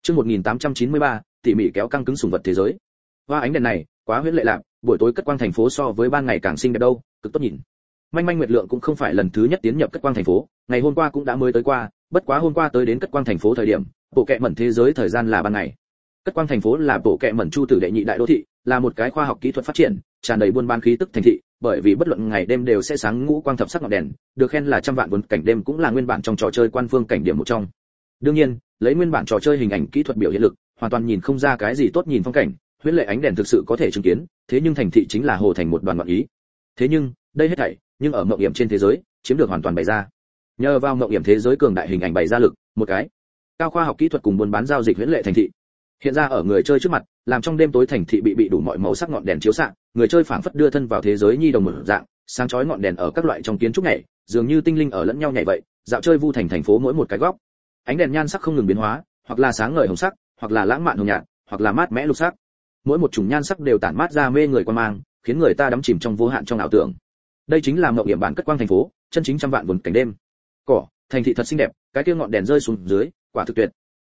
Chương 1893, tỉ mỉ kéo căng cứng sủng vật thế giới. Hoa ánh đèn này, quá huyễn lệ lạc, buổi tối cất quang thành phố so với ban ngày càng xinh đẹp đâu, cực tốt nhìn. Manh Manh Nguyệt Lượng cũng không phải lần thứ nhất tiến nhập cất quang thành phố, ngày hôm qua cũng đã mới tới qua, bất quá hôm qua tới đến cất quang thành phố thời điểm, bộ kệ mẩn thế giới thời gian là ban ngày. Cất quang thành phố là bộ kệ mẩn chu tử đệ nhị đại đô thị, là một cái khoa học kỹ thuật phát triển, tràn đầy buôn bán khí tức thành thị, bởi vì bất luận ngày đêm đều sẽ sáng ngũ quang thập sắc ngọn đèn, được khen là trăm vạn vốn cảnh đêm cũng là nguyên bản trong trò chơi quan phương cảnh điểm một trong. Đương nhiên, lấy nguyên bản trò chơi hình ảnh kỹ thuật biểu hiện lực, hoàn toàn nhìn không ra cái gì tốt nhìn phong cảnh, huyễn lệ ánh đèn thực sự có thể chứng kiến, thế nhưng thành thị chính là hồ thành một đoàn ngọn ý. Thế nhưng, đây hết thảy, nhưng ở mộng hiểm trên thế giới, chiếm được hoàn toàn bày ra. Nhờ vào mộng hiểm thế giới cường đại hình ảnh bày ra lực, một cái cao khoa học kỹ thuật cùng buôn bán giao dịch huyễn lệ thành thị hiện ra ở người chơi trước mặt, làm trong đêm tối thành thị bị đủ mọi màu sắc ngọn đèn chiếu xạ, người chơi phảng phất đưa thân vào thế giới nhi đồng một dạng, sáng chói ngọn đèn ở các loại trong kiến trúc này, dường như tinh linh ở lẫn nhau nhảy vậy, dạo chơi vu thành thành phố mỗi một cái góc. Ánh đèn nhan sắc không ngừng biến hóa, hoặc là sáng ngời hồng sắc, hoặc là lãng mạn hồng nhạt, hoặc là mát mẻ lục sắc. Mỗi một chủng nhan sắc đều tản mát ra mê người quan mang, khiến người ta đắm chìm trong vô hạn trong ảo tưởng. Đây chính là mộng hiểm bản cất quang thành phố, chân chính trăm vạn vốn cảnh đêm. Cỏ, thành thị thật xinh đẹp, cái kia ngọn đèn rơi xuống dưới, quả thực tuyệt.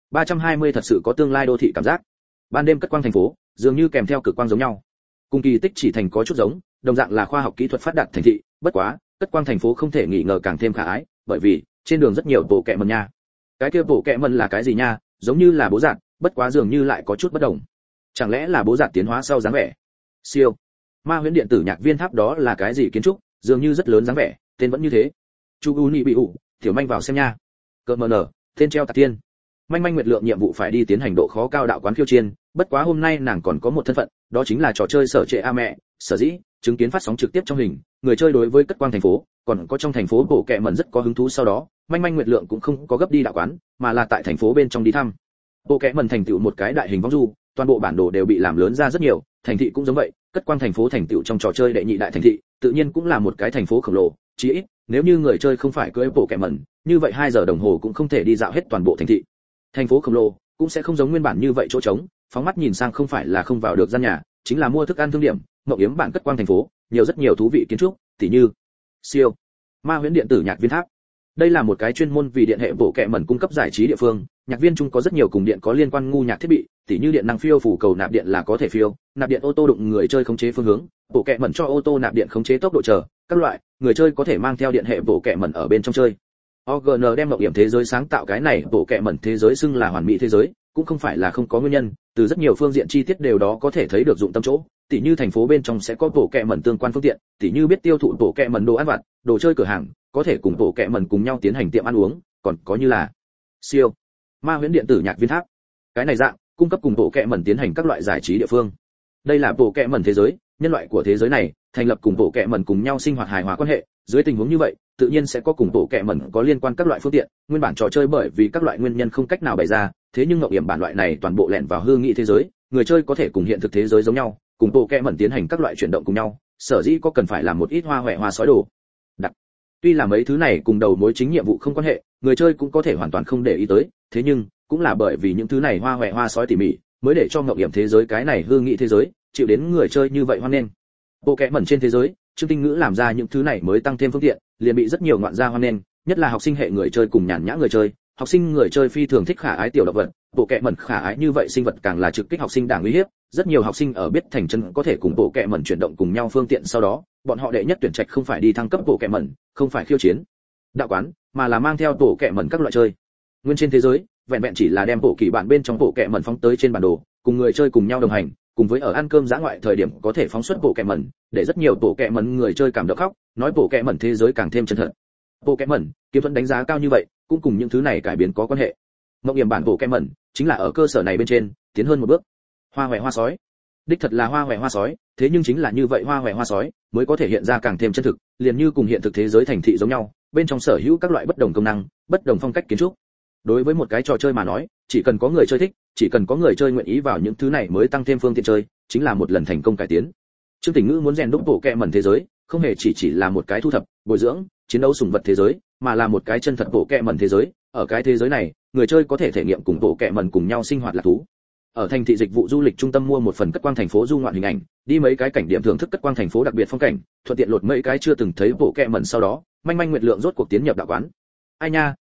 320 thật sự có tương lai đô thị cảm giác. Ban đêm cất quang thành phố, dường như kèm theo cực quang giống nhau. Cùng kỳ tích chỉ thành có chút giống, đồng dạng là khoa học kỹ thuật phát đạt thành thị, bất quá, cất quang thành phố không thể nghi ngờ càng thêm khả ái, bởi vì trên đường rất nhiều bộ kệ mẩn nha. Cái kia bộ kệ mẩn là cái gì nha? Giống như là bố giạt, bất quá dường như lại có chút bất đồng. Chẳng lẽ là bố giạt tiến hóa sau dáng vẻ? Siêu. Ma huyễn điện tử nhạc viên tháp đó là cái gì kiến trúc, dường như rất lớn dáng vẻ, tên vẫn như thế. Chu Uni bị ủ, tiểu manh vào xem nha. Cờ mờ nở, tên treo tạc tiên. Manh Manh Nguyệt Lượng nhiệm vụ phải đi tiến hành độ khó cao đạo quán khiêu chiên, bất quá hôm nay nàng còn có một thân phận, đó chính là trò chơi sở trệ a mẹ, sở dĩ chứng kiến phát sóng trực tiếp trong hình, người chơi đối với cất quang thành phố, còn có trong thành phố bộ kệ mẩn rất có hứng thú, sau đó, Manh Manh Nguyệt Lượng cũng không có gấp đi đạo quán, mà là tại thành phố bên trong đi thăm. Bộ kệ mẩn thành tựu một cái đại hình vong du, toàn bộ bản đồ đều bị làm lớn ra rất nhiều, thành thị cũng giống vậy, cất quang thành phố thành tựu trong trò chơi đệ nhị đại thành thị, tự nhiên cũng là một cái thành phố khổng lồ, chí ít, nếu như người chơi không phải cưỡi bộ kệ mẩn, như vậy 2 giờ đồng hồ cũng không thể đi dạo hết toàn bộ thành thị. Thành phố khổng lồ cũng sẽ không giống nguyên bản như vậy chỗ trống, phóng mắt nhìn sang không phải là không vào được gian nhà, chính là mua thức ăn thương điểm, mộng yếm bản cất quang thành phố, nhiều rất nhiều thú vị kiến trúc, tỉ như siêu ma huyễn điện tử nhạc viên tháp. Đây là một cái chuyên môn vì điện hệ bộ kệ mẩn cung cấp giải trí địa phương, nhạc viên chung có rất nhiều cùng điện có liên quan ngu nhạc thiết bị, tỉ như điện năng phiêu phủ cầu nạp điện là có thể phiêu, nạp điện ô tô đụng người chơi khống chế phương hướng, bộ kệ mẩn cho ô tô nạp điện khống chế tốc độ chờ, các loại, người chơi có thể mang theo điện hệ bộ kệ mẩn ở bên trong chơi. OGN đem mộng hiểm thế giới sáng tạo cái này bộ kệ mẩn thế giới xưng là hoàn mỹ thế giới, cũng không phải là không có nguyên nhân, từ rất nhiều phương diện chi tiết đều đó có thể thấy được dụng tâm chỗ, tỉ như thành phố bên trong sẽ có bộ kệ mẩn tương quan phương tiện, tỉ như biết tiêu thụ bộ kệ mẩn đồ ăn vặt, đồ chơi cửa hàng, có thể cùng bộ kệ mẩn cùng nhau tiến hành tiệm ăn uống, còn có như là siêu ma huyễn điện tử nhạc viên tháp. Cái này dạng, cung cấp cùng bộ kệ mẩn tiến hành các loại giải trí địa phương. Đây là bộ kệ mẩn thế giới, nhân loại của thế giới này, thành lập cùng bộ kệ mẩn cùng nhau sinh hoạt hài hòa quan hệ, dưới tình huống như vậy, tự nhiên sẽ có cùng bộ kệ mẩn có liên quan các loại phương tiện, nguyên bản trò chơi bởi vì các loại nguyên nhân không cách nào bày ra, thế nhưng ngọc điểm bản loại này toàn bộ lẻn vào hư nghị thế giới, người chơi có thể cùng hiện thực thế giới giống nhau, cùng bộ kệ mẩn tiến hành các loại chuyển động cùng nhau, sở dĩ có cần phải làm một ít hoa hoè hoa sói đồ. Đặc. Tuy là mấy thứ này cùng đầu mối chính nhiệm vụ không quan hệ, người chơi cũng có thể hoàn toàn không để ý tới, thế nhưng cũng là bởi vì những thứ này hoa hoè hoa sói tỉ mỉ, mới để cho ngọc điểm thế giới cái này hư nghị thế giới chịu đến người chơi như vậy hoan nghênh. Bộ kệ mẩn trên thế giới, Trương Tinh Ngữ làm ra những thứ này mới tăng thêm phương tiện, liền bị rất nhiều ngoạn gia hoan nghênh, nhất là học sinh hệ người chơi cùng nhàn nhã người chơi, học sinh người chơi phi thường thích khả ái tiểu động vật, bộ kệ mẩn khả ái như vậy sinh vật càng là trực kích học sinh đảng uy hiếp, rất nhiều học sinh ở biết thành chân có thể cùng bộ kệ mẩn chuyển động cùng nhau phương tiện, sau đó, bọn họ đệ nhất tuyển trạch không phải đi thăng cấp bộ kệ mẩn, không phải khiêu chiến đạo quán, mà là mang theo bộ kệ mẩn các loại chơi. Nguyên trên thế giới, vẹn vẹn chỉ là đem bộ kỳ bản bên trong bộ kệ mẩn phóng tới trên bản đồ, cùng người chơi cùng nhau đồng hành, cùng với ở ăn cơm dã ngoại thời điểm có thể phóng xuất bộ kệ mẩn, để rất nhiều bộ kệ mẩn người chơi cảm động khóc, nói bộ kệ mẩn thế giới càng thêm chân thật. Bộ kệ mẩn, kiếm thuẫn đánh giá cao như vậy, cũng cùng những thứ này cải biến có quan hệ. Mộng hiểm bản bộ kệ mẩn chính là ở cơ sở này bên trên tiến hơn một bước. Hoa hoè hoa sói, đích thật là hoa hoè hoa sói, thế nhưng chính là như vậy hoa hoè hoa sói mới có thể hiện ra càng thêm chân thực, liền như cùng hiện thực thế giới thành thị giống nhau, bên trong sở hữu các loại bất đồng công năng, bất đồng phong cách kiến trúc. Đối với một cái trò chơi mà nói, chỉ cần có người chơi thích, chỉ cần có người chơi nguyện ý vào những thứ này mới tăng thêm phương tiện chơi, chính là một lần thành công cải tiến. Trương Tỉnh Ngữ muốn rèn đúc bộ kệ mẩn thế giới, không hề chỉ là một cái thu thập, bồi dưỡng, chiến đấu sủng vật thế giới, mà là một cái chân thật bộ kệ mẩn thế giới. Ở cái thế giới này, người chơi có thể thể nghiệm cùng bộ kệ mẩn cùng nhau sinh hoạt lạc thú. Ở thành thị dịch vụ du lịch trung tâm mua một phần cất quang thành phố du ngoạn hình ảnh, đi mấy cái cảnh điểm thưởng thức cất quang thành phố đặc biệt phong cảnh, thuận tiện lột mấy cái chưa từng thấy bộ kệ mẩn, sau đó, Manh Manh Nguyệt Lượng rốt cuộc tiến nhập đạo quán. Ai nha,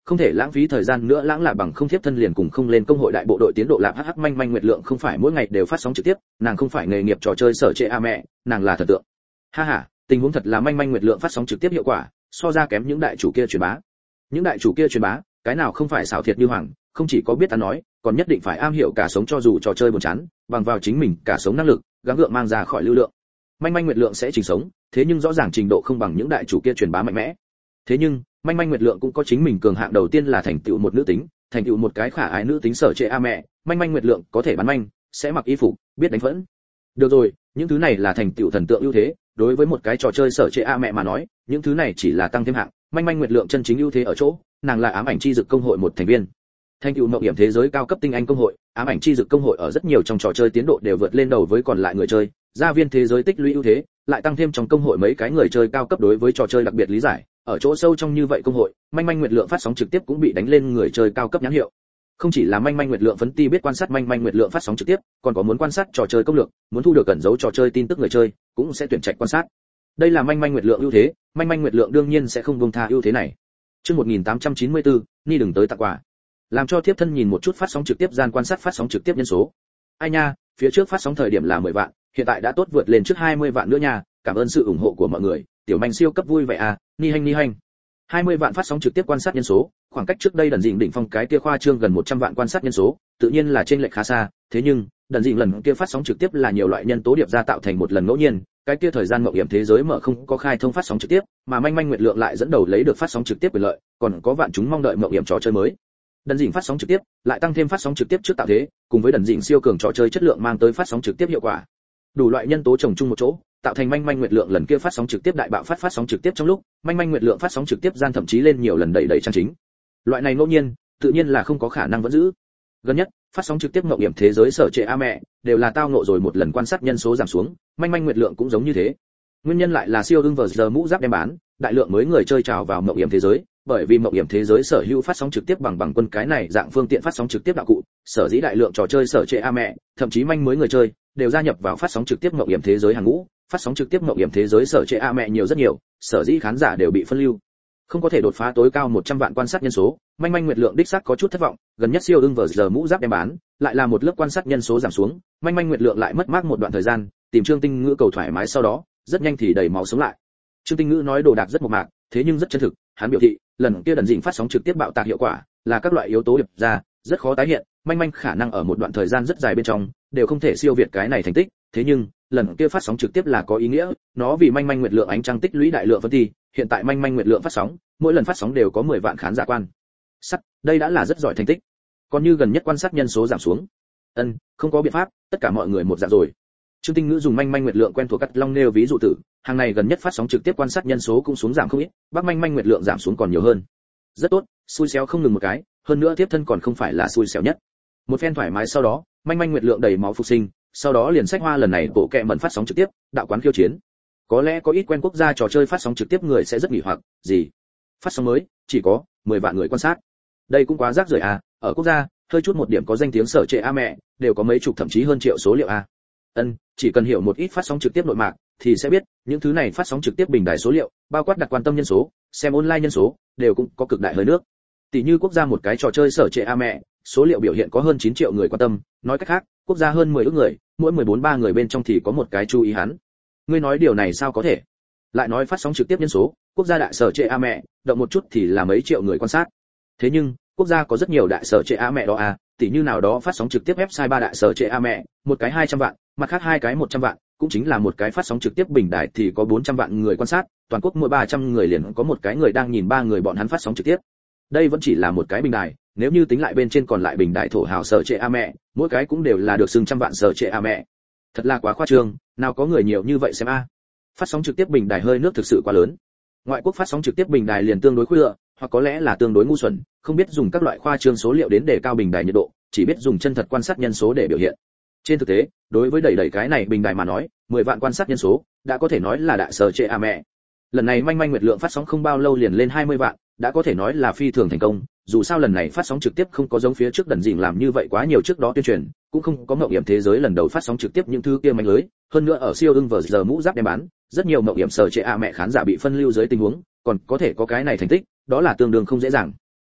không thể lãng phí thời gian nữa, lãng là bằng không thiếp thân liền cùng không lên công hội đại bộ đội tiến độ lạp. Hắc manh manh nguyệt lượng không phải mỗi ngày đều phát sóng trực tiếp, nàng không phải nghề nghiệp trò chơi sở trệ a mẹ, nàng là thần tượng. Ha ha, tình huống thật là manh manh nguyệt lượng phát sóng trực tiếp hiệu quả so ra kém những đại chủ kia truyền bá. Những đại chủ kia truyền bá, cái nào không phải xảo thiệt như hoàng, không chỉ có biết ta nói, còn nhất định phải am hiểu cả sống, cho dù trò chơi buồn chán, bằng vào chính mình cả sống năng lực, gắng gượng mang ra khỏi lưu lượng. Manh manh nguyệt lượng sẽ chỉnh sống, thế nhưng rõ ràng trình độ không bằng những đại chủ kia truyền bá mạnh mẽ. Thế nhưng, manh manh nguyệt lượng cũng có chính mình cường hạng, đầu tiên là thành tựu một nữ tính, thành tựu một cái khả ái nữ tính sở trệ a mẹ. Manh manh nguyệt lượng có thể bán manh, sẽ mặc y phục, biết đánh phẫn. Được rồi, những thứ này là thành tựu thần tượng ưu thế, đối với một cái trò chơi sở trệ a mẹ mà nói, những thứ này chỉ là tăng thêm hạng. Manh manh nguyệt lượng chân chính ưu thế ở chỗ, nàng là ám ảnh chi dực công hội một thành viên. Thành tựu mộng hiểm thế giới cao cấp tinh anh công hội, ám ảnh chi dực công hội ở rất nhiều trong trò chơi tiến độ đều vượt lên đầu với còn lại người chơi, gia viên thế giới tích lũy ưu thế, lại tăng thêm trong công hội mấy cái người chơi cao cấp đối với trò chơi đặc biệt lý giải, ở chỗ sâu trong như vậy công hội, manh manh nguyệt lượng phát sóng trực tiếp cũng bị đánh lên người chơi cao cấp nhãn hiệu. Không chỉ là manh manh nguyệt lượng phấn ti biết quan sát manh manh nguyệt lượng phát sóng trực tiếp, còn có muốn quan sát trò chơi công lược, muốn thu được ẩn dấu trò chơi tin tức người chơi, cũng sẽ tuyển trạch quan sát. Đây là manh manh nguyệt lượng ưu thế, manh manh nguyệt lượng đương nhiên sẽ không buông tha ưu thế này. Chương 1894, ni đừng tới tặng quà. Làm cho thiếp thân nhìn một chút phát sóng trực tiếp gian quan sát phát sóng trực tiếp nhân số. Ai nha, phía trước phát sóng thời điểm là 10 vạn, hiện tại đã tốt vượt lên trước 20 vạn nữa nha, cảm ơn sự ủng hộ của mọi người, tiểu manh siêu cấp vui vẻ à, ni hành. 20 vạn phát sóng trực tiếp quan sát nhân số, khoảng cách trước đây đần dịnh đỉnh phong cái kia khoa trương gần 100 vạn quan sát nhân số, tự nhiên là trên lệch khá xa, thế nhưng, đần dịnh lần kia phát sóng trực tiếp là nhiều loại nhân tố điệp ra tạo thành một lần ngẫu nhiên, cái kia thời gian mộng hiểm thế giới mở không có khai thông phát sóng trực tiếp, mà manh manh nguyệt lượng lại dẫn đầu lấy được phát sóng trực tiếp quyền lợi, còn có vạn chúng mong đợi mộng hiểm trò chơi mới. Đần dịnh phát sóng trực tiếp, lại tăng thêm phát sóng trực tiếp trước tạo thế, cùng với đần dịnh siêu cường trò chơi chất lượng mang tới phát sóng trực tiếp hiệu quả. Đủ loại nhân tố chồng chung một chỗ, tạo thành manh manh nguyệt lượng lần kia phát sóng trực tiếp đại bạo phát sóng trực tiếp trong lúc, manh manh nguyệt lượng phát sóng trực tiếp gian thậm chí lên nhiều lần đẩy trang chính. Loại này ngẫu nhiên, tự nhiên là không có khả năng vẫn giữ. Gần nhất, phát sóng trực tiếp mộng hiểm thế giới sở trệ a mẹ, đều là tao ngộ rồi một lần quan sát nhân số giảm xuống, manh manh nguyệt lượng cũng giống như thế. Nguyên nhân lại là siêu ưng vờ giờ mũ giáp đem bán, đại lượng mới người chơi trào vào mộng hiểm thế giới, bởi vì mộng hiểm thế giới sở hữu phát sóng trực tiếp bằng quân cái này dạng phương tiện phát sóng trực tiếp đạo cụ, sở dĩ đại lượng trò chơi sở trệ a mẹ, thậm chí manh mới người chơi đều gia nhập vào phát sóng trực tiếp mộng hiểm thế giới hàng ngũ. Phát sóng trực tiếp mộng hiểm thế giới sở trệ a mẹ nhiều rất nhiều, sở dĩ khán giả đều bị phân lưu, không có thể đột phá tối cao 100 vạn quan sát nhân số. Manh manh nguyệt lượng đích xác có chút thất vọng, gần nhất siêu ưng vờ giờ mũ giáp đem bán, lại là một lớp quan sát nhân số giảm xuống, manh manh nguyệt lượng lại mất mát một đoạn thời gian, tìm Trương Tinh Ngữ cầu thoải mái, sau đó rất nhanh thì đầy máu sống lại. Trương Tinh Ngữ nói đồ đạc rất mộc mạc, thế nhưng rất chân thực, hắn biểu thị, lần kia đần dịnh phát sóng trực tiếp bạo tạc hiệu quả, là các loại yếu tố điệp ra, rất khó tái hiện, manh manh khả năng ở một đoạn thời gian rất dài bên trong, đều không thể siêu việt cái này thành tích, thế nhưng, lần kia phát sóng trực tiếp là có ý nghĩa, nó vì manh manh nguyệt lượng ánh trăng tích lũy đại lượng phân thi, hiện tại manh manh nguyệt lượng phát sóng, mỗi lần phát sóng đều có 10 vạn khán giả quan sát, đây đã là rất giỏi thành tích. Còn như gần nhất quan sát nhân số giảm xuống, không có biện pháp, tất cả mọi người một dạng rồi. Trương Tinh Ngữ dùng manh manh nguyệt lượng quen thuộc cắt long nêu ví dụ tử, hàng này gần nhất phát sóng trực tiếp quan sát nhân số cũng xuống giảm không ít, bác manh manh nguyệt lượng giảm xuống còn nhiều hơn. Rất tốt, xui xéo không ngừng một cái, hơn nữa tiếp thân còn không phải là xui xéo nhất. Một phen thoải mái sau đó, manh manh nguyệt lượng đầy máu phục sinh, sau đó liền sách hoa lần này bộ kệ mẩn phát sóng trực tiếp, đạo quán khiêu chiến. Có lẽ có ít quen quốc gia trò chơi phát sóng trực tiếp người sẽ rất nghỉ hoặc, gì? Phát sóng mới, chỉ có 10 vạn người quan sát. Đây cũng quá rác rưởi à, ở quốc gia, hơi chút một điểm có danh tiếng sở trệ a mẹ, đều có mấy chục thậm chí hơn triệu số liệu a. Chỉ cần hiểu một ít phát sóng trực tiếp nội mạc thì sẽ biết, những thứ này phát sóng trực tiếp bình đại số liệu, bao quát đặt quan tâm nhân số, xem online nhân số, đều cũng có cực đại hơi nước. Tỷ như quốc gia một cái trò chơi sở trệ a mẹ, số liệu biểu hiện có hơn 9 triệu người quan tâm, nói cách khác, quốc gia hơn 10 ức người, mỗi 14-3 người bên trong thì có một cái chú ý hắn. Ngươi nói điều này sao có thể? Lại nói phát sóng trực tiếp nhân số, quốc gia đại sở trệ a mẹ, động một chút thì là mấy triệu người quan sát. Thế nhưng, quốc gia có rất nhiều đại sở trệ a mẹ đó à, tỷ như nào đó phát sóng trực tiếp website 3 đại sở trệ a mẹ, một cái 200 vạn, mặt khác hai cái 100 vạn, cũng chính là một cái phát sóng trực tiếp bình đại thì có 400 vạn người quan sát, toàn quốc mỗi 300 người liền có một cái người đang nhìn 3 người bọn hắn phát sóng trực tiếp. Đây vẫn chỉ là một cái bình đài, nếu như tính lại bên trên còn lại bình đài thổ hào sở trệ a mẹ, mỗi cái cũng đều là được xưng trăm vạn sở trệ a mẹ. Thật là quá khoa trương, nào có người nhiều như vậy xem a. Phát sóng trực tiếp bình đài hơi nước thực sự quá lớn. Ngoại quốc phát sóng trực tiếp bình đài liền tương đối khuya lựa, hoặc có lẽ là tương đối ngu xuẩn, không biết dùng các loại khoa trương số liệu đến để cao bình đài nhiệt độ, chỉ biết dùng chân thật quan sát nhân số để biểu hiện. Trên thực tế, đối với đẩy cái này bình đài mà nói, 10 vạn quan sát nhân số, đã có thể nói là đại sở trệ a mẹ. Lần này manh manh nguyệt lượng phát sóng không bao lâu liền lên 20 vạn, đã có thể nói là phi thường thành công, dù sao lần này phát sóng trực tiếp không có giống phía trước đần dịnh làm như vậy quá nhiều trước đó tuyên truyền, cũng không có mộng hiểm thế giới lần đầu phát sóng trực tiếp những thứ kia manh lưới, hơn nữa ở siêu ưng vờ giờ mũ giáp đem bán, rất nhiều mộng hiểm sở trệ a mẹ khán giả bị phân lưu dưới tình huống, còn có thể có cái này thành tích, đó là tương đương không dễ dàng.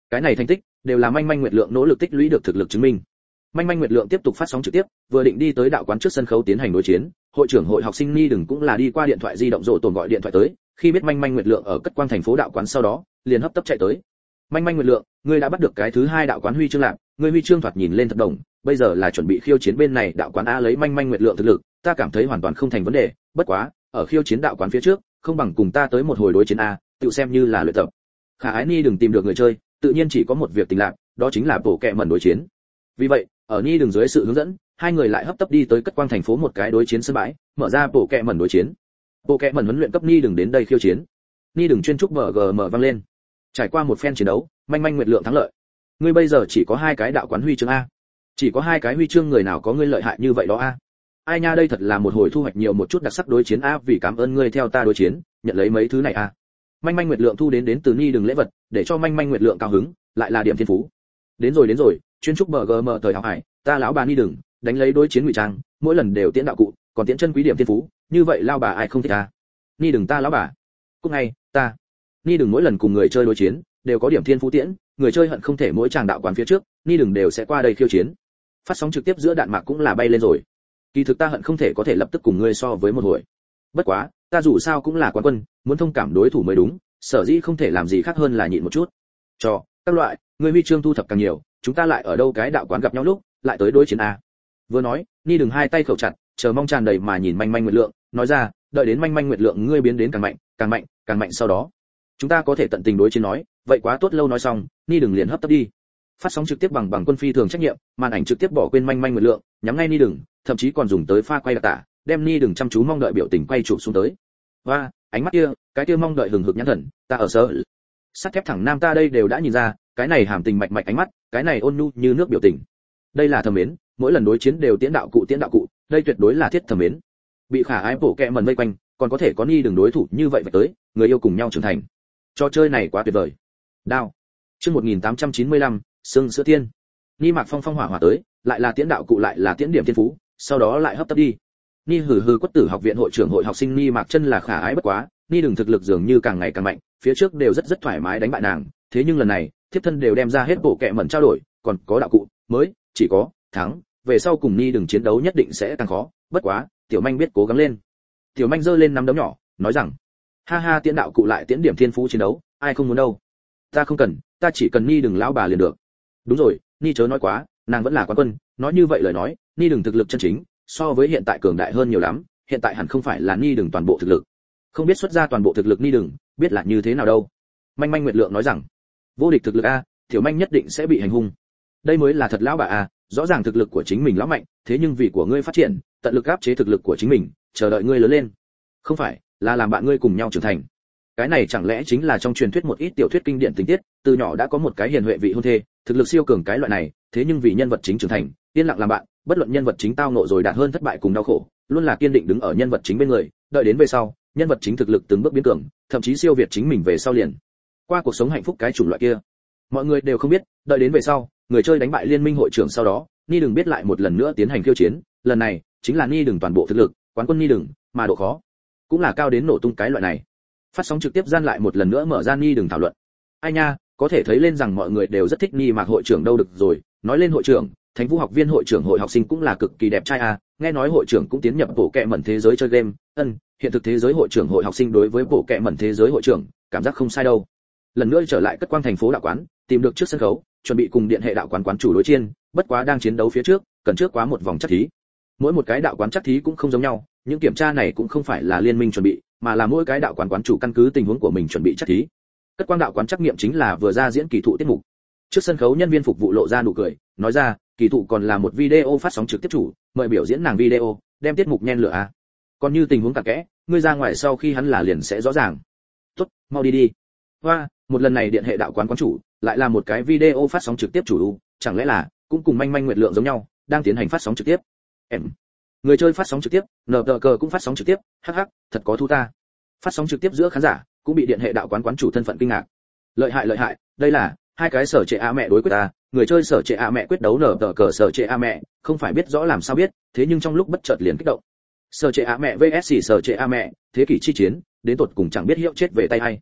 Cái này thành tích đều là Manh Manh Nguyệt Lượng nỗ lực tích lũy được thực lực chứng minh. Manh Manh Nguyệt Lượng tiếp tục phát sóng trực tiếp, vừa định đi tới đạo quán trước sân khấu tiến hành đối chiến, hội trưởng hội học sinh Ni đừng cũng là đi qua điện thoại di động rộ tồn gọi điện thoại tới, khi biết Manh Manh Nguyệt Lượng ở Cất Quang thành phố đạo quán sau đó, liền hấp tấp chạy tới. Manh Manh Nguyệt Lượng, ngươi đã bắt được cái thứ hai đạo quán huy chương lạc, ngươi huy chương thoạt nhìn lên thật đồng, bây giờ là chuẩn bị khiêu chiến bên này đạo quán a. Lấy Manh Manh Nguyệt Lượng thực lực, ta cảm thấy hoàn toàn không thành vấn đề, bất quá, ở khiêu chiến đạo quán phía trước, không bằng cùng ta tới một hồi đối chiến a, tự xem như là luyện tập. Khả Ái Ni đừng tìm được người chơi, tự nhiên chỉ có một việc tình lạc, đó chính là bổ kẹ mẩn đối chiến. Vì vậy, ở Ni đừng dưới sự hướng dẫn, hai người lại hấp tấp đi tới Cất Quang thành phố một cái đối chiến sân bãi, mở ra bổ kẹ mẩn đối chiến. Bộ kẹ mẩn huấn luyện cấp Ni đừng đến đây khiêu chiến. Ni đừng chuyên trúc BGM vang lên. Trải qua một phen chiến đấu, Manh Manh Nguyệt Lượng thắng lợi. Ngươi bây giờ chỉ có hai cái đạo quán huy chương a. Chỉ có hai cái huy chương, người nào có ngươi lợi hại như vậy đó a. Ai nha, đây thật là một hồi thu hoạch nhiều một chút đặc sắc đối chiến a, vì cảm ơn ngươi theo ta đối chiến, nhận lấy mấy thứ này a. Manh Manh Nguyệt Lượng thu đến từ Ni đừng lễ vật, để cho Manh Manh Nguyệt Lượng cao hứng, lại là điểm thiên phú. Đến rồi, chuyên trúc BGM thời học hải, ta lão bà Ni đừng, đánh lấy đối chiến ngụy trang, mỗi lần đều tiễn đạo cụ, còn tiễn chân quý điểm thiên phú, như vậy lao bà ai không thích a. Ni đừng ta lão bà. Cũng ngay, ta. Ni đừng mỗi lần cùng người chơi đối chiến, đều có điểm thiên phú tiễn, người chơi hận không thể mỗi chàng đạo quán phía trước, Ni đừng đều sẽ qua đây khiêu chiến. Phát sóng trực tiếp giữa đạn mạc cũng là bay lên rồi. Kỳ thực ta hận không thể có thể lập tức cùng ngươi so với một hồi. Bất quá, ta dù sao cũng là quán quân, muốn thông cảm đối thủ mới đúng, sở dĩ không thể làm gì khác hơn là nhịn một chút. Cho, các loại, ngươi huy chương thu thập càng nhiều, chúng ta lại ở đâu cái đạo quán gặp nhau lúc, lại tới đối chiến a. Vừa nói, Ni đừng hai tay khẩu chặt, chờ mong tràn đầy mà nhìn Manh Manh Nguyệt Lượng, nói ra, đợi đến Manh Manh Nguyệt Lượng ngươi biến đến càng mạnh sau đó, chúng ta có thể tận tình đối chiến nói, vậy quá tốt. Lâu nói xong, Ni đừng liền hấp tấp đi. Phát sóng trực tiếp bằng quân phi thường trách nhiệm, màn ảnh trực tiếp bỏ quên Manh Manh Nguyệt Lượng, nhắm ngay Ni đừng, thậm chí còn dùng tới pha quay đặc tả, đem Ni đừng chăm chú mong đợi biểu tình quay chụp xuống tới. Và, ánh mắt kia, cái kia mong đợi hừng hực nhãn thần, ta ở sợ. Sắt thép thẳng nam ta đây đều đã nhìn ra, cái này hàm tình mạch ánh mắt, cái này ôn nhu như nước biểu tình. Đây là thầm mến, mỗi lần đối chiến đều tiễn đạo cụ, đây tuyệt đối là thiết thầm mến. Bị Khả Ái bổ kẹ mẩn vây quanh, còn có thể có Ni đừng đối thủ như vậy phải tới, người yêu cùng nhau trưởng thành. Trò chơi này quá tuyệt vời. Đao. Chương 1895, Sương Sữa Tiên. Ni Mạc Phong hỏa tới, lại là tiễn đạo cụ lại là tiễn điểm thiên phú, sau đó lại hấp tấp đi. Ni hừ quất tử học viện hội trưởng hội học sinh Ni Mạc chân là Khả Ái bất quá, Ni đừng thực lực dường như càng ngày càng mạnh, phía trước đều rất thoải mái đánh bại nàng, thế nhưng lần này, thiếp thân đều đem ra hết bộ kẹ mẩn trao đổi, còn có đạo cụ mới, chỉ có thắng, về sau cùng Ni đừng chiến đấu nhất định sẽ càng khó, bất quá, Tiểu Manh biết cố gắng lên. Tiểu Manh giơ lên nắm đấm nhỏ, nói rằng, ha ha, tiễn đạo cụ lại tiễn điểm thiên phú chiến đấu, ai không muốn đâu. Ta không cần, ta chỉ cần Ni đừng lão bà liền được. Đúng rồi, Ni chớ nói quá, nàng vẫn là quán quân, nói như vậy lời nói, Ni đừng thực lực chân chính, so với hiện tại cường đại hơn nhiều lắm, hiện tại hẳn không phải là Ni đừng toàn bộ thực lực. Không biết xuất ra toàn bộ thực lực Ni đừng, biết là như thế nào đâu. Manh Manh Nguyệt Lượng nói rằng, vô địch thực lực a, Tiểu Manh nhất định sẽ bị hành hung. Đây mới là thật lão bà a, rõ ràng thực lực của chính mình lão mạnh, thế nhưng vì của ngươi phát triển, tận lực áp chế thực lực của chính mình, chờ đợi ngươi lớn lên. Không phải, là làm bạn ngươi cùng nhau trưởng thành. Cái này chẳng lẽ chính là trong truyền thuyết một ít tiểu thuyết kinh điển tình tiết, từ nhỏ đã có một cái hiền huệ vị hôn thê, thực lực siêu cường cái loại này, thế nhưng vì nhân vật chính trưởng thành, yên lặng làm bạn, bất luận nhân vật chính tao ngộ rồi đạt hơn thất bại cùng đau khổ, luôn là kiên định đứng ở nhân vật chính bên người, đợi đến về sau, nhân vật chính thực lực từng bước biến cường, thậm chí siêu việt chính mình về sau liền qua cuộc sống hạnh phúc cái chủng loại kia. Mọi người đều không biết, đợi đến về sau, người chơi đánh bại liên minh hội trưởng sau đó, Ni đừng biết lại một lần nữa tiến hành khiêu chiến, lần này chính là Ni đừng toàn bộ thực lực, quán quân Ni đừng, mà độ khó cũng là cao đến nổ tung cái loại này. Phát sóng trực tiếp gian lại một lần nữa mở ra Ni đừng thảo luận. Ai nha, có thể thấy lên rằng mọi người đều rất thích Ni Mạc hội trưởng đâu được rồi, nói lên hội trưởng, Thánh Vũ học viên hội trưởng hội học sinh cũng là cực kỳ đẹp trai à, nghe nói hội trưởng cũng tiến nhập bộ kệ mẩn thế giới chơi game, hiện thực thế giới hội trưởng hội học sinh đối với bộ kệ mẩn thế giới hội trưởng, cảm giác không sai đâu. Lần nữa trở lại Cất Quang thành phố đạo quán, tìm được trước sân khấu, chuẩn bị cùng điện hệ đạo quán quán chủ đối chiến, bất quá đang chiến đấu phía trước, cần trước quá một vòng chắc thí. Mỗi một cái đạo quán chắc thí cũng không giống nhau, những kiểm tra này cũng không phải là liên minh chuẩn bị, mà là mỗi cái đạo quán quán chủ căn cứ tình huống của mình chuẩn bị chắc thí. Cất Quang đạo quán trắc nghiệm chính là vừa ra diễn kỳ thụ tiết mục. Trước sân khấu nhân viên phục vụ lộ ra nụ cười, nói ra, kỳ thụ còn là một video phát sóng trực tiếp chủ, mời biểu diễn nàng video, đem tiết mục nhen lửa à. Còn như tình huống cặn kẽ, ngươi ra ngoài sau khi hắn là liền sẽ rõ ràng. Tốt, mau đi đi. Hoa, một lần này điện hệ đạo quán quán chủ, lại là một cái video phát sóng trực tiếp chủ, chẳng lẽ là cũng cùng Manh Manh Nguyệt Lượng giống nhau, đang tiến hành phát sóng trực tiếp. Người chơi phát sóng trực tiếp, nờ cờ cũng phát sóng trực tiếp, hắc hắc, thật có thú ta. Phát sóng trực tiếp giữa khán giả cũng bị điện hệ đạo quán quán chủ thân phận kinh ngạc. Lợi hại, đây là hai cái sở trệ a mẹ đối quyết ta, người chơi sở trệ a mẹ quyết đấu nờ cờ sở trệ a mẹ, không phải biết rõ làm sao biết, thế nhưng trong lúc bất chợt liền kích động. Sở trệ a mẹ vs sở trệ a mẹ, thế kỷ chi chiến, đến tột cùng chẳng biết hiệu chết về tay ai.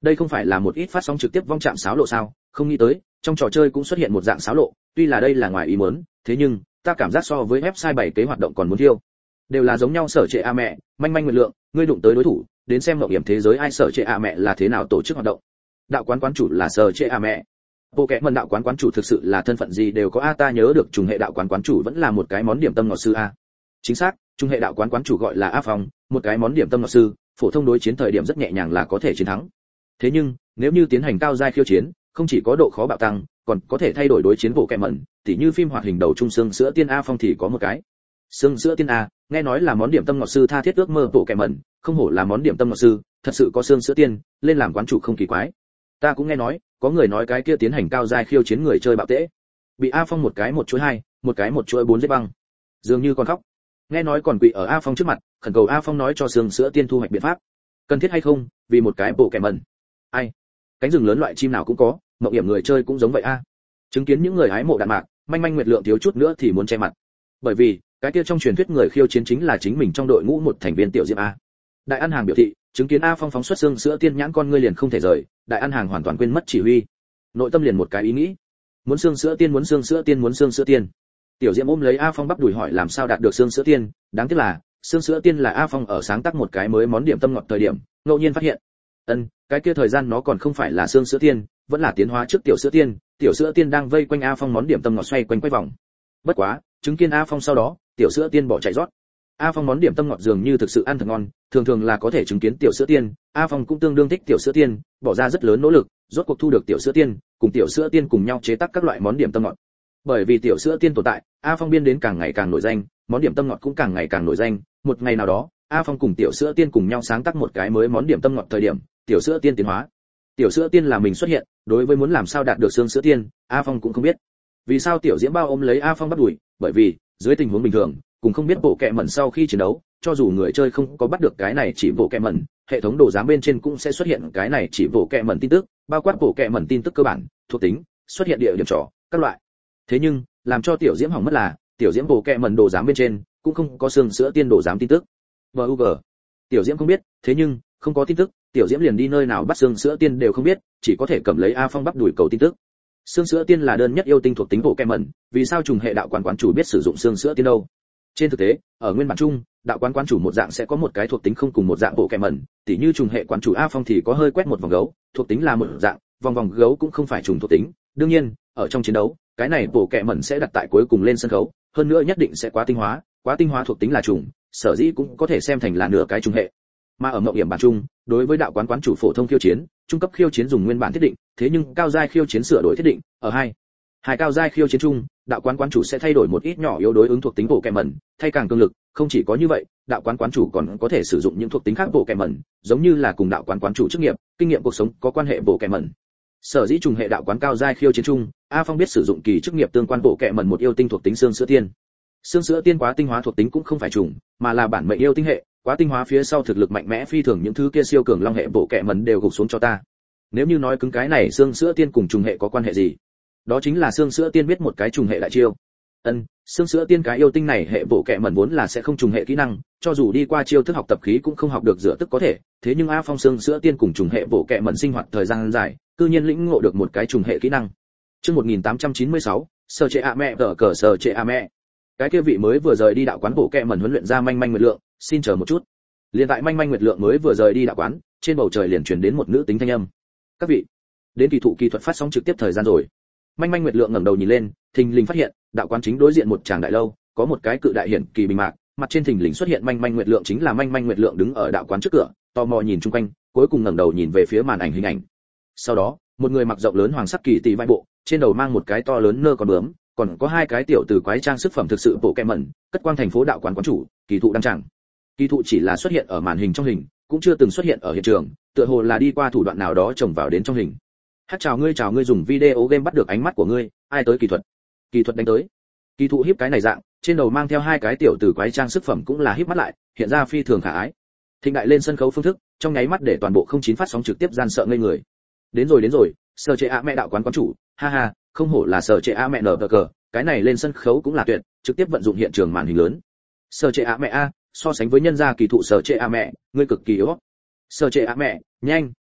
Đây không phải là một ít phát sóng trực tiếp vong chạm xáo lộ sao? Không nghĩ tới, trong trò chơi cũng xuất hiện một dạng xáo lộ, tuy là đây là ngoài ý muốn, thế nhưng ta cảm giác so với website 7 kế hoạt động còn muốn thiêu. Đều là giống nhau sở trệ a mẹ, manh manh nguyệt lượng, ngươi đụng tới đối thủ, đến xem mộng hiểm thế giới ai sở trệ a mẹ là thế nào tổ chức hoạt động. Đạo quán quán chủ là sở trệ a mẹ. Bộ kẽ mần đạo quán quán chủ thực sự là thân phận gì đều có a, ta nhớ được trùng hệ đạo quán quán chủ vẫn là một cái món điểm tâm ngọt sư a. Chính xác, trùng hệ đạo quán quán chủ gọi là A Phong, một cái món điểm tâm ngọt sư, phổ thông đối chiến thời điểm rất nhẹ nhàng là có thể chiến thắng. Thế nhưng, nếu như tiến hành cao giai khiêu chiến, không chỉ có độ khó bạo tăng, còn có thể thay đổi đối chiến bộ kẽ mần, tỉ như phim hoạt hình đầu trung xương sữa tiên A Phong thì có một cái. Xương sữa tiên A, nghe nói là món điểm tâm ngọt sư tha thiết ước mơ bộ kẽ mần, không hổ là món điểm tâm ngọt sư, thật sự có xương sữa tiên, lên làm quán chủ không kỳ quái. Ta cũng nghe nói, có người nói cái kia tiến hành cao giai khiêu chiến người chơi bạo tễ, bị A Phong một cái một chuỗi hai, một cái một chuỗi bốn giết băng, dường như còn khóc. Nghe nói còn quỳ ở A Phong trước mặt, khẩn cầu A Phong nói cho xương sữa tiên thu hoạch biện pháp, cần thiết hay không, vì một cái bộ kẻ mẩn. Ai, cánh rừng lớn loại chim nào cũng có, mộng hiểm người chơi cũng giống vậy a. Chứng kiến những người hái mộ đạn mạc, manh manh nguyệt lượng thiếu chút nữa thì muốn che mặt, bởi vì cái kia trong truyền thuyết người khiêu chiến chính là chính mình trong đội ngũ một thành viên tiểu diệp a. Đại ăn hàng biểu thị, chứng kiến A Phong phóng xuất xương sữa tiên nhãn con ngươi liền không thể rời, đại ăn hàng hoàn toàn quên mất chỉ huy, nội tâm liền một cái ý nghĩ, muốn xương sữa tiên, muốn xương sữa tiên, muốn xương sữa tiên. Tiểu diễm ôm lấy A Phong bắp đùi hỏi làm sao đạt được xương sữa tiên, đáng tiếc là xương sữa tiên là A Phong ở sáng tác một cái mới món điểm tâm ngọt thời điểm ngẫu nhiên phát hiện. Cái kia thời gian nó còn không phải là xương sữa tiên, vẫn là tiến hóa trước tiểu sữa tiên đang vây quanh A Phong món điểm tâm ngọt xoay quanh quay vòng. Bất quá, chứng kiến A Phong sau đó, tiểu sữa tiên bỏ chạy rót. A Phong món điểm tâm ngọt dường như thực sự ăn thật ngon, thường thường là có thể chứng kiến tiểu sữa tiên, A Phong cũng tương đương thích tiểu sữa tiên, bỏ ra rất lớn nỗ lực, rốt cuộc thu được tiểu sữa tiên, cùng tiểu sữa tiên cùng nhau chế tác các loại món điểm tâm ngọt. Bởi vì tiểu sữa tiên tồn tại, A Phong biên đến càng ngày càng nổi danh, món điểm tâm ngọt cũng càng ngày càng nổi danh. Một ngày nào đó, A Phong cùng tiểu sữa tiên cùng nhau sáng tác một cái mới món điểm tâm ngọt thời điểm, tiểu sữa tiên tiến hóa. Tiểu sữa tiên là mình xuất hiện, đối với muốn làm sao đạt được xương sữa tiên, A Phong cũng không biết. Vì sao tiểu diễm bao ôm lấy A Phong bắt đuổi, bởi vì dưới tình huống bình thường, cùng không biết bộ kệ mẩn sau khi chiến đấu, cho dù người chơi không có bắt được cái này chỉ bộ kệ mẩn, hệ thống đồ giám bên trên cũng sẽ xuất hiện cái này chỉ bộ kệ mẩn tin tức, bao quát bộ kệ mẩn tin tức cơ bản, thuộc tính, xuất hiện địa điểm trỏ, các loại. Thế nhưng, làm cho tiểu diễm hỏng mất là, tiểu diễm bộ kệ mẩn đồ giám bên trên cũng không có xương sữa tiên đồ giám tin tức. BUG. Tiểu diễm không biết, thế nhưng không có tin tức, tiểu diễm liền đi nơi nào bắt xương sữa tiên đều không biết, chỉ có thể cầm lấy A Phong bắp đuổi cầu tin tức. Xương sữa tiên là đơn nhất yêu tinh thuộc tính bộ kệ mẩn, vì sao trùng hệ đạo quán quán chủ biết sử dụng xương sữa tiên đâu? Trên thực tế, ở nguyên bản chung, đạo quán quán chủ một dạng sẽ có một cái thuộc tính không cùng một dạng bộ kệ mẩn, tỉ như trùng hệ quán chủ A Phong thì có hơi quét một vòng gấu, thuộc tính là một dạng, vòng gấu cũng không phải trùng thuộc tính. Đương nhiên, ở trong chiến đấu, cái này bộ kệ mẩn sẽ đặt tại cuối cùng lên sân khấu, hơn nữa nhất định sẽ quá tinh hóa thuộc tính là trùng, sở dĩ cũng có thể xem thành là nửa cái trùng hệ. Mà ở mộng hiểm bản chung, đối với đạo quán quán chủ phổ thông khiêu chiến, trung cấp khiêu chiến dùng nguyên bản thiết định, thế nhưng cao giai khiêu chiến sửa đổi thiết định, ở hai cao giai khiêu chiến chung, đạo quán quán chủ sẽ thay đổi một ít nhỏ yếu đối ứng thuộc tính bộ kệ mẩn, thay càng cường lực, không chỉ có như vậy, đạo quán quán chủ còn có thể sử dụng những thuộc tính khác bộ kệ mẩn, giống như là cùng đạo quán quán chủ chức nghiệp, kinh nghiệm cuộc sống có quan hệ bộ kệ mẩn. Sở dĩ trùng hệ đạo quán cao giai khiêu chiến chung, A Phong biết sử dụng kỳ chức nghiệp tương quan bộ kệ mẩn một yêu tinh thuộc tính xương sữa tiên. Xương sữa tiên quá tinh hóa thuộc tính cũng không phải trùng, mà là bản mệnh yêu tinh hệ, quá tinh hóa phía sau thực lực mạnh mẽ phi thường, những thứ kia siêu cường long hệ bộ kệ mẩn đều gục xuống cho ta. Nếu như nói cứng cái này xương sữa tiên cùng trùng hệ có quan hệ gì? Đó chính là xương sữa tiên biết một cái trùng hệ đại chiêu. Xương sữa tiên cái yêu tinh này hệ bộ kệ mẩn vốn là sẽ không trùng hệ kỹ năng, cho dù đi qua chiêu thức học tập khí cũng không học được rửa tức có thể, thế nhưng A Phong xương sữa tiên cùng trùng hệ bộ kệ mẩn sinh hoạt thời gian dài, cư nhiên lĩnh ngộ được một cái trùng hệ kỹ năng. Chương 1896, sở trệ a mẹ tờ cờ sở trệ a mẹ. Cái kia vị mới vừa rời đi đạo quán bộ kệ mẩn huấn luyện ra manh manh nguyệt lượng, xin chờ một chút. Liên tại manh manh nguyệt lượng mới vừa rời đi đạo quán, trên bầu trời liền truyền đến một nữ tính thanh âm. Các vị, đến kỳ thụ kỹ thuật phát sóng trực tiếp thời gian rồi. Manh manh nguyệt lượng ngẩng đầu nhìn lên, thình lình phát hiện, đạo quán chính đối diện một tràng đại lâu, có một cái cự đại hiển kỳ bình mạc, mặt trên thình lình xuất hiện manh manh nguyệt lượng, chính là manh manh nguyệt lượng đứng ở đạo quán trước cửa, tò mò nhìn chung quanh, cuối cùng ngẩng đầu nhìn về phía màn ảnh hình ảnh. Sau đó, một người mặc rộng lớn hoàng sắc kỳ tỷ vai bộ, trên đầu mang một cái to lớn nơ con bướm, còn có hai cái tiểu từ quái trang sức phẩm thực sự bộ kệ mẩn, cất quang thành phố đạo quán quán chủ, kỳ thụ đăng tràng. Kỳ thụ chỉ là xuất hiện ở màn hình trong hình, cũng chưa từng xuất hiện ở hiện trường, tựa hồ là đi qua thủ đoạn nào đó trồng vào đến trong hình. Hát chào ngươi dùng video game bắt được ánh mắt của ngươi, ai tới kỳ thuật đánh tới. Kỳ thụ hiếp cái này dạng, trên đầu mang theo hai cái tiểu từ quái trang sức phẩm cũng là hiếp mắt lại, hiện ra phi thường khả ái. Thịnh đại lên sân khấu phương thức, trong nháy mắt để toàn bộ không chín phát sóng trực tiếp gian sợ ngây người. Đến rồi, sở trệ a mẹ đạo quán quán chủ, ha ha, không hổ là sở trệ a mẹ nở cờ, cái này lên sân khấu cũng là tuyệt, trực tiếp vận dụng hiện trường màn hình lớn. Sở trệ a mẹ a, so sánh với nhân gia kỳ thụ sở trệ a mẹ, ngươi cực kỳ yếu. Sở trệ a mẹ, nhanh,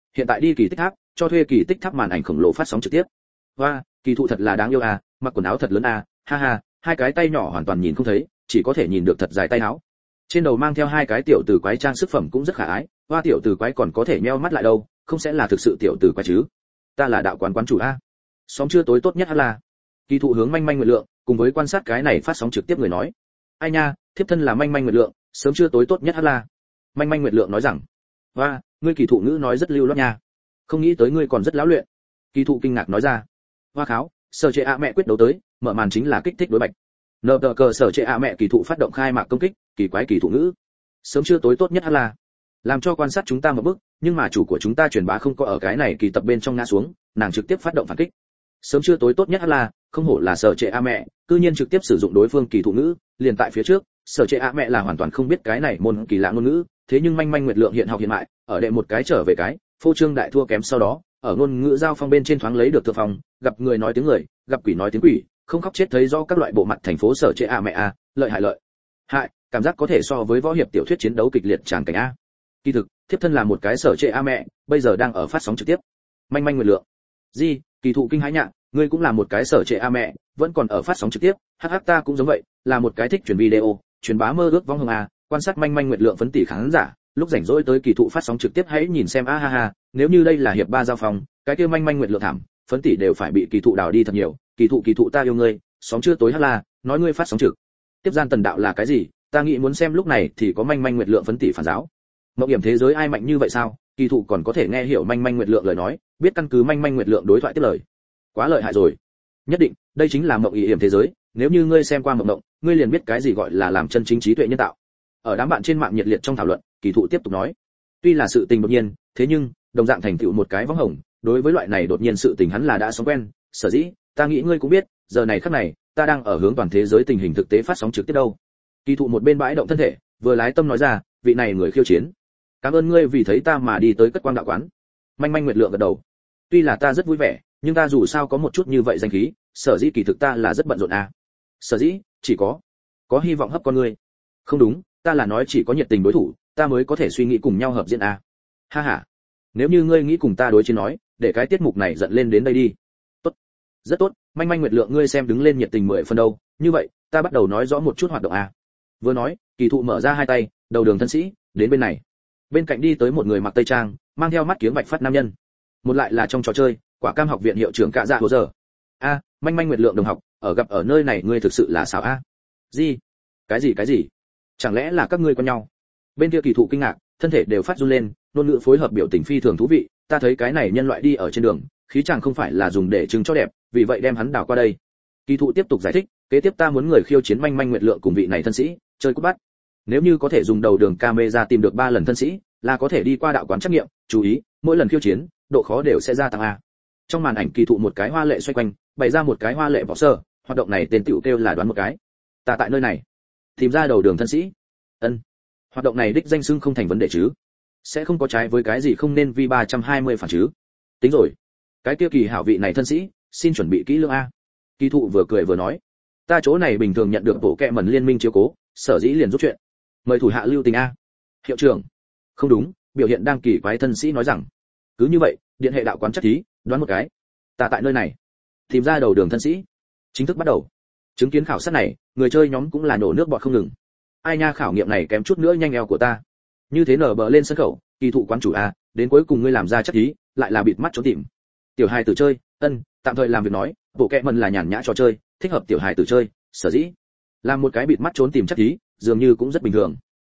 hiện tại đi kỳ tích tháp, cho thuê kỳ tích tháp màn ảnh khổng lồ phát sóng trực tiếp. Và, kỳ thụ thật là đáng yêu à, mặc quần áo thật lớn à, ha ha, hai cái tay nhỏ hoàn toàn nhìn không thấy, chỉ có thể nhìn được thật dài tay áo. Trên đầu mang theo hai cái tiểu tử quái trang sức phẩm cũng rất khả ái, hoa tiểu tử quái còn có thể nheo mắt lại đâu, không sẽ là thực sự tiểu tử quái chứ? Ta là đạo quán quán chủ a. Xóm trưa tối tốt nhất là. Kỳ thụ hướng Manh Manh Nguyệt Lượng, cùng với quan sát cái này phát sóng trực tiếp người nói. Ai nha, thiếp thân là Manh Manh Nguyệt Lượng, sớm trưa tối tốt nhất là. Manh Manh Nguyệt Lượng nói rằng. Hoa, ngươi kỳ thụ ngữ nói rất lưu loát nha. Không nghĩ tới ngươi còn rất lão luyện. Kỳ thụ kinh ngạc nói ra. Hoa kháo, sở trệ ạ mẹ quyết đấu tới, mở màn chính là kích thích đối bạch. Nợ tờ cờ sở trệ ạ mẹ kỳ thụ phát động khai mạc công kích, kỳ quái kỳ thụ ngữ. Sớm trưa tối tốt nhất là. Làm cho quan sát chúng ta một bước, nhưng mà chủ của chúng ta truyền bá không có ở cái này kỳ tập bên trong ngã xuống, nàng trực tiếp phát động phản kích. Sớm trưa tối tốt nhất là, không hổ là sở trệ a mẹ, cư nhiên trực tiếp sử dụng đối phương kỳ thụ ngữ, liền tại phía trước, sở trệ a mẹ là hoàn toàn không biết cái này môn kỳ lạ ngôn ngữ, thế nhưng Manh Manh Nguyệt Lượng hiện học hiện mại, ở đệ một cái trở về cái, phô trương đại thua kém sau đó, ở ngôn ngữ giao phong bên trên thoáng lấy được thượng phong, gặp người nói tiếng người, gặp quỷ nói tiếng quỷ, không khóc chết thấy do các loại bộ mặt thành phố sở trệ a mẹ a, lợi hại, cảm giác có thể so với võ hiệp tiểu thuyết chiến đấu kịch liệt tràng cảnh a. Kỳ thực, thiếp thân là một cái sở trệ a mẹ, bây giờ đang ở phát sóng trực tiếp. Manh Manh Nguyệt Lượng. Gì, kỳ thụ kinh hãi nhạ, ngươi cũng là một cái sở trệ a mẹ, vẫn còn ở phát sóng trực tiếp, hắc ta cũng giống vậy, là một cái thích truyền video, truyền bá mơ ước vong hồng a, quan sát Manh Manh Nguyệt Lượng phấn tỷ khán giả, lúc rảnh rỗi tới kỳ thụ phát sóng trực tiếp hãy nhìn xem a ha ha, nếu như đây là hiệp 3 giao phòng, cái kia Manh Manh Nguyệt Lượng thảm, phấn tỷ đều phải bị kỳ thụ đào đi thật nhiều, kỳ thụ ta yêu ngươi, sóng trưa tối hắc la, nói ngươi phát sóng trực tiếp gian tần đạo là cái gì, ta nghĩ muốn xem lúc này thì có Manh Manh Nguyệt Lượng phấn tỷ phản giáo. Mộng hiểm thế giới ai mạnh như vậy sao? Kỳ thụ còn có thể nghe hiểu Manh Manh Nguyệt Lượng lời nói, biết căn cứ Manh Manh Nguyệt Lượng đối thoại tiếp lời. Quá lợi hại rồi. Nhất định, đây chính là mộng hiểm thế giới, nếu như ngươi xem qua mộng, ngươi liền biết cái gì gọi là làm chân chính trí tuệ nhân tạo. Ở đám bạn trên mạng nhiệt liệt trong thảo luận, kỳ thụ tiếp tục nói, tuy là sự tình đột nhiên, thế nhưng đồng dạng thành tựu một cái võng hồng, đối với loại này đột nhiên sự tình hắn là đã sống quen, sở dĩ, ta nghĩ ngươi cũng biết, giờ này khắc này, ta đang ở hướng toàn thế giới tình hình thực tế phát sóng trực tiếp đâu. Kỳ thụ một bên bãi động thân thể, vừa lái tâm nói ra, vị này người khiêu chiến, cảm ơn ngươi vì thấy ta mà đi tới cất quang đạo quán. Manh Manh Nguyệt Lượng gật đầu, tuy là ta rất vui vẻ, nhưng ta dù sao có một chút như vậy danh khí, sở dĩ kỳ thực ta là rất bận rộn à. Sở dĩ chỉ có hy vọng hấp con ngươi. Không đúng, ta là nói chỉ có nhiệt tình đối thủ, ta mới có thể suy nghĩ cùng nhau hợp diễn à. Ha ha, nếu như ngươi nghĩ cùng ta đối chiến nói, để cái tiết mục này dẫn lên đến đây đi. Tốt, rất tốt, Manh Manh Nguyệt Lượng ngươi xem đứng lên nhiệt tình 10 phần đâu, như vậy ta bắt đầu nói rõ một chút hoạt động à. Vừa nói, kỳ thụ mở ra hai tay, đầu đường thân sĩ, đến bên này. Bên cạnh đi tới một người mặc tây trang, mang theo mắt kiếng bạch phát nam nhân. Một lại là trong trò chơi, Quả Cam học viện hiệu trưởng Cạ Dạ Hồ giờ. A, Manh Manh Nguyệt Lượng đồng học, gặp ở nơi này ngươi thực sự là sao a? Gì? Cái gì? Chẳng lẽ là các ngươi quen nhau? Bên kia kỳ thụ kinh ngạc, thân thể đều phát run lên, ngôn ngữ phối hợp biểu tình phi thường thú vị, ta thấy cái này nhân loại đi ở trên đường, khí chàng không phải là dùng để trưng cho đẹp, vì vậy đem hắn đảo qua đây. Kỳ thụ tiếp tục giải thích, kế tiếp ta muốn người khiêu chiến Manh Manh Nguyệt Lượng cùng vị này thân sĩ, chơi cút bắt. Nếu như có thể dùng đầu đường camera tìm được 3 lần thân sĩ, là có thể đi qua đạo quán trắc nghiệm, chú ý, mỗi lần khiêu chiến, độ khó đều sẽ gia tăng a. Trong màn ảnh kỳ thụ một cái hoa lệ xoay quanh, bày ra một cái hoa lệ vỏ sơ, hoạt động này tên tiểu kêu là đoán một cái. Ta tại nơi này, tìm ra đầu đường thân sĩ. Ân. Hoạt động này đích danh xưng không thành vấn đề chứ? Sẽ không có trái với cái gì không nên vi 320 phản chứ? Tính rồi. Cái kia kỳ hảo vị này thân sĩ, xin chuẩn bị kỹ lưỡng a. Kỳ thụ vừa cười vừa nói, ta chỗ này bình thường nhận được bộ kệ mẩn liên minh chiếu cố, sở dĩ liền giúp chuyện. Mời thủ hạ lưu tình a. Hiệu trưởng. Không đúng, biểu hiện đang kỳ quái thân sĩ nói rằng, cứ như vậy, điện hệ đạo quán chắc thí, đoán một cái. Ta tại nơi này, tìm ra đầu đường thân sĩ. Chính thức bắt đầu. Chứng kiến khảo sát này, người chơi nhóm cũng là nổ nước bọt không ngừng. Ai nha, khảo nghiệm này kém chút nữa nhanh eo của ta. Như thế nở bờ lên sân khấu, kỳ thụ quán chủ a, đến cuối cùng ngươi làm ra chắc thí, lại là bịt mắt trốn tìm. Tiểu hài tử chơi, tạm thời làm việc nói, bộ kệ mẩn là nhàn nhã trò chơi, thích hợp tiểu hài tử chơi, sở dĩ làm một cái bịt mắt trốn tìm chắc thí, dường như cũng rất bình thường.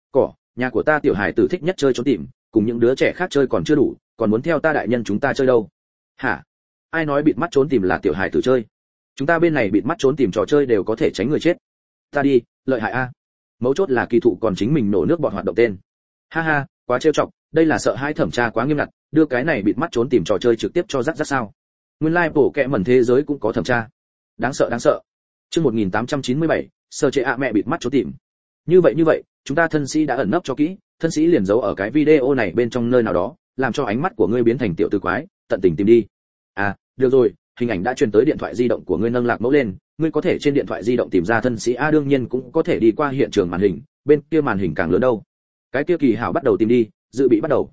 Nhà của ta tiểu hài tử thích nhất chơi trốn tìm, cùng những đứa trẻ khác chơi còn chưa đủ, còn muốn theo ta đại nhân chúng ta chơi đâu. Hả? Ai nói bịt mắt trốn tìm là tiểu hài tử chơi? Chúng ta bên này bịt mắt trốn tìm trò chơi đều có thể tránh người chết. Ta đi, lợi hại a. Mấu chốt là kỳ thụ còn chính mình nổ nước bọt hoạt động tên. Ha ha, quá trêu chọc, đây là sợ hai thẩm tra quá nghiêm ngặt, đưa cái này bịt mắt trốn tìm trò chơi trực tiếp cho rắc sao? Nguyên lai bổ kệ mẩn thế giới cũng có thẩm tra. Đáng sợ. Chương 1897, sơ chế ạ mẹ bịt mắt trốn tìm. Như vậy, chúng ta thân sĩ đã ẩn nấp cho kỹ, thân sĩ liền giấu ở cái video này bên trong nơi nào đó, làm cho ánh mắt của ngươi biến thành tiểu tử quái, tận tình tìm đi. À, được rồi, hình ảnh đã truyền tới điện thoại di động của ngươi, nâng lạc mẫu lên, ngươi có thể trên điện thoại di động tìm ra thân sĩ a, đương nhiên cũng có thể đi qua hiện trường màn hình, bên kia màn hình càng lớn đâu. Cái kia kỳ hảo bắt đầu tìm đi, dự bị bắt đầu.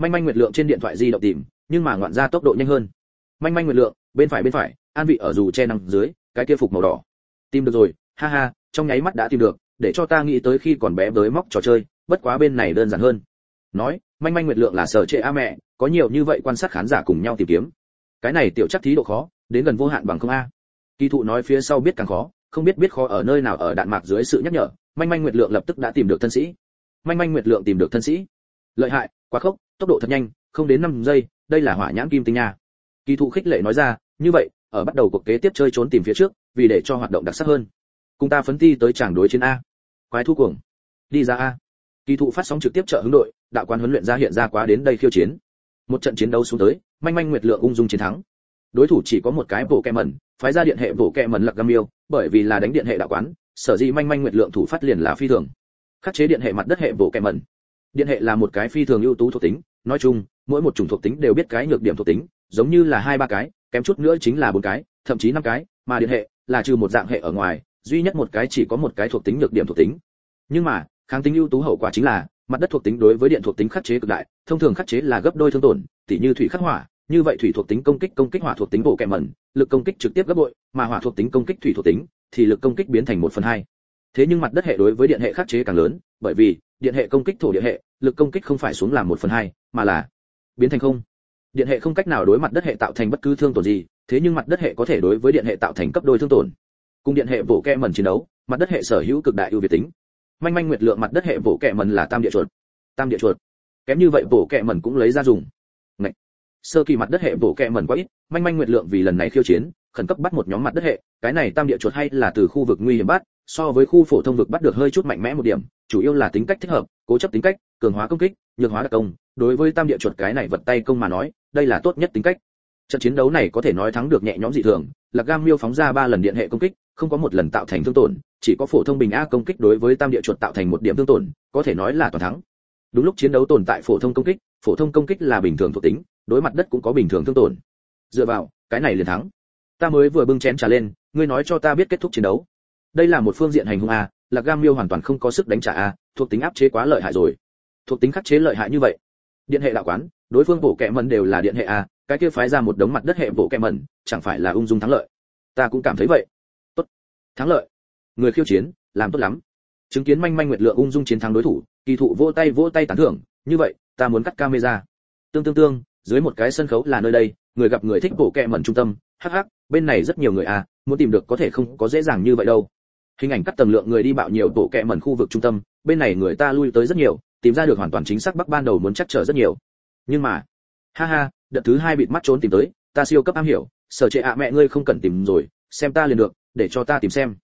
Manh Manh Nguyệt Lượng trên điện thoại di động tìm, nhưng mà ngoạn ra tốc độ nhanh hơn. Manh Manh Nguyệt Lượng, bên phải, an vị ở dù che nằm dưới, cái kia phục màu đỏ. Tìm được rồi, ha ha, trong nháy mắt đã tìm được, để cho ta nghĩ tới khi còn bé với móc trò chơi, bất quá bên này đơn giản hơn. Nói, Manh Manh Nguyệt Lượng là sở trệ a mẹ, có nhiều như vậy quan sát khán giả cùng nhau tìm kiếm. Cái này tiểu chắc thí độ khó, đến gần vô hạn bằng không a. Kỳ thụ nói phía sau biết càng khó, không biết khó ở nơi nào ở đạn mạc dưới sự nhắc nhở, Manh Manh Nguyệt Lượng lập tức đã tìm được thân sĩ. Manh Manh Nguyệt Lượng tìm được thân sĩ. Lợi hại, quá khốc, tốc độ thật nhanh, không đến 5 giây, đây là hỏa nhãn kim tinh nha. Kỳ thụ khích lệ nói ra, như vậy, ở bắt đầu cuộc kế tiếp chơi trốn tìm phía trước, vì để cho hoạt động đặc sắc hơn. Cùng ta phấn ti tới tràng đối chiến a. Quái thú cuồng. Đi ra a. Kỳ thụ phát sóng trực tiếp trợ hứng đội, đạo quan huấn luyện ra hiện ra quá đến đây khiêu chiến. Một trận chiến đấu xuống tới, Manh Manh Nguyệt Lượng ung dung chiến thắng. Đối thủ chỉ có một cái bộ kẹ mẩn, phái ra điện hệ bộ kẹ mẩn Lạc Gam Miêu, bởi vì là đánh điện hệ đạo quán, sở dĩ Manh Manh Nguyệt Lượng thủ phát liền là phi thường. Khắc chế điện hệ mặt đất hệ bộ kẹ mẩn. Điện hệ là một cái phi thường ưu tú thuộc tính, nói chung, mỗi một chủng thuộc tính đều biết cái nhược điểm thuộc tính, giống như là 2-3 cái, kém chút nữa chính là 4 cái, thậm chí 5 cái, mà điện hệ là trừ một dạng hệ ở ngoài, duy nhất một cái chỉ có một cái thuộc tính nhược điểm thuộc tính. Nhưng mà, kháng tính ưu tú hậu quả chính là, mặt đất thuộc tính đối với điện thuộc tính khắc chế cực đại, thông thường khắc chế là gấp đôi thương tổn, tỉ như thủy khắc hỏa, như vậy thủy thuộc tính công kích hỏa thuộc tính bộ kẹ mẩn, lực công kích trực tiếp gấp bội, mà hỏa thuộc tính công kích thủy thuộc tính thì lực công kích biến thành 1/2. Thế nhưng mặt đất hệ đối với điện hệ khắc chế càng lớn, bởi vì điện hệ công kích thổ địa hệ, lực công kích không phải xuống làm 1/2, mà là biến thành không. Điện hệ không cách nào đối mặt đất hệ tạo thành bất cứ thương tổn gì, thế nhưng mặt đất hệ có thể đối với điện hệ tạo thành cấp đôi thương tổn. Cùng điện hệ bộ kẹ mẩn chiến đấu, mặt đất hệ sở hữu cực đại ưu việt tính. Manh Manh Nguyệt Lượng mặt đất hệ bộ kẹ mẩn là tam địa chuột. Tam địa chuột. Kém như vậy bộ kẹ mẩn cũng lấy ra dùng. Ngậy. Sơ kỳ mặt đất hệ bộ kẹ mẩn quá ít, Manh Manh Nguyệt Lượng vì lần này khiêu chiến, khẩn cấp bắt một nhóm mặt đất hệ, cái này tam địa chuột hay là từ khu vực nguy hiểm bắt, so với khu phổ thông vực bắt được hơi chút mạnh mẽ một điểm, chủ yếu là tính cách thích hợp, cố chấp tính cách, cường hóa công kích, nhược hóa đặc công, đối với tam địa chuột cái này vật tay công mà nói, đây là tốt nhất tính cách. Trận chiến đấu này có thể nói thắng được nhẹ nhõm dị thường, Lạc Gam Miêu phóng ra 3 lần điện hệ công kích, không có một lần tạo thành thương tổn, chỉ có phổ thông bình a công kích đối với tam địa chuột tạo thành một điểm thương tổn, có thể nói là toàn thắng. Đúng lúc chiến đấu tồn tại phổ thông công kích là bình thường thuộc tính, đối mặt đất cũng có bình thường thương tổn. Dựa vào, cái này liền thắng. Ta mới vừa bưng chén trà lên, ngươi nói cho ta biết kết thúc chiến đấu. Đây là một phương diện hành hung a, Lạc Gam Miêu hoàn toàn không có sức đánh trả a, thuộc tính áp chế quá lợi hại rồi. Thuộc tính khắc chế lợi hại như vậy. Điện hệ đạo quán, đối phương bộ kệ mẩn đều là điện hệ a, cái kia phái ra một đống mặt đất hệ bộ kệ mẩn, chẳng phải là ung dung thắng lợi. Ta cũng cảm thấy vậy. Tốt, thắng lợi. Người khiêu chiến, làm tốt lắm. Chứng kiến Manh Manh Nguyệt Lượng ung dung chiến thắng đối thủ, kỳ thụ vỗ tay tán thưởng, như vậy, ta muốn cắt camera. Tương, dưới một cái sân khấu là nơi đây, người gặp người thích bộ kệ mẩn trung tâm, hắc, bên này rất nhiều người à, muốn tìm được có thể không có dễ dàng như vậy đâu. Hình ảnh cắt tầng lượng người đi bạo nhiều bộ kệ mẩn khu vực trung tâm, bên này người ta lui tới rất nhiều, tìm ra được hoàn toàn chính xác bắc ban đầu muốn chắc trở rất nhiều. Nhưng mà, ha, đợt thứ 2 bịt mắt trốn tìm tới, ta siêu cấp am hiểu, sở trệ ạ mẹ ngươi không cần tìm rồi, xem ta liền được, để cho ta tìm xem.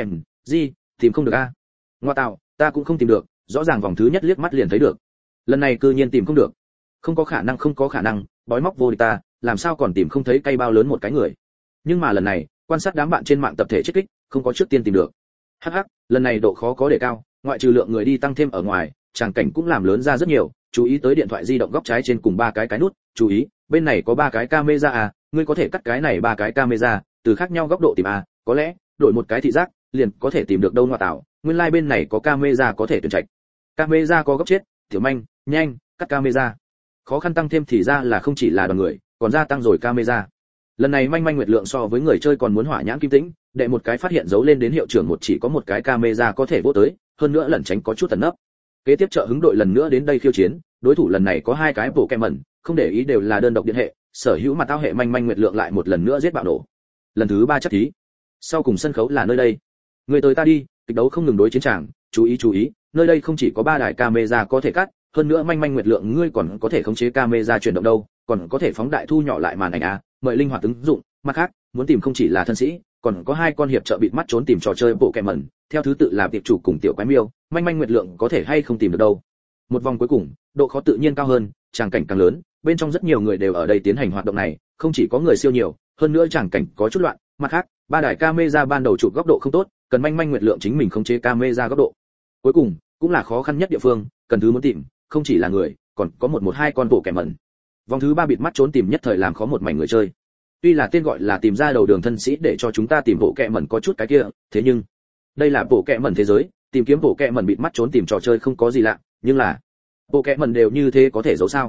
Gì, tìm không được a? Ngoa tạo, ta cũng không tìm được, rõ ràng vòng thứ nhất liếc mắt liền thấy được. Lần này cư nhiên tìm không được. Không có khả năng, bói móc vô địch ta, làm sao còn tìm không thấy cây bao lớn một cái người. Nhưng mà lần này, quan sát đám bạn trên mạng tập thể chết kích, không có trước tiên tìm được. Hắc, lần này độ khó có đề cao, ngoại trừ lượng người đi tăng thêm ở ngoài, tràng cảnh cũng làm lớn ra rất nhiều, chú ý tới điện thoại di động góc trái trên cùng 3 cái nút, chú ý, bên này có 3 cái camera à, ngươi có thể cắt cái này 3 cái camera, từ khác nhau góc độ tìm à, có lẽ, đổi một cái thị giác, liền có thể tìm được đâu ngoại tạo, nguyên lai like bên này có camera có thể tuyển trạch. Camera có góc chết, tiểu manh, nhanh, cắt camera. Khó khăn tăng thêm thì ra là không chỉ là đoàn người, còn gia tăng rồi camera. Lần này Manh Manh Nguyệt Lượng so với người chơi còn muốn hỏa nhãn kim tĩnh, đệ một cái phát hiện dấu lên đến hiệu trưởng một chỉ có một cái camera có thể vô tới, hơn nữa lẩn tránh có chút tẩn nấp. Kế tiếp trợ hứng đội lần nữa đến đây khiêu chiến, đối thủ lần này có 2 cái bộ kẹm mẩn, không để ý đều là đơn độc điện hệ, sở hữu mà tao hệ Manh Manh Nguyệt Lượng lại một lần nữa giết bạo nổ. Lần thứ 3 chắc thí. Sau cùng sân khấu là nơi đây. Người tới ta đi, kịch đấu không ngừng đối chiến tràng, chú ý, nơi đây không chỉ có 3 đài camera có thể cắt, hơn nữa Manh Manh Nguyệt Lượng ngươi còn có thể khống chế camera chuyển động đâu, còn có thể phóng đại thu nhỏ lại màn ảnh a, mời linh hoạt ứng dụng, mặt khác, muốn tìm không chỉ là thân sĩ, còn có 2 con hiệp trợ bịt mắt trốn tìm trò chơi bộ kẹm mẩn, theo thứ tự là tiệp chủ cùng tiểu quái miêu, Manh Manh Nguyệt Lượng có thể hay không tìm được đâu. Một vòng cuối cùng, độ khó tự nhiên cao hơn, tràng cảnh càng lớn, bên trong rất nhiều người đều ở đây tiến hành hoạt động này, không chỉ có người siêu nhiều, hơn nữa tràng cảnh có chút loạn, mặt khác, 3 đài camera ban đầu chụp góc độ không tốt, cần Manh Manh Nguyệt Lượng chính mình khống chế camera góc độ. Cuối cùng, cũng là khó khăn nhất địa phương, cần thứ muốn tìm, không chỉ là người, còn có 112 con bộ kẹm mẩn. Vòng thứ 3 bịt mắt trốn tìm nhất thời làm khó một mảnh người chơi. Tuy là tên gọi là tìm ra đầu đường thân sĩ để cho chúng ta tìm bộ kẹm mẩn có chút cái kia, thế nhưng đây là bộ kẹm mẩn thế giới, tìm kiếm bộ kẹm mẩn bịt mắt trốn tìm trò chơi không có gì lạ, nhưng là bộ kẹm mẩn đều như thế có thể giấu sao?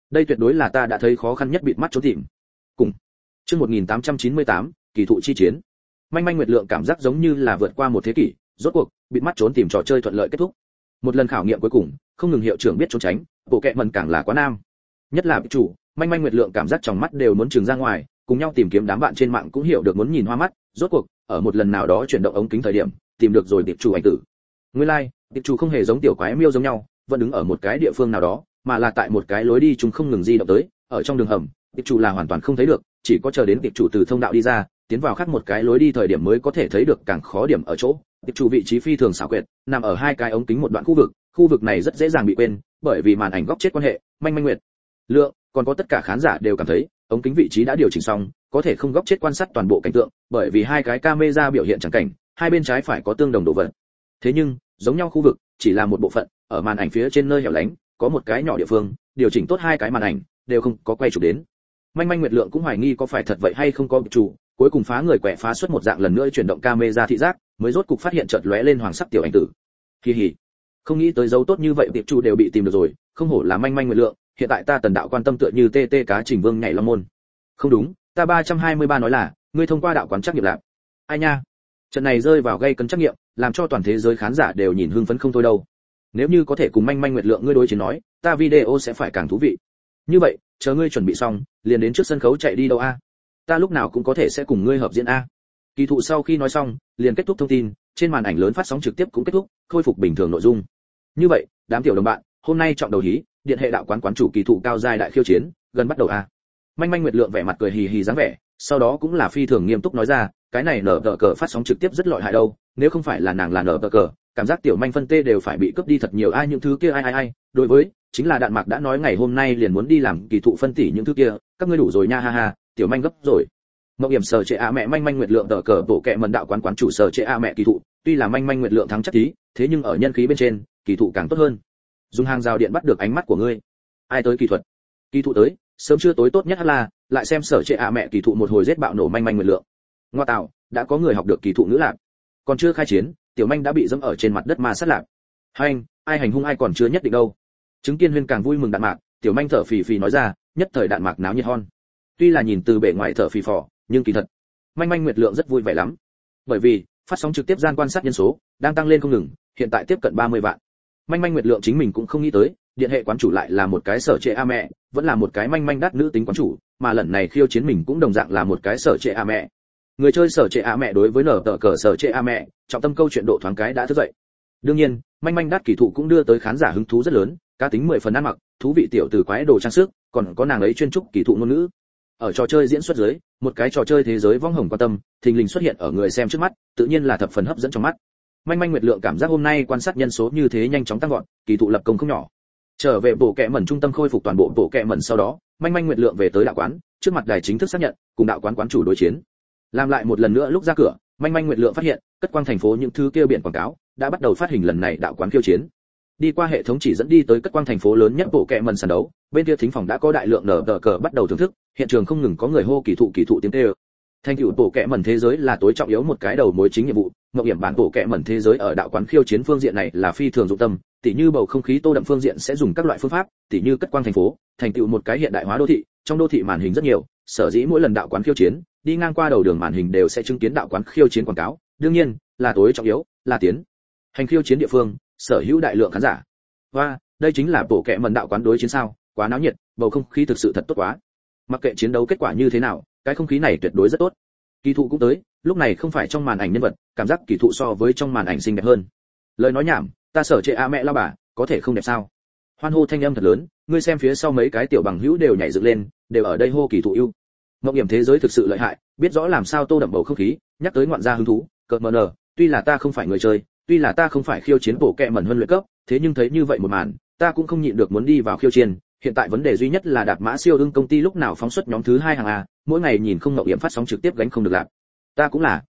Đây tuyệt đối là ta đã thấy khó khăn nhất bịt mắt trốn tìm. Cùng chương 1898, kỳ thụ chi chiến. Manh manh nguyệt lượng cảm giác giống như là vượt qua một thế kỷ, rốt cuộc bịt mắt trốn tìm trò chơi thuận lợi kết thúc. Một lần khảo nghiệm cuối cùng, không ngừng hiệu trưởng biết trốn tránh, bộ kệ mần càng là quá nam. Nhất là chủ, manh manh nguyệt lượng cảm giác trong mắt đều muốn trừng ra ngoài, cùng nhau tìm kiếm đám bạn trên mạng cũng hiểu được muốn nhìn hoa mắt, rốt cuộc ở một lần nào đó chuyển động ống kính thời điểm, tìm được rồi tiệp chủ ảnh tử. Nguyên lai, tiệp chủ không hề giống tiểu quái miêu giống nhau, vẫn đứng ở một cái địa phương nào đó, mà là tại một cái lối đi chúng không ngừng di động tới, ở trong đường hầm, tiệp chủ là hoàn toàn không thấy được, chỉ có chờ đến tiệp chủ từ thông đạo đi ra, tiến vào khác một cái lối đi thời điểm mới có thể thấy được, càng khó điểm ở chỗ tiệp chủ vị trí phi thường xảo quyệt, nằm ở hai cái ống kính một đoạn khu vực này rất dễ dàng bị quên, bởi vì màn ảnh góc chết quan hệ, manh manh nguyệt lượng còn có tất cả khán giả đều cảm thấy ống kính vị trí đã điều chỉnh xong, có thể không góc chết quan sát toàn bộ cảnh tượng, bởi vì hai cái camera biểu hiện chẳng cảnh, hai bên trái phải có tương đồng độ vật. Thế nhưng, giống nhau khu vực chỉ là một bộ phận, ở màn ảnh phía trên nơi hẻo lánh, có một cái nhỏ địa phương, điều chỉnh tốt hai cái màn ảnh đều không có quay chụp đến. Manh manh nguyệt lượng cũng hoài nghi có phải thật vậy hay không có chủ, cuối cùng phá người quẻ phá xuất một dạng lần nữa chuyển động camera thị giác, mới rốt cục phát hiện chợt lóe lên hoàng sắc tiểu ảnh tử. Kỳ hỉ, không nghĩ tới dấu tốt như vậy tiệp chủ đều bị tìm được rồi, không hổ là manh manh nguyệt lượng, hiện tại ta Tần đạo quan tâm tựa như tê tê cá trình vương nhảy long môn. Không đúng, ta 323 nói là, ngươi thông qua đạo quán trắc nghiệm lạc. Ai nha, trận này rơi vào gây cấn trắc nghiệm, làm cho toàn thế giới khán giả đều nhìn hưng phấn không thôi đâu. Nếu như có thể cùng manh manh nguyệt lượng ngươi đối chiến nói, ta video sẽ phải càng thú vị. Như vậy, chờ ngươi chuẩn bị xong, liền đến trước sân khấu chạy đi đâu a? Ta lúc nào cũng có thể sẽ cùng ngươi hợp diễn a. Kỳ thụ sau khi nói xong, liền kết thúc thông tin, trên màn ảnh lớn phát sóng trực tiếp cũng kết thúc, khôi phục bình thường nội dung. Như vậy, đám tiểu đồng bạn, hôm nay trọng đầu hí, điện hệ đạo quán quán chủ kỳ thụ cao giai đại khiêu chiến, gần bắt đầu a. Manh manh nguyệt lượng vẻ mặt cười hì hì dáng vẻ, sau đó cũng là phi thường nghiêm túc nói ra, cái này nở tờ cờ phát sóng trực tiếp rất lợi hại đâu, nếu không phải là nàng là nở tờ cờ, cảm giác tiểu manh phân tê đều phải bị cướp đi thật nhiều ai những thứ kia ai. Đối với, chính là đạn mạc đã nói ngày hôm nay liền muốn đi làm kỳ thụ phân tỉ những thứ kia, các ngươi đủ rồi nha ha ha, tiểu manh gấp rồi. Mộng hiểm sở trệ a mẹ manh manh nguyệt lượng tờ cờ bộ kệ mần đạo quán quán chủ sở trệ a mẹ kỳ thụ, tuy là manh manh nguyệt lượng thắng chắc tí, thế nhưng ở nhân khí bên trên, kỳ thụ càng tốt hơn. Dùng hàng rào điện bắt được ánh mắt của ngươi. Ai tới kỳ thuật? Kỳ thụ tới, sớm chưa tối tốt nhất là lại xem sở trệ a mẹ kỳ thụ một hồi giết bạo nổ manh manh nguyệt lượng. Ngoa tạo, đã có người học được kỳ thụ ngữ lạc. Còn chưa khai chiến, tiểu manh đã bị dẫm ở trên mặt đất ma sát lạc. Hành, ai hành hung ai còn chưa nhất định đâu. Chứng Kiên Huyên càng vui mừng đạn mạc, tiểu manh thở phì phì nói ra, nhất thời đạn mạc náo nhiệt hon. Tuy là nhìn từ bề ngoài thở phì phò, nhưng kỳ thật, manh manh nguyệt lượng rất vui vẻ lắm. Bởi vì, phát sóng trực tiếp gian quan sát nhân số đang tăng lên không ngừng, hiện tại tiếp cận 30 vạn. Manh manh nguyệt lượng chính mình cũng không nghĩ tới, điện hệ quán chủ lại là một cái sở trệ a mẹ, vẫn là một cái manh manh đắt nữ tính quán chủ, mà lần này khiêu chiến mình cũng đồng dạng là một cái sở trệ a mẹ. Người chơi sở trệ a mẹ đối với nở tờ cờ sở trệ a mẹ, trọng tâm câu chuyện độ thoáng cái đã thức dậy. Đương nhiên, manh manh đắt kỳ thụ cũng đưa tới khán giả hứng thú rất lớn, cá tính 10 phần ăn mặc, thú vị tiểu từ quái đồ trang sức, còn có nàng ấy chuyên trúc kỳ thụ ngôn ngữ. Ở trò chơi diễn xuất dưới, một cái trò chơi thế giới vong hồng quan tâm, thình lình xuất hiện ở người xem trước mắt, tự nhiên là thập phần hấp dẫn trong mắt. Manh manh nguyệt lượng cảm giác hôm nay quan sát nhân số như thế nhanh chóng tăng vọt, kỳ thụ lập công không nhỏ. Trở về bộ kệ mẩn trung tâm khôi phục toàn bộ bộ kệ mẩn sau đó, manh manh nguyệt lượng về tới đạo quán, trước mặt đài chính thức xác nhận, cùng đạo quán quán chủ đối chiến. Làm lại một lần nữa lúc ra cửa, manh manh nguyệt lượng phát hiện, cất quang thành phố những thứ kia biển quảng cáo đã bắt đầu phát hình lần này đạo quán khiêu chiến. Đi qua hệ thống chỉ dẫn đi tới cất quang thành phố lớn nhất bộ kệ mẩn sàn đấu, bên kia thính phòng đã có đại lượng nở tờ cờ bắt đầu thưởng thức, hiện trường không ngừng có người hô kỳ thụ tiếng kêu. Thành tựu bộ kệ mẩn thế giới là tối trọng yếu một cái đầu mối chính nhiệm vụ, ngọc hiểm bản bộ kệ mẩn thế giới ở đạo quán khiêu chiến phương diện này là phi thường dụng tâm, tỉ như bầu không khí tô đậm phương diện sẽ dùng các loại phương pháp, tỉ như cất quang thành phố, thành tựu một cái hiện đại hóa đô thị, trong đô thị màn hình rất nhiều, sở dĩ mỗi lần đạo quán khiêu chiến, đi ngang qua đầu đường màn hình đều sẽ chứng kiến đạo quán khiêu chiến quảng cáo, đương nhiên, là tối trọng yếu, là tiến hành khiêu chiến địa phương, sở hữu đại lượng khán giả. Và, đây chính là bộ kệ mẩn đạo quán đối chiến sao, quá náo nhiệt, bầu không khí thực sự thật tốt quá. Mặc kệ chiến đấu kết quả như thế nào, cái không khí này tuyệt đối rất tốt. Kỳ thụ cũng tới, lúc này không phải trong màn ảnh nhân vật, cảm giác kỳ thụ so với trong màn ảnh xinh đẹp hơn. Lời nói nhảm, ta sở trệ a mẹ lao bà, có thể không đẹp sao? Hoan hô thanh âm thật lớn, ngươi xem phía sau mấy cái tiểu bằng hữu đều nhảy dựng lên, đều ở đây hô kỳ thụ yêu. Ngọc hiểm thế giới thực sự lợi hại, biết rõ làm sao tô đậm bầu không khí, nhắc tới ngoạn gia hứng thú, cợt mờ nở, tuy là ta không phải người chơi, tuy là ta không phải khiêu chiến bộ kệ mẩn huấn luyện cấp, thế nhưng thấy như vậy một màn, ta cũng không nhịn được muốn đi vào khiêu chiến. Hiện tại vấn đề duy nhất là Đạt Mã Siêu Ưng công ty lúc nào phóng xuất nhóm thứ 2 hàng a, mỗi ngày nhìn không Ngọc hiểm phát sóng trực tiếp gánh không được lạc. Ta cũng là,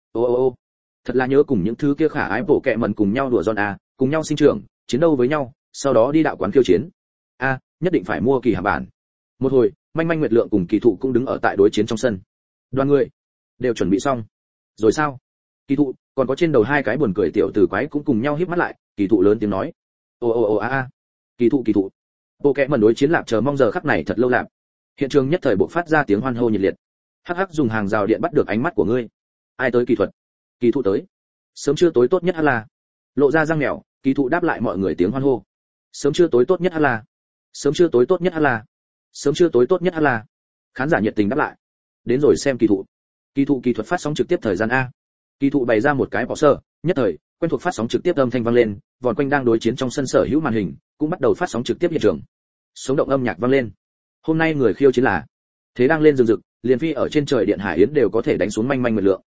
thật là nhớ cùng những thứ kia khả ái bộ kệ mẩn cùng nhau đùa giòn a, cùng nhau sinh trưởng, chiến đấu với nhau, sau đó đi đạo quán khiêu chiến. A, nhất định phải mua kỳ hạ bản. Một hồi, manh manh nguyệt lượng cùng kỳ thụ cũng đứng ở tại đối chiến trong sân. Đoàn người đều chuẩn bị xong. Rồi sao? Kỳ thụ, còn có trên đầu hai cái buồn cười tiểu tử quái cũng cùng nhau híp mắt lại, kỳ thụ lớn tiếng nói. A. Kỳ thụ. Bộ kệ mẩn đối chiến lạp chờ mong giờ khắc này thật lâu lạp. Hiện trường nhất thời bộc phát ra tiếng hoan hô nhiệt liệt. Hắc hắc dùng hàng rào điện bắt được ánh mắt của ngươi. Ai tới kỹ thuật? Kỳ thụ tới. Sớm trưa tối tốt nhất là. Lộ ra răng mèo, kỳ thụ đáp lại mọi người tiếng hoan hô. Sớm trưa tối tốt nhất là. Sớm trưa tối tốt nhất là. Sớm trưa tối tốt nhất là. Khán giả nhiệt tình đáp lại. Đến rồi xem kỳ thụ. Kỳ thụ kỳ thuật phát sóng trực tiếp thời gian a. Kỳ thụ bày ra một cái bỏ sơ, nhất thời, quen thuộc phát sóng trực tiếp âm thanh vang lên, vòn quanh đang đối chiến trong sân sở hữu màn hình, cũng bắt đầu phát sóng trực tiếp hiện trường. Sống động âm nhạc vang lên. Hôm nay người khiêu chiến là. Thế đang lên rừng rực, liền phi ở trên trời điện hải yến đều có thể đánh xuống manh manh nguyệt lượng.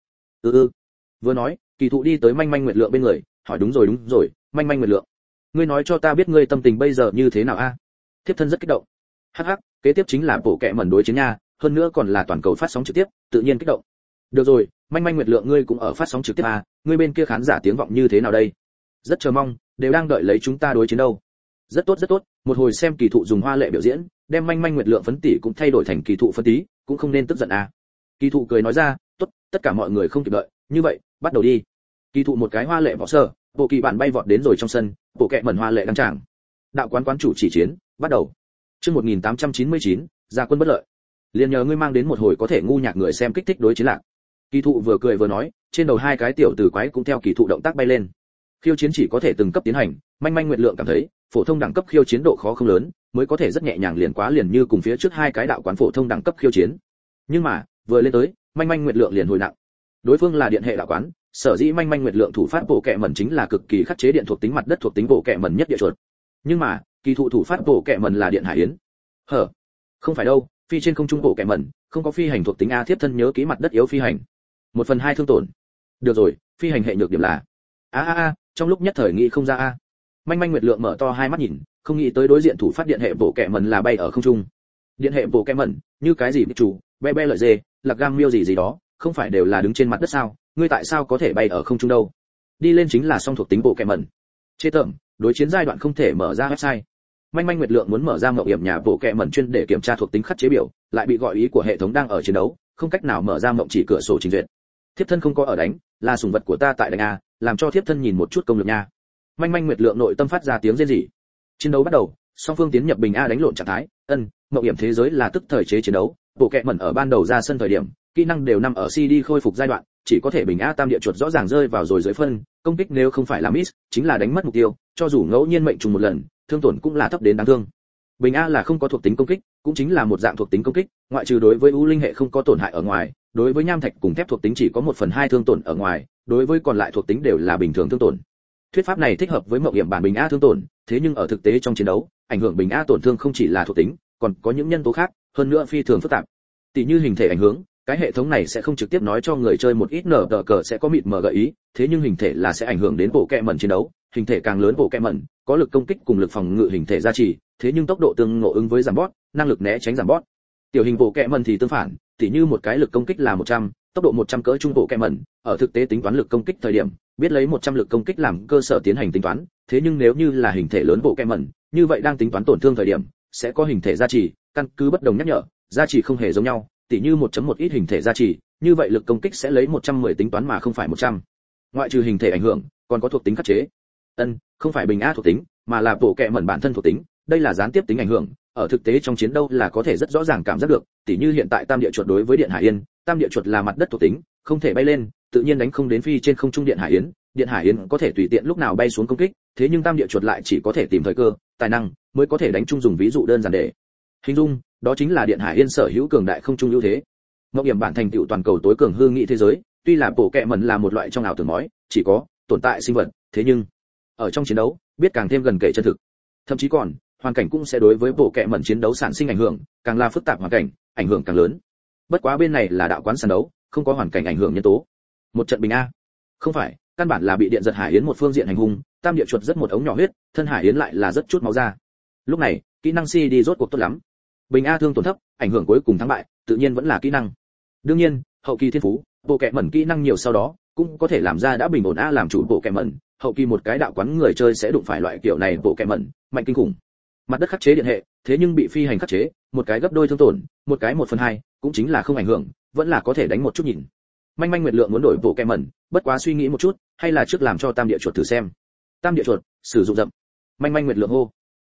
Vừa nói, kỳ thụ đi tới manh manh nguyệt lượng bên người, hỏi đúng rồi, manh manh nguyệt lượng. Ngươi nói cho ta biết ngươi tâm tình bây giờ như thế nào a? Thiếp thân rất kích động. Hắc hắc, kế tiếp chính là bộ kệ mẩn đối chiến nha, hơn nữa còn là toàn cầu phát sóng trực tiếp, tự nhiên kích động. Được rồi, manh manh nguyệt lượng ngươi cũng ở phát sóng trực tiếp à, ngươi bên kia khán giả tiếng vọng như thế nào đây? Rất chờ mong, đều đang đợi lấy chúng ta đối chiến đâu. Rất tốt, một hồi xem kỳ thụ dùng hoa lệ biểu diễn, đem manh manh nguyệt lượng phấn tỷ cũng thay đổi thành kỳ thụ phân tí, cũng không nên tức giận à. Kỳ thụ cười nói ra, tốt, tất cả mọi người không kịp đợi, như vậy, bắt đầu đi. Kỳ thụ một cái hoa lệ võ sơ, bộ kỳ bản bay vọt đến rồi trong sân, bộ kệ mẩn hoa lệ đăng tràng. Đạo quán chủ chỉ chiến, bắt đầu. Chương 1899, gia quân bất lợi. Liền nhờ ngươi mang đến một hồi có thể ngu nhạc người xem kích thích đối chiến lạc. Kỳ thụ vừa cười vừa nói, trên đầu hai cái tiểu tử quái cũng theo kỳ thụ động tác bay lên. Khiêu chiến chỉ có thể từng cấp tiến hành, manh manh nguyệt lượng cảm thấy, phổ thông đẳng cấp khiêu chiến độ khó không lớn, mới có thể rất nhẹ nhàng liền như cùng phía trước hai cái đạo quán phổ thông đẳng cấp khiêu chiến. Nhưng mà, vừa lên tới, manh manh nguyệt lượng liền hồi nặng. Đối phương là điện hệ đạo quán, sở dĩ manh manh nguyệt lượng thủ phát bộ kệ mẩn chính là cực kỳ khắc chế điện thuộc tính mặt đất thuộc tính bộ kệ mẩn nhất địa chuột. Nhưng mà, kỳ thụ thủ phát bộ kệ mẩn là điện hải yến. Không phải đâu, phi trên không trung bộ kệ mẩn, không có phi hành thuộc tính a, thiếp thân nhớ kỹ mặt đất yếu phi hành. 1/2 thương tổn. Được rồi, phi hành hệ nhược điểm là. Trong lúc nhất thời nghĩ không ra a. Manh manh nguyệt lượng mở to hai mắt nhìn, không nghĩ tới đối diện thủ phát điện hệ bộ kệ mẩn là bay ở không trung. Điện hệ bộ kệ mẩn, như cái gì chủ, be lợi dê, lạc gam miêu gì đó, không phải đều là đứng trên mặt đất sao, ngươi tại sao có thể bay ở không trung đâu? Đi lên chính là song thuộc tính bộ kệ mẩn. Chê tởm, đối chiến giai đoạn không thể mở ra website. Manh manh nguyệt lượng muốn mở ra mậu hiểm nhà bộ kệ mẩn chuyên để kiểm tra thuộc tính khắc chế biểu, lại bị gọi ý của hệ thống đang ở chiến đấu, không cách nào mở ra mộng chỉ cửa sổ trình duyệt. Thiếp thân không có ở đánh, là sủng vật của ta tại đánh a, làm cho thiếp thân nhìn một chút công lực nha. Manh manh nguyệt lượng nội tâm phát ra tiếng rên rỉ. Chiến đấu bắt đầu, song phương tiến nhập bình a đánh lộn trạng thái. Mậu hiểm thế giới là tức thời chế chiến đấu, bộ kệ mẩn ở ban đầu ra sân thời điểm, kỹ năng đều nằm ở CD khôi phục giai đoạn, chỉ có thể bình a tam địa chuột rõ ràng rơi vào rồi dưới phân, công kích nếu không phải là miss, chính là đánh mất mục tiêu, cho dù ngẫu nhiên mệnh trùng một lần, thương tổn cũng là thấp đến đáng thương. Bình a là không có thuộc tính công kích, cũng chính là một dạng thuộc tính công kích, ngoại trừ đối với u linh hệ không có tổn hại ở ngoài, đối với nham thạch cùng thép thuộc tính chỉ có 1/2 thương tổn ở ngoài, đối với còn lại thuộc tính đều là bình thường thương tổn. Thuyết pháp này thích hợp với mậu hiểm bản bình a thương tổn, thế nhưng ở thực tế trong chiến đấu, ảnh hưởng bình a tổn thương không chỉ là thuộc tính, còn có những nhân tố khác, hơn nữa phi thường phức tạp. Tỷ như hình thể ảnh hưởng, cái hệ thống này sẽ không trực tiếp nói cho người chơi một ít nở tờ cờ sẽ có mịt mờ gợi ý, thế nhưng hình thể là sẽ ảnh hưởng đến bộ kệ mẩn chiến đấu, hình thể càng lớn bộ kệ mẩn, có lực công kích cùng lực phòng ngự hình thể gia trì, thế nhưng tốc độ tương ngộ ứng với giảm bot, năng lực né tránh giảm bot. Tiểu hình bộ kệ mẩn thì tương phản, tỷ như một cái lực công kích là 100, tốc độ 100 cỡ trung bộ kệ mẩn, ở thực tế tính toán lực công kích thời điểm, biết lấy 100 lực công kích làm cơ sở tiến hành tính toán, thế nhưng nếu như là hình thể lớn bộ kệ mẩn, như vậy đang tính toán tổn thương thời điểm, sẽ có hình thể gia trì, căn cứ bất đồng nhắc nhở, gia trì không hề giống nhau, tỷ như 1.1 ít hình thể gia trì, như vậy lực công kích sẽ lấy 110 tính toán mà không phải 100. Ngoại trừ hình thể ảnh hưởng, còn có thuộc tính khắc chế. Không phải bình a thuộc tính, mà là bộ kệ mẩn bản thân thuộc tính, đây là gián tiếp tính ảnh hưởng, ở thực tế trong chiến đấu là có thể rất rõ ràng cảm giác được, tỷ như hiện tại tam địa chuột đối với điện hải yến, tam địa chuột là mặt đất thuộc tính, không thể bay lên, tự nhiên đánh không đến phi trên không trung điện hải yến có thể tùy tiện lúc nào bay xuống công kích, thế nhưng tam địa chuột lại chỉ có thể tìm thời cơ, tài năng mới có thể đánh chung, dùng ví dụ đơn giản để hình dung, đó chính là điện hải yến sở hữu cường đại không trung ưu thế. Mộng hiểm bản thành tựu toàn cầu tối cường hư nghị thế giới, tuy là bộ kệ mẩn là một loại trong ảo tưởng mói, chỉ có tồn tại sinh vật, thế nhưng ở trong chiến đấu biết càng thêm gần kể chân thực, thậm chí còn hoàn cảnh cũng sẽ đối với bộ kệ mẩn chiến đấu sản sinh ảnh hưởng, càng là phức tạp hoàn cảnh, ảnh hưởng càng lớn. Bất quá bên này là đạo quán sàn đấu, không có hoàn cảnh ảnh hưởng nhân tố. Một trận bình a, không phải, căn bản là bị điện giật hải yến một phương diện hành hung, tam địa chuột rất một ống nhỏ huyết, thân hải yến lại là rất chút máu ra. Lúc này, kỹ năng CD rốt cuộc tốt lắm. Bình a thương tổn thấp, ảnh hưởng cuối cùng thắng bại, tự nhiên vẫn là kỹ năng. Đương nhiên, hậu kỳ thiên phú, bộ kệ mẩn kỹ năng nhiều sau đó, cũng có thể làm ra đã bình ổn a làm chủ bộ kệ mẩn, hậu kỳ một cái đạo quán người chơi sẽ đụng phải loại kiểu này bộ kệ mẩn, mạnh kinh khủng. Mặt đất khắc chế điện hệ, thế nhưng bị phi hành khắc chế, một cái gấp đôi thương tổn, một cái 1/2, cũng chính là không ảnh hưởng, vẫn là có thể đánh một chút nhìn. Manh manh nguyệt lượng muốn đổi bộ kệ mẩn, bất quá suy nghĩ một chút, hay là trước làm cho tam địa chuột thử xem. Tam địa chuột, sử dụng dậm. Manh manh nguyệt lượng hô.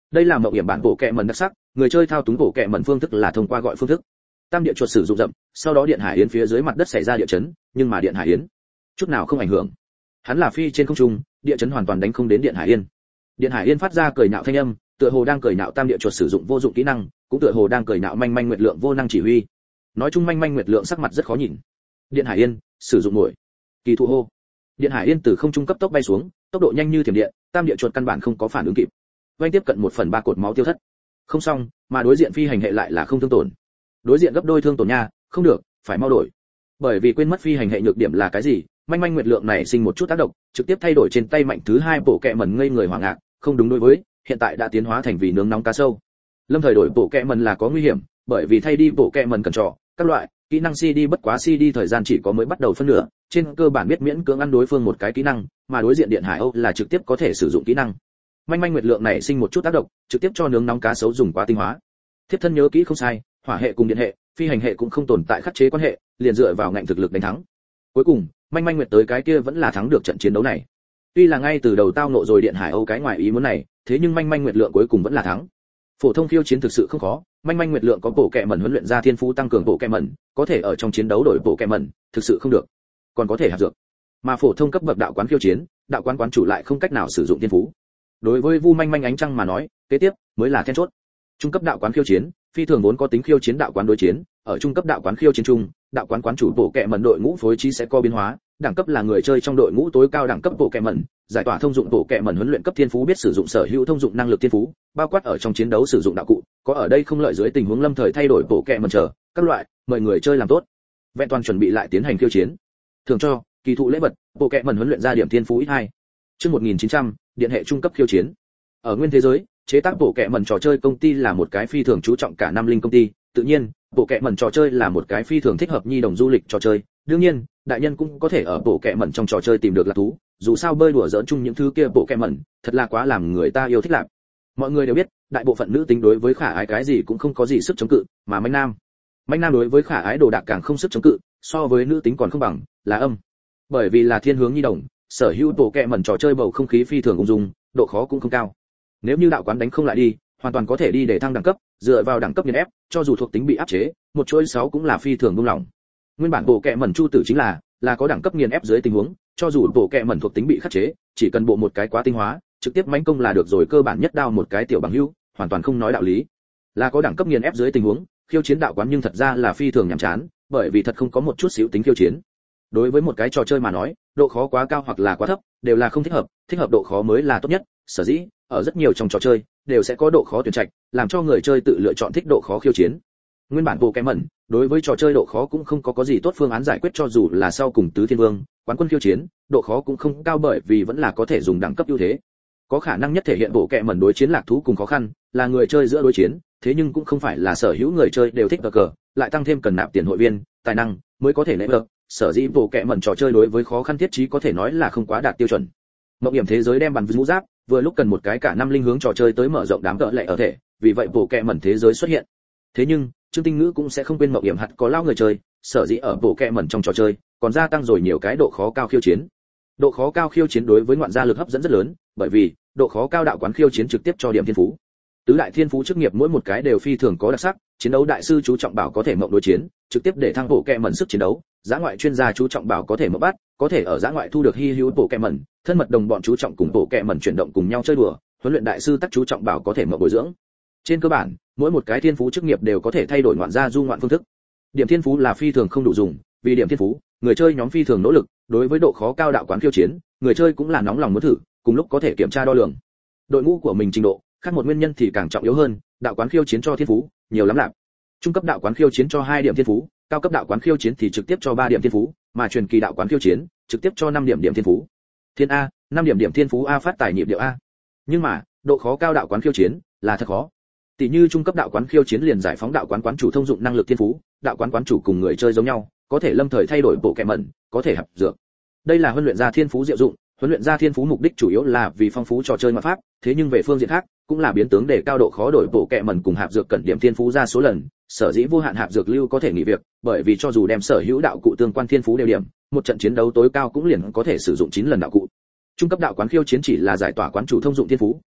Đây là mộng hiểm bản bộ kệ mẩn đặc sắc, người chơi thao túng bộ kệ mẩn phương thức là thông qua gọi phương thức. Tam địa chuột sử dụng rậm, sau đó điện hải yến phía dưới mặt đất xảy ra địa chấn, nhưng mà điện hải yến chút nào không ảnh hưởng. Hắn là phi trên không trung, địa chấn hoàn toàn đánh không đến điện hải yên. Điện hải yên phát ra cười nhạo thanh âm, tựa hồ đang cười nhạo tam địa chuột sử dụng vô dụng kỹ năng, cũng tựa hồ đang cười nhạo manh manh nguyệt lượng vô năng chỉ huy. Nói chung manh manh nguyệt lượng sắc mặt rất khó nhìn. Điện hải yên sử dụng nổi kỳ thụ hô. Điện hải yên từ không trung cấp tốc bay xuống, tốc độ nhanh như thiểm điện, tam địa chuột căn bản không có phản ứng kịp. Vành tiếp cận 1/3 cột máu tiêu thất. Không xong, mà đối diện phi hành hệ lại là không thương tổn. Đối diện gấp đôi thương tổn nha, không được, phải mau đổi. Bởi vì quên mất phi hành hệ nhược điểm là cái gì, manh manh nguyệt lượng này sinh một chút tác động, trực tiếp thay đổi trên tay mạnh thứ 2 bộ kệ mẩn ngây người hoảng ngạc, không đúng đối với, hiện tại đã tiến hóa thành vì nướng nóng cá sâu. Lâm thời đổi bộ kệ mẩn là có nguy hiểm, bởi vì thay đi bộ kệ mẩn cần trọ, các loại kỹ năng CD bất quá CD thời gian chỉ có mới bắt đầu phân nửa, trên cơ bản biết miễn cưỡng ăn đối phương một cái kỹ năng, mà đối diện điện hải Âu là trực tiếp có thể sử dụng kỹ năng. Manh manh nguyệt lượng này sinh một chút tác động, trực tiếp cho nướng nóng cá sấu dùng quá tinh hóa. Thiếp thân nhớ kỹ không sai, hỏa hệ cùng điện hệ, phi hành hệ cũng không tồn tại khắc chế quan hệ, liền dựa vào ngạnh thực lực đánh thắng. Cuối cùng, manh manh nguyệt tới cái kia vẫn là thắng được trận chiến đấu này. Tuy là ngay từ đầu tao nộ rồi điện hải Âu cái ngoài ý muốn này, thế nhưng manh manh nguyệt lượng cuối cùng vẫn là thắng. Phổ thông khiêu chiến thực sự không khó, manh manh nguyệt lượng có bộ kệ mẩn huấn luyện ra thiên phú tăng cường bộ kệ mẩn, có thể ở trong chiến đấu đổi bộ kệ mẩn, thực sự không được, còn có thể hạt dược. Mà phổ thông cấp bậc đạo quán khiêu chiến, đạo quán quán chủ lại không cách nào sử dụng thiên phú. Đối với Vu Manh Manh ánh trăng mà nói, kế tiếp mới là then chốt. Trung cấp đạo quán khiêu chiến, phi thường vốn có tính khiêu chiến đạo quán đối chiến, ở trung cấp đạo quán khiêu chiến trung, đạo quán quán chủ bộ kệ mẩn đội ngũ phối trí sẽ có biến hóa, đẳng cấp là người chơi trong đội ngũ tối cao đẳng cấp bộ kệ mẩn, giải tỏa thông dụng bộ kệ mẩn huấn luyện cấp thiên phú biết sử dụng sở hữu thông dụng năng lực thiên phú, bao quát ở trong chiến đấu sử dụng đạo cụ, có ở đây không lợi dưới tình huống lâm thời thay đổi bộ kệ mẩn chờ, các loại, mời người chơi làm tốt. Vẹn toàn chuẩn bị lại tiến hành khiêu chiến. Thường cho kỳ thụ lễ vật, bộ kệ mẩn huấn luyện ra điểm thiên phú ít 2. Chương 1900, điện hệ trung cấp khiêu chiến. Ở nguyên thế giới, chế tác bộ kệ mẩn trò chơi công ty là một cái phi thường chú trọng cả năm linh công ty, tự nhiên, bộ kệ mẩn trò chơi là một cái phi thường thích hợp nhi đồng du lịch trò chơi, đương nhiên, đại nhân cũng có thể ở bộ kệ mẩn trong trò chơi tìm được lạc thú, dù sao bơi đùa giỡn chung những thứ kia bộ kệ mẩn, thật là quá làm người ta yêu thích lạc. Mọi người đều biết, đại bộ phận nữ tính đối với khả ái cái gì cũng không có gì sức chống cự, mà manh nam đối với khả ái đồ đạc càng không sức chống cự, so với nữ tính còn không bằng, là âm. Bởi vì là thiên hướng nhi đồng, sở hữu bộ kệ mẩn trò chơi bầu không khí phi thường ung dung, độ khó cũng không cao. Nếu như đạo quán đánh không lại đi, hoàn toàn có thể đi để thăng đẳng cấp, dựa vào đẳng cấp nghiền ép, cho dù thuộc tính bị áp chế, một chuỗi 6 cũng là phi thường buông lỏng. Nguyên bản bộ kệ mẩn chu tử chính là có đẳng cấp nghiền ép dưới tình huống, cho dù bộ kệ mẩn thuộc tính bị khắc chế, chỉ cần bộ một cái quá tinh hóa, trực tiếp mãnh công là được rồi, cơ bản nhất đao một cái tiểu bằng hữu, hoàn toàn không nói đạo lý. Là có đẳng cấp nghiền ép dưới tình huống, khiêu chiến đạo quán nhưng thật ra là phi thường nhàm chán, bởi vì thật không có một chút xíu tính khiêu chiến. Đối với một cái trò chơi mà nói, độ khó quá cao hoặc là quá thấp, đều là không thích hợp độ khó mới là tốt nhất, sở dĩ, ở rất nhiều trong trò chơi, đều sẽ có độ khó tuyển trạch, làm cho người chơi tự lựa chọn thích độ khó khiêu chiến. Nguyên bản bộ kệ mẩn, đối với trò chơi độ khó cũng không có gì tốt phương án giải quyết, cho dù là sau cùng tứ thiên vương, quán quân khiêu chiến, độ khó cũng không cao bởi vì vẫn là có thể dùng đẳng cấp ưu thế. Có khả năng nhất thể hiện bộ kệ mẩn đối chiến lạc thú cùng khó khăn, là người chơi giữa đối chiến, thế nhưng cũng không phải là sở hữu người chơi đều thích cờ, lại tăng thêm cần nạp tiền hội viên, tài năng mới có thể lấy được. Sở dĩ bộ kệ mẩn trò chơi đối với khó khăn thiết trí có thể nói là không quá đạt tiêu chuẩn. Mộng hiểm thế giới đem bàn mũ giáp, vừa lúc cần một cái cả năm linh hướng trò chơi tới mở rộng đám cỡ lệ ở thể, vì vậy bộ kệ mẩn thế giới xuất hiện. Thế nhưng, Trương Tinh Ngữ cũng sẽ không quên mộng hiểm hạt có lao người chơi, sở dĩ ở bộ kệ mẩn trong trò chơi, còn gia tăng rồi nhiều cái độ khó cao khiêu chiến. Độ khó cao khiêu chiến đối với ngoạn gia lực hấp dẫn rất lớn, bởi vì độ khó cao đạo quán khiêu chiến trực tiếp cho điểm thiên phú. Tứ đại thiên phú chức nghiệp mỗi một cái đều phi thường có đặc sắc, chiến đấu đại sư chú trọng bảo có thể mộng đối chiến, trực tiếp để thăng bộ kệ mẩn sức chiến đấu, dã ngoại chuyên gia chú trọng bảo có thể mộng bắt, có thể ở dã ngoại thu được hi hữu bộ kệ mẩn, thân mật đồng bọn chú trọng cùng bộ kệ mẩn chuyển động cùng nhau chơi đùa, huấn luyện đại sư tác chú trọng bảo có thể mộng bồi dưỡng. Trên cơ bản, mỗi một cái thiên phú chức nghiệp đều có thể thay đổi ngoạn gia du ngoạn phương thức. Điểm thiên phú là phi thường không đủ dùng, vì điểm thiên phú, người chơi nhóm phi thường nỗ lực, đối với độ khó cao đạo quán khiêu chiến, người chơi cũng là nóng lòng muốn thử, cùng lúc có thể kiểm tra đo lường đội ngũ của mình trình độ. Khác một nguyên nhân thì càng trọng yếu hơn, đạo quán khiêu chiến cho thiên phú nhiều lắm lạc. Trung cấp đạo quán khiêu chiến cho 2 điểm thiên phú, cao cấp đạo quán khiêu chiến thì trực tiếp cho 3 điểm thiên phú, mà truyền kỳ đạo quán khiêu chiến trực tiếp cho 5 điểm thiên phú. Thiên A, 5 điểm thiên phú A phát tài nhịp điệu A. Nhưng mà, độ khó cao đạo quán khiêu chiến là thật khó. Tỷ như trung cấp đạo quán khiêu chiến liền giải phóng đạo quán quán chủ thông dụng năng lực thiên phú, đạo quán quán chủ cùng người chơi giống nhau, có thể lâm thời thay đổi bộ kệ mẩn, có thể hạp dược. Đây là huấn luyện ra thiên phú diệu dụng, huấn luyện ra thiên phú mục đích chủ yếu là vì phong phú trò chơi ngoại pháp, thế nhưng về phương diện khác, cũng là biến tướng để cao độ khó đổi bộ kệ mẩn cùng hạp dược cần điểm thiên phú ra số lần, sở dĩ vô hạn hạp dược lưu có thể nghỉ việc, bởi vì cho dù đem sở hữu đạo cụ tương quan thiên phú đều điểm, một trận chiến đấu tối cao cũng liền có thể sử dụng 9 lần đạo cụ. Trung cấp đạo quán khiêu chiến chỉ là giải tỏa quán chủ thông dụng thiên phú,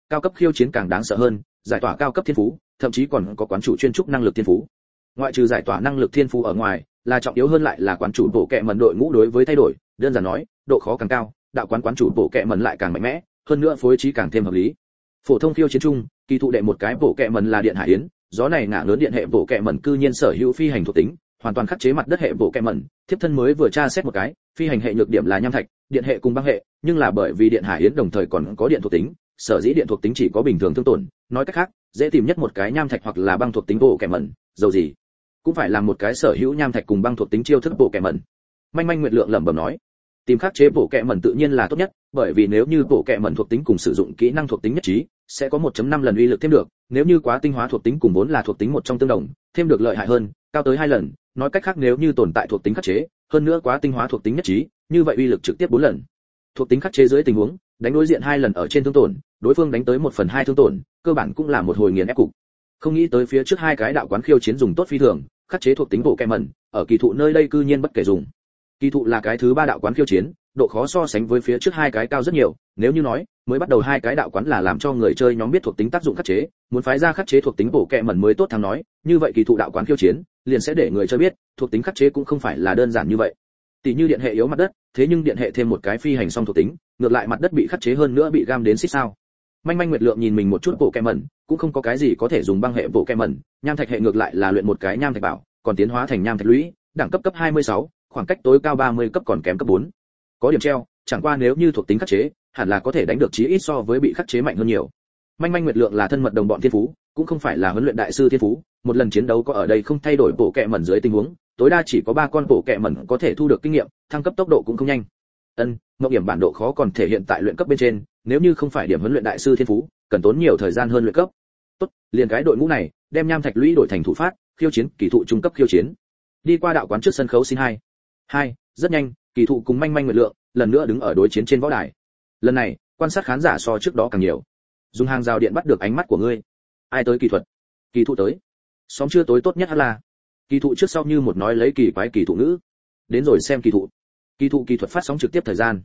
cao cấp khiêu chiến càng đáng sợ hơn, giải tỏa cao cấp thiên phú, thậm chí còn có quán chủ chuyên trúc năng lực thiên phú. Ngoại trừ giải tỏa năng lực thiên phú ở ngoài, là trọng yếu hơn lại là quán chủ bộ kệ mẩn đội ngũ đối với thay đổi, đơn giản nói, độ khó càng cao, đạo quán chủ bộ kệ mẩn lại càng mạnh mẽ, hơn nữa phối trí càng thêm hợp lý. Phổ thông khiêu chiến chung, kỳ thụ đệ một cái bộ kệ mẩn là điện hải yến, gió này ngả lớn điện hệ bộ kệ mẩn cư nhiên sở hữu phi hành thuộc tính, hoàn toàn khắc chế mặt đất hệ bộ kệ mẩn, thiếp thân mới vừa tra xét một cái, phi hành hệ nhược điểm là nham thạch, điện hệ cùng băng hệ, nhưng là bởi vì điện hải yến đồng thời còn có điện thuộc tính, sở dĩ điện thuộc tính chỉ có bình thường thương tổn, nói cách khác, dễ tìm nhất một cái nham thạch hoặc là băng thuộc tính bộ kệ mẩn, dầu gì cũng phải làm một cái sở hữu nham thạch cùng băng thuộc tính chiêu thức bộ kệ mẩn. Manh Manh Nguyệt Lượng lẩm bẩm nói, tìm khắc chế bộ kệ mẩn tự nhiên là tốt nhất, bởi vì nếu như bộ kệ mẩn thuộc tính cùng sử dụng kỹ năng thuộc tính nhất trí, sẽ có 1.5 lần uy lực thêm được, nếu như quá tinh hóa thuộc tính cùng vốn là thuộc tính một trong tương đồng, thêm được lợi hại hơn, cao tới 2 lần, nói cách khác nếu như tồn tại thuộc tính khắc chế, hơn nữa quá tinh hóa thuộc tính nhất trí, như vậy uy lực trực tiếp 4 lần. Thuộc tính khắc chế dưới tình huống, đánh đối diện 2 lần ở trên thương tổn, đối phương đánh tới 1/2 thương tổn, cơ bản cũng là một hồi nghiền ép cục. Không nghĩ tới phía trước hai cái đạo quán khiêu chiến dùng tốt phi thường, khắc chế thuộc tính bộ kệ mẩn, ở kỳ thụ nơi đây cư nhiên bất kể dùng. Kỳ thụ là cái thứ 3 đạo quán khiêu chiến, độ khó so sánh với phía trước hai cái cao rất nhiều, nếu như nói, mới bắt đầu hai cái đạo quán là làm cho người chơi nhóm biết thuộc tính tác dụng khắc chế, muốn phái ra khắc chế thuộc tính bộ kệ mẩn mới tốt thắng nói, như vậy kỳ thụ đạo quán khiêu chiến, liền sẽ để người chơi biết, thuộc tính khắc chế cũng không phải là đơn giản như vậy. Tỷ như điện hệ yếu mặt đất, thế nhưng điện hệ thêm một cái phi hành song thuộc tính, ngược lại mặt đất bị khắc chế hơn nữa bị gam đến xích sao. Manh Manh Nguyệt Lượng nhìn mình một chút bộ kệ mẩn, cũng không có cái gì có thể dùng băng hệ bộ kệ mẩn, nham thạch hệ ngược lại là luyện một cái nham thạch bảo, còn tiến hóa thành nham thạch lũy, đẳng cấp 26, khoảng cách tối cao 30 cấp còn kém cấp 4. Có điểm treo, chẳng qua nếu như thuộc tính khắc chế, hẳn là có thể đánh được chí ít so với bị khắc chế mạnh hơn nhiều. Manh Manh Nguyệt Lượng là thân mật đồng bọn thiên phú, cũng không phải là huấn luyện đại sư thiên phú, một lần chiến đấu có ở đây không thay đổi bộ kệ mẩn dưới tình huống, tối đa chỉ có 3 con bộ kệ mẩn có thể thu được kinh nghiệm, thăng cấp tốc độ cũng không nhanh. Ngọc điểm bản độ khó còn thể hiện tại luyện cấp bên trên, nếu như không phải điểm huấn luyện đại sư thiên phú, cần tốn nhiều thời gian hơn luyện cấp. Tốt, liền cái đội ngũ này, đem nham thạch lũy đổi thành thủ phát, khiêu chiến, kỳ thụ trung cấp khiêu chiến. Đi qua đạo quán trước sân khấu xin 2. Rất nhanh, kỳ thụ cùng Manh Manh Nguyệt Lượng lần nữa đứng ở đối chiến trên võ đài. Lần này, quan sát khán giả so trước đó càng nhiều. Dùng hàng rào điện bắt được ánh mắt của ngươi. Ai tới kỳ thuật? Kỳ thụ tới. Xóm chưa tối tốt nhất là. Kỳ thụ trước sau như một nói lấy kỳ quái kỳ thụ ngữ. Đến rồi xem kỳ thụ. Kỳ thụ kỳ thuật phát sóng trực tiếp thời gian.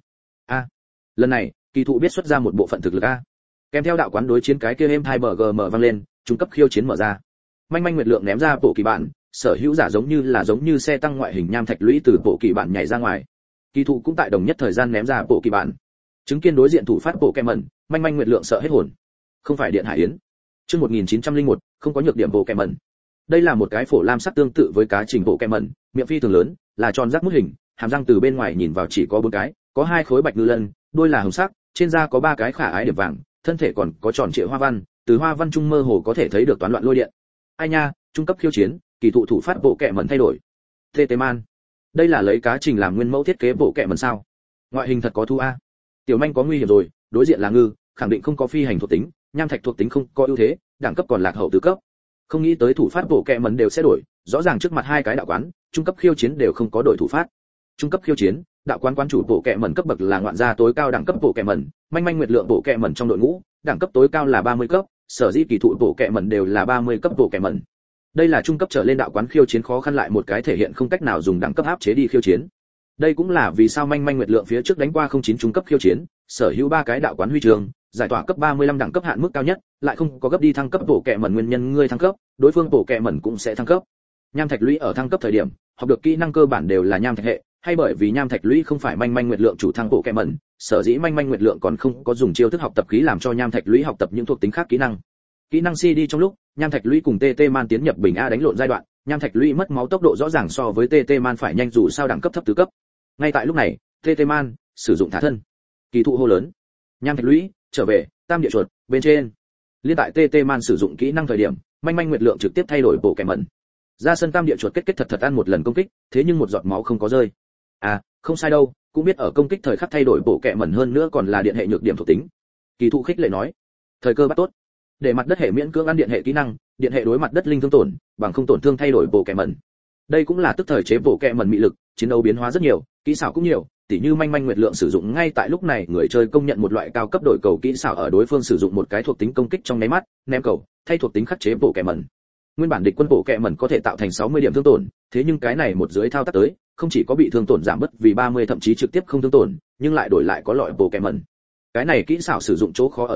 Lần này, kỳ thụ biết xuất ra một bộ phận thực lực a. Kèm theo đạo quán đối chiến cái kia êm hai bgm vang lên, trung cấp khiêu chiến mở ra. Manh Manh Nguyệt Lượng ném ra bộ kỳ bản, sở hữu giả giống như xe tăng ngoại hình nham thạch lũy từ bộ kỳ bản nhảy ra ngoài. Kỳ thụ cũng tại đồng nhất thời gian ném ra bộ kỳ bản. Chứng kiến đối diện thủ phát bộ kèm mẩn, Manh Manh Nguyệt Lượng sợ hết hồn. Không phải điện hải yến. Chương 1901, không có nhược điểm bộ kèm mẩn. Đây là một cái phổ lam sắc tương tự với cá trình bộ kèm mẩn, miệng phi thường lớn, là tròn rác mút hình, hàm răng từ bên ngoài nhìn vào chỉ có 4 cái, có 2 khối bạch ngư lân, đuôi là hồng sắc, trên da có 3 cái khả ái điểm vàng, thân thể còn có tròn trịa hoa văn, từ hoa văn trung mơ hồ có thể thấy được toán loạn lôi điện. Ai nha, trung cấp khiêu chiến, kỳ thụ thủ phát bộ kệ mẩn thay đổi. TT Man, đây là lấy cá trình làm nguyên mẫu thiết kế bộ kệ mẩn sao? Ngoại hình thật có thu a. Tiểu Manh có nguy hiểm rồi, đối diện là ngư, khẳng định không có phi hành thuộc tính, nham thạch thuộc tính không có ưu thế, đẳng cấp còn lạc hậu tứ cấp. Không nghĩ tới thủ phát bộ kệ mẩn đều sẽ đổi, rõ ràng trước mặt hai cái đạo quán, trung cấp khiêu chiến đều không có đổi thủ phát. Trung cấp khiêu chiến, đạo quán quán chủ bộ kệ mẩn cấp bậc là ngoạn gia tối cao đẳng cấp bộ kệ mẩn, Manh Manh Nguyệt Lượng bộ kệ mẩn trong đội ngũ, đẳng cấp tối cao là 30 cấp, sở dĩ kỳ thụ bộ kệ mẩn đều là 30 cấp bộ kệ mẩn. Đây là trung cấp trở lên đạo quán khiêu chiến khó khăn lại một cái thể hiện không cách nào dùng đẳng cấp áp chế đi khiêu chiến. Đây cũng là vì sao Manh Manh Nguyệt Lượng phía trước đánh qua 09 trung cấp khiêu chiến, sở hữu 3 cái đạo quán huy chương, giải tỏa cấp 35 đẳng cấp hạn mức cao nhất, lại không có gấp đi thăng cấp bộ kệ mẩn nguyên nhân ngươi thăng cấp, đối phương bộ kệ mẩn cũng sẽ thăng cấp. Nham thạch lũy ở thăng cấp thời điểm, học được kỹ năng cơ bản đều là nham thạch hệ, hay bởi vì nham thạch lũy không phải Manh Manh Nguyệt Lượng chủ thăng bộ kệ mẩn, sở dĩ Manh Manh Nguyệt Lượng còn không có dùng chiêu thức học tập khí làm cho nham thạch lũy học tập những thuộc tính khác kỹ năng. Kỹ năng CD trong lúc, nham thạch lũy cùng TT Man tiến nhập bình A đánh lộn giai đoạn, nham thạch lũy mất máu tốc độ rõ ràng so với TT Man phải nhanh dù sao đẳng cấp thấp tứ cấp. Ngay tại lúc này, TT Man sử dụng thả thân. Kỳ thụ hô lớn. Nham thạch lũy, trở về, tam địa chuột, bên trên. Liên tại TT Man sử dụng kỹ năng thời điểm, Manh Manh Nguyệt Lượng trực tiếp thay đổi bộ kệ mẩn. Ra sân tam địa chuột kết thật ăn một lần công kích, thế nhưng một giọt máu không có rơi. Không sai đâu, cũng biết ở công kích thời khắc thay đổi bộ kệ mẩn hơn nữa còn là điện hệ nhược điểm thuộc tính. Kỳ thụ khích lệ nói, thời cơ bắt tốt. Để mặt đất hệ miễn cưỡng ăn điện hệ kỹ năng, điện hệ đối mặt đất linh thương tổn, bằng không tổn thương thay đổi bộ kệ mẩn. Đây cũng là tức thời chế bộ kệ mẩn mị lực, chiến đấu biến hóa rất nhiều, kỹ xảo cũng nhiều, tỉ như Manh Manh Nguyệt Lượng sử dụng ngay tại lúc này người chơi công nhận một loại cao cấp đổi cầu kỹ xảo ở đối phương sử dụng một cái thuộc tính công kích trong nháy mắt, ném cầu, thay thuộc tính khắc chế bộ kệ mẩn. Nguyên bản địch quân bộ kệ mẩn có thể tạo thành 60 điểm thương tổn, thế nhưng cái này một dưới thao tác tới, không chỉ có bị thương tổn giảm bớt vì 30 thậm chí trực tiếp không thương tổn, nhưng lại đổi lại có loại bộ kệ mẩn. Cái này kỹ xảo sử dụng chỗ khó ở chỗ,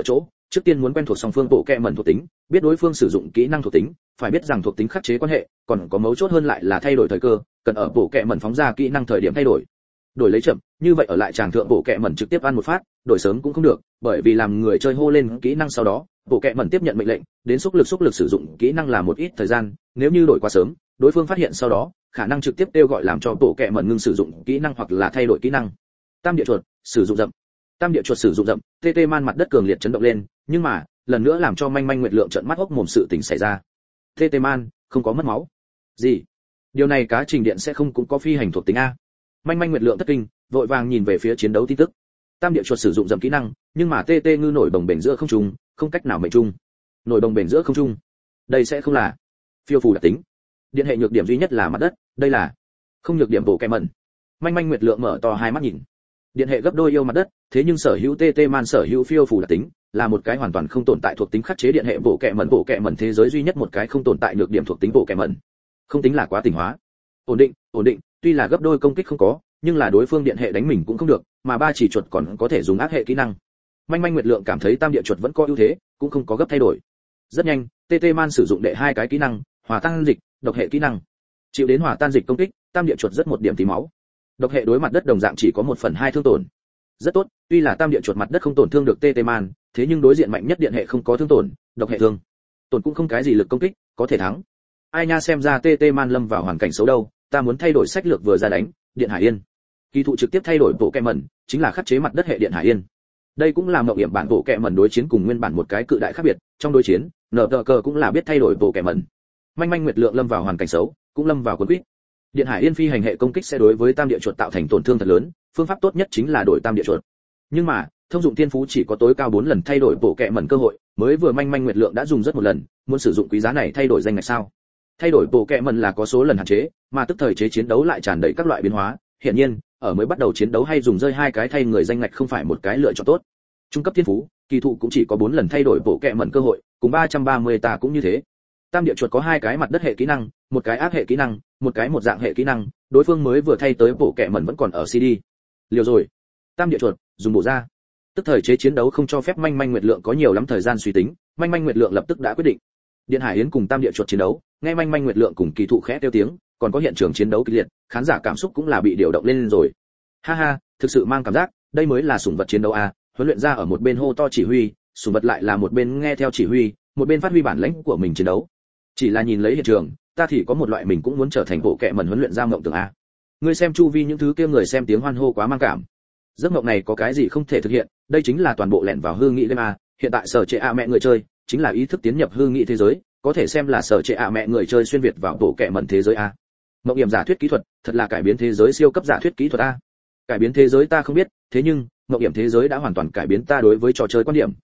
trước tiên muốn quen thuộc song phương bộ kệ mẩn thuộc tính, biết đối phương sử dụng kỹ năng thuộc tính, phải biết rằng thuộc tính khắc chế quan hệ, còn có mấu chốt hơn lại là thay đổi thời cơ, cần ở bộ kệ mẩn phóng ra kỹ năng thời điểm thay đổi. Đổi lấy chậm, như vậy ở lại tràng thượng bộ kệ mẩn trực tiếp ăn một phát, đổi sớm cũng không được, bởi vì làm người chơi hô lên kỹ năng sau đó, bộ kệ mẩn tiếp nhận mệnh lệnh, đến xúc lực sử dụng kỹ năng là một ít thời gian, nếu như đổi quá sớm, đối phương phát hiện sau đó, khả năng trực tiếp kêu gọi làm cho bộ kệ mẩn ngưng sử dụng kỹ năng hoặc là thay đổi kỹ năng. Tam địa chuột, sử dụng dậm. Tam địa chuột sử dụng dậm, TT man mặt đất cường liệt chấn động lên, nhưng mà, lần nữa làm cho manh manh nguyệt lượng trợn mắt hốc mồm sự tình xảy ra. TT man, không có mất máu. Gì? Điều này cá trình điện sẽ không cũng có phi hành thuộc tính a? Manh manh nguyệt lượng thất kinh, vội vàng nhìn về phía chiến đấu tin tức. Tam địa chuột sử dụng dậm kỹ năng, nhưng mà TT ngư nổi bồng bềnh giữa không trung, không cách nào mệnh trung. Nổi bồng bềnh giữa không trung. Đây sẽ không là phiêu phù đặc tính. Điện hệ nhược điểm duy nhất là mặt đất, đây là không nhược điểm bộ kệ mẩn. Manh manh nguyệt lượng mở to hai mắt nhìn. Điện hệ gấp đôi yêu mặt đất, thế nhưng sở hữu TT man sở hữu phiêu phù đặc tính, là một cái hoàn toàn không tồn tại thuộc tính khắc chế điện hệ bộ kệ mẩn thế giới duy nhất một cái không tồn tại nhược điểm thuộc tính bộ kệ mẩn. Không tính là quá tỉnh hóa. Ổn định, tuy là gấp đôi công kích không có, nhưng là đối phương điện hệ đánh mình cũng không được, mà ba chỉ chuột còn có thể dùng ác hệ kỹ năng. Manh manh nguyệt lượng cảm thấy tam địa chuột vẫn có ưu thế, cũng không có gấp thay đổi. Rất nhanh, TT man sử dụng đệ hai cái kỹ năng, hòa tan dịch, độc hệ kỹ năng. Chịu đến hòa tan dịch công kích, tam địa chuột rất một điểm tí máu. Độc hệ đối mặt đất đồng dạng chỉ có 1/2 thương tổn. Rất tốt, tuy là tam địa chuột mặt đất không tổn thương được TT man, thế nhưng đối diện mạnh nhất điện hệ không có thương tổn, độc hệ thương tổn cũng không cái gì lực công kích, có thể thắng. Ai nha, xem ra TT man lâm vào hoàn cảnh xấu đâu, ta muốn thay đổi sách lược vừa ra đánh, điện Hải Yên. Kỳ thụ trực tiếp thay đổi bộ kệ mẩn, chính là khắc chế mặt đất hệ điện Hải Yên. Đây cũng là mộng hiểm bản bộ kệ mẩn đối chiến cùng nguyên bản một cái cự đại khác biệt, trong đối chiến, NTK cũng là biết thay đổi bộ kệ mẩn. Manh manh nguyệt lượng lâm vào hoàn cảnh xấu, cũng lâm vào cuốn quýt. Điện Hải Yên phi hành hệ công kích sẽ đối với tam địa chuột tạo thành tổn thương thật lớn, phương pháp tốt nhất chính là đổi tam địa chuột. Nhưng mà, thông dụng thiên phú chỉ có tối cao 4 lần thay đổi bộ kệ mẩn cơ hội, mới vừa manh manh nguyệt lượng đã dùng rất một lần, muốn sử dụng quý giá này thay đổi danh ngạch sao? Thay đổi bộ kệ mẩn là có số lần hạn chế, mà tức thời chế chiến đấu lại tràn đầy các loại biến hóa, hiển nhiên, ở mới bắt đầu chiến đấu hay dùng rơi hai cái thay người danh ngạch không phải một cái lựa chọn tốt. Trung cấp thiên phú, kỳ thụ cũng chỉ có 4 lần thay đổi bộ kệ mẩn cơ hội, cùng 330 ta cũng như thế. Tam địa chuột có hai cái mặt đất hệ kỹ năng, một cái ác hệ kỹ năng, một cái một dạng hệ kỹ năng, đối phương mới vừa thay tới bộ kệ mẩn vẫn còn ở CD. Liều rồi. Tam địa chuột, dùng bộ ra. Tức thời chế chiến đấu không cho phép manh manh nguyệt lượng có nhiều lắm thời gian suy tính, manh manh nguyệt lượng lập tức đã quyết định. Điện Hải Yến cùng tam địa chuột chiến đấu, nghe manh manh nguyệt lượng cùng kỳ thụ khẽ kêu tiếng, còn có hiện trường chiến đấu kịch liệt, khán giả cảm xúc cũng là bị điều động lên rồi. Ha ha, thực sự mang cảm giác, đây mới là sủng vật chiến đấu a, huấn luyện ra ở một bên hô to chỉ huy, sủng vật lại là một bên nghe theo chỉ huy, một bên phát huy bản lĩnh của mình chiến đấu. Chỉ là nhìn lấy hiện trường, ta thì có một loại mình cũng muốn trở thành bộ kệ mẩn huấn luyện ra mộng tưởng a. Ngươi xem chu vi những thứ kia người xem tiếng hoan hô quá mang cảm. Giấc mộng này có cái gì không thể thực hiện, đây chính là toàn bộ lẻn vào hư nghĩ game a, hiện tại sở trệ a mẹ người chơi, chính là ý thức tiến nhập hư nghĩ thế giới, có thể xem là sở trệ a mẹ người chơi xuyên việt vào bộ kệ mẩn thế giới a. Mộng hiểm giả thuyết kỹ thuật, thật là cải biến thế giới siêu cấp giả thuyết kỹ thuật a. Cải biến thế giới ta không biết, thế nhưng, mộng hiểm thế giới đã hoàn toàn cải biến ta đối với trò chơi quan điểm.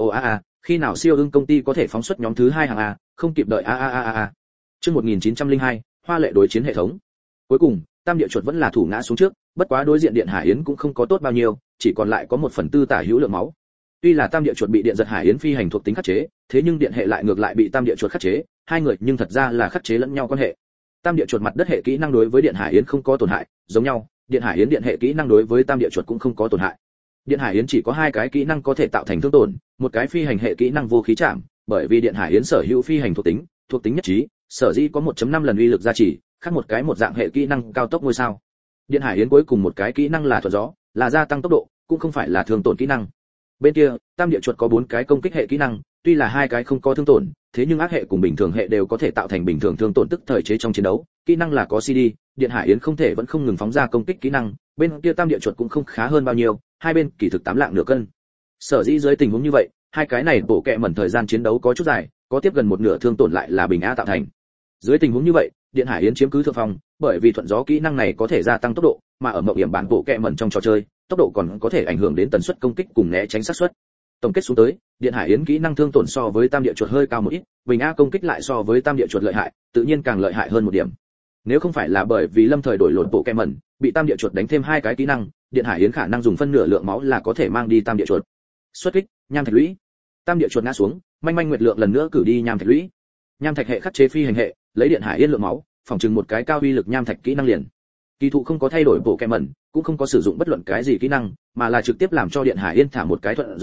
Khi nào siêu ưng công ty có thể phóng xuất nhóm thứ 2 hàng a, không kịp đợi a. Chương 1902, hoa lệ đối chiến hệ thống. Cuối cùng, tam địa chuột vẫn là thủ ngã xuống trước, bất quá đối diện điện Hải Yến cũng không có tốt bao nhiêu, chỉ còn lại có 1/4 tả hữu lượng máu. Tuy là tam địa chuột bị điện giật Hải Yến phi hành thuộc tính khắc chế, thế nhưng điện hệ lại ngược lại bị tam địa chuột khắc chế, hai người nhưng thật ra là khắc chế lẫn nhau quan hệ. Tam địa chuột mặt đất hệ kỹ năng đối với điện Hải Yến không có tổn hại, giống nhau, điện Hải Yến điện hệ kỹ năng đối với tam địa chuột cũng không có tổn hại. Điện Hải Yến chỉ có hai cái kỹ năng có thể tạo thành thương tổn, một cái phi hành hệ kỹ năng vô khí chạm, bởi vì điện Hải Yến sở hữu phi hành thuộc tính nhất trí, sở dĩ có 1.5 lần uy lực gia trì, khác một cái một dạng hệ kỹ năng cao tốc ngôi sao. Điện Hải Yến cuối cùng một cái kỹ năng là thuận gió, là gia tăng tốc độ, cũng không phải là thương tổn kỹ năng. Bên kia, tam địa chuột có 4 cái công kích hệ kỹ năng, tuy là hai cái không có thương tổn, thế nhưng ác hệ cùng bình thường hệ đều có thể tạo thành bình thường thương tổn tức thời chế trong chiến đấu. Kỹ năng là có CD, điện Hải Yến không thể vẫn không ngừng phóng ra công kích kỹ năng, bên kia tam địa chuột cũng không khá hơn bao nhiêu, hai bên kỳ thực 8 lạng nửa cân. Sở dĩ dưới tình huống như vậy, hai cái này bổ kẹ mẩn thời gian chiến đấu có chút dài, có tiếp gần một nửa thương tổn lại là bình a tạo thành. Dưới tình huống như vậy, điện Hải Yến chiếm cứ thượng phong, bởi vì thuận gió kỹ năng này có thể gia tăng tốc độ, mà ở mộng hiểm bản bộ kẹ mẩn trong trò chơi, tốc độ còn có thể ảnh hưởng đến tần suất công kích cùng né tránh xác suất. Tổng kết xuống tới, điện Hải Yến kỹ năng thương tổn so với tam địa chuột hơi cao một ít, bình a công kích lại so với tam địa chuột lợi hại, tự nhiên càng lợi hại hơn một điểm. Nếu không phải là bởi vì lâm thời đổi lột bộ kẹ mẩn, bị tam địa chuột đánh thêm hai cái kỹ năng, điện Hải Yến khả năng dùng phân nửa lượng máu là có thể mang đi tam địa chuột. Xuất kích, nham thạch lũy. Tam địa chuột ngã xuống, manh manh nguyệt lượng lần nữa cử đi nham thạch lũy. Nham thạch hệ khắc chế phi hành hệ, lấy điện Hải Yến lượng máu, phòng trừng một cái cao uy lực nham thạch kỹ năng liền. Kỳ thụ không có thay đổi bộ kẹ mẩn, cũng không có sử dụng bất luận cái gì kỹ năng, mà là trực tiếp làm cho điện Hải Yến thả một cái thuận gió,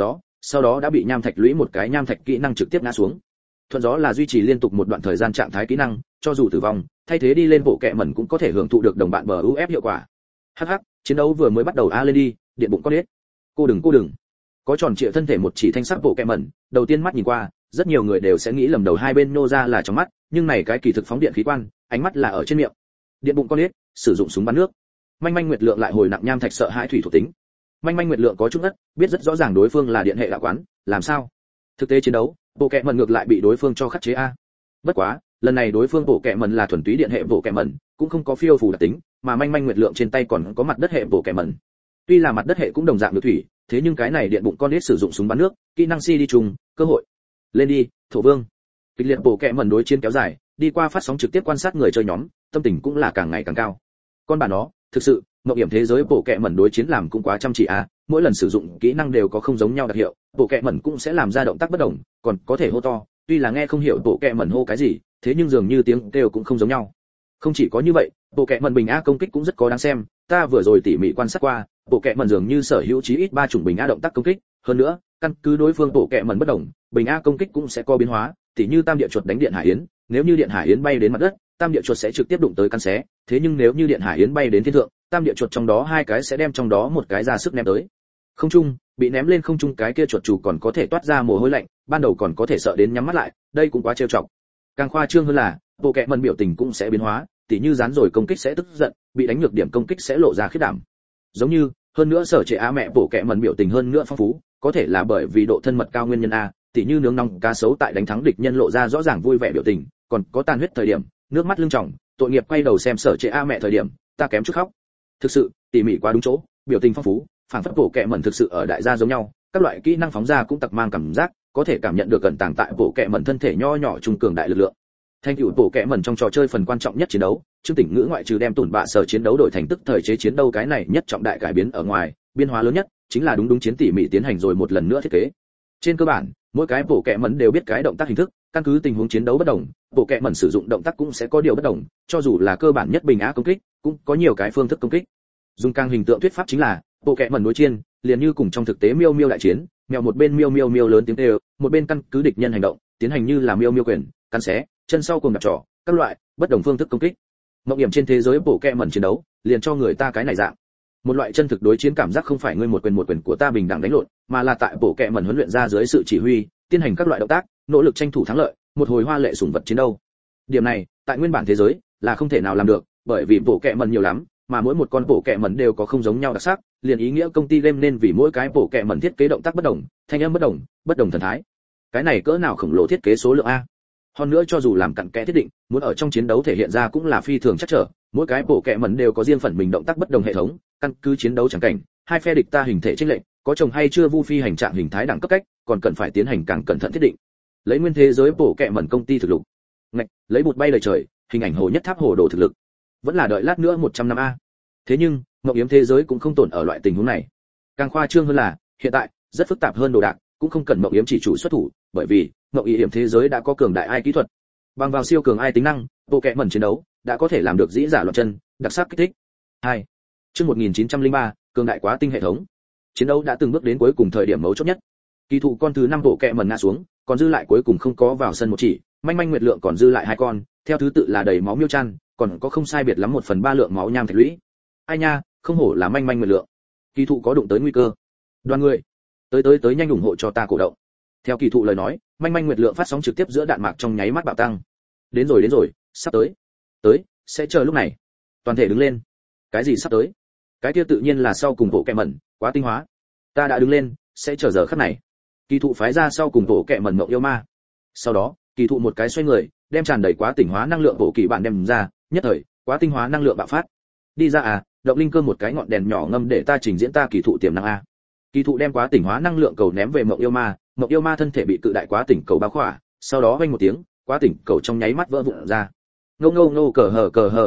sau đó đã bị nham thạch lũy một cái nham thạch kỹ năng trực tiếp ngã xuống. Thuận gió là duy trì liên tục một đoạn thời gian trạng thái kỹ năng, cho dù tử vong, thay thế đi lên bộ kệ mẩn cũng có thể hưởng thụ được đồng bạn bờ UF hiệu quả. Hắc, chiến đấu vừa mới bắt đầu lên đi, điện bụng con đít. Cô đừng. Có tròn trịa thân thể một chỉ thanh sắc bộ kệ mẩn, đầu tiên mắt nhìn qua, rất nhiều người đều sẽ nghĩ lầm đầu hai bên nô ra là trong mắt, nhưng này cái kỳ thực phóng điện khí quan, ánh mắt là ở trên miệng. Điện bụng con đít, sử dụng súng bắn nước. Manh Manh Nguyệt Lượng lại hồi nặng nham thạch sợ hãi thủy thuộc tính. Manh Manh Nguyệt Lượng có chút ngất, biết rất rõ ràng đối phương là điện hệ đạo quán, làm sao? Thực tế chiến đấu, bộ kệ mẩn ngược lại bị đối phương cho khắc chế a. Bất quá, lần này đối phương bộ kệ mẩn là thuần túy điện hệ bộ kệ mẩn, cũng không có phiêu phù đặc tính, mà Manh Manh Nguyệt Lượng trên tay còn có mặt đất hệ bộ kệ mẩn. Tuy là mặt đất hệ cũng đồng dạng được thủy, thế nhưng cái này điện bụng con đít sử dụng súng bắn nước, kỹ năng si đi trùng, cơ hội. Lên đi, Thổ Vương. Kịch liệt bộ kệ mẩn đối chiến kéo dài, đi qua phát sóng trực tiếp quan sát người chơi nhóm, tâm tình cũng là càng ngày càng cao. Con bà nó, thực sự, mộng hiểm thế giới bộ kệ mẩn đối chiến làm cũng quá chăm chỉ a, mỗi lần sử dụng kỹ năng đều có không giống nhau đặc hiệu, bộ kệ mẩn cũng sẽ làm ra động tác bất đồng, còn có thể hô to, tuy là nghe không hiểu bộ kệ mẩn hô cái gì, thế nhưng dường như tiếng kêu cũng không giống nhau. Không chỉ có như vậy, bộ kệ mẩn bình a công kích cũng rất có đáng xem, ta vừa rồi tỉ mỉ quan sát qua, bộ kệ mẩn dường như sở hữu chí ít 3 chủng bình a động tác công kích, hơn nữa, căn cứ đối phương bộ kệ mẩn bất đồng, bình a công kích cũng sẽ có biến hóa, tỉ như tam địa chuột đánh điện hải yến, nếu như điện hải yến bay đến mặt đất, tam địa chuột sẽ trực tiếp đụng tới cắn xé, thế nhưng nếu như điện hải yến bay đến thiên thượng, tam địa chuột trong đó hai cái sẽ đem trong đó một cái ra sức ném tới không trung, bị ném lên không trung cái kia chuột chủ còn có thể toát ra mồ hôi lạnh, ban đầu còn có thể sợ đến nhắm mắt lại, đây cũng quá trêu chọc. Càng khoa trương hơn là, bộ kệ mẩn biểu tình cũng sẽ biến hóa, tỉ như dán rồi công kích sẽ tức giận, bị đánh nhược điểm công kích sẽ lộ ra khiếp đảm. Giống như, hơn nữa sở chế á mẹ bộ kệ mẩn biểu tình hơn nữa phong phú, có thể là bởi vì độ thân mật cao nguyên nhân a, tỉ như nướng nóng cá sấu tại đánh thắng địch nhân lộ ra rõ ràng vui vẻ biểu tình, còn có tàn huyết thời điểm, nước mắt lưng tròng, tội nghiệp quay đầu xem sở chế a mẹ thời điểm, ta kém chút khóc. Thực sự, tỉ mỉ quá đúng chỗ, biểu tình phong phú, phảng phất bộ kệ mẩn thực sự ở đại gia giống nhau, các loại kỹ năng phóng ra cũng tặc mang cảm giác, có thể cảm nhận được cẩn tàng tại bộ kệ mẩn thân thể nho nhỏ trung cường đại lực lượng. Thành tựu bộ kệ mẩn trong trò chơi phần quan trọng nhất chiến đấu, Trương Tỉnh Ngữ ngoại trừ đem tủn bạ sở chiến đấu đổi thành tức thời chế chiến đấu cái này nhất trọng đại cải biến ở ngoài, biên hóa lớn nhất chính là đúng chiến tỉ mỉ tiến hành rồi một lần nữa thiết kế. Trên cơ bản, mỗi cái bộ kệ mẩn đều biết cái động tác hình thức, căn cứ tình huống chiến đấu bất đồng, bộ kệ mẩn sử dụng động tác cũng sẽ có điều bất đồng, cho dù là cơ bản nhất bình á công kích, cũng có nhiều cái phương thức công kích. Dùng càng hình tượng thuyết pháp chính là, bộ kệ mẩn đối chiến, liền như cùng trong thực tế miêu miêu đại chiến, mèo một bên miêu miêu miêu lớn tiếng kêu, một bên căn cứ địch nhân hành động, tiến hành như là miêu miêu quyền, cắn xé, chân sau cùng đạp trỏ, các loại bất đồng phương thức công kích. Mộng hiểm trên thế giới bộ kệ mẩn chiến đấu, liền cho người ta cái này dạng. Một loại chân thực đối chiến cảm giác không phải ngươi một quyền của ta bình đẳng đánh lộn, mà là tại bộ kệ mẩn huấn luyện ra dưới sự chỉ huy, tiến hành các loại động tác, nỗ lực tranh thủ thắng lợi, một hồi hoa lệ sủng vật chiến đấu. Điểm này, tại nguyên bản thế giới là không thể nào làm được, bởi vì bộ kệ mẩn nhiều lắm, mà mỗi một con bộ kệ mẩn đều có không giống nhau đặc sắc, liền ý nghĩa công ty game nên vì mỗi cái bộ kệ mẩn thiết kế động tác bất đồng, thanh âm bất đồng thần thái. Cái này cỡ nào khổng lồ thiết kế số lượng a. Hơn nữa cho dù làm cặn kẽ thiết định, muốn ở trong chiến đấu thể hiện ra cũng là phi thường chắc trở, mỗi cái bộ kệ mẩn đều có riêng phần mình động tác bất đồng hệ thống, căn cứ chiến đấu chẳng cảnh, hai phe địch ta hình thể chênh lệch, có chồng hay chưa vu phi hành trạng hình thái đẳng cấp cách, còn cần phải tiến hành càng cẩn thận thiết định. Lấy nguyên thế giới bộ kệ mẩn công ty thực lực, ngạch, lấy bụt bay lời trời, hình ảnh hồ nhất tháp hồ đồ thực lực, vẫn là đợi lát nữa 100 năm a. Thế nhưng, ngọc yếm thế giới cũng không tồn ở loại tình huống này. Càng khoa trương hơn là, hiện tại rất phức tạp hơn đồ đạc, cũng không cần ngọc yếm chỉ chủ xuất thủ, bởi vì ngọc yếm thế giới đã có cường đại ai kỹ thuật, bằng vào siêu cường ai tính năng, bộ kệ mẩn chiến đấu đã có thể làm được dĩ giả loạn chân, đặc sắc kích thích. 2. Chương 1903, cường đại quá tinh hệ thống. Chiến đấu đã từng bước đến cuối cùng thời điểm mấu chốt nhất. Kỳ thủ con thứ 5 bộ kệ mẩn ngã xuống, còn dư lại cuối cùng không có vào sân một chỉ, Manh Manh Nguyệt Lượng còn dư lại 2 con, theo thứ tự là đầy máu miêu chăn, còn có không sai biệt lắm 1/3 lượng máu nham thạch lũy. Ai nha, không hổ là Manh Manh Nguyệt Lượng. Kỳ thụ có đụng tới nguy cơ. Đoàn người, tới nhanh ủng hộ cho ta cổ động. Theo kỳ thụ lời nói, Manh Manh Nguyệt Lượng phát sóng trực tiếp giữa đạn mạc trong nháy mắt bạo tăng. Đến rồi, sắp tới, sẽ chờ lúc này. Toàn thể đứng lên. Cái gì sắp tới? Cái kia tự nhiên là sau cùng bộ kệ mẩn, quá tinh hóa. Ta đã đứng lên, sẽ chờ giờ khắc này. Kỳ thụ phái ra sau cùng bộ kệ mẩn Ngộng Yêu Ma. Sau đó, kỳ thụ một cái xoay người, đem tràn đầy quá tinh hóa năng lượng bộ kỳ bản đem ra, nhất thời, quá tinh hóa năng lượng bạo phát. Đi ra à, động linh cơ một cái ngọn đèn nhỏ ngâm để ta trình diễn ta kỳ thụ tiềm năng a. Kỳ thụ đem quá tinh hóa năng lượng cầu ném về Ngộng Yêu Ma thân thể bị cự đại quá tinh cầu bao khỏa, sau đó vang một tiếng, quá tinh cầu trong nháy mắt vỡ vụn ra. Ngô cờ hờ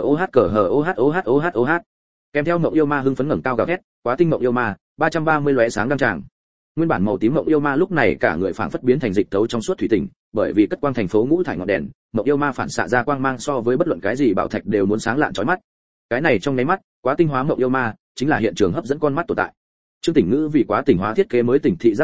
oh. Kèm theo Ngộng Yêu Ma hưng phấn ngẩng cao gào thét, quá tinh Ngộng Yêu Ma 330 lóe sáng đăng tràng. Nguyên bản màu tím Ngộng Yêu Ma lúc này cả người phảng phất biến thành dịch tấu trong suốt thủy tinh, bởi vì cất quang thành phố ngũ thải ngọn đèn, Ngộng Yêu Ma phản xạ ra quang mang so với bất luận cái gì bảo thạch đều muốn sáng lạn chói mắt. Cái này trong nháy mắt, quá tinh hóa Ngộng Yêu Ma chính là hiện trường hấp dẫn con mắt tồn tại. Trương Tỉnh Ngữ vì quá tinh hóa thiết kế mới tỉnh thị giác đặc hiệu,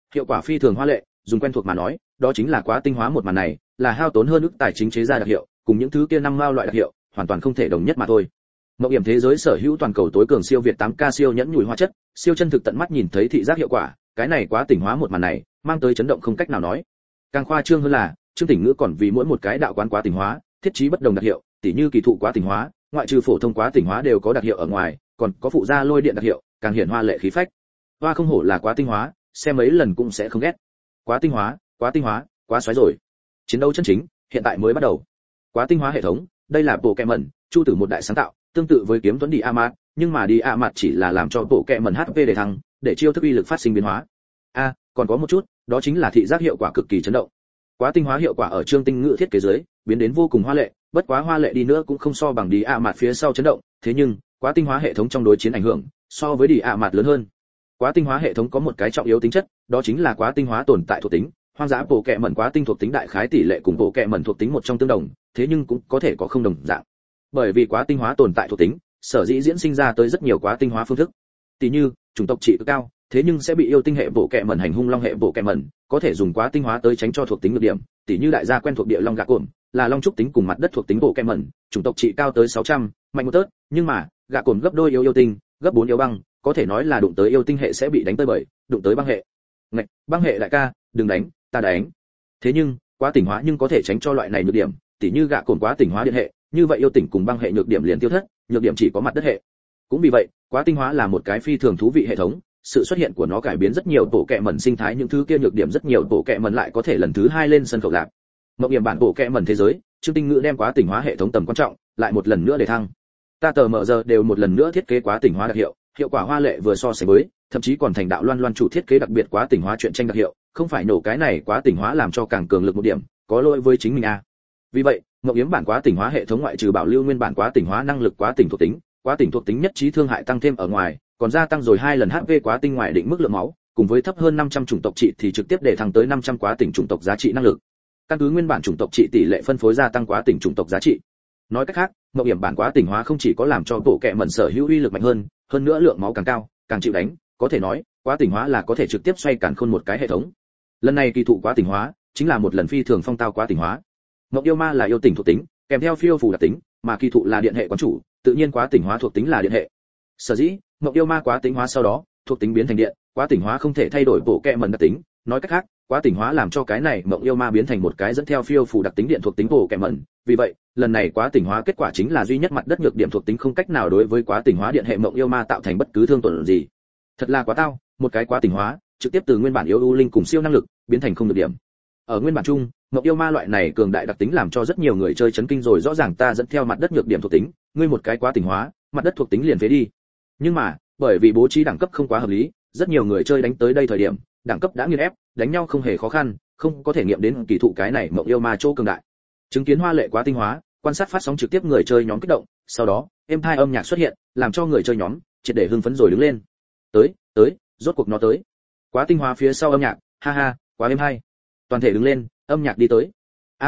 hiệu quả phi thường hoa lệ, dùng quen thuộc mà nói, đó chính là quá tinh hóa một màn này, là hao tốn hơn ức tài chính chế ra đặc hiệu, cùng những thứ kia năm mao loại đặc hiệu, hoàn toàn không thể đồng nhất mà thôi. Mộng hiểm thế giới sở hữu toàn cầu tối cường siêu việt 8K siêu nhẫn nhủi hóa chất, siêu chân thực tận mắt nhìn thấy thị giác hiệu quả, cái này quá tỉnh hóa một màn này, mang tới chấn động không cách nào nói. Càng khoa trương hơn là, Trương Tỉnh Ngữ còn vì mỗi một cái đạo quán quá tỉnh hóa, thiết trí bất đồng đặc hiệu, tỉ như kỳ thụ quá tỉnh hóa, ngoại trừ phổ thông quá tỉnh hóa đều có đặc hiệu ở ngoài, còn có phụ gia lôi điện đặc hiệu, càng hiển hoa lệ khí phách. Hoa không hổ là quá tinh hóa, xem mấy lần cũng sẽ không ghét. Quá tinh hóa, quá xoáy rồi. Chiến đấu chân chính, hiện tại mới bắt đầu. Quá tinh hóa hệ thống, đây là bộ kẹm mẩn, Chu Tử một đại sáng tạo, tương tự với kiếm tuấn đi Amat, nhưng mà đi Amat chỉ là làm cho bộ kẹm mẩn HP để thăng, để chiêu thức uy lực phát sinh biến hóa. Còn có một chút, đó chính là thị giác hiệu quả cực kỳ chấn động. Quá tinh hóa hiệu quả ở Trương Tinh Ngữ thiết kế dưới, biến đến vô cùng hoa lệ, bất quá hoa lệ đi nữa cũng không so bằng đi Amat phía sau chấn động, thế nhưng, quá tinh hóa hệ thống trong đối chiến ảnh hưởng, so với đi Amat lớn hơn. Quá tinh hóa hệ thống có một cái trọng yếu tính chất, đó chính là quá tinh hóa tồn tại thuộc tính. Hoang dã bộ kệ mẩn quá tinh thuộc tính đại khái tỷ lệ cùng bộ kệ mẩn thuộc tính một trong tương đồng, thế nhưng cũng có thể có không đồng dạng. Bởi vì quá tinh hóa tồn tại thuộc tính, sở dĩ diễn sinh ra tới rất nhiều quá tinh hóa phương thức. Tỷ như, chủng tộc trị cực cao, thế nhưng sẽ bị yêu tinh hệ bộ kệ mẩn hành hung long hệ bộ kệ mẩn, có thể dùng quá tinh hóa tới tránh cho thuộc tính nhược điểm, tỷ như đại gia quen thuộc địa long gạ cồn, là long trúc tính cùng mặt đất thuộc tính bộ kệ mẩn, chủng tộc trị cao tới 600, mạnh một tớt, nhưng mà, gạ cồn gấp đôi yêu tinh, gấp 4 yêu băng, có thể nói là đụng tới yêu tinh hệ sẽ bị đánh tới bời, đụng tới băng hệ. Ngạch, băng hệ đại ca, đừng đánh, ta đánh. Thế nhưng, quá tỉnh hóa nhưng có thể tránh cho loại này nhược điểm, tỉ như gạ cồn quá tỉnh hóa điện hệ, như vậy yêu tỉnh cùng băng hệ nhược điểm liền tiêu thất, nhược điểm chỉ có mặt đất hệ. Cũng vì vậy, quá tinh hóa là một cái phi thường thú vị hệ thống, sự xuất hiện của nó cải biến rất nhiều bộ kệ mẩn sinh thái, những thứ kia nhược điểm rất nhiều bộ kệ mẩn lại có thể lần thứ 2 lên sân khấu lạc. Mộng hiểm bản bộ kệ mẩn thế giới, Trương Tinh Ngữ đem quá tỉnh hóa hệ thống tầm quan trọng, lại một lần nữa để thăng. Ta tờ mở giờ đều một lần nữa thiết kế quá tỉnh hóa đặc hiệu, hiệu quả hoa lệ vừa so sánh với, thậm chí còn thành đạo loan loan chủ thiết kế đặc biệt quá tỉnh hóa truyện tranh đặc hiệu, không phải nổ cái này quá tỉnh hóa làm cho càng cường lực một điểm, có lỗi với chính mình a. Vì vậy, Ngọc Yếm bản quá tỉnh hóa hệ thống ngoại trừ bảo lưu nguyên bản quá tỉnh hóa năng lực quá tỉnh thuộc tính nhất trí thương hại tăng thêm ở ngoài, còn gia tăng rồi 2 lần HP quá tinh ngoài định mức lượng máu, cùng với thấp hơn 500 chủng tộc trị thì trực tiếp để thăng tới 500 quá tỉnh chủng tộc giá trị năng lực. Căn cứ nguyên bản chủng tộc trị tỷ lệ phân phối gia tăng quá tỉnh chủng tộc giá trị. Nói cách khác, Ngọc Yếm bản quá tỉnh hóa không chỉ có làm cho bộ kệ mẩn sở hữu uy lực mạnh hơn nữa lượng máu càng cao, càng chịu đánh, có thể nói, quá tỉnh hóa là có thể trực tiếp xoay càn khôn một cái hệ thống. Lần này kỳ thụ quá tỉnh hóa, chính là một lần phi thường phong tao quá tỉnh hóa. Ngọc yêu ma là yêu tỉnh thuộc tính, kèm theo phiêu phù đặc tính, mà kỳ thụ là điện hệ quán chủ, tự nhiên quá tỉnh hóa thuộc tính là điện hệ. Sở dĩ, Ngọc yêu ma quá tỉnh hóa sau đó, thuộc tính biến thành điện, quá tỉnh hóa không thể thay đổi bộ kệ mẩn đặc tính, nói cách khác, quá tỉnh hóa làm cho cái này Ngọc yêu ma biến thành một cái dẫn theo phiêu phù đặc tính điện thuộc tính bộ kệ mẩn, vì vậy, lần này quá tỉnh hóa kết quả chính là duy nhất mặt đất nhược điểm thuộc tính không cách nào đối với quá tỉnh hóa điện hệ Ngọc yêu ma tạo thành bất cứ thương tổn gì. Thật là quá tao, một cái quá tỉnh hóa, trực tiếp từ nguyên bản yêu linh cùng siêu năng lực, biến thành không được điểm. Ở nguyên bản chung, Ngọc yêu ma loại này cường đại đặc tính làm cho rất nhiều người chơi chấn kinh rồi, rõ ràng ta dẫn theo mặt đất nhược điểm thuộc tính, ngươi một cái quá tỉnh hóa, mặt đất thuộc tính liền phế đi. Nhưng mà, bởi vì bố trí đẳng cấp không quá hợp lý, rất nhiều người chơi đánh tới đây thời điểm, đẳng cấp đã nghiền ép, đánh nhau không hề khó khăn, không có thể nghiệm đến kỳ thụ cái này Ngọc yêu ma chỗ cường đại. Chứng kiến hoa lệ quá tinh hóa, quan sát phát sóng trực tiếp người chơi nhóm kích động, sau đó, êm tai âm nhạc xuất hiện, làm cho người chơi nhóm triệt để hưng phấn rồi đứng lên. Tới, rốt cuộc nó tới. Quá tinh hóa phía sau âm nhạc, ha ha, quá êm hay. Toàn thể đứng lên, âm nhạc đi tới.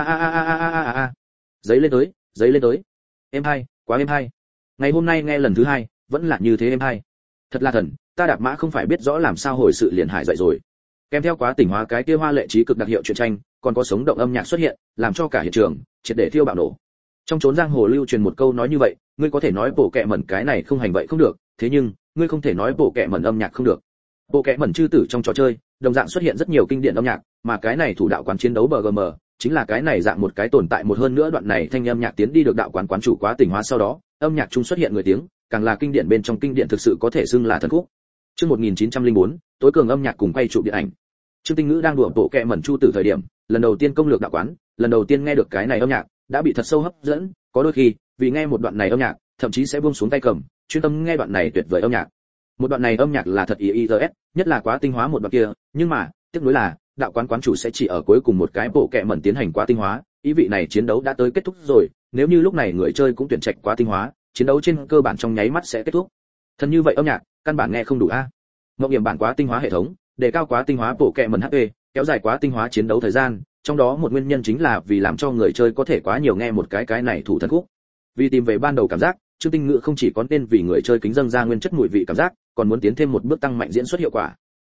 A. Giấy lên tới. Êm hay, quá êm hay. Ngày hôm nay nghe lần thứ 2, vẫn là như thế êm hay. Thật là thần, ta đạp mã không phải biết rõ làm sao hồi sự liền hải dậy rồi. Kèm theo quá tỉnh hóa cái kia hoa lệ trí cực đặc hiệu truyện tranh, còn có sống động âm nhạc xuất hiện, làm cho cả hiện trường triệt để thiêu bạo nổ. Trong chốn giang hồ lưu truyền một câu nói như vậy, ngươi có thể nói bộ kệ mẩn cái này không hành vậy không được, thế nhưng ngươi không thể nói bộ kệ mẩn âm nhạc không được. Bộ kệ mẩn chư tử trong trò chơi, đồng dạng xuất hiện rất nhiều kinh điển âm nhạc, mà cái này thủ đạo quán chiến đấu BGM, chính là cái này dạng một cái tồn tại một hơn nữa đoạn này thanh âm nhạc tiến đi được đạo quán quán chủ quá tỉnh hóa sau đó, âm nhạc chung xuất hiện người tiếng, càng là kinh điển bên trong kinh điển thực sự có thể xưng là thần khúc. Chương 1904, tối cường âm nhạc cùng quay trụ điện ảnh. Trương Tinh Ngữ đang đùa bộ kệ mẩn chu tử thời điểm, lần đầu tiên công lược đạo quán, lần đầu tiên nghe được cái này âm nhạc, đã bị thật sâu hấp dẫn, có đôi khi, vì nghe một đoạn này âm nhạc, thậm chí sẽ buông xuống tay cầm, chuyên tâm nghe đoạn này tuyệt vời âm nhạc. Một đoạn này âm nhạc là thật IIRS, nhất là quá tinh hóa một đoạn kia, nhưng mà, tiếc nuối là, đạo quán quán chủ sẽ chỉ ở cuối cùng một cái bộ kệ mẩn tiến hành quá tinh hóa, ý vị này chiến đấu đã tới kết thúc rồi, nếu như lúc này người chơi cũng tuyển trạch quá tinh hóa, chiến đấu trên cơ bản trong nháy mắt sẽ kết thúc. Thân như vậy âm nhạc, căn bản nghe không đủ a. Ngọc Yểm bản quá tinh hóa hệ thống, đề cao quá tinh hóa bộ kệ mẩn HP, kéo dài quá tinh hóa chiến đấu thời gian, trong đó một nguyên nhân chính là vì làm cho người chơi có thể quá nhiều nghe một cái này thủ thần khúc. Vì tìm về ban đầu cảm giác, Trương Tinh Ngữ không chỉ có nên vì người chơi kính dâng ra nguyên chất mùi vị cảm giác, còn muốn tiến thêm một bước tăng mạnh diễn xuất hiệu quả.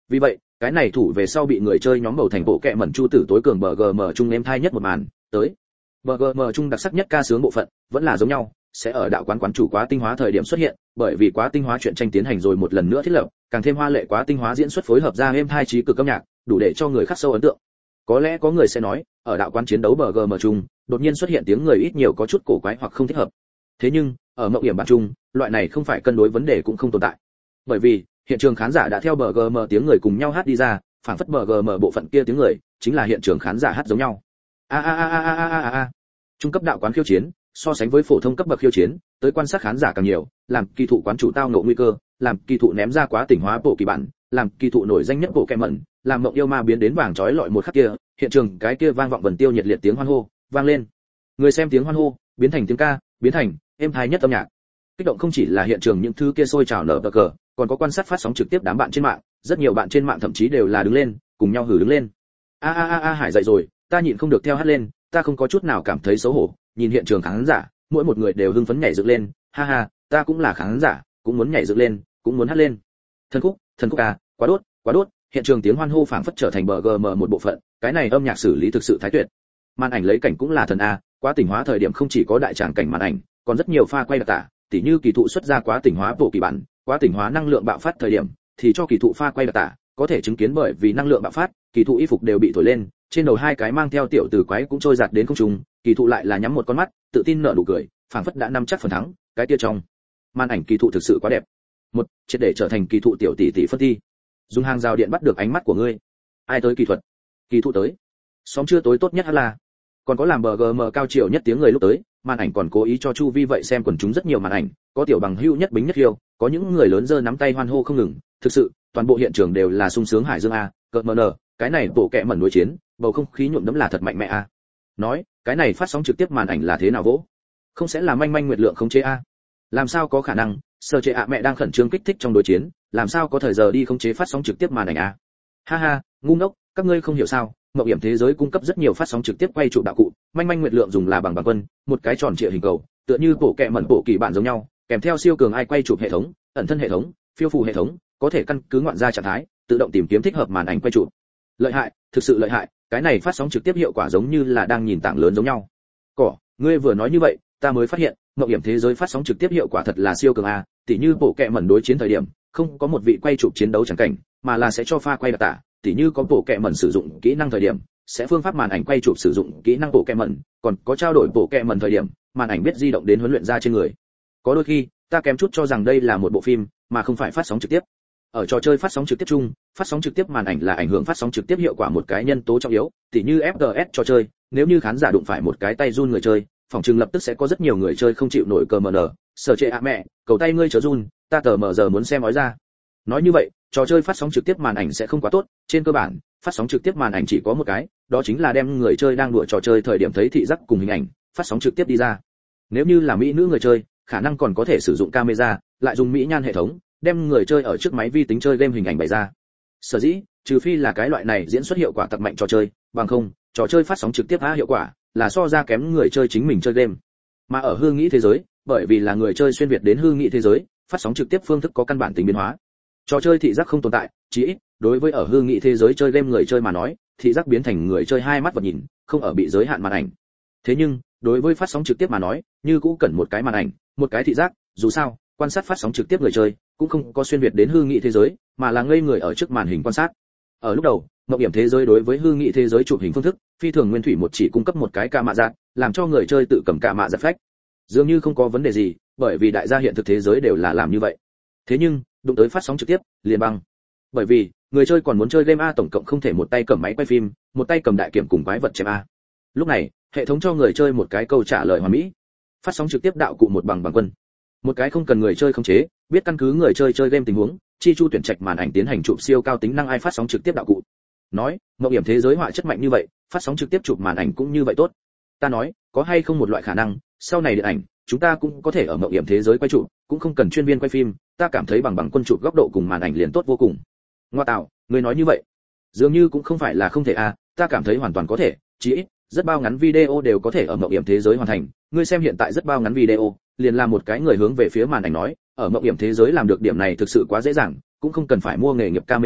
Vì vậy, cái này thủ về sau bị người chơi nhóm bầu thành bộ kệ mẩn chu tử tối cường BGM trung êm thai nhất một màn, tới. BGM trung đặc sắc nhất ca sướng bộ phận, vẫn là giống nhau, sẽ ở đạo quán chủ quá tinh hóa thời điểm xuất hiện, bởi vì quá tinh hóa chuyện tranh tiến hành rồi một lần nữa thiết lập, càng thêm hoa lệ quá tinh hóa diễn xuất phối hợp ra êm thai trí cực âm nhạc, đủ để cho người khắc sâu ấn tượng. Có lẽ có người sẽ nói, ở đạo quán chiến đấu BGM trung, đột nhiên xuất hiện tiếng người ít nhiều có chút cổ quái hoặc không thích hợp. Thế nhưng, ở mộng hiểm bản trung, loại này không phải cân đối vấn đề cũng không tồn tại. Bởi vì, hiện trường khán giả đã theo BGM tiếng người cùng nhau hát đi ra, phảng phất BGM bộ phận kia tiếng người, chính là hiện trường khán giả hát giống nhau. A a a a a a a. Trung cấp đạo quán khiêu chiến, so sánh với phổ thông cấp bậc khiêu chiến, tới quan sát khán giả càng nhiều, làm kỳ thụ quán chủ tao ngộ nguy cơ, làm kỳ thụ ném ra quá tỉnh hóa bộ kỳ bản, làm kỳ thụ nổi danh nhất bộ kẹm mẩn, làm mộng yêu ma biến đến vàng chói lọi một khắc kia, hiện trường cái kia vang vọng vần tiêu nhiệt liệt tiếng hoan hô, vang lên. Người xem tiếng hoan hô, biến thành tiếng ca, biến thành êm tai nhất âm nhạc. Kích động không chỉ là hiện trường những thứ kia sôi trào nở cờ, còn có quan sát phát sóng trực tiếp đám bạn trên mạng, rất nhiều bạn trên mạng thậm chí đều là đứng lên, cùng nhau hử đứng lên. A a a a Hải dậy rồi, ta nhịn không được theo hát lên, ta không có chút nào cảm thấy xấu hổ, nhìn hiện trường khán giả, mỗi một người đều hưng phấn nhảy dựng lên, ha ha, ta cũng là khán giả, cũng muốn nhảy dựng lên, cũng muốn hát lên. Thần khúc à, quá đốt, hiện trường tiếng hoan hô phảng phất trở thành BGM một bộ phận, cái này âm nhạc xử lý thực sự thái tuyệt. Màn ảnh lấy cảnh cũng là thần a, quá tỉnh hóa thời điểm không chỉ có đại tràng cảnh màn ảnh, còn rất nhiều pha quay đặc tả, tỉ như kỳ thụ xuất ra quá tỉnh hóa bộ kỳ bản, quá tỉnh hóa năng lượng bạo phát thời điểm, thì cho kỳ thụ pha quay đặc tả, có thể chứng kiến bởi vì năng lượng bạo phát, kỳ thụ y phục đều bị thổi lên, trên đầu hai cái mang theo tiểu tử quái cũng trôi giạt đến không trung, kỳ thụ lại là nhắm một con mắt, tự tin nở nụ cười, phảng phất đã nắm chắc phần thắng, cái kia trong màn ảnh kỳ thụ thực sự quá đẹp. Một, triệt để trở thành kỳ thụ tiểu tỷ tỷ phân thi. Dùng hàng rào điện bắt được ánh mắt của ngươi. Ai tới kỳ thuật? Kỳ thụ tới. Xóm chưa tối tốt nhất là. Còn có làm BGM cao chiều nhất tiếng người lúc tới, màn ảnh còn cố ý cho chu vi vậy xem quần chúng rất nhiều màn ảnh, có tiểu bằng hữu nhất bính nhất hiêu, có những người lớn giơ nắm tay hoan hô không ngừng, thực sự, toàn bộ hiện trường đều là sung sướng hải dương a, cợt mờ nở, cái này bộ kệ mẩn đối chiến, bầu không khí nhuộm đẫm là thật mạnh mẽ a. Nói, cái này phát sóng trực tiếp màn ảnh là thế nào vỗ? Không sẽ là manh manh nguyệt lượng khống chế a? Làm sao có khả năng, Sở Trệ ạ mẹ đang khẩn trương kích thích trong đối chiến, làm sao có thời giờ đi khống chế phát sóng trực tiếp màn ảnh a? Ha ha, ngu ngốc, các ngươi không hiểu sao, mộng hiểm thế giới cung cấp rất nhiều phát sóng trực tiếp quay trụ đạo cụ, manh manh nguyệt lượng dùng là bằng quân, một cái tròn trịa hình cầu, tựa như bộ kệ mẩn bộ kỳ bản giống nhau, kèm theo siêu cường ai quay chụp hệ thống, ẩn thân hệ thống, phiêu phù hệ thống, có thể căn cứ ngoạn ra trạng thái, tự động tìm kiếm thích hợp màn ảnh quay chụp. Lợi hại, thực sự lợi hại, cái này phát sóng trực tiếp hiệu quả giống như là đang nhìn tảng lớn giống nhau. Ngươi vừa nói như vậy, ta mới phát hiện, mộng hiểm thế giới phát sóng trực tiếp hiệu quả thật là siêu cường a, tỉ như bộ kệ mẩn đối chiến thời điểm, không có một vị quay chụp chiến đấu chẳng cảnh, mà là sẽ cho pha quay đặc tả, tỉ như có bộ kệ mẩn sử dụng kỹ năng thời điểm, sẽ phương pháp màn ảnh quay chụp sử dụng kỹ năng bộ kệ mẩn, còn có trao đổi bộ kệ mẩn thời điểm, màn ảnh biết di động đến huấn luyện ra trên người. Có đôi khi, ta kém chút cho rằng đây là một bộ phim, mà không phải phát sóng trực tiếp. Ở trò chơi phát sóng trực tiếp chung, phát sóng trực tiếp màn ảnh là ảnh hưởng phát sóng trực tiếp hiệu quả một cái nhân tố trọng yếu, tỉ như FPS trò chơi, nếu như khán giả đụng phải một cái tay run người chơi, phòng trường lập tức sẽ có rất nhiều người chơi không chịu nổi cờ mờ nở, Sở Trệ ạ mẹ, cầu tay ngươi chớ run, ta tờ mờ giờ muốn xem nói ra. Nói như vậy, trò chơi phát sóng trực tiếp màn ảnh sẽ không quá tốt, trên cơ bản, phát sóng trực tiếp màn ảnh chỉ có một cái, đó chính là đem người chơi đang đùa trò chơi thời điểm thấy thị giác cùng hình ảnh, phát sóng trực tiếp đi ra. Nếu như là mỹ nữ người chơi, khả năng còn có thể sử dụng camera, lại dùng mỹ nhan hệ thống, đem người chơi ở trước máy vi tính chơi game hình ảnh bày ra. Sở dĩ, trừ phi là cái loại này diễn xuất hiệu quả tặc mạnh trò chơi, bằng không, trò chơi phát sóng trực tiếp hiệu quả là so ra kém người chơi chính mình chơi game. Mà ở hư nghĩ thế giới, bởi vì là người chơi xuyên việt đến hư nghĩ thế giới, phát sóng trực tiếp phương thức có căn bản tính biến hóa. Trò chơi thị giác không tồn tại, chỉ ít đối với ở hư nghĩ thế giới chơi game người chơi mà nói, thị giác biến thành người chơi hai mắt vật nhìn, không ở bị giới hạn màn ảnh. Thế nhưng, đối với phát sóng trực tiếp mà nói, như cũ cần một cái màn ảnh, một cái thị giác, dù sao, quan sát phát sóng trực tiếp người chơi cũng không có xuyên việt đến hư nghĩ thế giới, mà là ngây người ở trước màn hình quan sát. Ở lúc đầu, mộng hiểm thế giới đối với hư nghĩ thế giới chụp hình phương thức, phi thường nguyên thủy một chỉ cung cấp một cái ca mạ giặt, làm cho người chơi tự cầm ca mạ giặt phách. Dường như không có vấn đề gì, bởi vì đại gia hiện thực thế giới đều là làm như vậy. Thế nhưng, đụng tới phát sóng trực tiếp, liền băng. Bởi vì, người chơi còn muốn chơi game a tổng cộng không thể một tay cầm máy quay phim, một tay cầm đại kiểm cùng quái vật chém a. Lúc này, hệ thống cho người chơi một cái câu trả lời hoàn mỹ. Phát sóng trực tiếp đạo cụ một bằng quân. Một cái không cần người chơi khống chế, biết căn cứ người chơi chơi game tình huống, chi chu tuyển trạch màn ảnh tiến hành chụp siêu cao tính năng ai phát sóng trực tiếp đạo cụ. Nói, mộng hiểm thế giới họa chất mạnh như vậy, phát sóng trực tiếp chụp màn ảnh cũng như vậy tốt. Ta nói, có hay không một loại khả năng, sau này điện ảnh, chúng ta cũng có thể ở mộng hiểm thế giới quay chụp, cũng không cần chuyên viên quay phim, ta cảm thấy bằng quân chụp góc độ cùng màn ảnh liền tốt vô cùng. Ngoa tạo, người nói như vậy, dường như cũng không phải là không thể à, ta cảm thấy hoàn toàn có thể, chỉ ít, rất bao ngắn video đều có thể ở mộng hiểm thế giới hoàn thành. Ngươi xem hiện tại rất bao ngắn video, liền làm một cái người hướng về phía màn ảnh nói, ở mộng hiểm thế giới làm được điểm này thực sự quá dễ dàng, cũng không cần phải mua nghề nghiệp camera,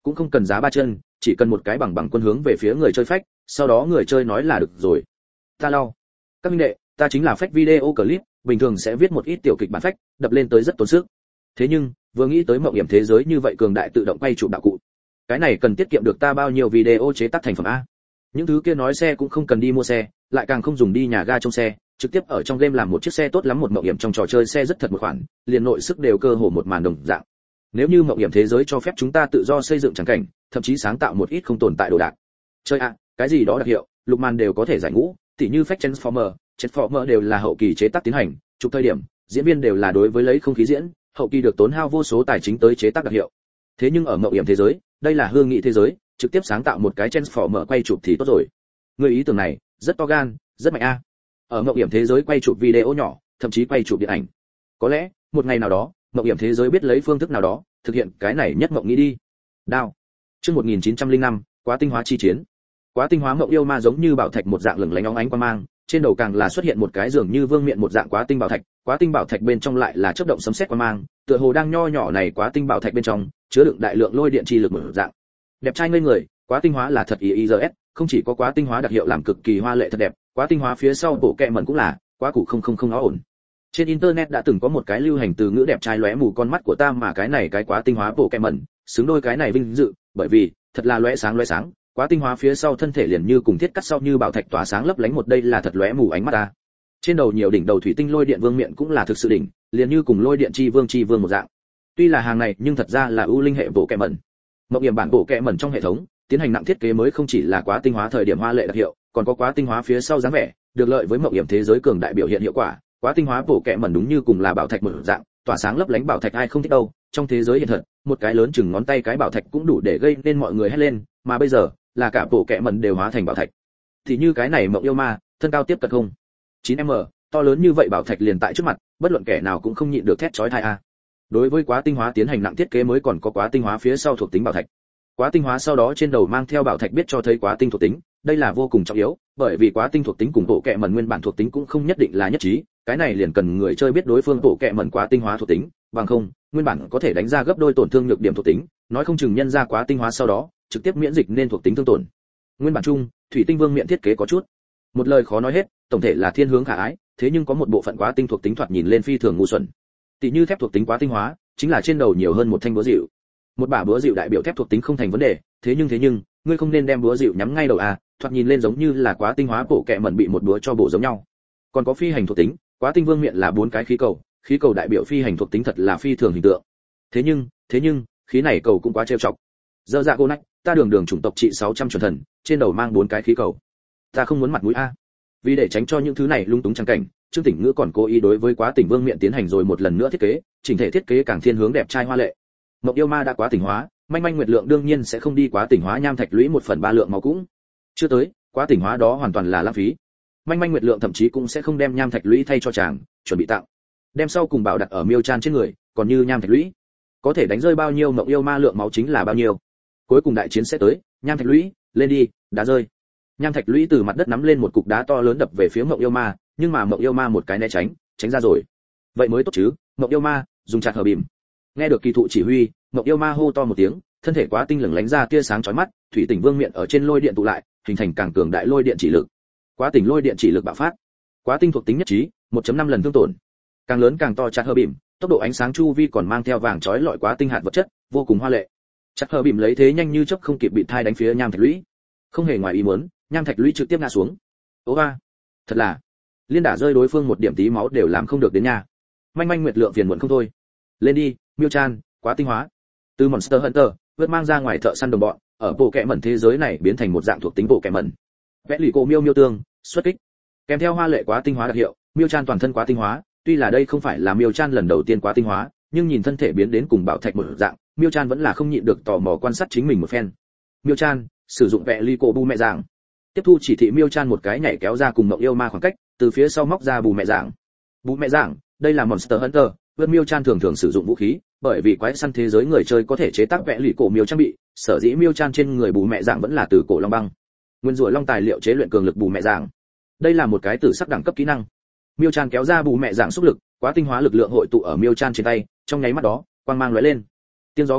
cũng không cần giá ba chân, chỉ cần một cái bằng bằng quân hướng về phía người chơi phách, sau đó người chơi nói là được rồi. Ta lau. Các huynh đệ, ta chính là phách video clip, bình thường sẽ viết một ít tiểu kịch bản phách, đập lên tới rất tốn sức. Thế nhưng, vừa nghĩ tới mộng hiểm thế giới như vậy cường đại tự động quay chụp đạo cụ, cái này cần tiết kiệm được ta bao nhiêu video chế tác thành phẩm a. Những thứ kia nói xe cũng không cần đi mua xe, lại càng không dùng đi nhà ga trông xe, trực tiếp ở trong game làm một chiếc xe tốt lắm. Một mộng hiểm trong trò chơi xe rất thật một khoản, liền nội sức đều cơ hồ một màn đồng dạng. Nếu như mộng hiểm thế giới cho phép chúng ta tự do xây dựng tràng cảnh, thậm chí sáng tạo một ít không tồn tại đồ đạc. Chơi ạ, cái gì đó đặc hiệu, lục màn đều có thể giải ngũ, tỉ như phách Transformer đều là hậu kỳ chế tác tiến hành, chụp thời điểm, diễn viên đều là đối với lấy không khí diễn, hậu kỳ được tốn hao vô số tài chính tới chế tác đặc hiệu. Thế nhưng ở mộng hiểm thế giới, đây là hương nghị thế giới, trực tiếp sáng tạo một cái Transformer quay chụp thì tốt rồi. Người ý tưởng này rất to gan, rất mạnh a. Ở mộng hiểm thế giới quay chụp video nhỏ, thậm chí quay chụp điện ảnh. Có lẽ một ngày nào đó, mộng hiểm thế giới biết lấy phương thức nào đó thực hiện cái này nhất mộng nghĩ đi. Đao. Chương 1905, quá tinh hóa chi chiến. Quá tinh hóa mộng yêu ma giống như bảo thạch một dạng lừng lánh óng ánh quang mang, trên đầu càng là xuất hiện một cái dường như vương miện một dạng quá tinh bảo thạch, quá tinh bảo thạch bên trong lại là chớp động sấm sét quang mang, tựa hồ đang nho nhỏ này quá tinh bảo thạch bên trong chứa đựng đại lượng lôi điện chi lực một dạng. Đẹp trai ngây người, quá tinh hóa là thật IIRS, không chỉ có quá tinh hóa đặc hiệu làm cực kỳ hoa lệ thật đẹp, quá tinh hóa phía sau bộ kệ mẩn cũng là, quá củ không nó ổn. Trên internet đã từng có một cái lưu hành từ ngữ đẹp trai lóe mù con mắt của ta mà cái này cái quá tinh hóa bộ kệ mẩn, xứng đôi cái này vinh dự, bởi vì thật là lóe sáng, quá tinh hóa phía sau thân thể liền như cùng thiết cắt sau như bảo thạch tỏa sáng lấp lánh một đây là thật lóe mù ánh mắt ta. Trên đầu nhiều đỉnh đầu thủy tinh lôi điện vương miện cũng là thực sự đỉnh, liền như cùng lôi điện chi vương một dạng. Tuy là hàng này nhưng thật ra là ưu linh hệ bộ kệ mẩn. Mộng hiểm bản bộ kệ mẩn trong hệ thống, tiến hành nặng thiết kế mới không chỉ là quá tinh hóa thời điểm hoa lệ đặc hiệu, còn có quá tinh hóa phía sau dáng vẻ, được lợi với mộng hiểm thế giới cường đại biểu hiện hiệu quả. Quá tinh hóa bộ kệ mẩn đúng như cùng là bảo thạch một dạng, tỏa sáng lấp lánh bảo thạch ai không thích đâu. Trong thế giới hiện thật, một cái lớn chừng ngón tay cái bảo thạch cũng đủ để gây nên mọi người hét lên, mà bây giờ là cả bộ kệ mẩn đều hóa thành bảo thạch. Thì như cái này mộng yêu ma, thân cao tiếp cận không 9m, to lớn như vậy bảo thạch liền tại trước mặt, bất luận kẻ nào cũng không nhịn được thét chói tai a. Đối với quá tinh hóa tiến hành nặng thiết kế mới còn có quá tinh hóa phía sau thuộc tính bảo thạch. Quá tinh hóa sau đó trên đầu mang theo bảo thạch biết cho thấy quá tinh thuộc tính, đây là vô cùng trọng yếu, bởi vì quá tinh thuộc tính cùng bộ kệ mẩn nguyên bản thuộc tính cũng không nhất định là nhất trí, cái này liền cần người chơi biết đối phương bộ kệ mẩn quá tinh hóa thuộc tính, bằng không, nguyên bản có thể đánh ra gấp đôi tổn thương nhược điểm thuộc tính, nói không chừng nhân ra quá tinh hóa sau đó, trực tiếp miễn dịch nên thuộc tính thương tổn. Nguyên bản chung, thủy tinh vương miện thiết kế có chút, một lời khó nói hết, tổng thể là thiên hướng khả ái, thế nhưng có một bộ phận quá tinh thuộc tính thoạt nhìn lên phi thường ngu xuẩn. Tỷ như thép thuộc tính quá tinh hóa, chính là trên đầu nhiều hơn một thanh búa dịu. Một bả búa dịu đại biểu thép thuộc tính không thành vấn đề, thế nhưng, ngươi không nên đem búa dịu nhắm ngay đầu à, thoạt nhìn lên giống như là quá tinh hóa bộ kệ mẩn bị một búa cho bổ giống nhau. Còn có phi hành thuộc tính, quá tinh vương miện là 4 cái khí cầu đại biểu phi hành thuộc tính thật là phi thường hình tượng. Thế nhưng, khí này cầu cũng quá trêu chọc. Dơ dạ cô nách, ta đường chủng tộc trị 600 chuẩn thần, trên đầu mang 4 cái khí cầu. Ta không muốn mặt mũi a. Vì để tránh cho những thứ này lung túng chẳng cảnh, Trương Tỉnh Ngữ còn cố ý đối với quá tỉnh vương miện tiến hành rồi một lần nữa thiết kế, chỉnh thể thiết kế càng thiên hướng đẹp trai hoa lệ. Mộng yêu ma đã quá tỉnh hóa, manh nguyệt lượng đương nhiên sẽ không đi quá tỉnh hóa nham thạch lũy 1/3 lượng máu cũng chưa tới, quá tỉnh hóa đó hoàn toàn là lãng phí. Manh nguyệt lượng thậm chí cũng sẽ không đem nham thạch lũy thay cho chàng, chuẩn bị tặng. Đem sau cùng bảo đặt ở Miêu Chan trên người, còn như nham thạch lũy, có thể đánh rơi bao nhiêu mộng yêu ma lượng máu chính là bao nhiêu. Cuối cùng đại chiến sẽ tới, nham thạch lũy, lên đi, đá rơi. Nham thạch lũy từ mặt đất nắm lên một cục đá to lớn đập về phía mộng yêu ma, nhưng mà mộng yêu ma một cái né tránh ra rồi. Vậy mới tốt chứ, mộng yêu ma, dùng chặt hờ bìm. Nghe được kỳ thụ chỉ huy, mộng yêu ma hô to một tiếng, thân thể quá tinh lửng lánh ra tia sáng chói mắt, thủy tỉnh vương miện ở trên lôi điện tụ lại, hình thành càng cường đại lôi điện chỉ lực. Quá tỉnh lôi điện chỉ lực bạo phát. Quá tinh thuộc tính nhất trí, 1.5 lần thương tổn. Càng lớn càng to chặt hờ bìm, tốc độ ánh sáng chu vi còn mang theo vàng chói lọi quá tinh hạt vật chất, vô cùng hoa lệ. Chặt hờ bìm lấy thế nhanh như chớp không kịp bị thai đánh phía nham thạch lũy. Không hề ngoài ý muốn, nham thạch lũy trực tiếp ngã xuống. Ố a, thật là liên đả rơi đối phương một điểm tí máu đều làm không được đến nhà. Manh nguyệt lượng phiền muộn không thôi. Lên đi, Miêu Chan, quá tinh hóa. Từ Monster Hunter, vượt mang ra ngoài thợ săn đồng bọn, ở bộ kệ mẩn thế giới này biến thành một dạng thuộc tính bộ kệ mẩn. Vẽ lì cổ miêu tương, xuất kích. Kèm theo hoa lệ quá tinh hóa đặc hiệu, Miêu Chan toàn thân quá tinh hóa, tuy là đây không phải là Miêu Chan lần đầu tiên quá tinh hóa, nhưng nhìn thân thể biến đến cùng bảo thạch một dạng, Miêu Chan vẫn là không nhịn được tò mò quan sát chính mình một phen. Miêu Chan sử dụng vẽ lì cổ bù mẹ dạng. Tiếp thu chỉ thị Miêu Chan một cái nhảy kéo ra cùng mộng yêu ma khoảng cách, từ phía sau móc ra bù mẹ dạng. Bù mẹ dạng, đây là Monster Hunter, vượt Miêu Chan thường sử dụng vũ khí, bởi vì quái săn thế giới người chơi có thể chế tác vẽ lì cổ miêu trang bị, sở dĩ Miêu Chan trên người bù mẹ dạng vẫn là từ cổ long băng. Nguyên rủa long tài liệu chế luyện cường lực bù mẹ dạng. Đây là một cái tử sắc đẳng cấp kỹ năng. Miêu Chan kéo ra bù mẹ dạng xúc lực, quá tinh hóa lực lượng hội tụ ở Miêu Chan trên tay, trong nháy mắt đó, quang mang lóe lên. Tiếng gió gào thét,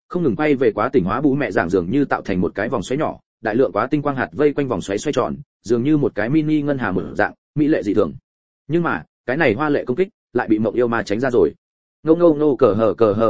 không ngừng quay về quá tỉnh hóa bú mẹ dạng dường như tạo thành một cái vòng xoáy nhỏ, đại lượng quá tinh quang hạt vây quanh vòng xoáy xoay tròn, dường như một cái mini ngân hà mở dạng, mỹ lệ dị thường. Nhưng mà, cái này hoa lệ công kích lại bị Mộng Yêu Ma tránh ra rồi. Ngô ngô ngô cờ hờ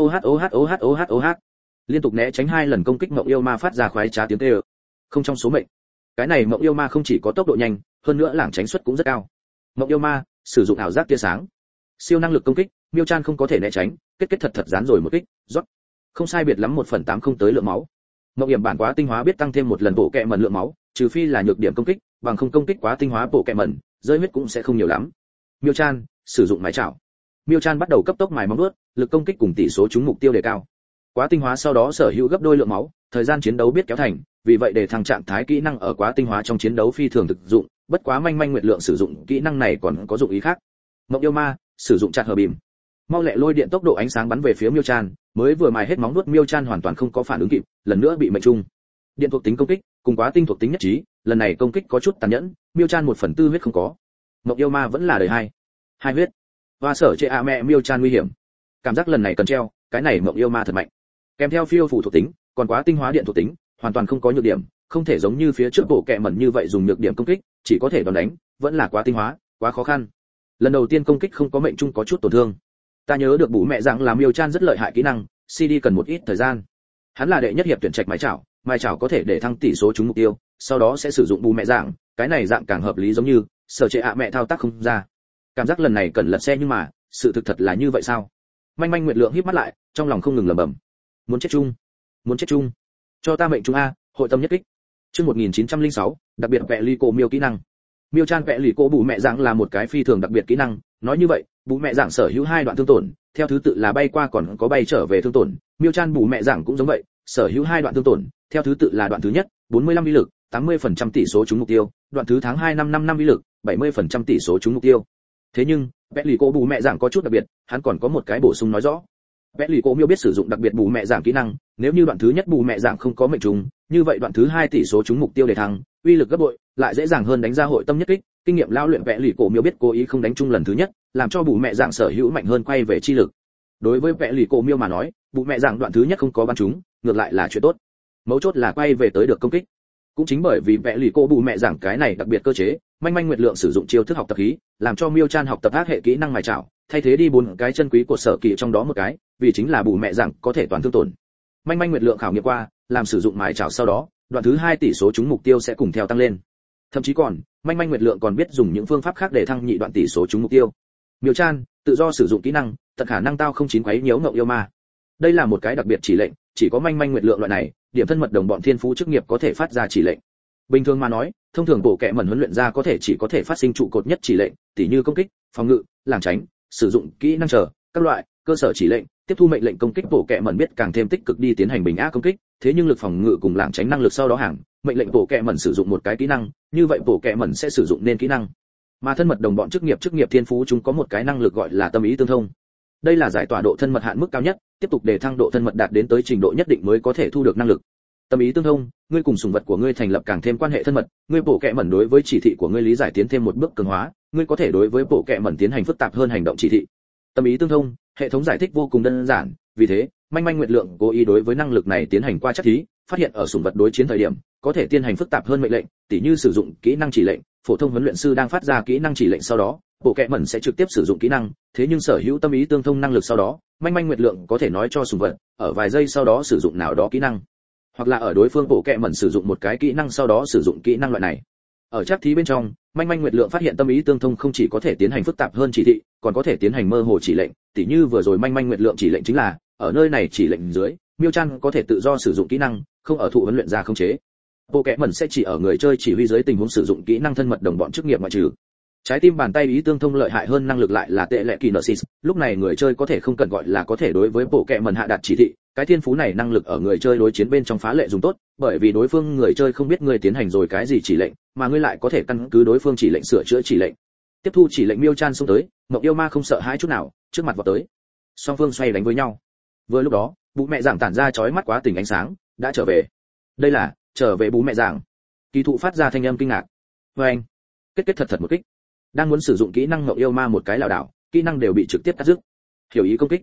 oh. Liên tục né tránh 2 lần công kích, Mộng Yêu Ma phát ra khoái trá tiếng kêu. Không trong số mệnh. Cái này Mộng Yêu Ma không chỉ có tốc độ nhanh, hơn nữa lảng tránh suất cũng rất cao. Mộng Yêu Ma sử dụng ảo giác tia sáng, siêu năng lực công kích, Miêu Chan không có thể né tránh, kết thật dán rồi một kích, rót. Không sai biệt lắm 1/8 không tới lượng máu. Mộng Hiểm bản quá tinh hóa biết tăng thêm một lần bộ kệ mẩn lượng máu, trừ phi là nhược điểm công kích, bằng không công kích quá tinh hóa bộ kệ mẩn, rơi huyết cũng sẽ không nhiều lắm. Miêu Chan sử dụng mái chảo. Miêu Chan bắt đầu cấp tốc mài móng vuốt, lực công kích cùng tỷ số trúng mục tiêu đề cao. Quá tinh hóa sau đó sở hữu gấp đôi lượng máu, thời gian chiến đấu biết kéo thành, vì vậy để thăng trạng thái kỹ năng ở quá tinh hóa trong chiến đấu phi thường thực dụng, bất quá Manh Manh Nguyệt Lượng sử dụng kỹ năng này còn có dụng ý khác. Mộng Yêu Ma sử dụng chặt hờ bìm. Mau lẹ lôi điện tốc độ ánh sáng bắn về phía Miêu Chan, mới vừa mài hết móng vuốt Miêu Chan hoàn toàn không có phản ứng kịp, lần nữa bị mệnh trung. Điện thuộc tính công kích cùng quá tinh thuộc tính nhất trí, lần này công kích có chút tàn nhẫn, Miêu Chan 1/4 huyết không có. Mộng Yêu Ma vẫn là đời 2 huyết. Và sở trệ mẹ Miêu Chan nguy hiểm. Cảm giác lần này cần treo, cái này Mộng Yêu Ma thật mạnh. Kèm theo phiêu phù thuộc tính, còn quá tinh hóa điện thuộc tính, hoàn toàn không có nhược điểm, không thể giống như phía trước bộ kệ mẩn như vậy dùng nhược điểm công kích, chỉ có thể đòn đánh, vẫn là quá tinh hóa, quá khó khăn. Lần đầu tiên công kích không có mệnh trung có chút tổn thương. Ta nhớ được bú mẹ rằng làm Miêu Chan rất lợi hại kỹ năng, CD cần một ít thời gian. Hắn là đệ nhất hiệp tuyển trạch mái chảo có thể để thăng tỷ số trúng mục tiêu, sau đó sẽ sử dụng bú mẹ dạng, cái này dạng càng hợp lý giống như sở trệ mẹ thao tác không ra. Cảm giác lần này cần lật xe nhưng mà, sự thực thật là như vậy sao? Manh Manh Nguyệt Lượng híp mắt lại, trong lòng không ngừng lẩm bẩm. Muốn chết chung. Cho ta mệnh trung a, hội tâm nhất kích. Chương 1906, đặc biệt vẽ ly cổ miêu kỹ năng. Miêu Chan vẽ lì cổ bú mẹ dạng là một cái phi thường đặc biệt kỹ năng, nói như vậy, bú mẹ dạng sở hữu 2 đoạn thương tổn, theo thứ tự là bay qua còn có bay trở về thương tổn, Miêu Chan bú mẹ dạng cũng giống vậy, sở hữu 2 đoạn thương tổn, theo thứ tự là đoạn thứ nhất, 45 uy lực, 80% tỷ số trúng mục tiêu, đoạn thứ tháng 2 5 uy lực, 70% tỷ số trúng mục tiêu. Thế nhưng, vẽ lì cổ bú mẹ dạng có chút đặc biệt, hắn còn có một cái bổ sung nói rõ. Vẽ lì cổ miêu biết sử dụng đặc biệt bú mẹ dạng kỹ năng, nếu như đoạn thứ nhất bú mẹ dạng không có mệnh trùng, như vậy đoạn thứ 2 tỷ số trúng mục tiêu để thăng, uy lực gấp bội, lại dễ dàng hơn đánh ra hội tâm nhất kích. Kinh nghiệm lao luyện vẽ lì cổ miêu biết cố ý không đánh chung lần thứ nhất, làm cho bú mẹ dạng sở hữu mạnh hơn quay về chi lực. Đối với vẽ lì cổ miêu mà nói, bú mẹ dạng đoạn thứ nhất không có bắn trúng, ngược lại là chuyện tốt. Mấu chốt là quay về tới được công kích. Cũng chính bởi vì vẽ lì cổ bú mẹ dạng cái này đặc biệt cơ chế, Manh Manh Nguyệt Lượng sử dụng chiêu thức học tập khí, làm cho Miêu Chan học tập ác hệ kỹ năng mài chảo, thay thế đi 4 cái chân quý của sở kỳ trong đó một cái, vì chính là bù mẹ dạng có thể toàn thương tổn. Manh Manh Nguyệt Lượng khảo nghiệm qua, làm sử dụng mài chảo sau đó, đoạn thứ 2 tỷ số trúng mục tiêu sẽ cùng theo tăng lên. Thậm chí còn, Manh Manh Nguyệt Lượng còn biết dùng những phương pháp khác để thăng nhị đoạn tỷ số trúng mục tiêu. Miêu Chan tự do sử dụng kỹ năng, tận khả năng tao không chín quấy nhiễu Ngộng Yêu Ma. Đây là một cái đặc biệt chỉ lệnh, chỉ có Manh Manh Nguyệt Lượng loại này, điểm thân mật đồng bọn thiên phú chức nghiệp có thể phát ra chỉ lệnh. Bình thường mà nói, thông thường bộ kệ mẩn huấn luyện ra có thể chỉ có thể phát sinh trụ cột nhất chỉ lệnh, tỉ như công kích, phòng ngự, lảng tránh, sử dụng kỹ năng chờ, các loại cơ sở chỉ lệnh, tiếp thu mệnh lệnh công kích bộ kệ mẩn biết càng thêm tích cực đi tiến hành bình ác công kích, thế nhưng lực phòng ngự cùng lảng tránh năng lực sau đó hàng, mệnh lệnh bộ kệ mẩn sử dụng một cái kỹ năng, như vậy bộ kệ mẩn sẽ sử dụng nên kỹ năng. Mà thân mật đồng bọn chức nghiệp thiên phú chúng có một cái năng lực gọi là tâm ý tương thông. Đây là giải tỏa độ thân mật hạn mức cao nhất, tiếp tục để thăng độ thân mật đạt đến tới trình độ nhất định mới có thể thu được năng lực. Tâm ý tương thông, ngươi cùng sủng vật của ngươi thành lập càng thêm quan hệ thân mật, ngươi bộ kệ mẩn đối với chỉ thị của ngươi lý giải tiến thêm một bước cường hóa, ngươi có thể đối với bộ kệ mẩn tiến hành phức tạp hơn hành động chỉ thị. Tâm ý tương thông, hệ thống giải thích vô cùng đơn giản, vì thế, Manh Manh Nguyệt Lượng cố ý đối với năng lực này tiến hành qua chắc thí, phát hiện ở sủng vật đối chiến thời điểm, có thể tiến hành phức tạp hơn mệnh lệnh, tỉ như sử dụng kỹ năng chỉ lệnh, phổ thông huấn luyện sư đang phát ra kỹ năng chỉ lệnh sau đó, bộ kệ mẩn sẽ trực tiếp sử dụng kỹ năng, thế nhưng sở hữu tâm ý tương thông năng lực sau đó, Manh Manh Nguyệt Lượng có thể nói cho sủng vật, ở vài giây sau đó sử dụng nào đó kỹ năng, hoặc là ở đối phương bộ kệ mẩn sử dụng một cái kỹ năng sau đó sử dụng kỹ năng loại này. Ở chắc thí bên trong, Manh Manh Nguyệt Lượng phát hiện tâm ý tương thông không chỉ có thể tiến hành phức tạp hơn chỉ thị, còn có thể tiến hành mơ hồ chỉ lệnh, tỉ như vừa rồi Manh Manh Nguyệt Lượng chỉ lệnh chính là, ở nơi này chỉ lệnh dưới, Miêu Chan có thể tự do sử dụng kỹ năng, không ở thụ huấn luyện ra khống chế. Bộ kệ mẩn sẽ chỉ ở người chơi chỉ huy dưới tình huống sử dụng kỹ năng thân mật đồng bọn chức nghiệp ngoại trừ. Trái tim bàn tay ý tương thông lợi hại hơn năng lực lại là tệ lệ kỳ nợ lúc này người chơi có thể không cần gọi là có thể đối với bộ kệ mẩn hạ đạt chỉ thị, cái thiên phú này năng lực ở người chơi đối chiến bên trong phá lệ dùng tốt, bởi vì đối phương người chơi không biết người tiến hành rồi cái gì chỉ lệnh, mà ngươi lại có thể căn cứ đối phương chỉ lệnh sửa chữa chỉ lệnh. Tiếp thu chỉ lệnh Miêu Chan xông tới, Ngộng Yêu Ma không sợ hãi chút nào, trước mặt vào tới. Song phương xoay đánh với nhau. Vừa lúc đó, bú mẹ giảng tản ra chói mắt quá tỉnh ánh sáng, đã trở về. Đây là trở về bú mẹ giảng. Kỳ thụ phát ra thanh âm kinh ngạc. Với anh, kết thật một kích. Đang muốn sử dụng kỹ năng Ngộng Yêu Ma một cái lảo đảo, kỹ năng đều bị trực tiếp cắt dứt. Hiểu ý công kích.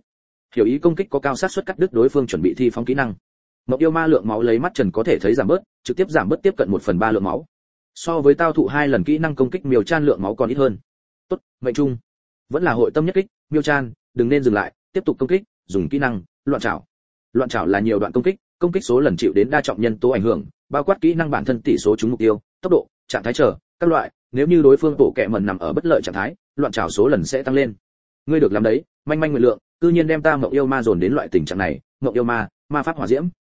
hiểu ý công kích có cao sát suất cắt đứt đối phương chuẩn bị thi phóng kỹ năng. Mộng yêu ma lượng máu lấy mắt trần có thể thấy giảm bớt, trực tiếp giảm bớt tiếp cận 1/3 lượng máu. So với tao thụ 2 lần kỹ năng công kích Miêu Chan lượng máu còn ít hơn. Tốt, mệnh trung. Vẫn là hội tâm nhất kích, Miêu Chan, đừng nên dừng lại, tiếp tục công kích, dùng kỹ năng loạn trảo. Loạn trảo là nhiều đoạn công kích số lần chịu đến đa trọng nhân tố ảnh hưởng, bao quát kỹ năng bản thân tỷ số trúng mục tiêu, tốc độ, trạng thái chờ, các loại, nếu như đối phương bộ kệ mẩn nằm ở bất lợi trạng thái, loạn trảo số lần sẽ tăng lên. Ngươi được làm đấy, manh manh nguyện lượng, tự nhiên đem ta Mộng yêu ma dồn đến loại tình trạng này, Mộng yêu ma, ma pháp hỏa diễm.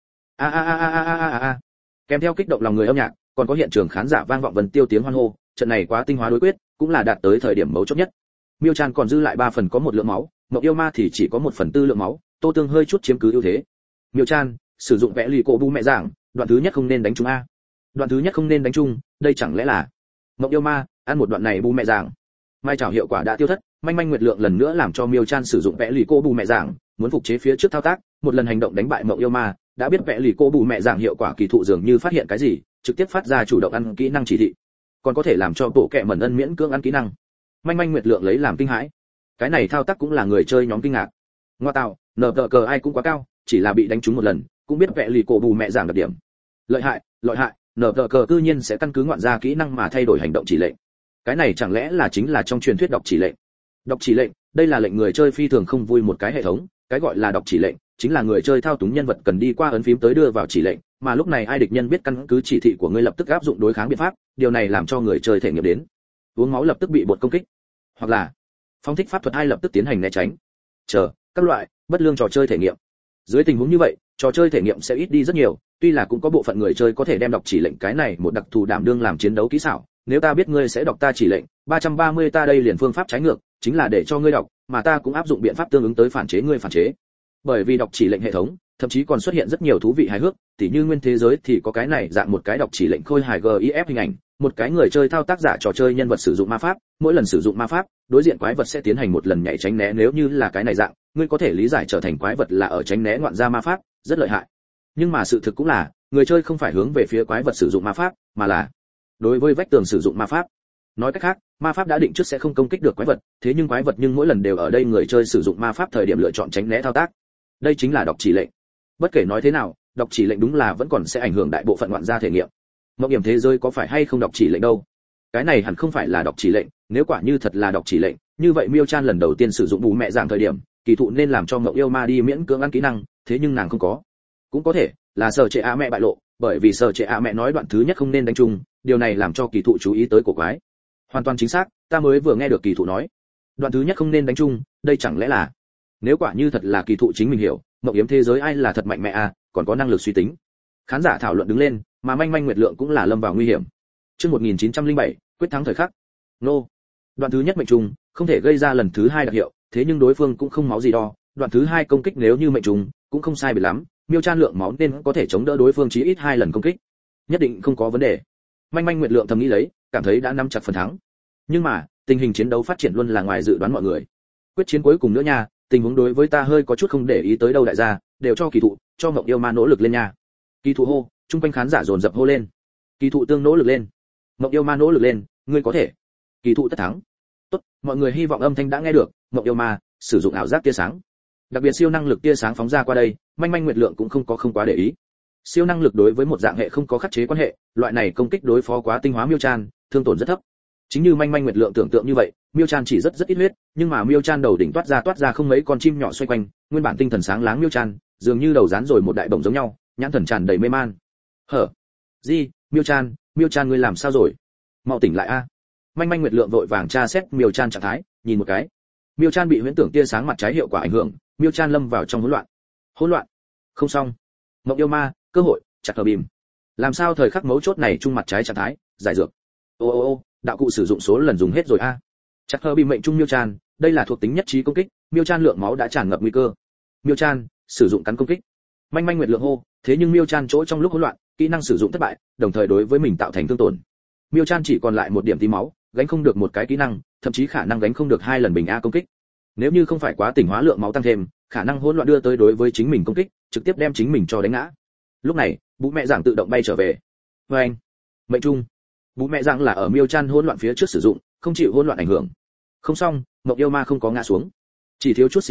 A. Kèm theo kích động lòng người âm nhạc, còn có hiện trường khán giả vang vọng vần tiêu tiếng hoan hô, trận này quá tinh hóa đối quyết, cũng là đạt tới thời điểm mấu chốt nhất. Miêu Chan còn dư lại 3 phần có 1 lượng máu, Mộng yêu ma thì chỉ có 1/4 lượng máu, Tô Tương hơi chút chiếm cứ ưu thế. Miêu Chan, sử dụng vẽ lì cổ bu mẹ giảng, đoạn thứ nhất không nên đánh trúng a. Đoạn thứ nhất không nên đánh trúng, đây chẳng lẽ là Mộng yêu ma, ăn một đoạn này bu mẹ giảng. Mai chảo hiệu quả đã tiêu thất, manh manh nguyệt lượng lần nữa làm cho Miêu Chan sử dụng vẽ lì cô bu mẹ giảng, muốn phục chế phía trước thao tác, một lần hành động đánh bại Mộng yêu ma, đã biết vẽ lì cô bu mẹ giảng hiệu quả kỳ thụ dường như phát hiện cái gì, trực tiếp phát ra chủ động ăn kỹ năng chỉ thị, còn có thể làm cho bộ kệ mẩn ân miễn cưỡng ăn kỹ năng. Manh manh nguyệt lượng lấy làm kinh hãi. Cái này thao tác cũng là người chơi nhóm kinh ngạc. Ngoa tạo, nở tờ cờ ai cũng quá cao, chỉ là bị đánh trúng một lần, cũng biết vẽ lì cổ bù mẹ giảng đặc điểm. Lợi hại, nở tờ cờ tự nhiên sẽ căn cứ ngoạn ra kỹ năng mà thay đổi hành động chỉ lệnh. Cái này chẳng lẽ là chính là trong truyền thuyết đọc chỉ lệnh? Đọc chỉ lệnh, đây là lệnh người chơi phi thường không vui một cái hệ thống, cái gọi là đọc chỉ lệnh, chính là người chơi thao túng nhân vật cần đi qua ấn phím tới đưa vào chỉ lệnh, mà lúc này ai địch nhân biết căn cứ chỉ thị của ngươi lập tức áp dụng đối kháng biện pháp, điều này làm cho người chơi thể nghiệm đến uống máu lập tức bị bột công kích, hoặc là phóng thích pháp thuật ai lập tức tiến hành né tránh, chờ các loại bất lương trò chơi thể nghiệm. Dưới tình huống như vậy, trò chơi thể nghiệm sẽ ít đi rất nhiều, tuy là cũng có bộ phận người chơi có thể đem đọc chỉ lệnh cái này một đặc thù đảm đương làm chiến đấu kỹ xảo. Nếu ta biết ngươi sẽ đọc ta chỉ lệnh 330, ta đây liền phương pháp trái ngược, chính là để cho ngươi đọc, mà ta cũng áp dụng biện pháp tương ứng tới phản chế ngươi phản chế. Bởi vì đọc chỉ lệnh hệ thống, thậm chí còn xuất hiện rất nhiều thú vị hài hước, tỉ như nguyên thế giới thì có cái này dạng một cái đọc chỉ lệnh khôi hài GIF hình ảnh, một cái người chơi thao tác giả trò chơi nhân vật sử dụng ma pháp, mỗi lần sử dụng ma pháp, đối diện quái vật sẽ tiến hành một lần nhảy tránh né, nếu như là cái này dạng, ngươi có thể lý giải trở thành quái vật là ở tránh né ngoạn ra ma pháp, rất lợi hại. Nhưng mà sự thực cũng là, người chơi không phải hướng về phía quái vật sử dụng ma pháp, mà là đối với vách tường sử dụng ma pháp. Nói cách khác, ma pháp đã định trước sẽ không công kích được quái vật, thế nhưng quái vật nhưng mỗi lần đều ở đây người chơi sử dụng ma pháp thời điểm lựa chọn tránh né thao tác. Đây chính là đọc chỉ lệnh. Bất kể nói thế nào, đọc chỉ lệnh đúng là vẫn còn sẽ ảnh hưởng đại bộ phận ngoạn gia thể nghiệm. Mộng hiểm thế giới có phải hay không đọc chỉ lệnh đâu? Cái này hẳn không phải là đọc chỉ lệnh, nếu quả như thật là đọc chỉ lệnh, như vậy Miêu Chan lần đầu tiên sử dụng bù mẹ giảng thời điểm, kỳ thụ nên làm cho Mộng yêu ma đi miễn cưỡng ăn kỹ năng, thế nhưng nàng không có. Cũng có thể là sở trệ mẹ bại lộ, bởi vì sở trệ mẹ nói đoạn thứ nhất không nên đánh chung, điều này làm cho kỳ thụ chú ý tới cổ quái. Hoàn toàn chính xác, ta mới vừa nghe được kỳ thụ nói, đoạn thứ nhất không nên đánh chung, đây chẳng lẽ là, nếu quả như thật là kỳ thụ chính mình hiểu, Mộng yếm thế giới ai là thật mạnh mẽ à, còn có năng lực suy tính. Khán giả thảo luận đứng lên, mà manh manh nguyệt lượng cũng là lâm vào nguy hiểm. Chương 1907, quyết thắng thời khắc. Nô. Đoạn thứ nhất mệnh trùng, không thể gây ra lần thứ hai đặc hiệu, thế nhưng đối phương cũng không máu gì đo, đoạn thứ hai công kích nếu như mệnh trùng, cũng không sai biệt lắm, Miêu Chan lượng máu nên có thể chống đỡ đối phương chí ít 2 lần công kích. Nhất định không có vấn đề. Manh manh nguyệt lượng thầm nghĩ lấy, cảm thấy đã nắm chặt phần thắng. Nhưng mà, tình hình chiến đấu phát triển luôn là ngoài dự đoán mọi người. Quyết chiến cuối cùng nữa nha, tình huống đối với ta hơi có chút không để ý tới đâu đại gia, đều cho kỳ thụ, cho Ngọc yêu ma nỗ lực lên nha. Kỳ thụ hô, chung quanh khán giả dồn dập hô lên. Kỳ thụ tương nỗ lực lên. Ngọc yêu ma nỗ lực lên, ngươi có thể. Kỳ thụ tất thắng. Tốt, mọi người hy vọng âm thanh đã nghe được, Ngọc yêu ma sử dụng ảo giác tia sáng. Đặc biệt siêu năng lực tia sáng phóng ra qua đây, manh manh nguyệt lượng cũng không quá để ý. Siêu năng lực đối với một dạng hệ không có khắc chế quan hệ, loại này công kích đối phó quá tinh hóa Miêu Chan, thương tổn rất thấp. Chính như manh manh nguyệt lượng tưởng tượng như vậy, Miêu Chan chỉ rất ít huyết, nhưng mà Miêu Chan đầu đỉnh toát ra không mấy con chim nhỏ xoay quanh, nguyên bản tinh thần sáng láng Miêu Chan, dường như đầu dán rồi một đại bổng giống nhau, nhãn thần tràn đầy mê man. Hở? Gì? Miêu Chan ngươi làm sao rồi? Mau tỉnh lại a. Manh manh nguyệt lượng vội vàng tra xét Miêu Chan trạng thái, nhìn một cái. Miêu Chan bị huyễn tưởng tia sáng mặt trái hiệu quả ảnh hưởng, Miêu Chan lâm vào trong hỗn loạn. Hỗn loạn? Không xong. Mộng yêu ma, cơ hội, chặt hờ bìm. Làm sao thời khắc mấu chốt này trung mặt trái trạng thái, giải dược. Ô, đạo cụ sử dụng số lần dùng hết rồi a. Chặt hờ bìm mệnh trung Miêu Chan, đây là thuộc tính nhất trí công kích, Miêu Chan lượng máu đã tràn ngập nguy cơ. Miêu Chan, sử dụng cắn công kích. Manh manh nguyệt lượng hô, thế nhưng Miêu Chan chỗ trong lúc hỗn loạn, kỹ năng sử dụng thất bại, đồng thời đối với mình tạo thành thương tổn. Miêu Chan chỉ còn lại một điểm tí máu, gánh không được một cái kỹ năng, thậm chí khả năng gánh không được 2 lần bình a công kích. Nếu như không phải quá tỉnh hóa lượng máu tăng thêm, khả năng hỗn loạn đưa tới đối với chính mình công kích, trực tiếp đem chính mình cho đánh ngã. Lúc này, bú mẹ giảng tự động bay trở về. Anh, mệnh trung. Bú mẹ giảng là ở Miêu Chan hỗn loạn phía trước sử dụng, không chịu hỗn loạn ảnh hưởng. Không xong, Mộng yêu ma không có ngã xuống. Chỉ thiếu chút xíu nữa,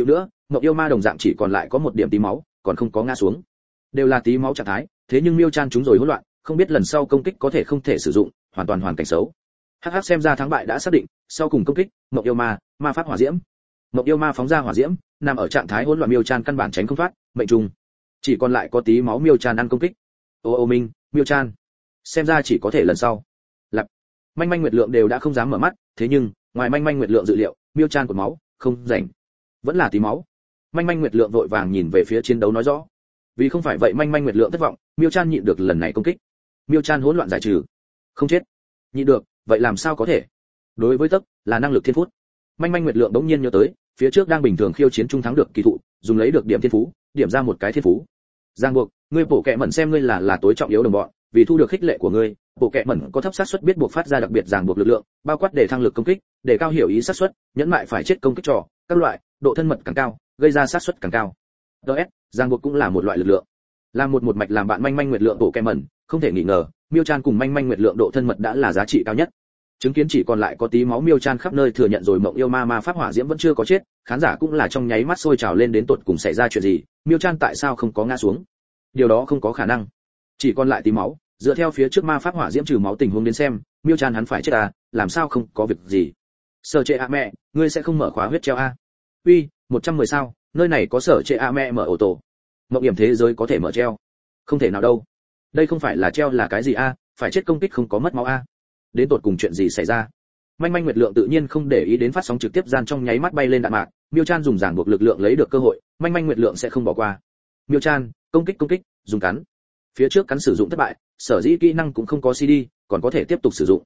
Ngọc yêu ma đồng dạng chỉ còn lại có một điểm tí máu, còn không có ngã xuống. Đều là tí máu trạng thái, thế nhưng Miêu Chan chúng rồi hỗn loạn, không biết lần sau công kích có thể không thể sử dụng, hoàn toàn hoàn cảnh xấu. Hắc xem ra thắng bại đã xác định, sau cùng công kích, Ngọc yêu ma, ma pháp hỏa diễm. Ngọc yêu ma phóng ra hỏa diễm, nằm ở trạng thái hỗn loạn Miêu Chan căn bản tránh không thoát, mệnh trùng. Chỉ còn lại có tí máu Miêu Chan ăn công kích. Ô Minh, Miêu Chan. Xem ra chỉ có thể lần sau. Lặp. Manh Manh Nguyệt Lượng đều đã không dám mở mắt, thế nhưng, ngoài Manh Manh Nguyệt Lượng dự liệu, Miêu Chan cột máu, không rảnh. Vẫn là tí máu. Manh Manh Nguyệt Lượng vội vàng nhìn về phía chiến đấu nói rõ. Vì không phải vậy Manh Manh Nguyệt Lượng thất vọng, Miêu Chan nhịn được lần này công kích. Miêu Chan hỗn loạn giải trừ. Không chết. Nhịn được, vậy làm sao có thể? Đối với tấc là năng lực thiên phút. Manh Manh Nguyệt Lượng bỗng nhiên nhớ tới, phía trước đang bình thường khiêu chiến trung thắng được kỳ thụ, dùng lấy được điểm thiên phú, điểm ra một cái thiên phú. Giang buộc, ngươi bổ kệ mẩn xem ngươi là tối trọng yếu đồng bọn, vì thu được khích lệ của ngươi, bộ kệ mẩn có thấp xác suất biết buộc phát ra đặc biệt ràng buộc lực lượng, bao quát để thăng lực công kích, để cao hiểu ý xác suất, nhẫn mại phải chết công kích trò, các loại, độ thân mật càng cao, gây ra xác suất càng cao. DS, ràng buộc cũng là một loại lực lượng. Làm một mạch làm bạn Manh Manh Nguyệt Lượng bộ kệ mẩn, không thể nghi ngờ, Miêu Chan cùng Manh Manh Nguyệt Lượng độ thân mật đã là giá trị cao nhất. Chứng kiến chỉ còn lại có tí máu Miêu Chan khắp nơi thừa nhận rồi mộng yêu ma pháp hỏa diễm vẫn chưa có chết, khán giả cũng là trong nháy mắt sôi trào lên đến tột cùng xảy ra chuyện gì, Miêu Chan tại sao không có ngã xuống? Điều đó không có khả năng. Chỉ còn lại tí máu, dựa theo phía trước ma pháp hỏa diễm trừ máu tình huống đến xem, Miêu Chan hắn phải chết à, làm sao không có việc gì. Sở Trệ mẹ, ngươi sẽ không mở khóa huyết treo a? Uy, 110 sao, nơi này có Sở Trệ mẹ mở ô tô. Mộng hiểm thế giới có thể mở treo? Không thể nào đâu. Đây không phải là treo là cái gì a, phải chết công kích không có mất máu a. Đến tột cùng chuyện gì xảy ra? Manh Manh Nguyệt Lượng tự nhiên không để ý đến phát sóng trực tiếp gian trong nháy mắt bay lên đạn mạc, Miêu Chan dùng giảng buộc lực lượng lấy được cơ hội, Manh Manh Nguyệt Lượng sẽ không bỏ qua. Miêu Chan, công kích, dùng cắn. Phía trước cắn sử dụng thất bại, sở dĩ kỹ năng cũng không có CD, còn có thể tiếp tục sử dụng.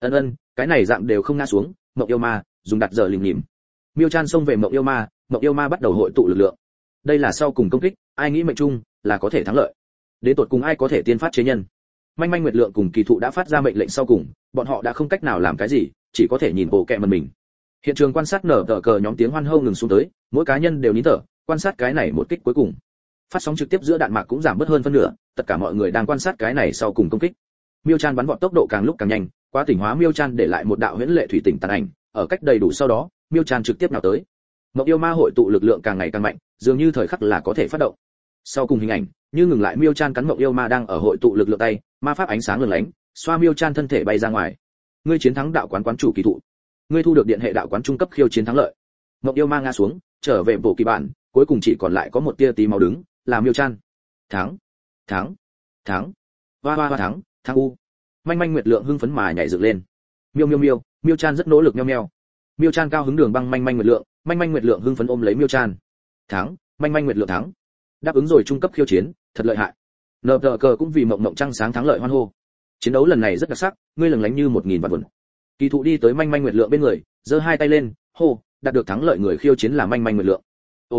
Cái này dạng đều không ngã xuống, Mộng yêu ma, dùng đặt giờ lìm nhìm. Miêu Chan xông về Mộng yêu ma bắt đầu hội tụ lực lượng. Đây là sau cùng công kích, ai nghĩ mệnh trung là có thể thắng lợi. Đến tột cùng ai có thể tiên phát chế nhân. Manh Manh Nguyệt Lượng cùng kỳ thụ đã phát ra mệnh lệnh sau cùng, bọn họ đã không cách nào làm cái gì, chỉ có thể nhìn bộ kệ mần mình. Hiện trường quan sát nở tờ cờ nhóm tiếng hoan hô ngừng xuống tới, mỗi cá nhân đều nín thở, quan sát cái này một kích cuối cùng. Phát sóng trực tiếp giữa đạn mạc cũng giảm bớt hơn phân nửa, tất cả mọi người đang quan sát cái này sau cùng công kích. Miêu Chan bắn vọt tốc độ càng lúc càng nhanh, quá tỉnh hóa Miêu Chan để lại một đạo huyễn lệ thủy tỉnh tàn ảnh, ở cách đầy đủ sau đó, Miêu Chan trực tiếp nào tới. Mộng yêu ma hội tụ lực lượng càng ngày càng mạnh, dường như thời khắc là có thể phát động. Sau cùng hình ảnh, như ngừng lại Miêu Chan cắn Mộng yêu ma đang ở hội tụ lực lượng tay, ma pháp ánh sáng lừng lánh, xoa Miêu Chan thân thể bay ra ngoài. Ngươi chiến thắng đạo quán chủ kỳ thụ. Ngươi thu được điện hệ đạo quán trung cấp khiêu chiến thắng lợi. Mộng yêu ma ngã xuống, trở về bộ kỳ bản, cuối cùng chỉ còn lại có một tia tí máu đứng, là Miêu Chan. Thắng. Hoa thắng u. Manh Manh Nguyệt Lượng hưng phấn mà nhảy dựng lên. Miêu Chan rất nỗ lực meo. Miêu Chan cao hứng đường băng Manh Manh Nguyệt Lượng hưng phấn ôm lấy Miêu Chan. Thắng, Manh Manh Nguyệt Lượng thắng. Đáp ứng rồi trung cấp khiêu chiến, thật lợi hại. Nợ cờ cũng vì mộng trăng sáng thắng lợi hoan hô. Chiến đấu lần này rất đặc sắc, ngươi lừng lánh như 1000 vạn vụn. Kỳ thụ đi tới Manh Manh Nguyệt Lượng bên người, giơ hai tay lên, hô, đạt được thắng lợi người khiêu chiến là Manh Manh Nguyệt Lượng.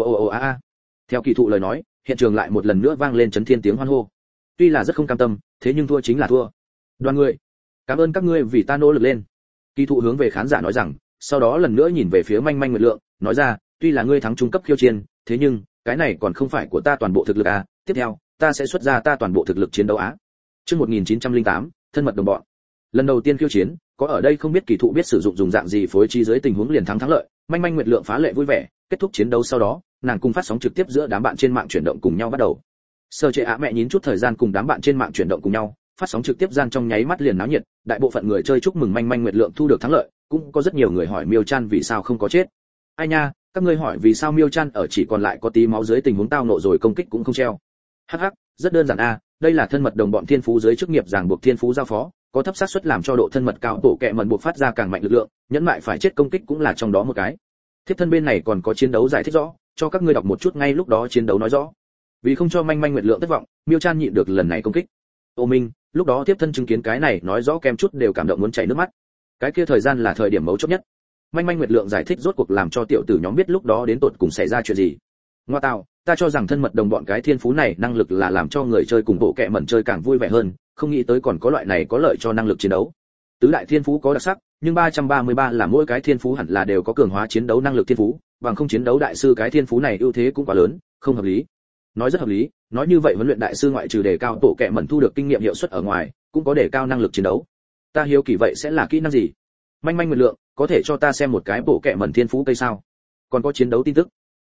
A. Theo kỳ thụ lời nói, hiện trường lại một lần nữa vang lên chấn thiên tiếng hoan hô. Tuy là rất không cam tâm, thế nhưng thua chính là thua. Đoàn người, cảm ơn các ngươi vì ta nỗ lực lên. Kỳ thụ hướng về khán giả nói rằng, sau đó lần nữa nhìn về phía Manh Manh Nguyệt Lượng, nói ra, tuy là ngươi thắng trung cấp khiêu chiến, thế nhưng cái này còn không phải của ta toàn bộ thực lực à, tiếp theo, ta sẽ xuất ra ta toàn bộ thực lực chiến đấu á. Chương 1908, thân mật đồng bọn. Lần đầu tiên khiêu chiến, có ở đây không biết kỳ thụ biết sử dụng dùng dạng gì phối trí dưới tình huống liền thắng lợi, Manh Manh Nguyệt Lượng phá lệ vui vẻ, kết thúc chiến đấu sau đó, nàng cùng phát sóng trực tiếp giữa đám bạn trên mạng chuyển động cùng nhau bắt đầu. Sở Trệ mẹ nhín chút thời gian cùng đám bạn trên mạng chuyển động cùng nhau, phát sóng trực tiếp gian trong nháy mắt liền náo nhiệt, đại bộ phận người chơi chúc mừng Manh Manh Nguyệt Lượng thu được thắng lợi, cũng có rất nhiều người hỏi Miêu Chan vì sao không có chết. Ai nha, các ngươi hỏi vì sao Miêu Chan ở chỉ còn lại có tí máu dưới tình huống tao nộ rồi công kích cũng không treo. Hắc, rất đơn giản a, đây là thân mật đồng bọn thiên phú dưới chức nghiệp ràng buộc thiên phú giao phó, có thấp xác suất làm cho độ thân mật cao tổ kệ mẩn buộc phát ra càng mạnh lực lượng, nhẫn mại phải chết công kích cũng là trong đó một cái. Thiếp thân bên này còn có chiến đấu giải thích rõ, cho các ngươi đọc một chút ngay lúc đó chiến đấu nói rõ. Vì không cho Manh Manh Nguyệt Lượng thất vọng, Miêu Chan nhịn được lần này công kích. Ô Minh, lúc đó tiếp thân chứng kiến cái này nói rõ kem chút đều cảm động muốn chảy nước mắt. Cái kia thời gian là thời điểm mấu chốt nhất. Manh Manh Nguyệt Lượng giải thích rốt cuộc làm cho tiểu tử nhóm biết lúc đó đến tột cùng xảy ra chuyện gì. Ngoa tạo, ta cho rằng thân mật đồng bọn cái thiên phú này năng lực là làm cho người chơi cùng bộ kệ mẩn chơi càng vui vẻ hơn, không nghĩ tới còn có loại này có lợi cho năng lực chiến đấu. Tứ đại thiên phú có đặc sắc, nhưng 333 là mỗi cái thiên phú hẳn là đều có cường hóa chiến đấu năng lực thiên phú, bằng không chiến đấu đại sư cái thiên phú này ưu thế cũng quá lớn, không hợp lý. Nói rất hợp lý, nói như vậy huấn luyện đại sư ngoại trừ đề cao tổ kệ mẩn thu được kinh nghiệm hiệu suất ở ngoài, cũng có đề cao năng lực chiến đấu. Ta hiếu kỳ vậy sẽ là kỹ năng gì? Manh Manh Nguyệt Lượng, có thể cho ta xem một cái bộ kệ mẩn thiên phú cây sao? Còn có chiến đấu tin tức.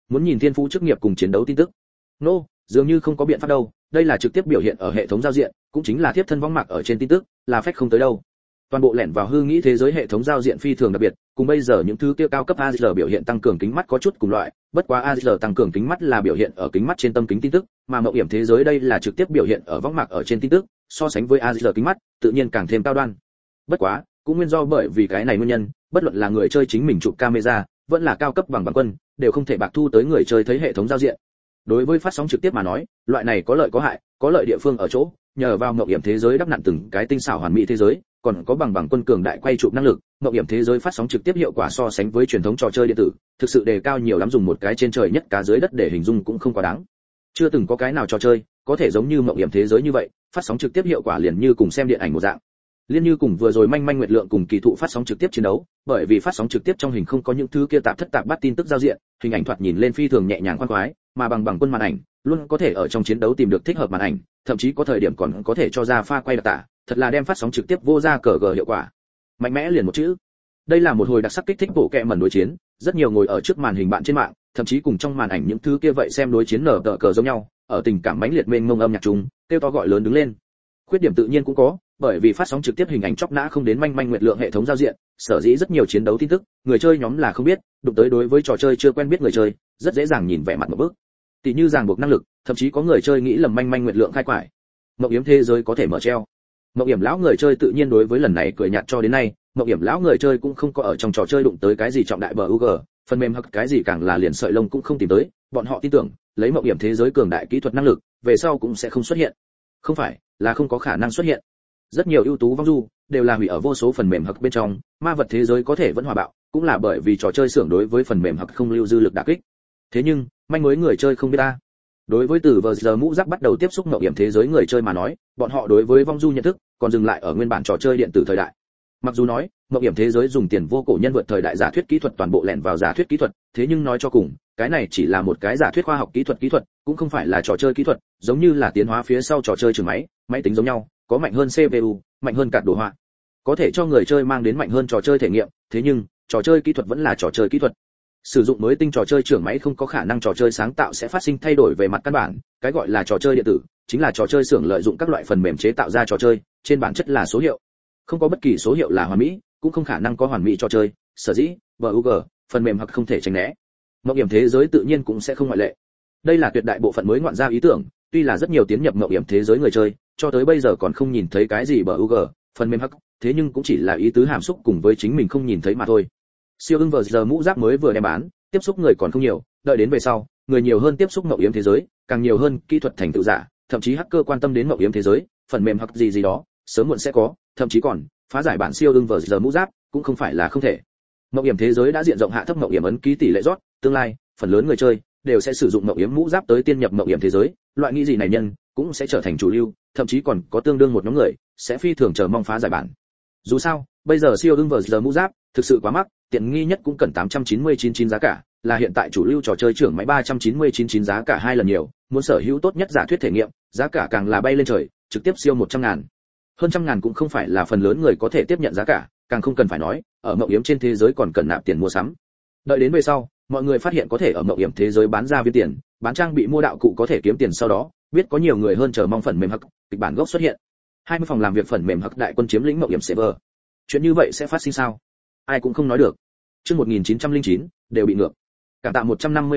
Muốn nhìn thiên phú chức nghiệp cùng chiến đấu tin tức. Dường như không có biện pháp đâu, đây là trực tiếp biểu hiện ở hệ thống giao diện, cũng chính là tiếp thân võng mạc ở trên tin tức, là phách không tới đâu. Toàn bộ lẻn vào hư nghĩ thế giới hệ thống giao diện phi thường đặc biệt, cùng bây giờ những thứ kia cao cấp AR biểu hiện tăng cường kính mắt có chút cùng loại, bất quá AR tăng cường kính mắt là biểu hiện ở kính mắt trên tâm kính tin tức, mà mộng hiểm thế giới đây là trực tiếp biểu hiện ở võng mạc ở trên tin tức, so sánh với AR kính mắt, tự nhiên càng thêm cao đoan. Bất quá, cũng nguyên do bởi vì cái này nguyên nhân, bất luận là người chơi chính mình chụp camera, vẫn là cao cấp bằng quân, đều không thể bạc thu tới người chơi thấy hệ thống giao diện. Đối với phát sóng trực tiếp mà nói, loại này có lợi có hại, có lợi địa phương ở chỗ, nhờ vào mộng hiểm thế giới đắp nặn từng cái tinh xảo hoàn mỹ thế giới, còn có bằng quân cường đại quay chụp năng lực, mộng hiểm thế giới phát sóng trực tiếp hiệu quả so sánh với truyền thống trò chơi điện tử, thực sự đề cao nhiều lắm, dùng một cái trên trời nhất cá dưới đất để hình dung cũng không quá đáng. Chưa từng có cái nào trò chơi có thể giống như mộng hiểm thế giới như vậy, phát sóng trực tiếp hiệu quả liền như cùng xem điện ảnh một dạng. Liên như cùng vừa rồi manh manh nguyệt lượng cùng kỳ thụ phát sóng trực tiếp chiến đấu, bởi vì phát sóng trực tiếp trong hình không có những thứ kia tạp thất tạp bắt tin tức giao diện, hình ảnh thoạt nhìn lên phi thường nhẹ nhàng khoan khoái, mà bằng quân màn ảnh luôn có thể ở trong chiến đấu tìm được thích hợp màn ảnh, thậm chí có thời điểm còn có thể cho ra pha quay đặc tả, thật là đem phát sóng trực tiếp vô ra cờ gờ hiệu quả. Mạnh mẽ liền một chữ. Đây là một hồi đặc sắc kích thích bộ kệ mẩn đối chiến, rất nhiều ngồi ở trước màn hình bạn trên mạng, thậm chí cùng trong màn ảnh những thứ kia vậy xem đối chiến nở tờ cờ giống nhau, ở tình cảm mãnh liệt mênh mông âm nhạc chung, kêu to gọi lớn đứng lên. Khuyết điểm tự nhiên cũng có, bởi vì phát sóng trực tiếp hình ảnh chóc nã không đến manh manh nguyệt lượng hệ thống giao diện, sở dĩ rất nhiều chiến đấu tin tức, người chơi nhóm là không biết, đụng tới đối với trò chơi chưa quen biết người chơi, rất dễ dàng nhìn vẻ mặt một bước. Tỷ như ràng buộc năng lực, thậm chí có người chơi nghĩ lầm manh manh nguyệt lượng khai quải. Mộng hiểm thế giới có thể mở treo. Mộng hiểm lão người chơi tự nhiên đối với lần này cười nhạt cho đến nay, mộng hiểm lão người chơi cũng không có ở trong trò chơi đụng tới cái gì trọng đại bug, phần mềm hoặc cái gì càng là liền sợi lông cũng không tìm tới, bọn họ tin tưởng, lấy mộng hiểm thế giới cường đại kỹ thuật năng lực, về sau cũng sẽ không xuất hiện. Không phải, là không có khả năng xuất hiện. Rất nhiều ưu tú vong du đều là hủy ở vô số phần mềm hoặc bên trong, ma vật thế giới có thể vẫn hòa bạo, cũng là bởi vì trò chơi xưởng đối với phần mềm hoặc không lưu dư lực đả kích. Thế nhưng, manh mới người chơi không biết ta. Đối với từ vừa giờ mũ giáp bắt đầu tiếp xúc mộng hiểm thế giới người chơi mà nói, bọn họ đối với vong du nhận thức còn dừng lại ở nguyên bản trò chơi điện tử thời đại. Mặc dù nói, mộng hiểm thế giới dùng tiền vô cổ nhân vượt thời đại giả thuyết kỹ thuật toàn bộ lẻn vào giả thuyết kỹ thuật, thế nhưng nói cho cùng, cái này chỉ là một cái giả thuyết khoa học kỹ thuật, cũng không phải là trò chơi kỹ thuật, giống như là tiến hóa phía sau trò chơi trường máy, máy tính giống nhau, có mạnh hơn CPU, mạnh hơn card đồ họa, có thể cho người chơi mang đến mạnh hơn trò chơi thể nghiệm, thế nhưng, trò chơi kỹ thuật vẫn là trò chơi kỹ thuật. Sử dụng mới tinh trò chơi trưởng máy không có khả năng trò chơi sáng tạo sẽ phát sinh thay đổi về mặt căn bản, cái gọi là trò chơi điện tử, chính là trò chơi xưởng lợi dụng các loại phần mềm chế tạo ra trò chơi, trên bản chất là số hiệu. Không có bất kỳ số hiệu là hoàn mỹ, cũng không khả năng có hoàn mỹ trò chơi, sở dĩ, bug, phần mềm hoặc không thể tránh né. Mộng hiểm thế giới tự nhiên cũng sẽ không ngoại lệ. Đây là tuyệt đại bộ phận mới ngoạn ra ý tưởng, tuy là rất nhiều tiến nhập mộng hiểm thế giới người chơi, cho tới bây giờ còn không nhìn thấy cái gì bug, phần mềm hack, thế nhưng cũng chỉ là ý tứ hàm xúc cùng với chính mình không nhìn thấy mà thôi. Siêu ưng vừa giờ mũ giáp mới vừa đem bán, tiếp xúc người còn không nhiều, đợi đến về sau, người nhiều hơn tiếp xúc mộng hiểm thế giới, càng nhiều hơn kỹ thuật thành tựu giả, thậm chí hacker quan tâm đến mộng hiểm thế giới, phần mềm hack gì gì đó, sớm muộn sẽ có, thậm chí còn phá giải bản siêu ưng vừa giờ mũ giáp, cũng không phải là không thể. Mộng hiểm thế giới đã diện rộng hạ thấp mộng hiểm ấn ký tỷ lệ rót, tương lai, phần lớn người chơi đều sẽ sử dụng mộng hiểm mũ giáp tới tiên nhập mộng hiểm thế giới, loại nghĩ gì này nhân cũng sẽ trở thành chủ lưu, thậm chí còn có tương đương một nhóm người sẽ phi thường chờ mong phá giải bản. Dù sao, bây giờ siêu ưng vừa giờ mũ giáp thực sự quá mắc, tiện nghi nhất cũng cần 899 giá cả, là hiện tại chủ lưu trò chơi trưởng máy 399 giá cả 2 lần nhiều, muốn sở hữu tốt nhất giả thuyết thể nghiệm, giá cả càng là bay lên trời, trực tiếp siêu 100.000. Hơn 100.000 cũng không phải là phần lớn người có thể tiếp nhận giá cả, càng không cần phải nói, ở mộng hiểm trên thế giới còn cần nạp tiền mua sắm. Đợi đến về sau, mọi người phát hiện có thể ở mộng hiểm thế giới bán ra viên tiền, bán trang bị mua đạo cụ có thể kiếm tiền, sau đó, biết có nhiều người hơn chờ mong phần mềm hack, kịch bản gốc xuất hiện. 20 phòng làm việc phần mềm hack đại quân chiếm lĩnh mộng hiểm server. Chuyện như vậy sẽ phát sinh sao? Ai cũng không nói được. Chương 1909 đều bị ngược. Cảm tạ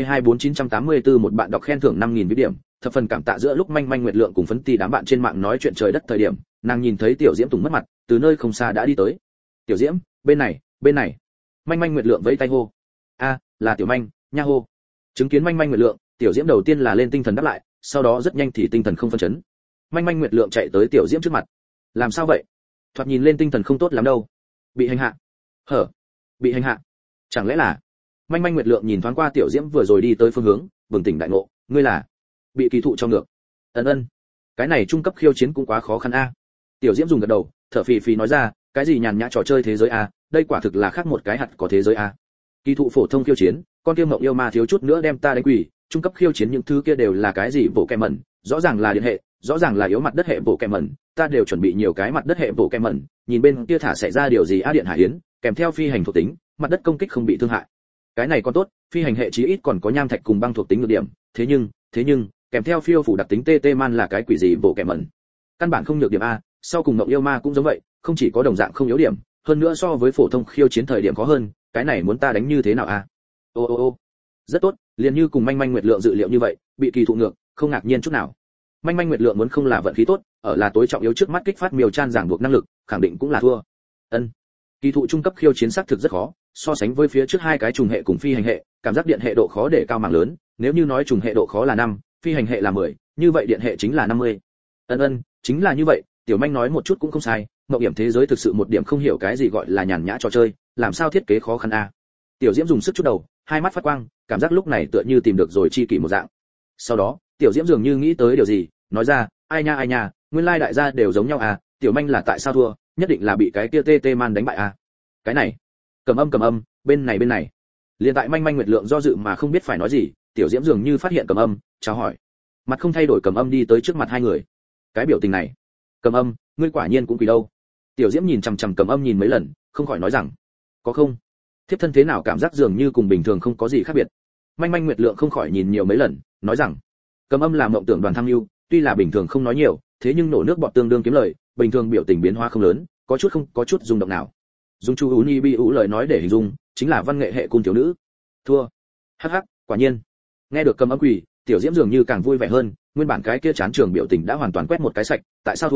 1524984 một bạn đọc khen thưởng 5000 ví điểm, thập phần cảm tạ. Giữa lúc manh manh nguyệt lượng cùng phấn ti đám bạn trên mạng nói chuyện trời đất thời điểm, nàng nhìn thấy Tiểu Diễm Tùng mất mặt, từ nơi không xa đã đi tới. "Tiểu Diễm, bên này, bên này." Manh manh nguyệt lượng vẫy tay hô. "A, là Tiểu Manh, nha hô." Chứng kiến manh manh nguyệt lượng, Tiểu Diễm đầu tiên là lên tinh thần đáp lại, sau đó rất nhanh thì tinh thần không phân chấn. Manh manh nguyệt lượng chạy tới Tiểu Diễm trước mặt. "Làm sao vậy? Thoạt nhìn lên tinh thần không tốt lắm đâu." "Bị hành hạ." "Hở? Bị hành hạ? Chẳng lẽ là?" Manh manh nguyệt lượng nhìn thoáng qua Tiểu Diễm vừa rồi đi tới phương hướng, bừng tỉnh đại ngộ, "Ngươi là bị kỳ thụ cho ngược?" Ân. Cái này trung cấp khiêu chiến cũng quá khó khăn a." Tiểu Diễm dùng gật đầu, thở phì phì nói ra, "Cái gì nhàn nhã trò chơi thế giới a, đây quả thực là khác một cái hạt có thế giới a. Kỳ thụ phổ thông khiêu chiến, con kia mộng yêu ma thiếu chút nữa đem ta đánh quỷ, trung cấp khiêu chiến những thứ kia đều là cái gì bộ kẹm mẩn, rõ ràng là điện hệ, rõ ràng là yếu mặt đất hệ bộ kẹm mẩn, ta đều chuẩn bị nhiều cái mặt đất hệ bộ kẹm mẩn, nhìn bên kia thả xảy ra điều gì a, điện hải yến, kèm theo phi hành thuộc tính, mặt đất công kích không bị thương hại." Cái này còn tốt, phi hành hệ chí ít còn có nham thạch cùng băng thuộc tính nhược điểm, thế nhưng kèm theo phiêu phủ đặc tính TT man là cái quỷ gì bộ kẻ mẩn. Căn bản không nhược điểm a, sau cùng Ngọc Yêu Ma cũng giống vậy, không chỉ có đồng dạng không yếu điểm, hơn nữa so với phổ thông khiêu chiến thời điểm khó hơn, cái này muốn ta đánh như thế nào a? Ô. Rất tốt, liền như cùng Manh Manh Nguyệt Lượng dự liệu như vậy, bị kỳ thụ ngược, không ngạc nhiên chút nào. Manh Manh Nguyệt Lượng muốn không là vận khí tốt, ở là tối trọng yếu trước mắt kích phát miêu chan giảng buộc năng lực, khẳng định cũng là thua. Ân. Kỳ thụ trung cấp khiêu chiến xác thực rất khó, so sánh với phía trước hai cái trùng hệ cùng phi hành hệ, cảm giác điện hệ độ khó để cao mạng lớn, nếu như nói trùng hệ độ khó là 5, phi hành hệ là 10, như vậy điện hệ chính là 50. Ân, chính là như vậy, Tiểu Manh nói một chút cũng không sai, mộng hiểm thế giới thực sự một điểm không hiểu cái gì gọi là nhàn nhã trò chơi, làm sao thiết kế khó khăn a. Tiểu Diễm dùng sức chút đầu, hai mắt phát quang, cảm giác lúc này tựa như tìm được rồi chi kỷ một dạng. Sau đó, Tiểu Diễm dường như nghĩ tới điều gì, nói ra, ai nha, nguyên lai đại gia đều giống nhau à, Tiểu Manh là tại sao thua, nhất định là bị cái kia TT man đánh bại à. Cái này, cầm âm, bên này. Liên tại Manh Manh Nguyệt Lượng do dự mà không biết phải nói gì, Tiểu Diễm dường như phát hiện cầm âm, chào hỏi. Mặt không thay đổi cầm âm đi tới trước mặt hai người. Cái biểu tình này, cầm âm, ngươi quả nhiên cũng quỷ đâu. Tiểu Diễm nhìn chằm chằm cầm âm nhìn mấy lần, không khỏi nói rằng, có không? Thiếp thân thế nào cảm giác dường như cùng bình thường không có gì khác biệt. Manh Manh Nguyệt Lượng không khỏi nhìn nhiều mấy lần, nói rằng, cầm âm là mộng tưởng đoàn tham lưu, tuy là bình thường không nói nhiều, thế nhưng nổ nước bọt tương đương kiếm lời, bình thường biểu tình biến hóa không lớn, có chút rung động nào. Dùng Chu Uni Bi Ú lời nói để hình dung, chính là văn nghệ hệ cung thiếu nữ. Thua. Hắc, quả nhiên. Nghe được cầm âm quỷ, Tiểu Diễm dường như càng vui vẻ hơn, nguyên bản cái kia chán trường biểu tình đã hoàn toàn quét một cái sạch, tại sao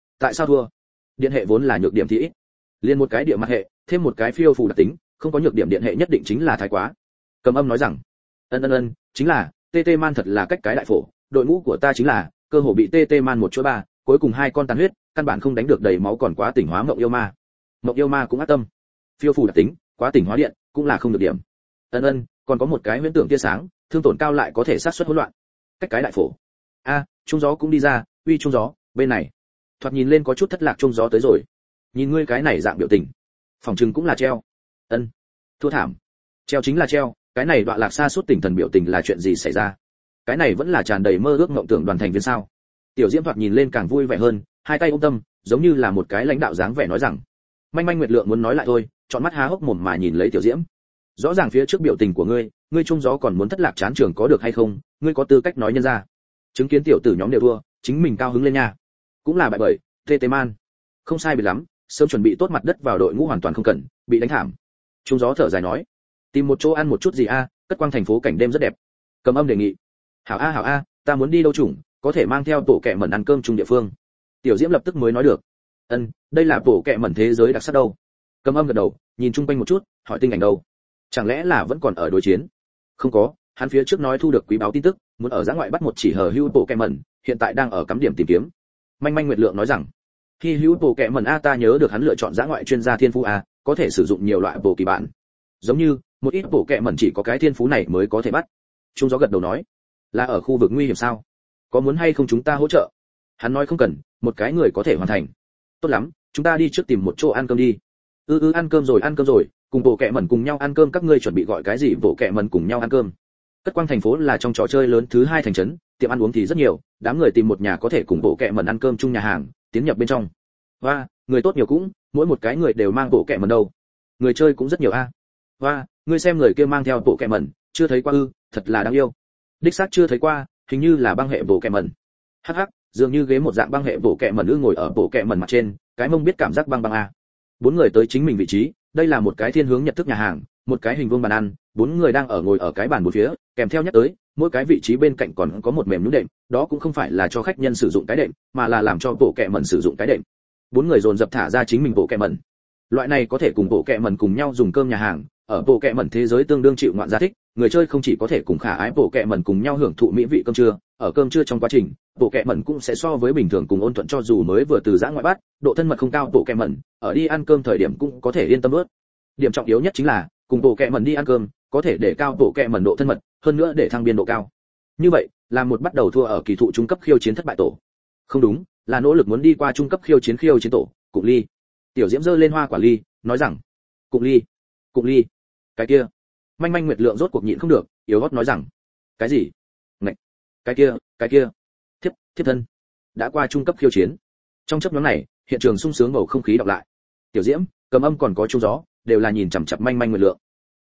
thua? Điện hệ vốn là nhược điểm thì ít. Liên một cái địa mặt hệ, thêm một cái phiêu phù đặc tính, không có nhược điểm điện hệ nhất định chính là thái quá. Cầm âm nói rằng, ân, chính là, TT man thật là cách cái đại phổ, đội ngũ của ta chính là, cơ hồ bị TT man 1/3, cuối cùng hai con tàn huyết, căn bản không đánh được đầy máu còn quá tỉnh hóa Ngộng Yêu Ma. Ngộng Yêu Ma cũng ác tâm. Phiêu phù đặc tính, quá tỉnh hóa điện, cũng là không được điểm. Ân, còn có một cái huyễn tưởng tia sáng, thương tổn cao lại có thể sát suất hỗn loạn. Cách cái đại phổ. Trung gió cũng đi ra, uy trung gió, bên này. Thoạt nhìn lên có chút thất lạc trung gió tới rồi. Nhìn ngươi cái này dạng biểu tình, phòng trừng cũng là treo. Ân, thua thảm. Treo chính là treo, cái này đọa lạc xa suốt tinh thần biểu tình là chuyện gì xảy ra? Cái này vẫn là tràn đầy mơ ước mộng tưởng đoàn thành viên sao? Tiểu Diễm thoạt nhìn lên càng vui vẻ hơn, hai tay ôm tâm, giống như là một cái lãnh đạo dáng vẻ nói rằng. Manh Manh Nguyệt Lượng muốn nói lại thôi, trọn mắt há hốc mồm mà nhìn lấy Tiểu Diễm. Rõ ràng phía trước biểu tình của ngươi trung gió còn muốn thất lạc chán trường có được hay không, ngươi có tư cách nói nhân ra. Chứng kiến tiểu tử nhóm đều thua, chính mình cao hứng lên nha. Cũng là bại bởi TT man. Không sai biệt lắm, sớm chuẩn bị tốt mặt đất vào đội ngũ hoàn toàn không cần, bị đánh thảm. Trung gió thở dài nói, tìm một chỗ ăn một chút gì a, cất quang thành phố cảnh đêm rất đẹp. Cầm âm đề nghị. Hảo a, ta muốn đi đâu chủng, có thể mang theo tổ kẹ mẩn ăn cơm chung địa phương. Tiểu Diễm lập tức mới nói được. Đây là tổ kẹ mẩn thế giới đặc sắc đâu. Cầm âm gật đầu, nhìn chung quanh một chút, hỏi tinh ảnh đâu. Chẳng lẽ là vẫn còn ở đối chiến? Không có, hắn phía trước nói thu được quý báo tin tức, muốn ở giã ngoại bắt một chỉ hờ hữu bộ kẹ mẩn, hiện tại đang ở cắm điểm tìm kiếm. Manh Manh Nguyệt Lượng nói rằng, khi hữu bộ kẹ mẩn a, ta nhớ được hắn lựa chọn giã ngoại chuyên gia thiên phú a, có thể sử dụng nhiều loại bộ kỳ bản. Giống như một ít bộ kẹ mẩn chỉ có cái thiên phú này mới có thể bắt. Trung gió gật đầu nói, là ở khu vực nguy hiểm sao? Có muốn hay không chúng ta hỗ trợ? Hắn nói không cần, một cái người có thể hoàn thành. Tốt lắm, chúng ta đi trước tìm một chỗ ăn cơm đi. Ăn cơm rồi, cùng bộ kẹ mẩn cùng nhau ăn cơm, các ngươi chuẩn bị gọi cái gì? Bộ kẹ mẩn cùng nhau ăn cơm. Cất quang thành phố là trong trò chơi lớn thứ 2 thành trấn, tiệm ăn uống thì rất nhiều, đám người tìm một nhà có thể cùng bộ kẹ mẩn ăn cơm chung nhà hàng, tiến nhập bên trong. Và, người tốt nhiều cũng, mỗi một cái người đều mang bộ kẹ mẩn đâu. Người chơi cũng rất nhiều a. Và, ngươi xem người kia mang theo bộ kẹ mẩn, chưa thấy qua thật là đáng yêu. Đích xác chưa thấy qua, hình như là băng hệ bộ kẹ mẩn. Hắc, dường như ghế một dạng băng hệ bộ kẹ mẩn ngồi ở bộ kẹ mẩn mặt trên, cái mông biết cảm giác băng a. 4 người tới chính mình vị trí, đây là một cái thiên hướng nhật thức nhà hàng, một cái hình vuông bàn ăn, 4 người đang ở ngồi ở cái bàn bốn phía, kèm theo nhắc tới, mỗi cái vị trí bên cạnh còn có một mềm nhũn đệm, đó cũng không phải là cho khách nhân sử dụng cái đệm, mà là làm cho bộ kẹ mẩn sử dụng cái đệm. 4 người dồn dập thả ra chính mình bộ kẹ mẩn. Loại này có thể cùng bộ kẹ mẩn cùng nhau dùng cơm nhà hàng, ở bộ kẹ mẩn thế giới tương đương chịu ngoạn gia thích, người chơi không chỉ có thể cùng khả ái bộ kẹ mẩn cùng nhau hưởng thụ mỹ vị cơm trưa, ở cơm trưa trong quá trình, bộ kẹ mẩn cũng sẽ so với bình thường cùng ôn thuận, cho dù mới vừa từ giã ngoại bắt, độ thân mật không cao bộ kẹ mẩn, ở đi ăn cơm thời điểm cũng có thể yên tâm bớt. Điểm trọng yếu nhất chính là, cùng bộ kẹ mẩn đi ăn cơm, có thể để cao bộ kẹ mẩn độ thân mật, hơn nữa để thăng biên độ cao. Như vậy, là một bắt đầu thua ở kỳ thụ trung cấp khiêu chiến thất bại tổ. Không đúng, là nỗ lực muốn đi qua trung cấp khiêu chiến tổ, Cụng Ly. Tiểu Diễm giơ lên hoa quả ly, nói rằng, Cụng Ly, cái kia. Manh Manh Nguyệt Lượng rốt cuộc nhịn không được, yếu ớt nói rằng, cái gì? Ngạch, cái kia. Thiếp thân đã qua trung cấp khiêu chiến. Trong chốc ngắn này, hiện trường sung sướng bầu không khí đọc lại. Tiểu Diễm, Cầm Âm còn có Trung Gió, đều là nhìn chằm chằm Manh Manh Nguyệt Lượng.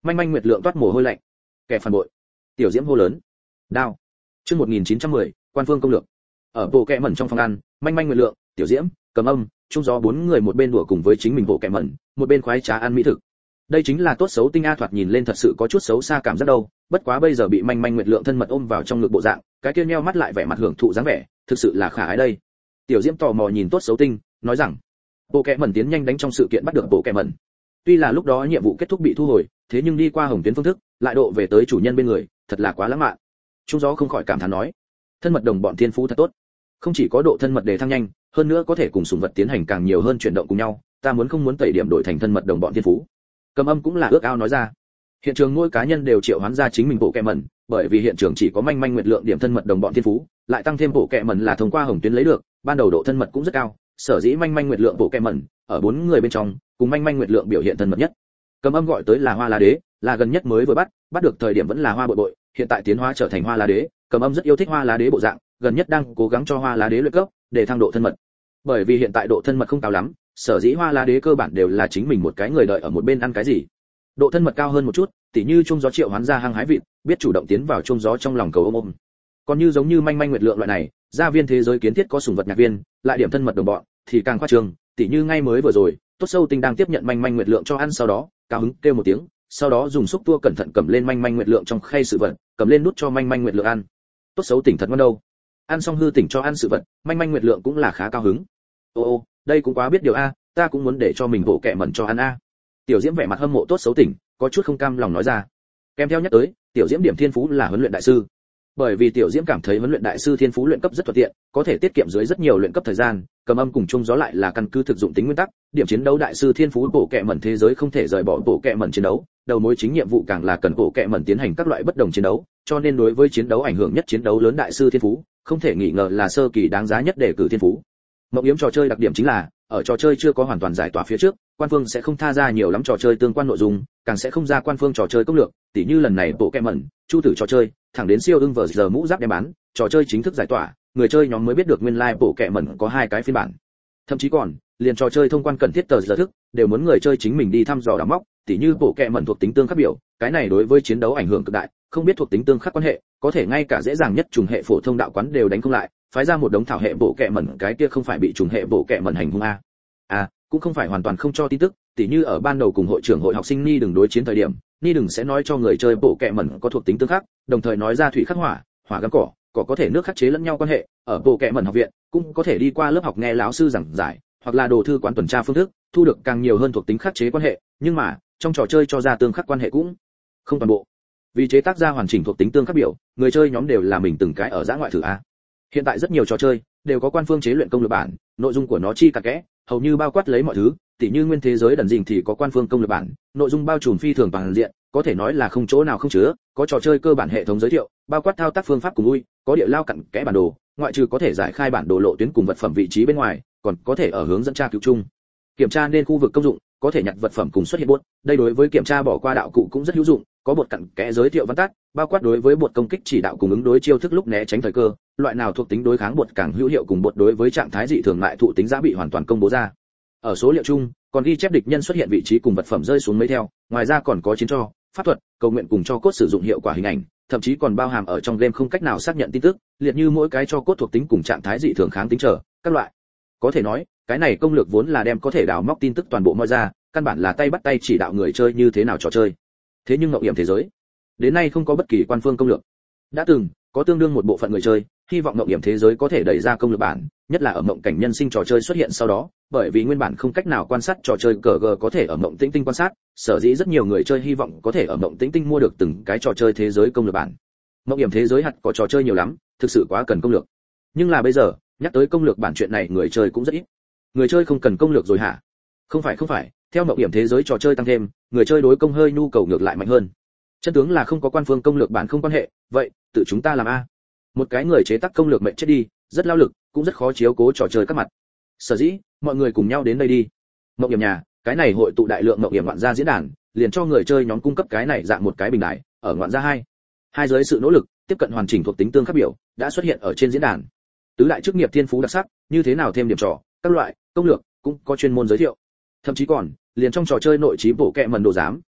Manh Manh Nguyệt Lượng toát mồ hôi lạnh. Kẻ phản bội. Tiểu Diễm hô lớn. Đao. Chương 1910, quan phương công lược. Ở bộ kẹ mẩn trong phòng ăn, Manh Manh Nguyệt Lượng, Tiểu Diễm, Cầm Âm, Trung Gió bốn người một bên đùa cùng với chính mình bộ kẹ mẩn, một bên khoái trá ăn mỹ thực. Đây chính là tốt xấu tinh a, thoạt nhìn lên thật sự có chút xấu xa cảm giác đâu, bất quá bây giờ bị Manh Manh Nguyệt Lượng thân mật ôm vào trong ngực bộ dạng, cái kia nheo mắt lại vẻ mặt hưởng thụ dáng vẻ, thực sự là khả ái đây. Tiểu Diễm tò mò nhìn tốt xấu tinh, nói rằng, bộ kẹ mẩn tiến nhanh đánh trong sự kiện bắt được bộ kẹ mẩn. Tuy là lúc đó nhiệm vụ kết thúc bị thu hồi, thế nhưng đi qua hồng tuyến phương thức, lại độ về tới chủ nhân bên người, thật là quá lãng mạn. Trung Gió không khỏi cảm thán nói, thân mật đồng bọn thiên phú thật tốt, không chỉ có độ thân mật đề thăng nhanh, hơn nữa có thể cùng sủng vật tiến hành càng nhiều hơn chuyển động cùng nhau, ta không muốn tẩy điểm đổi thành thân mật đồng bọn thiên phú. Cầm Âm cũng là ước ao nói ra. Hiện trường mỗi cá nhân đều triệu hoán ra chính mình bộ kẹ mẩn, bởi vì hiện trường chỉ có Manh Manh Nguyệt Lượng điểm thân mật đồng bọn thiên phú, lại tăng thêm bộ kẹ mẩn là thông qua hồng tuyến lấy được, ban đầu độ thân mật cũng rất cao, sở dĩ Manh Manh Nguyệt Lượng bộ kẹ mẩn ở 4 người bên trong, cùng Manh Manh Nguyệt Lượng biểu hiện thân mật nhất. Cầm Âm gọi tới là Hoa Lá Đế, là gần nhất mới vừa bắt được thời điểm vẫn là Hoa Bội Bội, hiện tại tiến hóa trở thành Hoa Lá Đế, Cầm Âm rất yêu thích Hoa Lá Đế bộ dạng, gần nhất đang cố gắng cho Hoa Lá Đế luyện cấp, để thăng độ thân mật. Bởi vì hiện tại độ thân mật không cao lắm, sở dĩ Hoa Lá Đế cơ bản đều là chính mình một cái người đợi ở một bên ăn cái gì. Độ thân mật cao hơn một chút, tỉ như Trung Gió triệu hoán ra hăng hái vịt, biết chủ động tiến vào Trung Gió trong lòng cầu ôm. Còn như giống như Manh Manh Nguyệt Lượng loại này, gia viên thế giới kiến thiết có sủng vật nhạc viên, lại điểm thân mật đồng bọn, thì càng khoa trương, tỉ như ngay mới vừa rồi, Tốt Sâu Tinh đang tiếp nhận Manh Manh Nguyệt Lượng cho ăn sau đó, cao hứng kêu một tiếng, sau đó dùng xúc tua cẩn thận cầm lên Manh Manh Nguyệt Lượng trong khay sự vật, cầm lên nút cho Manh Manh Nguyệt Lượng ăn. Tốt Xấu tỉnh thật ngon đâu. Ăn xong hư tỉnh cho ăn sự vật, Manh Manh Nguyệt Lượng cũng là khá cao hứng. Ô, đây cũng quá biết điều a, ta cũng muốn để cho mình bộ kẹ mẩn cho ăn a. Tiểu Diễm vẻ mặt hâm mộ Tốt Xấu tỉnh, có chút không cam lòng nói ra. Kèm theo nhắc tới, Tiểu Diễm điểm thiên phú là huấn luyện đại sư. Bởi vì Tiểu Diễm cảm thấy huấn luyện đại sư thiên phú luyện cấp rất thuận tiện, có thể tiết kiệm dưới rất nhiều luyện cấp thời gian, Cầm Âm cùng Trung Gió lại là căn cứ thực dụng tính nguyên tắc, điểm chiến đấu đại sư thiên phú bộ kẹ mẩn thế giới không thể rời bỏ bộ kẹ mẩn chiến đấu, đầu mối chính nhiệm vụ càng là cần bộ kẹ mẩn tiến hành các loại bất đồng chiến đấu, cho nên đối với chiến đấu ảnh hưởng nhất chiến đấu lớn đại sư thiên phú, không thể nghi ngờ là sơ kỳ đáng giá nhất để cử thiên phú. Mộng yếm trò chơi đặc điểm chính là, ở trò chơi chưa có hoàn toàn giải tỏa phía trước, quan phương sẽ không tha ra nhiều lắm trò chơi tương quan nội dung, càng sẽ không ra quan phương trò chơi công lược, tỉ như lần này bộ kẹ mẩn, chu tử trò chơi, thẳng đến siêu ưng vờ giờ mũ giáp đem bán, trò chơi chính thức giải tỏa, người chơi nhóm mới biết được nguyên lai bộ kẹ mẩn có 2 cái phiên bản. Thậm chí còn, liền trò chơi thông quan cần thiết tờ giờ thức, đều muốn người chơi chính mình đi thăm dò đào móc, tỉ như bộ kẹ mẩn thuộc tính tương khắc biểu, cái này đối với chiến đấu ảnh hưởng cực đại, không biết thuộc tính tương khắc quan hệ, có thể ngay cả dễ dàng nhất trùng hệ phổ thông đạo quán đều đánh không lại, phái ra một đống thảo hệ bộ kẹ mẩn, cái kia không phải bị trùng hệ bộ kẹ mẩn hành hung a. Cũng không phải hoàn toàn không cho tin tức, tỉ như ở ban đầu cùng hội trưởng hội học sinh Ni đừng đối chiến thời điểm, Ni đừng sẽ nói cho người chơi bộ kẹ mẩn có thuộc tính tương khắc, đồng thời nói ra thủy khắc hỏa, hỏa gắn cỏ, cỏ có thể nước khắc chế lẫn nhau quan hệ, ở bộ kẹ mẩn học viện cũng có thể đi qua lớp học nghe lão sư giảng giải, hoặc là đồ thư quán tuần tra phương thức, thu được càng nhiều hơn thuộc tính khắc chế quan hệ, nhưng mà trong trò chơi cho ra tương khắc quan hệ cũng không toàn bộ. Vì chế tác ra hoàn chỉnh thuộc tính tương khắc biểu, người chơi nhóm đều là mình từng cái ở giã ngoại thử a. Hiện tại rất nhiều trò chơi đều có quan phương chế luyện công lược bản, nội dung của nó chi cặn kẽ, hầu như bao quát lấy mọi thứ, tỉ như nguyên thế giới đần dình thì có quan phương công lược bản, nội dung bao trùm phi thường toàn diện, có thể nói là không chỗ nào không chứa, có trò chơi cơ bản hệ thống giới thiệu, bao quát thao tác phương pháp cùng lui, có địa lao cặn kẽ bản đồ, ngoại trừ có thể giải khai bản đồ lộ tuyến cùng vật phẩm vị trí bên ngoài, còn có thể ở hướng dẫn tra cứu chung. Kiểm tra nên khu vực công dụng, có thể nhặt vật phẩm cùng xuất hiện bột, đây đối với kiểm tra bỏ qua đạo cụ cũng rất hữu dụng, có bột cặn kẽ giới thiệu văn tắt, bao quát đối với bột công kích chỉ đạo cùng ứng đối chiêu thức lúc né tránh thời cơ, loại nào thuộc tính đối kháng bột càng hữu hiệu cùng bột đối với trạng thái dị thường lại thụ tính giá bị hoàn toàn công bố ra. Ở số liệu chung, còn ghi chép địch nhân xuất hiện vị trí cùng vật phẩm rơi xuống mấy theo, ngoài ra còn có chiến cho, pháp thuật, cầu nguyện cùng cho cốt sử dụng hiệu quả hình ảnh, thậm chí còn bao hàm ở trong game không cách nào xác nhận tin tức, liệt như mỗi cái cho cốt thuộc tính cùng trạng thái dị thường kháng tính trở, các loại. Có thể nói, cái này công lược vốn là đem có thể đào móc tin tức toàn bộ moi ra, căn bản là tay bắt tay chỉ đạo người chơi như thế nào trò chơi. Thế nhưng ngọc hiểm thế giới, đến nay không có bất kỳ quan phương công lược. Đã từng có tương đương một bộ phận người chơi hy vọng ngọc hiểm thế giới có thể đẩy ra công lược bản, nhất là ở mộng cảnh nhân sinh trò chơi xuất hiện sau đó, bởi vì nguyên bản không cách nào quan sát trò chơi cờ gờ có thể ở mộng tĩnh tinh quan sát, sở dĩ rất nhiều người chơi hy vọng có thể ở mộng tĩnh tinh mua được từng cái trò chơi thế giới công lược bản. Mộng hiểm thế giới hạt có trò chơi nhiều lắm, thực sự quá cần công lược. Nhưng là bây giờ, nhắc tới công lược bản chuyện này người chơi cũng rất ít. Người chơi không cần công lược rồi hả? Không phải, theo mộng hiểm thế giới trò chơi tăng thêm, người chơi đối công hơi nhu cầu ngược lại mạnh hơn. Chân tướng là không có quan phương công lược bản không quan hệ, vậy tự chúng ta làm a. Một cái người chế tác công lược mệnh chết đi, rất lao lực, cũng rất khó chiếu cố trò chơi các mặt. Sở dĩ, mọi người cùng nhau đến đây đi. Mộng hiểm nhà, cái này hội tụ đại lượng mộng hiểm ngoạn gia diễn đàn, liền cho người chơi nhóm cung cấp cái này dạng một cái bình đại, ở ngoạn gia hai dưới sự nỗ lực, tiếp cận hoàn chỉnh thuộc tính tương khắc biểu, đã xuất hiện ở trên diễn đàn. Tứ đại chức nghiệp thiên phú đặc sắc, như thế nào thêm điểm trò, các loại công lược cũng có chuyên môn giới thiệu. Thậm chí còn, liền trong trò chơi nội trí bộ kệ mẩn đồ giám,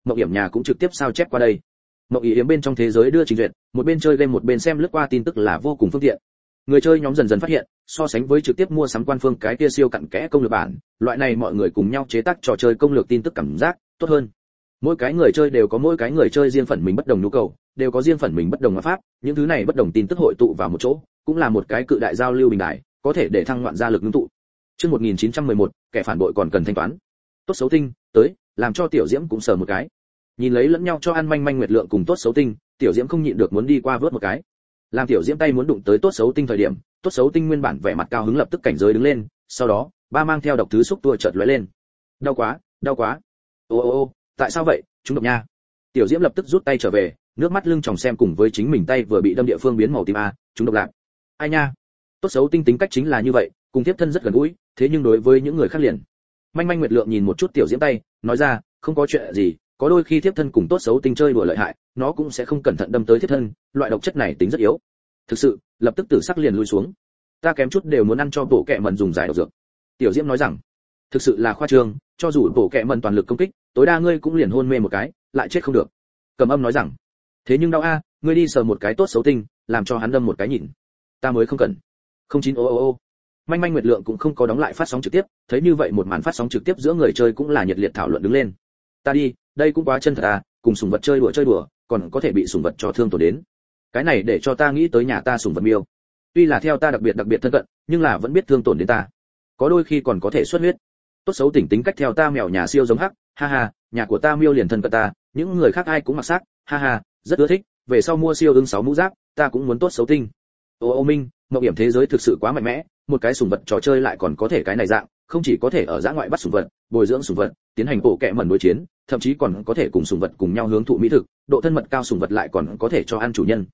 Mộng Yểm nhà cũng trực tiếp sao chép qua đây. Mộng Yểm bên trong thế giới đưa trình duyệt, một bên chơi game một bên xem lướt qua tin tức là vô cùng phương tiện. Người chơi nhóm dần dần phát hiện, so sánh với trực tiếp mua sắm quan phương cái kia siêu cặn kẽ công lược bản, loại này mọi người cùng nhau chế tác trò chơi công lược tin tức cảm giác tốt hơn. Mỗi cái người chơi đều có mỗi cái người chơi riêng phần mình bất đồng nhu cầu, đều có riêng phần mình bất đồng mà pháp, những thứ này bất đồng tin tức hội tụ vào một chỗ, cũng là một cái cự đại giao lưu bình đại, có thể để thăng ngoạn gia lực ngưng tụ. Chương 1911, kẻ phản bội còn cần thanh toán. Tốt xấu tinh, tới, làm cho Tiểu Diễm cũng sờ một cái. Nhìn lấy lẫn nhau cho ăn manh manh nguyệt lượng cùng tốt xấu tinh, Tiểu Diễm không nhịn được muốn đi qua vớt một cái. Làm Tiểu Diễm tay muốn đụng tới tốt xấu tinh thời điểm, tốt xấu tinh nguyên bản vẻ mặt cao hứng lập tức cảnh giới đứng lên, sau đó, ba mang theo độc thứ xúc tua chợt lóe lên. Đau quá, đau quá. Ô, tại sao vậy, chúng độc nha. Tiểu Diễm lập tức rút tay trở về, nước mắt lưng tròng xem cùng với chính mình tay vừa bị đâm địa phương biến màu tím a, chúng độc lạc. Ai nha. Tốt xấu tinh tính cách chính là như vậy, cùng tiếp thân rất gần gũi, thế nhưng đối với những người khác liền. Manh manh nguyệt lượng nhìn một chút Tiểu Diễm tay, nói ra, không có chuyện gì, có đôi khi tiếp thân cùng tốt xấu tinh chơi đùa lợi hại, nó cũng sẽ không cẩn thận đâm tới tiếp thân, loại độc chất này tính rất yếu. Thực sự, lập tức tử sắc liền lui xuống. Ta kém chút đều muốn ăn cho bộ kệ mần dùng giải độc dược. Tiểu Diễm nói rằng, thực sự là khoa trương, cho dù bộ kệ mần toàn lực công kích, tối đa ngươi cũng liền hôn mê một cái, lại chết không được. Cầm Âm nói rằng, thế nhưng đau a, ngươi đi sờ một cái tốt xấu tinh, làm cho hắn đâm một cái nhìn. Ta mới không cần. 09 ô. Manh manh nguyệt lượng cũng không có đóng lại phát sóng trực tiếp, thấy như vậy một màn phát sóng trực tiếp giữa người chơi cũng là nhiệt liệt thảo luận đứng lên. Ta đi, đây cũng quá chân thật à, cùng sủng vật chơi đùa, còn có thể bị sủng vật cho thương tổn đến. Cái này để cho ta nghĩ tới nhà ta sủng vật miêu. Tuy là theo ta đặc biệt thân cận, nhưng là vẫn biết thương tổn đến ta. Có đôi khi còn có thể xuất huyết. Tốt xấu tỉnh tính cách theo ta mèo nhà siêu giống hắc, ha ha, nhà của ta miêu liền thân cận ta, những người khác ai cũng mặc sắc, ha ha, rất ưa thích, về sau mua siêu ứng 6 mũ giáp, ta cũng muốn tốt xấu tinh. Ô Minh, mộng hiểm thế giới thực sự quá mạnh mẽ, một cái sủng vật trò chơi lại còn có thể cái này dạng, không chỉ có thể ở dã ngoại bắt sủng vật, bồi dưỡng sủng vật, tiến hành bộ kệ mẩn đối chiến, thậm chí còn có thể cùng sủng vật cùng nhau hướng thụ mỹ thực, độ thân mật cao sủng vật lại còn có thể cho ăn chủ nhân.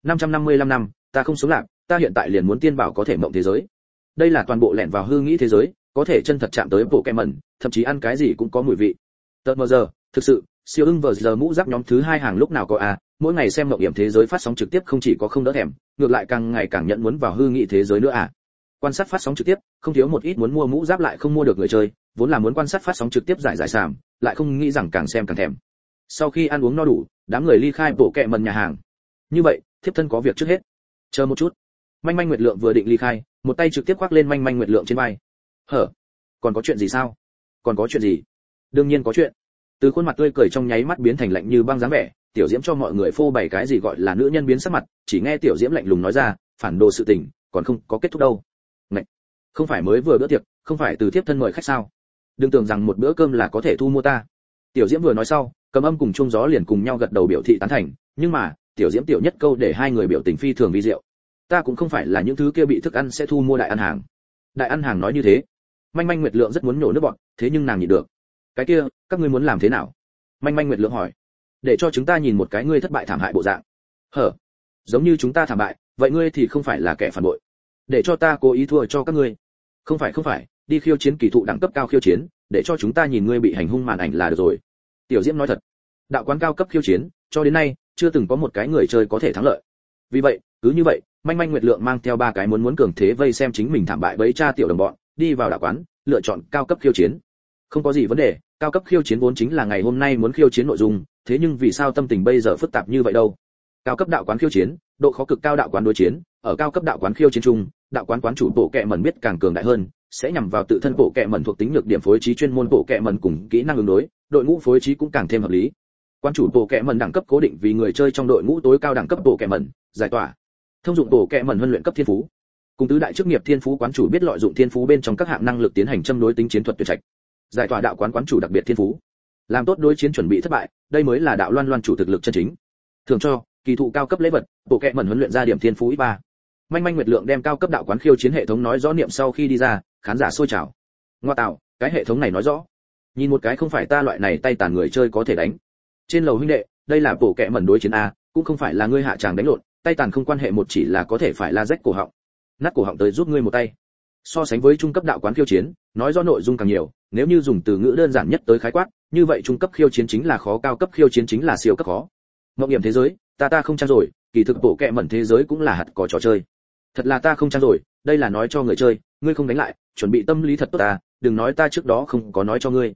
555 năm, ta không sống lạc, ta hiện tại liền muốn tiên bảo có thể mộng thế giới. Đây là toàn bộ lẻn vào hư nghĩ thế giới, có thể chân thật chạm tới bộ kệ mẩn, thậm chí ăn cái gì cũng có mùi vị. Tợt mờ giờ, thực sự, siêu ưng vờ giờ mũ giáp nhóm thứ 2 hàng lúc nào có à, mỗi ngày xem mộng hiểm thế giới phát sóng trực tiếp không chỉ có không đỡ thèm, ngược lại càng ngày càng nhận muốn vào hư nghị thế giới nữa à. Quan sát phát sóng trực tiếp, không thiếu một ít muốn mua mũ giáp lại không mua được người chơi, vốn là muốn quan sát phát sóng trực tiếp giải sàm, lại không nghĩ rằng càng xem càng thèm. Sau khi ăn uống no đủ, đám người ly khai bộ kệ mẩn nhà hàng. Như vậy, thiếp thân có việc trước hết. Chờ một chút. Manh manh nguyệt lượng vừa định ly khai, một tay trực tiếp khoác lên manh manh nguyệt lượng trên vai. Hở? Còn có chuyện gì sao? Còn có chuyện gì? Đương nhiên có chuyện. Từ khuôn mặt tươi cười trong nháy mắt biến thành lạnh như băng dáng vẻ, Tiểu Diễm cho mọi người phô bày cái gì gọi là nữ nhân biến sắc mặt, chỉ nghe Tiểu Diễm lạnh lùng nói ra, phản đồ sự tình, còn không có kết thúc đâu. Ngậy, không phải mới vừa bữa tiệc, không phải từ thiếp thân mời khách sao? Đừng tưởng rằng một bữa cơm là có thể thu mua ta. Tiểu Diễm vừa nói sau, Cầm Âm cùng Trung Gió liền cùng nhau gật đầu biểu thị tán thành, nhưng mà, Tiểu Diễm tiểu nhất câu để hai người biểu tình phi thường vi diệu. Ta cũng không phải là những thứ kia bị thức ăn sẽ thu mua đại ăn hàng. Đại ăn hàng nói như thế. Manh manh nguyệt lượng rất muốn nhổ nước bọt, thế nhưng nàng nhịn được. Cái kia, các ngươi muốn làm thế nào? Manh manh nguyệt lượng hỏi. Để cho chúng ta nhìn một cái ngươi thất bại thảm hại bộ dạng. Hở? Giống như chúng ta thảm bại, vậy ngươi thì không phải là kẻ phản bội. Để cho ta cố ý thua cho các ngươi. Không phải, đi khiêu chiến kỳ thụ đẳng cấp cao khiêu chiến, để cho chúng ta nhìn ngươi bị hành hung màn ảnh là được rồi. Tiểu Diễm nói thật. Đạo quán cao cấp khiêu chiến, cho đến nay chưa từng có một cái người chơi có thể thắng lợi. Vì vậy, cứ như vậy, manh manh nguyệt lượng mang theo 3 cái muốn cường thế vây xem chính mình thảm bại bấy cha tiểu đồng bọn, đi vào đạo quán, lựa chọn cao cấp khiêu chiến. Không có gì vấn đề, cao cấp khiêu chiến vốn chính là ngày hôm nay muốn khiêu chiến nội dung, thế nhưng vì sao tâm tình bây giờ phức tạp như vậy đâu? Cao cấp đạo quán khiêu chiến, độ khó cực cao đạo quán đối chiến, ở cao cấp đạo quán khiêu chiến chung, đạo quán quán chủ bộ kệ mẩn biết càng cường đại hơn, sẽ nhằm vào tự thân bộ kệ mẩn thuộc tính nhược điểm phối trí chuyên môn bộ kệ mẩn cùng kỹ năng ứng đối, đội ngũ phối trí cũng càng thêm hợp lý. Quán chủ bộ kệ mẩn đẳng cấp cố định vì người chơi trong đội ngũ tối cao đẳng cấp bộ kệ mẩn, giải tỏa. Thông dụng bộ kệ mẩn huấn luyện cấp thiên phú. Cùng tứ đại chức nghiệp thiên phú quán chủ biết lợi dụng thiên phú bên trong các hạng năng lực tiến hành châm đối tính chiến thuật tuyệt trạch. Giải tỏa đạo quán quán chủ đặc biệt thiên phú. Làm tốt đối chiến chuẩn bị thất bại, đây mới là đạo loan loan chủ thực lực chân chính. Thường cho kỳ thụ cao cấp lễ vật, bộ kệ mẩn huấn luyện ra điểm thiên phú ít 3. Manh manh nguyệt lượng đem cao cấp đạo quán khiêu chiến hệ thống nói rõ niệm sau khi đi ra, khán giả sôi trào. Ngoa tạo, cái hệ thống này nói rõ. Nhìn một cái không phải ta loại này tay tàn người chơi có thể đánh. Trên lầu huynh đệ, đây là bộ kệ mẩn đối chiến a, cũng không phải là ngươi hạ tràng đánh lộn, tay tàn không quan hệ một chỉ là có thể phải la rách cổ họng. Nát cổ họng tới giúp ngươi một tay. So sánh với trung cấp đạo quán khiêu chiến, nói rõ nội dung càng nhiều, nếu như dùng từ ngữ đơn giản nhất tới khái quát, như vậy trung cấp khiêu chiến chính là khó, cao cấp khiêu chiến chính là siêu cấp khó. Mộng hiểm thế giới, ta không trang rồi, kỳ thực bộ kệ mẩn thế giới cũng là hạt cỏ trò chơi. Thật là ta không trang rồi, đây là nói cho người chơi, ngươi không đánh lại, chuẩn bị tâm lý thật tốt ta, đừng nói ta trước đó không có nói cho ngươi.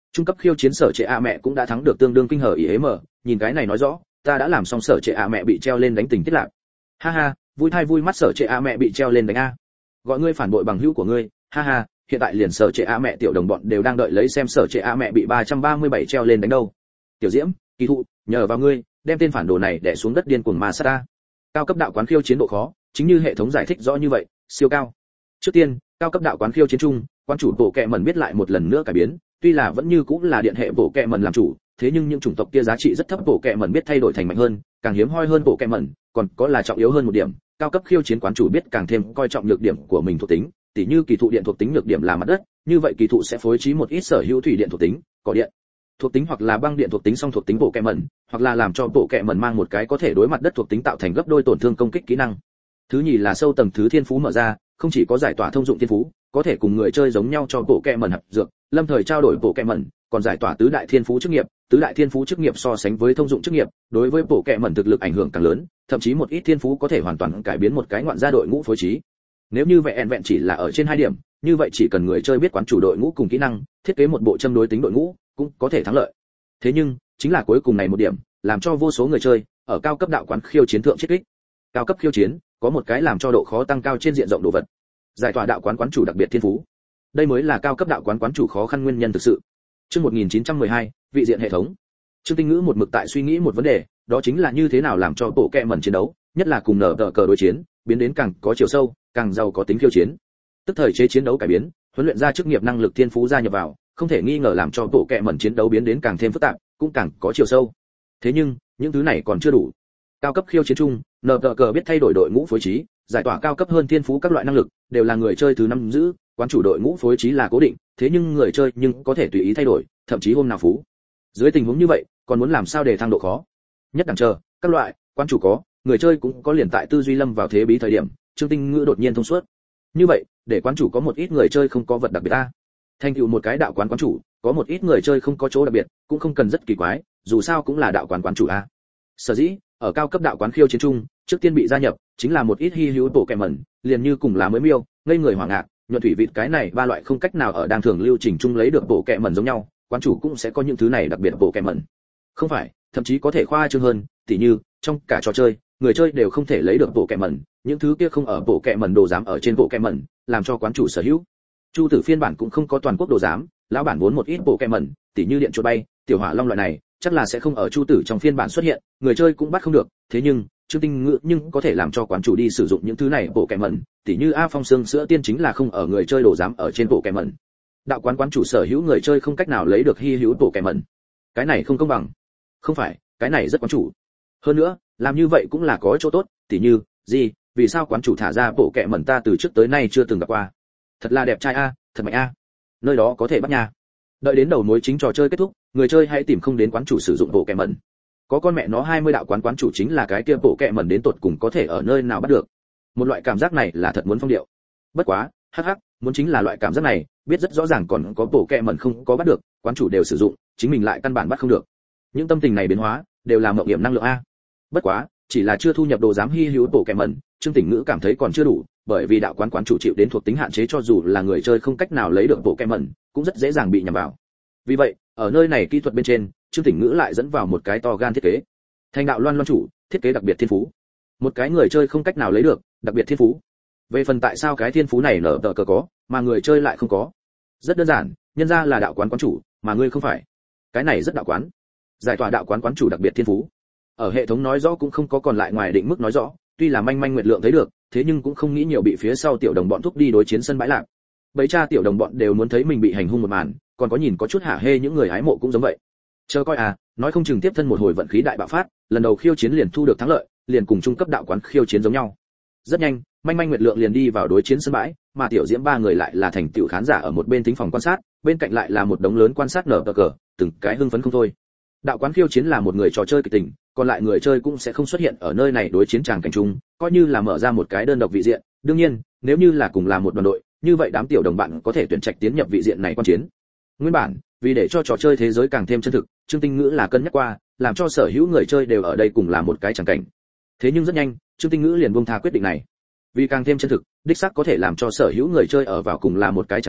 Trung cấp khiêu chiến sở trệ a mẹ cũng đã thắng được tương đương kinh hở ý mở, nhìn cái này nói rõ, ta đã làm xong sở trệ a mẹ bị treo lên đánh tình tiết lạc. Ha ha, vui thai vui mắt sở trệ a mẹ bị treo lên đánh a. Gọi ngươi phản bội bằng hữu của ngươi, ha ha, hiện tại liền sở trệ a mẹ tiểu đồng bọn đều đang đợi lấy xem sở trệ a mẹ bị 337 treo lên đánh đâu. Tiểu Diễm, kỳ thụ, nhờ vào ngươi, đem tên phản đồ này đè xuống đất điên cuồng ma sát ta. Cao cấp đạo quán khiêu chiến độ khó, chính như hệ thống giải thích rõ như vậy, siêu cao. Trước tiên, cao cấp đạo quán khiêu chiến chung, quan chủ bộ kệ mẩn biết lại một lần nữa cải biến, tuy là vẫn như cũng là điện hệ bộ kệ mẩn làm chủ, thế nhưng những chủng tộc kia giá trị rất thấp bộ kệ mẩn biết thay đổi thành mạnh hơn, càng hiếm hoi hơn bộ kệ mẩn, còn có là trọng yếu hơn một điểm, cao cấp khiêu chiến quán chủ biết càng thêm coi trọng nhược điểm của mình thuộc tính, tỉ như kỳ thụ điện thuộc tính nhược điểm là mặt đất, như vậy kỳ thụ sẽ phối trí một ít sở hữu thủy điện thuộc tính, cỏ điện thuộc tính hoặc là băng điện thuộc tính song thuộc tính bộ kệ mẩn, hoặc là làm cho bộ kệ mẩn mang một cái có thể đối mặt đất thuộc tính tạo thành gấp đôi tổn thương công kích kỹ năng. Thứ nhì là sâu tầng thứ thiên phú mở ra, không chỉ có giải tỏa thông dụng thiên phú, có thể cùng người chơi giống nhau cho bộ kệ mẩn hợp dược, lâm thời trao đổi bộ kệ mẩn, còn giải tỏa tứ đại thiên phú chức nghiệp, tứ đại thiên phú chức nghiệp so sánh với thông dụng chức nghiệp, đối với bộ kệ mẩn thực lực ảnh hưởng càng lớn, thậm chí một ít thiên phú có thể hoàn toàn cải biến một cái ngoạn gia đội ngũ phối trí. Nếu như vẹn vẹn chỉ là ở trên 2 điểm, như vậy chỉ cần người chơi biết quán chủ đội ngũ cùng kỹ năng, thiết kế một bộ châm đối tính đội ngũ, cũng có thể thắng lợi. Thế nhưng, chính là cuối cùng này một điểm, làm cho vô số người chơi ở cao cấp đạo quán khiêu chiến thượng chết kích. Cao cấp khiêu chiến có một cái làm cho độ khó tăng cao trên diện rộng đồ vật. Giải tỏa đạo quán quán chủ đặc biệt thiên phú. Đây mới là cao cấp đạo quán quán chủ khó khăn nguyên nhân thực sự. Chương 1912, vị diện hệ thống. Trương Tinh Ngữ một mực tại suy nghĩ một vấn đề, đó chính là như thế nào làm cho bộ kệ mẩn chiến đấu, nhất là cùng nở tờ cờ đối chiến, biến đến càng có chiều sâu, càng giàu có tính khiêu chiến. Tức thời chế chiến đấu cải biến, huấn luyện ra chức nghiệp năng lực thiên phú gia nhập vào, không thể nghi ngờ làm cho bộ kệ mẩn chiến đấu biến đến càng thêm phức tạp, cũng càng có chiều sâu. Thế nhưng, những thứ này còn chưa đủ. Cao cấp khiêu chiến chung, nở tờ cờ biết thay đổi đội ngũ phối trí, giải tỏa cao cấp hơn thiên phú các loại năng lực, đều là người chơi thứ năm giữ, quán chủ đội ngũ phối trí là cố định, thế nhưng người chơi nhưng có thể tùy ý thay đổi, thậm chí hôm nào phú. Dưới tình huống như vậy, còn muốn làm sao để thăng độ khó? Nhất đẳng chờ, các loại, quán chủ có, người chơi cũng có liền tại tư duy lâm vào thế bí thời điểm, Trương Tinh Ngữ đột nhiên thông suốt. Như vậy, để quán chủ có một ít người chơi không có vật đặc biệt a. Thành tựu một cái đạo quán quán chủ, có một ít người chơi không có chỗ đặc biệt, cũng không cần rất kỳ quái, dù sao cũng là đạo quán quán chủ a. Sở dĩ, ở cao cấp đạo quán khiêu chiến chung, trước tiên bị gia nhập chính là một ít hy hữu bộ kệ mẩn, liền như cùng là mới miêu, ngây người hoảng ngạc, nhuận thủy vịt cái này 3 loại không cách nào ở đang thường lưu trình chung lấy được bộ kệ mẩn giống nhau, quán chủ cũng sẽ có những thứ này đặc biệt bộ kệ mẩn. Không phải, thậm chí có thể khoa trương hơn, tỉ như trong cả trò chơi, người chơi đều không thể lấy được bộ kệ mẩn, những thứ kia không ở bộ kệ mẩn đồ giám ở trên bộ kệ mẩn, làm cho quán chủ sở hữu. Chu tử phiên bản cũng không có toàn quốc đồ giám, lão bản vốn một ít bộ kệ mẩn, tỉ như điện chuột bay, tiểu hỏa long loại này, chắc là sẽ không ở chu tử trong phiên bản xuất hiện, người chơi cũng bắt không được, thế nhưng Trương Tinh Ngữ nhưng có thể làm cho quán chủ đi sử dụng những thứ này bộ kệ mẩn, tỉ như A Phong xương sữa tiên chính là không ở người chơi đồ giám ở trên bộ kệ mẩn. Đạo quán quán chủ sở hữu người chơi không cách nào lấy được hy hữu bộ kệ mẩn. Cái này không công bằng. Không phải, cái này rất quán chủ. Hơn nữa, làm như vậy cũng là có chỗ tốt, tỉ như, gì, vì sao quán chủ thả ra bộ kệ mẩn ta từ trước tới nay chưa từng gặp qua. Thật là đẹp trai a, thật mạnh a. Nơi đó có thể bắt nha. Đợi đến đầu mối chính trò chơi kết thúc, người chơi hãy tìm không đến quán chủ sử dụng bộ kệ mẩn. Có con mẹ nó 20 đạo quán quán chủ chính là cái kia bộ kệ mẩn đến tột cùng có thể ở nơi nào bắt được. Một loại cảm giác này là thật muốn phong điệu. Bất quá, hắc hắc, muốn chính là loại cảm giác này, biết rất rõ ràng còn có bộ kệ mẩn không có bắt được, quán chủ đều sử dụng, chính mình lại căn bản bắt không được. Những tâm tình này biến hóa, đều là mộng điểm năng lượng a. Bất quá, chỉ là chưa thu nhập đồ giám hy hữu bộ kệ mẩn, Trương Tỉnh Ngữ cảm thấy còn chưa đủ, bởi vì đạo quán quán chủ chịu đến thuộc tính hạn chế cho dù là người chơi không cách nào lấy được bộ kệ mẩn, cũng rất dễ dàng bị nhầm vào. Vì vậy, ở nơi này kỹ thuật bên trên, Trương Tỉnh Ngữ lại dẫn vào một cái to gan thiết kế. Thành đạo loan loan chủ, thiết kế đặc biệt thiên phú. Một cái người chơi không cách nào lấy được, đặc biệt thiên phú. Về phần tại sao cái thiên phú này nở tờ cờ có, mà người chơi lại không có? Rất đơn giản, nhân ra là đạo quán quán chủ, mà ngươi không phải. Cái này rất đạo quán. Giải tỏa đạo quán quán chủ đặc biệt thiên phú. Ở hệ thống nói rõ cũng không có còn lại ngoài định mức nói rõ, tuy là manh manh nguyệt lượng thấy được, thế nhưng cũng không nghĩ nhiều bị phía sau tiểu đồng bọn thúc đi đối chiến sân bãi lạc. Bấy cha tiểu đồng bọn đều muốn thấy mình bị hành hung một màn, còn có nhìn có chút hả hê những người hái mộ cũng giống vậy. Chờ coi à, nói không chừng tiếp thân một hồi vận khí đại bạo phát, lần đầu khiêu chiến liền thu được thắng lợi, liền cùng trung cấp đạo quán khiêu chiến giống nhau. Rất nhanh, manh manh nguyệt lượng liền đi vào đối chiến sân bãi, mà tiểu diễm 3 người lại là thành tiểu khán giả ở một bên thính phòng quan sát, bên cạnh lại là một đống lớn quan sát nở cờ, từng cái hưng phấn không thôi. Đạo quán khiêu chiến là một người trò chơi kịch tình, còn lại người chơi cũng sẽ không xuất hiện ở nơi này đối chiến tràng cảnh chung, coi như là mở ra một cái đơn độc vị diện. Đương nhiên, nếu như là cùng là một đoàn đội, như vậy đám tiểu đồng bạn có thể tuyển trạch tiến nhập vị diện này quan chiến. Nguyên bản, vì để cho trò chơi thế giới càng thêm chân thực, Trương Tinh Ngữ là cân nhắc qua, làm cho sở hữu người chơi đều ở đây cùng làm một cái tràng cảnh. Thế nhưng rất nhanh, Trương Tinh Ngữ liền buông tha quyết định này. Vì càng thêm chân thực, đích xác có thể làm cho sở hữu người chơi ở vào cùng làm một cái tràng cảnh,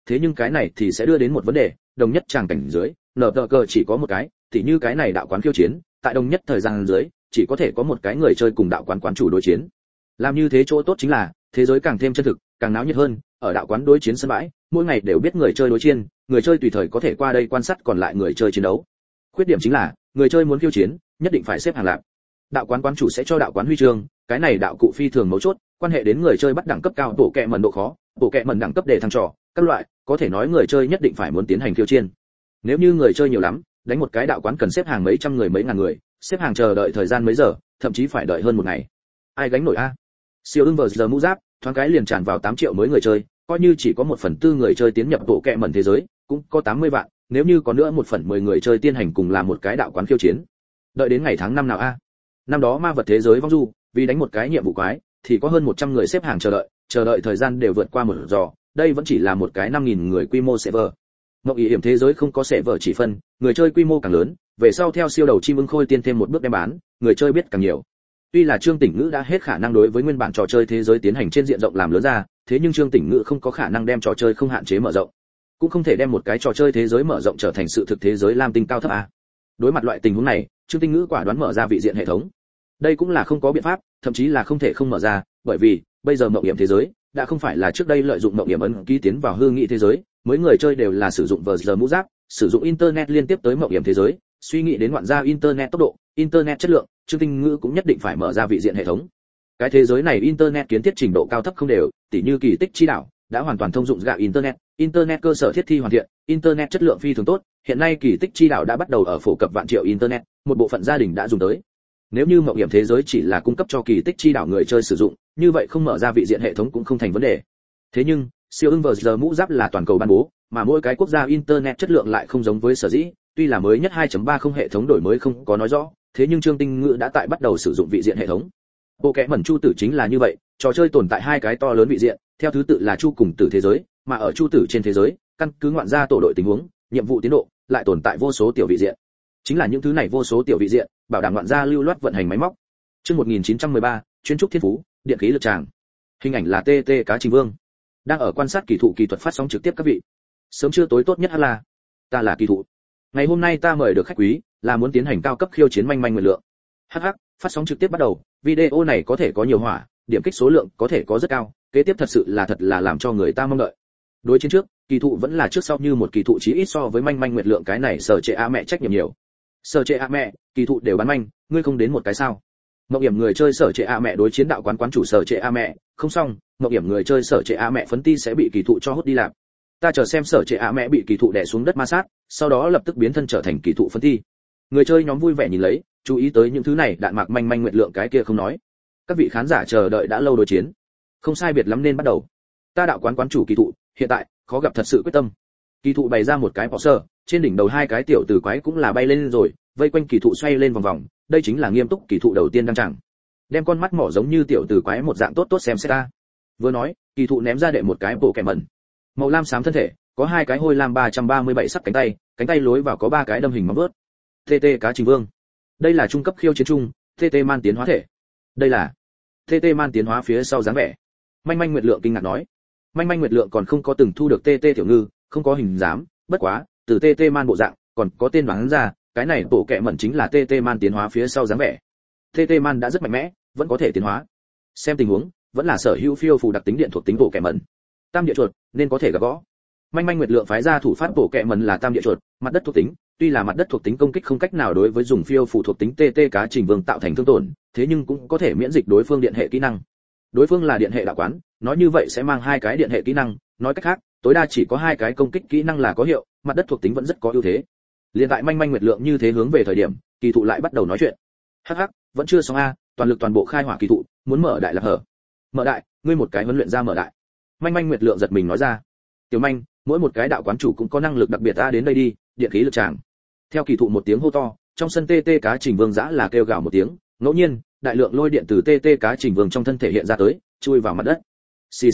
thế nhưng cái này thì sẽ đưa đến một vấn đề, đồng nhất tràng cảnh dưới, nở tờ cờ chỉ có một cái, tỉ như cái này đạo quán khiêu chiến, tại đồng nhất thời gian dưới, chỉ có thể có một cái người chơi cùng đạo quán quán chủ đối chiến. Làm như thế chỗ tốt chính là, thế giới càng thêm chân thực, càng náo nhiệt hơn, ở đạo quán đối chiến sân bãi, mỗi ngày đều biết người chơi đối chiến, người chơi tùy thời có thể qua đây quan sát còn lại người chơi chiến đấu. Khuyết điểm chính là, người chơi muốn khiêu chiến, nhất định phải xếp hàng lạc. Đạo quán quán chủ sẽ cho đạo quán huy chương, cái này đạo cụ phi thường mấu chốt, quan hệ đến người chơi bắt đẳng cấp cao bộ kệ mẩn độ khó, bộ kệ mẩn đẳng cấp để thăng trò, các loại, có thể nói người chơi nhất định phải muốn tiến hành khiêu chiến. Nếu như người chơi nhiều lắm, đánh một cái đạo quán cần xếp hàng mấy trăm người mấy ngàn người, xếp hàng chờ đợi thời gian mấy giờ, thậm chí phải đợi hơn một ngày. Ai gánh nổi a? Siêu ưng vờ giờ mũ giáp, thoáng cái liền tràn vào 8 triệu mới người chơi, coi như chỉ có 1/4 người chơi tiến nhập bộ kệ mẩn thế giới, cũng có 80 vạn, nếu như có nữa 1/10 người chơi tiến hành cùng làm một cái đạo quán khiêu chiến. Đợi đến ngày tháng năm nào a? Năm đó ma vật thế giới vong du, vì đánh một cái nhiệm vụ quái, thì có hơn 100 người xếp hàng chờ đợi thời gian đều vượt qua một giờ, đây vẫn chỉ là một cái 5000 người quy mô server. Mộng ý hiểm thế giới không có server chỉ phân, người chơi quy mô càng lớn, về sau theo siêu đầu chim ưng khôi tiên thêm một bước đem bán, người chơi biết càng nhiều. Tuy là Trương Tỉnh Ngữ đã hết khả năng đối với nguyên bản trò chơi thế giới tiến hành trên diện rộng làm lớn ra, thế nhưng Trương Tỉnh Ngữ không có khả năng đem trò chơi không hạn chế mở rộng, cũng không thể đem một cái trò chơi thế giới mở rộng trở thành sự thực thế giới lam tinh cao thấp a. Đối mặt loại tình huống này, Trương Tỉnh Ngữ quả đoán mở ra vị diện hệ thống. Đây cũng là không có biện pháp, thậm chí là không thể không mở ra, bởi vì bây giờ mộng hiểm thế giới đã không phải là trước đây lợi dụng mộng hiểm ấn ký tiến vào hư nghị thế giới, mới người chơi đều là sử dụng vờ giờ mũ giáp, sử dụng internet liên tiếp tới mộng hiểm thế giới, suy nghĩ đến ngoạn gia internet tốc độ, internet chất lượng, Trương Tinh Ngữ cũng nhất định phải mở ra vị diện hệ thống. Cái thế giới này internet kiến thiết trình độ cao thấp không đều, tỉ như kỳ tích chi đảo đã hoàn toàn thông dụng gạo internet cơ sở thiết thi hoàn thiện, internet chất lượng phi thường tốt, hiện nay kỳ tích chi đảo đã bắt đầu ở phổ cập vạn triệu internet, một bộ phận gia đình đã dùng tới. Nếu như mộng hiểm thế giới chỉ là cung cấp cho kỳ tích chi đảo người chơi sử dụng, như vậy không mở ra vị diện hệ thống cũng không thành vấn đề. Thế nhưng, siêu ưng vờ giờ mũ giáp là toàn cầu ban bố, mà mỗi cái quốc gia internet chất lượng lại không giống với sở dĩ, tuy là mới nhất 2.30 hệ thống đổi mới không có nói rõ, thế nhưng Trương Tinh Ngữ đã tại bắt đầu sử dụng vị diện hệ thống. Bộ kẽ mẩn chu tử chính là như vậy, trò chơi tồn tại hai cái to lớn vị diện, theo thứ tự là chu cùng tử thế giới, mà ở chu tử trên thế giới, căn cứ ngoạn gia tổ đội tình huống, nhiệm vụ tiến độ, lại tồn tại vô số tiểu vị diện. Chính là những thứ này vô số tiểu vị diện, bảo đảm ngoạn gia lưu loát vận hành máy móc. Chương 1913, chuyên trúc thiên phú, điện khí lực tràng. Hình ảnh là TT Cá Trình Vương, đang ở quan sát kỳ thụ kỹ thuật phát sóng trực tiếp các vị. Sớm trưa tối tốt nhất là, ta là kỳ thụ. Ngày hôm nay ta mời được khách quý, là muốn tiến hành cao cấp khiêu chiến manh manh nguyện lượng. Hắc, phát sóng trực tiếp bắt đầu, video này có thể có nhiều hỏa, điểm kích số lượng có thể có rất cao, kế tiếp thật sự là làm cho người ta mong đợi. Đối chiến trước, kỳ thụ vẫn là trước sau như một kỳ thụ chí ít so với manh manh nguyệt lượng cái này sở trệ a mẹ trách nhiệm nhiều. Sở trệ a mẹ, kỳ thụ đều bán manh, ngươi không đến một cái sao? Mộng hiểm người chơi sở trệ a mẹ đối chiến đạo quán quán chủ sở trệ a mẹ, không xong, mộng hiểm người chơi sở trệ a mẹ phấn ti sẽ bị kỳ thụ cho hút đi làm. Ta chờ xem sở trệ a mẹ bị kỳ thụ đè xuống đất ma sát, sau đó lập tức biến thân trở thành kỳ thụ phấn ti. Người chơi nhóm vui vẻ nhìn lấy, chú ý tới những thứ này đạn mạc manh manh nguyệt lượng cái kia không nói. Các vị khán giả chờ đợi đã lâu đối chiến, không sai biệt lắm nên bắt đầu. Ta đạo quán quán chủ kỳ thụ, hiện tại khó gặp thật sự quyết tâm. Kỳ thụ bày ra một cái bỏ sơ, trên đỉnh đầu hai cái tiểu tử quái cũng là bay lên rồi, vây quanh kỳ thụ xoay lên vòng vòng, đây chính là nghiêm túc kỳ thụ đầu tiên đăng tràng. Đem con mắt mỏ giống như tiểu tử quái một dạng tốt tốt xem xét ta. Vừa nói, kỳ thụ ném ra đệ một cái bộ kẻ mẩn. Màu lam xám thân thể, có hai cái hôi lam 337 sắc cánh tay lối vào có ba cái đâm hình móng vuốt. TT Cá Trình Vương. Đây là trung cấp khiêu chiến trung, TT man tiến hóa thể. Đây là TT man tiến hóa phía sau dáng vẻ. Manh manh nguyệt lượng kinh ngạc nói. Manh manh nguyệt lượng còn không có từng thu được TT tiểu ngư, không có hình dáng, bất quá, từ TT man bộ dạng, còn có tên bán ra, cái này bộ kệ mẩn chính là TT man tiến hóa phía sau dáng vẻ. TT man đã rất mạnh mẽ, vẫn có thể tiến hóa. Xem tình huống, vẫn là sở hữu phiêu phù đặc tính điện thuộc tính bộ kệ mẩn. Tam địa chuột, nên có thể gặp gõ. Manh manh nguyệt lượng phái ra thủ phát bộ kệ mẩn là tam địa chuột, mặt đất thuộc tính, tuy là mặt đất thuộc tính công kích không cách nào đối với dùng phiêu phù thuộc tính TT Cá Trình Vương tạo thành thương tổn, thế nhưng cũng có thể miễn dịch đối phương điện hệ kỹ năng. Đối phương là điện hệ đạo quán, nói như vậy sẽ mang hai cái điện hệ kỹ năng, nói cách khác, tối đa chỉ có hai cái công kích kỹ năng là có hiệu, mặt đất thuộc tính vẫn rất có ưu thế. Liên tại manh manh nguyệt lượng như thế hướng về thời điểm, kỳ thụ lại bắt đầu nói chuyện. Hắc, vẫn chưa xong a, toàn lực toàn bộ khai hỏa kỳ thụ, muốn mở đại là hở. Mở đại, ngươi một cái huấn luyện ra mở đại. Manh manh nguyệt lượng giật mình nói ra. Tiểu manh, mỗi một cái đạo quán chủ cũng có năng lực đặc biệt ta đến đây đi, điện khí lực tràng. Theo kỳ thụ một tiếng hô to, trong sân TT Cá Trình Vương dã là kêu gào một tiếng, ngẫu nhiên, đại lượng lôi điện từ TT Cá Trình Vương trong thân thể hiện ra tới, chui vào mặt đất. Xì.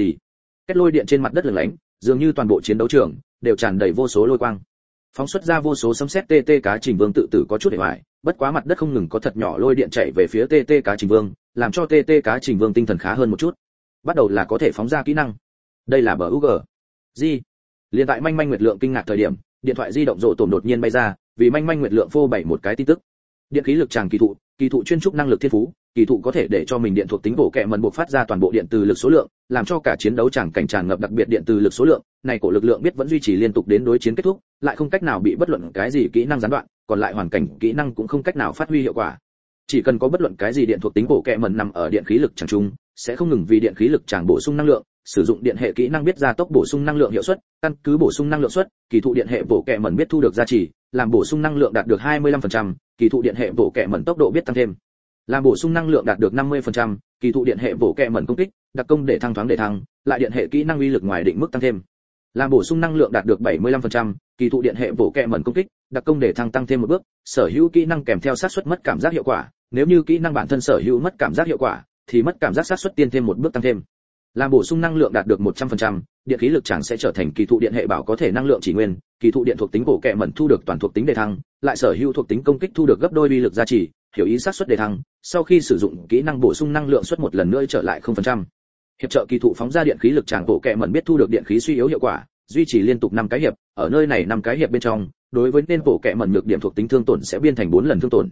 Kết lôi điện trên mặt đất lửng lánh, dường như toàn bộ chiến đấu trường đều tràn đầy vô số lôi quang. Phóng xuất ra vô số sấm sét TT Cá Trình Vương tự tử có chút hề hoài, bất quá mặt đất không ngừng có thật nhỏ lôi điện chạy về phía TT Cá Trình Vương, làm cho TT Cá Trình Vương tinh thần khá hơn một chút. Bắt đầu là có thể phóng ra kỹ năng. Đây là bờ UG. Gì? Liên tại Manh Manh Nguyệt Lượng kinh ngạc thời điểm, điện thoại di động rộ tổm đột nhiên bay ra, vì Manh Manh Nguyệt Lượng phô bày một cái tin tức. Điện khí lực tràng kỳ thụ chuyên trúc năng lực thiên phú, kỳ thụ có thể để cho mình điện thuộc tính bổ kẹ mẩn buộc phát ra toàn bộ điện từ lực số lượng, làm cho cả chiến đấu tràng cảnh tràn ngập đặc biệt điện từ lực số lượng, này cổ lực lượng biết vẫn duy trì liên tục đến đối chiến kết thúc, lại không cách nào bị bất luận cái gì kỹ năng gián đoạn, còn lại hoàn cảnh kỹ năng cũng không cách nào phát huy hiệu quả. Chỉ cần có bất luận cái gì điện thuộc tính bổ kẹ mẩn nằm ở điện khí lực tràng trung, sẽ không ngừng vì điện khí lực tràng bổ sung năng lượng, sử dụng điện hệ kỹ năng biết gia tốc bổ sung năng lượng hiệu suất, căn cứ bổ sung năng lượng suất, kỳ thụ điện hệ bổ kẹ mẩn biết thu được gia trì, làm bổ sung năng lượng đạt được 25%, kỳ thụ điện hệ bổ kẹ mẩn tốc độ biết tăng thêm. Làm bổ sung năng lượng đạt được 50%, kỳ thụ điện hệ bổ kẹ mẩn công kích, đặc công để thăng thoáng để thăng, lại điện hệ kỹ năng uy lực ngoài định mức tăng thêm. Làm bổ sung năng lượng đạt được 75%, kỳ thụ điện hệ bổ kẹ mẩn công kích, đặc công để thăng tăng thêm một bước, sở hữu kỹ năng kèm theo xác suất mất cảm giác hiệu quả, nếu như kỹ năng bản thân sở hữu mất cảm giác hiệu quả, thì mất cảm giác xác suất tiên thêm một bước tăng thêm. Làm bổ sung năng lượng đạt được 100%, điện khí lực chẳng sẽ trở thành kỳ thụ điện hệ bảo có thể năng lượng chỉ nguyên, kỳ thụ điện thuộc tính bổ kẹ mẩn thu được toàn thuộc tính đề thăng, lại sở hữu thuộc tính công kích thu được gấp đôi uy lực gia trì, hiểu ý xác suất đề thăng, sau khi sử dụng kỹ năng bổ sung năng lượng suất một lần nữa trở lại 0%. Hiệp trợ kỳ thụ phóng ra điện khí lực chẳng bổ kẹ mẩn biết thu được điện khí suy yếu hiệu quả, duy trì liên tục 5 cái hiệp, ở nơi này 5 cái hiệp bên trong, đối với nên bổ kẹ mẩn nhược điểm thuộc tính thương tổn sẽ biên thành 4 lần thương tổn.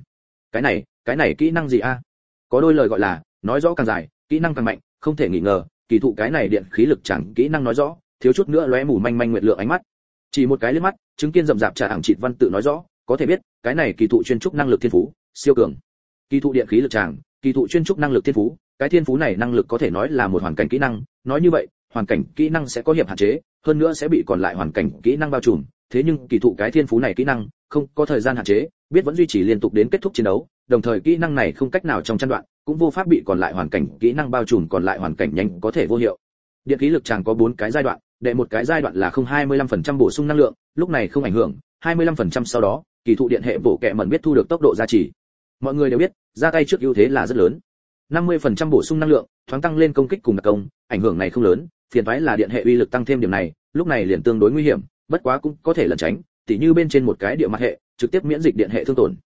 Cái này kỹ năng gì a? Có đôi lời gọi là, nói rõ càng dài, kỹ năng càng mạnh, không thể nghi ngờ, kỳ thụ cái này điện khí lực chẳng kỹ năng nói rõ, thiếu chút nữa lóe mù Manh Manh Nguyệt Lượng ánh mắt. Chỉ một cái liếc mắt, chứng kiến rậm rạp trả hàng trịt văn tự nói rõ, có thể biết, cái này kỳ thụ chuyên trúc năng lực thiên phú, siêu cường. Kỳ thụ điện khí lực tràng, kỳ thụ chuyên trúc năng lực thiên phú, cái thiên phú này năng lực có thể nói là một hoàn cảnh kỹ năng, nói như vậy, hoàn cảnh kỹ năng sẽ có hiệp hạn chế, hơn nữa sẽ bị còn lại hoàn cảnh kỹ năng bao trùm, thế nhưng kỳ thụ cái thiên phú này kỹ năng, không có thời gian hạn chế, biết vẫn duy trì liên tục đến kết thúc chiến đấu, đồng thời kỹ năng này không cách nào trong chân đoạn, cũng vô pháp bị còn lại hoàn cảnh kỹ năng bao trùm, còn lại hoàn cảnh nhanh có thể vô hiệu. Điện khí lực tràng có 4 cái giai đoạn, đệ một cái giai đoạn là 25% bổ sung năng lượng, lúc này không ảnh hưởng, 25% sau đó, kỳ thụ điện hệ bổ kẹ mẩn biết thu được tốc độ gia trì. Mọi người đều biết, ra tay trước ưu thế là rất lớn. 50% bổ sung năng lượng, thoáng tăng lên công kích cùng đặc công, ảnh hưởng này không lớn, phiền toái là điện hệ uy lực tăng thêm điểm này, lúc này liền tương đối nguy hiểm, bất quá cũng có thể lẩn tránh, tỉ như bên trên một cái địa mặt hệ, trực tiếp miễn dịch điện hệ thương tổn.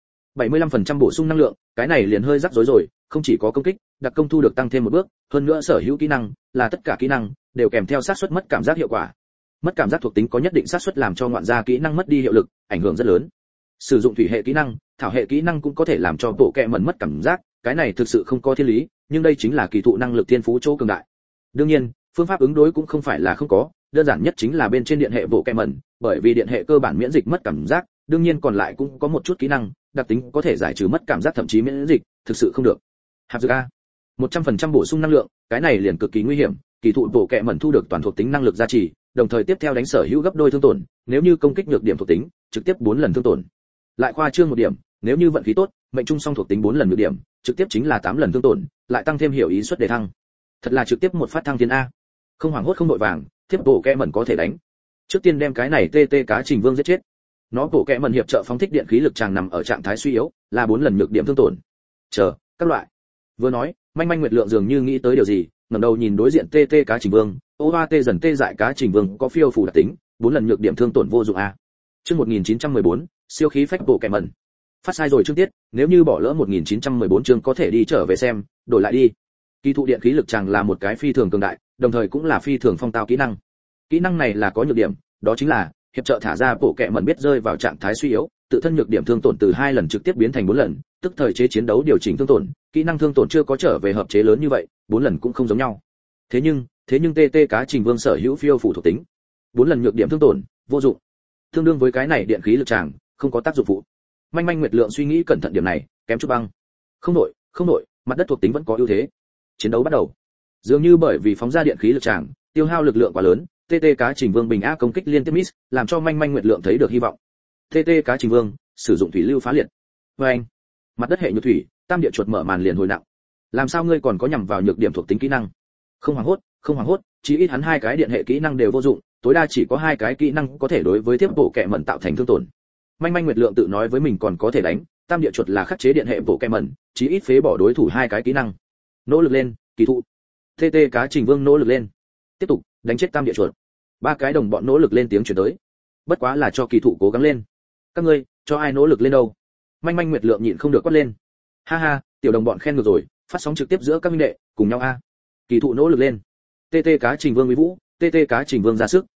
75% bổ sung năng lượng, cái này liền hơi rắc rối rồi, không chỉ có công kích, đặc công thu được tăng thêm một bước, hơn nữa sở hữu kỹ năng, là tất cả kỹ năng đều kèm theo xác suất mất cảm giác hiệu quả. Mất cảm giác thuộc tính có nhất định xác suất làm cho ngoạn gia kỹ năng mất đi hiệu lực, ảnh hưởng rất lớn. Sử dụng thủy hệ kỹ năng, thảo hệ kỹ năng cũng có thể làm cho bộ kẹ mẩn mất cảm giác, cái này thực sự không có thiên lý, nhưng đây chính là kỳ thụ năng lực thiên phú chỗ cường đại. Đương nhiên, phương pháp ứng đối cũng không phải là không có, đơn giản nhất chính là bên trên điện hệ bộ kẹ mẩn, bởi vì điện hệ cơ bản miễn dịch mất cảm giác, đương nhiên còn lại cũng có một chút kỹ năng, đặc tính có thể giải trừ mất cảm giác thậm chí miễn dịch, thực sự không được. Hạp dược a, 100% bổ sung năng lượng, cái này liền cực kỳ nguy hiểm, kỳ thụ bộ kẹ mẩn thu được toàn thuộc tính năng lực gia trì, đồng thời tiếp theo đánh sở hữu gấp đôi thương tổn, nếu như công kích nhược điểm thuộc tính, trực tiếp 4 lần thương tổn. Lại khoa trương một điểm, nếu như vận khí tốt, mệnh trung song thuộc tính 4 lần nhược điểm, trực tiếp chính là 8 lần thương tổn, lại tăng thêm hiểu ý suất đề thăng. Thật là trực tiếp một phát thăng tiến a. Không hoảng hốt không đội vàng, thiếp bộ kẹ mẩn có thể đánh. Trước tiên đem cái này TT cá Trình Vương giết chết. Nó bộ kẹ mẩn hiệp trợ phóng thích điện khí lực chàng nằm ở trạng thái suy yếu, là 4 lần nhược điểm thương tổn. Chờ, các loại. Vừa nói, Manh Manh Nguyệt Lượng dường như nghĩ tới điều gì, ngẩng đầu nhìn đối diện TT cá Trình Vương, ô hoa tê dần tê dại cá Trình Vương có phiêu phù đặc tính, 4 lần nhược điểm thương tổn vô dụng a. Chương 1914, siêu khí phách bộ kẹ mẩn. Phát sai rồi chương tiết, nếu như bỏ lỡ 1914 chương có thể đi trở về xem, đổi lại đi. Kỳ thụ điện khí lực chàng là một cái phi thường cường đại, đồng thời cũng là phi thường phong tao kỹ năng. Kỹ năng này là có nhược điểm, đó chính là hiệp trợ thả ra bộ kẹ mẩn biết rơi vào trạng thái suy yếu, tự thân nhược điểm thương tổn từ 2 lần trực tiếp biến thành 4 lần, tức thời chế chiến đấu điều chỉnh thương tổn, kỹ năng thương tổn chưa có trở về hợp chế lớn như vậy, 4 lần cũng không giống nhau. Thế nhưng TT cá Trình Vương sở hữu phiêu phù thuộc tính, 4 lần nhược điểm thương tổn, vô dụng. Tương đương với cái này điện khí lực chàng, không có tác dụng phụ. Manh Manh Nguyệt Lượng suy nghĩ cẩn thận điểm này, kém chút băng. Không nổi, mặt đất thuộc tính vẫn có ưu thế. Chiến đấu bắt đầu. Dường như bởi vì phóng ra điện khí lực tràng, tiêu hao lực lượng quá lớn, TT cá Trình Vương bình a công kích liên tiếp miss, làm cho Manh Manh Nguyệt Lượng thấy được hy vọng. TT cá Trình Vương sử dụng thủy lưu phá liệt. Oeng. Mặt đất hệ nhược thủy, tam địa chuột mở màn liền hồi nặng. Làm sao ngươi còn có nhằm vào nhược điểm thuộc tính kỹ năng? Không hoảng hốt, chỉ ít hắn 2 cái điện hệ kỹ năng đều vô dụng, tối đa chỉ có 2 cái kỹ năng có thể đối với tiếp bộ kẹ mẩn tạo thành thương tổn. Manh Manh Nguyệt Lượng tự nói với mình còn có thể đánh, tam địa chuột là khắc chế điện hệ bộ kẹ mẩn, chỉ ít phế bỏ đối thủ 2 cái kỹ năng. Nỗ lực lên, kỳ thụ. TT cá Trình Vương nỗ lực lên. Tiếp tục, đánh chết tam địa chuột. 3 cái đồng bọn nỗ lực lên tiếng truyền tới. Bất quá là cho kỳ thụ cố gắng lên. Các ngươi, cho ai nỗ lực lên đâu? Manh Manh Nguyệt Lượng nhịn không được quát lên. Ha ha, tiểu đồng bọn khen ngược rồi, phát sóng trực tiếp giữa các minh đệ, cùng nhau a. Kỳ thụ nỗ lực lên. TT cá Trình Vương uy vũ, TT cá Trình Vương ra sức,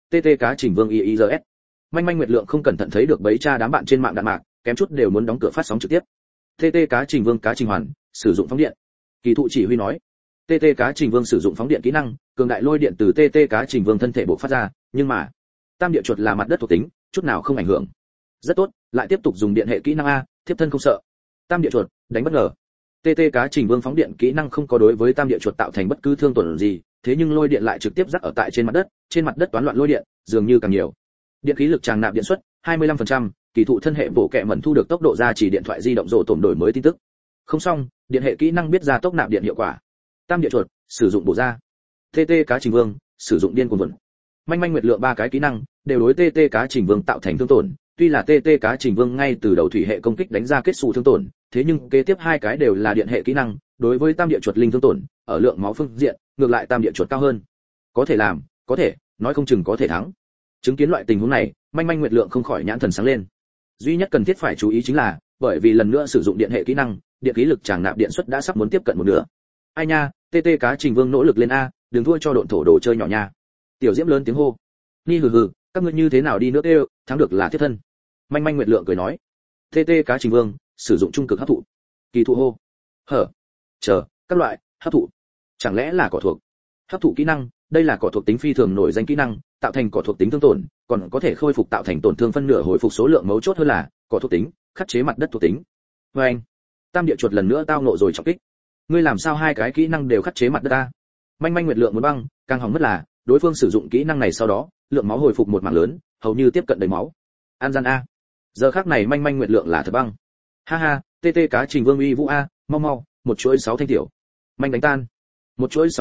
TT cá trình vương IIRS. Manh manh nguyệt lượng không cẩn thận thấy được bấy cha đám bạn trên mạng đạn mạc, kém chút đều muốn đóng cửa phát sóng trực tiếp. TT cá trình vương cá trình hoàn, sử dụng phóng điện. Kỳ thụ chỉ huy nói. TT cá trình vương sử dụng phóng điện kỹ năng, cường đại lôi điện từ TT cá trình vương thân thể bộc phát ra, nhưng mà tam địa chuột là mặt đất thuộc tính, chút nào không ảnh hưởng. Rất tốt, lại tiếp tục dùng điện hệ kỹ năng a, thiếp thân không sợ. Tam địa chuột, đánh bất ngờ. TT cá trình vương phóng điện kỹ năng không có đối với tam địa chuột tạo thành bất cứ thương tổn gì, thế nhưng lôi điện lại trực tiếp rắc ở tại trên mặt đất toán loạn lôi điện, dường như càng nhiều. Điện khí lực tràn nạp điện suất 25%, kỳ thụ thân hệ bộ kệ mẩn thu được tốc độ gia trì điện thoại di động rồ tổn đổi mới tin tức. Không xong, điện hệ kỹ năng biết ra tốc nạp điện hiệu quả. Tam địa chuột, sử dụng bổ ra. TT cá trình vương, sử dụng điên cuồng vẩn. Manh manh nguyệt lượng ba cái kỹ năng đều đối TT cá trình vương tạo thành thương tổn, tuy là TT cá trình vương ngay từ đầu thủy hệ công kích đánh ra kết xù thương tổn, thế nhưng kế tiếp hai cái đều là điện hệ kỹ năng, đối với tam địa chuột linh thương tổn, ở lượng máu phương diện, ngược lại tam địa chuột cao hơn. Có thể làm, có thể, nói không chừng có thể thắng. Chứng kiến loại tình huống này, manh manh nguyệt lượng không khỏi nhãn thần sáng lên. Duy nhất cần thiết phải chú ý chính là, bởi vì lần nữa sử dụng điện hệ kỹ năng, điện khí lực tràn nạp điện suất đã sắp muốn tiếp cận một nửa. Ai nha, TT cá trình vương nỗ lực lên a, đừng thua cho độn thổ đồ chơi nhỏ nha. Tiểu Diễm lớn tiếng hô. Ni hừ hừ, các ngươi như thế nào đi nước êu, thắng được là thiết thân. Manh manh nguyệt lượng cười nói. TT cá trình vương, sử dụng trung cực hấp thụ. Kỳ thụ hô. Hở. Chờ, các loại, hấp thụ. Chẳng lẽ là cỏ thuộc? Hấp thụ kỹ năng, đây là cỏ thuộc tính phi thường nổi danh kỹ năng, tạo thành cỏ thuộc tính thương tổn, còn có thể khôi phục tạo thành tổn thương phân nửa hồi phục số lượng mấu chốt hơn là cỏ thuộc tính, khắc chế mặt đất thuộc tính. Với anh, tam địa chuột lần nữa tao nộ rồi trọng kích. Ngươi làm sao hai cái kỹ năng đều khắc chế mặt đất ta? Manh manh nguyệt lượng muốn băng, càng hỏng mất là, đối phương sử dụng kỹ năng này sau đó, lượng máu hồi phục một mảng lớn, hầu như tiếp cận đầy máu. An gian a. Giờ khắc này manh manh nguyệt lượng là thật băng. Ha ha, TT cá trình vương uy vũ a, mau mau, một chuỗi 6 thanh tiểu. Manh đánh tan. Một chuỗi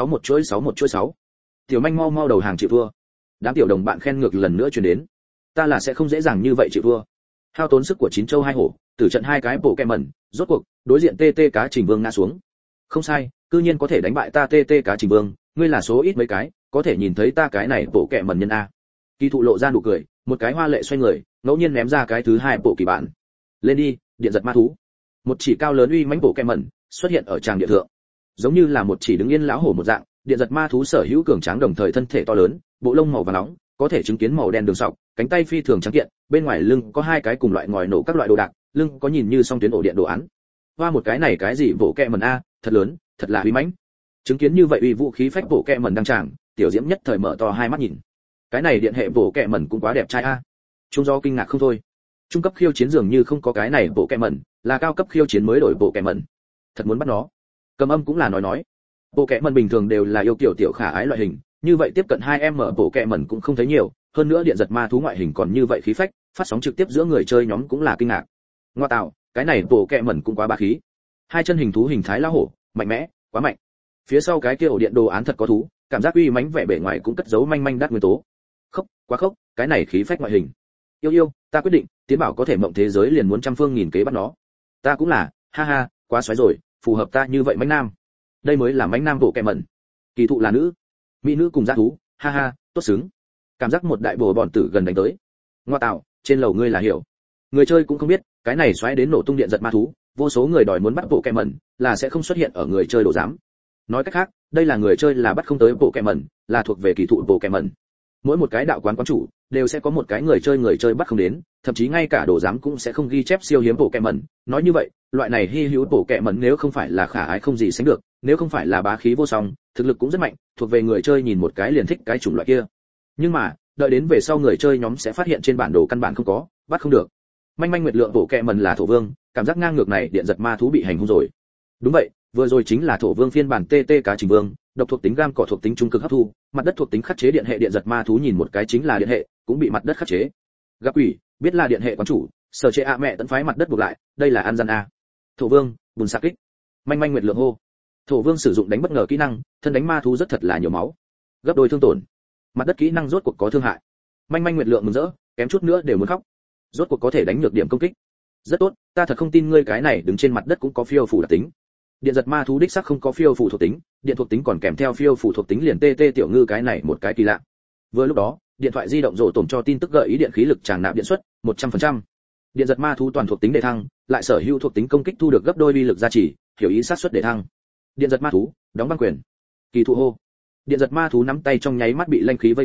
6. Tiểu manh mau mau đầu hàng chịu thua. Đám tiểu đồng bạn khen ngược lần nữa truyền đến. Ta là sẽ không dễ dàng như vậy chịu thua. Hao tốn sức của chín châu hai hổ, tử trận hai cái bộ kẹ mẩn, rốt cuộc, đối diện TT cá trình vương ngã xuống. Không sai, cư nhiên có thể đánh bại ta TT cá trình vương, ngươi là số ít mấy cái, có thể nhìn thấy ta cái này bộ kẹ mẩn nhân a. Kỳ thụ lộ ra nụ cười, một cái hoa lệ xoay người, ngẫu nhiên ném ra cái thứ hai bộ kỳ bản. Lên đi, điện giật ma thú. Một chỉ cao lớn uy mãnh bộ kẹ mẩn xuất hiện ở tràng địa thượng, giống như là một chỉ đứng yên lão hổ một dạng. Điện giật ma thú sở hữu cường tráng đồng thời thân thể to lớn, bộ lông màu vàng nóng, có thể chứng kiến màu đen đường sọc, cánh tay phi thường trắng kiện, bên ngoài lưng có hai cái cùng loại ngòi nổ các loại đồ đạc, lưng có nhìn như song tuyến ổ điện đồ án. Hoa một cái này cái gì bộ kẹ mẩn a, thật lớn, thật là uy mãnh. Chứng kiến như vậy uy vũ khí phách bộ kẹ mẩn đăng tràng, Tiểu Diễm nhất thời mở to hai mắt nhìn. Cái này điện hệ bộ kẹ mẩn cũng quá đẹp trai a. Trung do kinh ngạc không thôi. Trung cấp khiêu chiến dường như không có cái này bộ kẹ mẩn, là cao cấp khiêu chiến mới đổi bộ kẹ mẩn. Thật muốn bắt nó. Cầm âm cũng là nói. Bộ kẹ mẩn bình thường đều là yêu kiểu tiểu khả ái loại hình, như vậy tiếp cận 2M bộ kẹ mẩn cũng không thấy nhiều, hơn nữa điện giật ma thú ngoại hình còn như vậy khí phách, phát sóng trực tiếp giữa người chơi nhóm cũng là kinh ngạc. Ngoa tạo, cái này bộ kẹ mẩn cũng quá bá khí. Hai chân hình thú hình thái lão hổ, mạnh mẽ, quá mạnh. Phía sau cái kia ổ điện đồ án thật có thú, cảm giác uy mãnh vẻ bề ngoài cũng cất giấu manh manh đắt nguyên tố. Khốc, quá khốc, cái này khí phách ngoại hình. Yêu, ta quyết định, tiến bảo có thể mộng thế giới liền muốn trăm phương nghìn kế bắt nó. Ta cũng là, ha ha, quá xoáy rồi, phù hợp ta như vậy mãnh nam. Đây mới là mãnh nam bộ kẹ mẩn. Kỳ thụ là nữ, mỹ nữ cùng dã thú, ha ha, tốt xứng. Cảm giác một đại bồ bọn tử gần đánh tới. Ngoa tạo, trên lầu ngươi là hiểu. Người chơi cũng không biết, cái này xoáy đến nổ tung điện giật ma thú, vô số người đòi muốn bắt bộ kẹ mẩn, là sẽ không xuất hiện ở người chơi đồ giám. Nói cách khác, đây là người chơi là bắt không tới bộ kẹ mẩn, là thuộc về kỳ thụ bộ kẹ mẩn. Mỗi một cái đạo quán quán chủ đều sẽ có một cái người chơi bắt không đến, thậm chí ngay cả đồ giám cũng sẽ không ghi chép siêu hiếm bộ kẹ mẩn. Nói như vậy, loại này hi hữu bộ kẹ mẩn nếu không phải là khả ái không gì sánh được, nếu không phải là bá khí vô song, thực lực cũng rất mạnh, thuộc về người chơi nhìn một cái liền thích cái chủng loại kia. Nhưng mà, đợi đến về sau người chơi nhóm sẽ phát hiện trên bản đồ căn bản không có, bắt không được. Manh manh nguyệt lượng bộ kẹ mẩn là thổ vương, cảm giác ngang ngược này điện giật ma thú bị hành hung rồi. Đúng vậy, vừa rồi chính là thổ vương phiên bản TT cá trình vương, độc thuộc tính gam cỏ thuộc tính trung cực hấp thu, mặt đất thuộc tính khắc chế điện hệ điện giật ma thú nhìn một cái chính là điện hệ, cũng bị mặt đất khắc chế. Gặp quỷ, biết là điện hệ quán chủ, sở chế a mẹ tấn phái mặt đất buộc lại, đây là an gian a. Thổ vương, bùn sạc kích. Manh manh nguyệt lượng hô. Thổ vương sử dụng đánh bất ngờ kỹ năng, thân đánh ma thú rất thật là nhiều máu, gấp đôi thương tổn. Mặt đất kỹ năng rốt cuộc có thương hại. Manh manh nguyệt lượng mừng rỡ, kém chút nữa đều muốn khóc. Rốt cuộc có thể đánh được điểm công kích. Rất tốt, ta thật không tin ngươi cái này đứng trên mặt đất cũng có phiêu phù đặc tính. Điện giật ma thú đích xác không có phiêu phù thuộc tính, điện thuộc tính còn kèm theo phiêu phù thuộc tính liền TT tiểu ngư cái này một cái kỳ lạ. Vừa lúc đó, điện thoại di động rồ tổn cho tin tức gợi ý điện khí lực tràn nạp điện suất 100%. Điện giật ma thú toàn thuộc tính đề thăng, lại sở hữu thuộc tính công kích thu được gấp đôi uy lực gia trì, hiểu ý sát suất đề thăng. Điện giật ma thú, đóng băng quyền. Kỳ thụ hô. Điện giật ma thú nắm tay trong nháy mắt bị lanh khí vây quanh,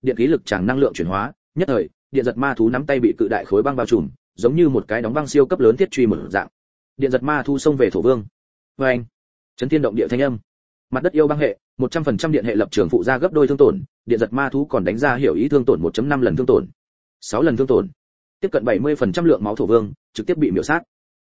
điện khí lực tràng năng lượng chuyển hóa, nhất thời, điện giật ma thú nắm tay bị cự đại khối băng bao trùm, giống như một cái đóng băng siêu cấp lớn thiết truy mở dạng. Điện giật ma thú xông về thổ vương. Oeng! Chấn thiên động địa thanh âm. Mặt đất yêu băng hệ, 100% điện hệ lập trường phụ ra gấp đôi thương tổn, điện giật ma thú còn đánh ra hiểu ý thương tổn 1.5 lần thương tổn. 6 lần thương tổn. Tiếp cận 70% lượng máu thổ vương, trực tiếp bị miểu sát.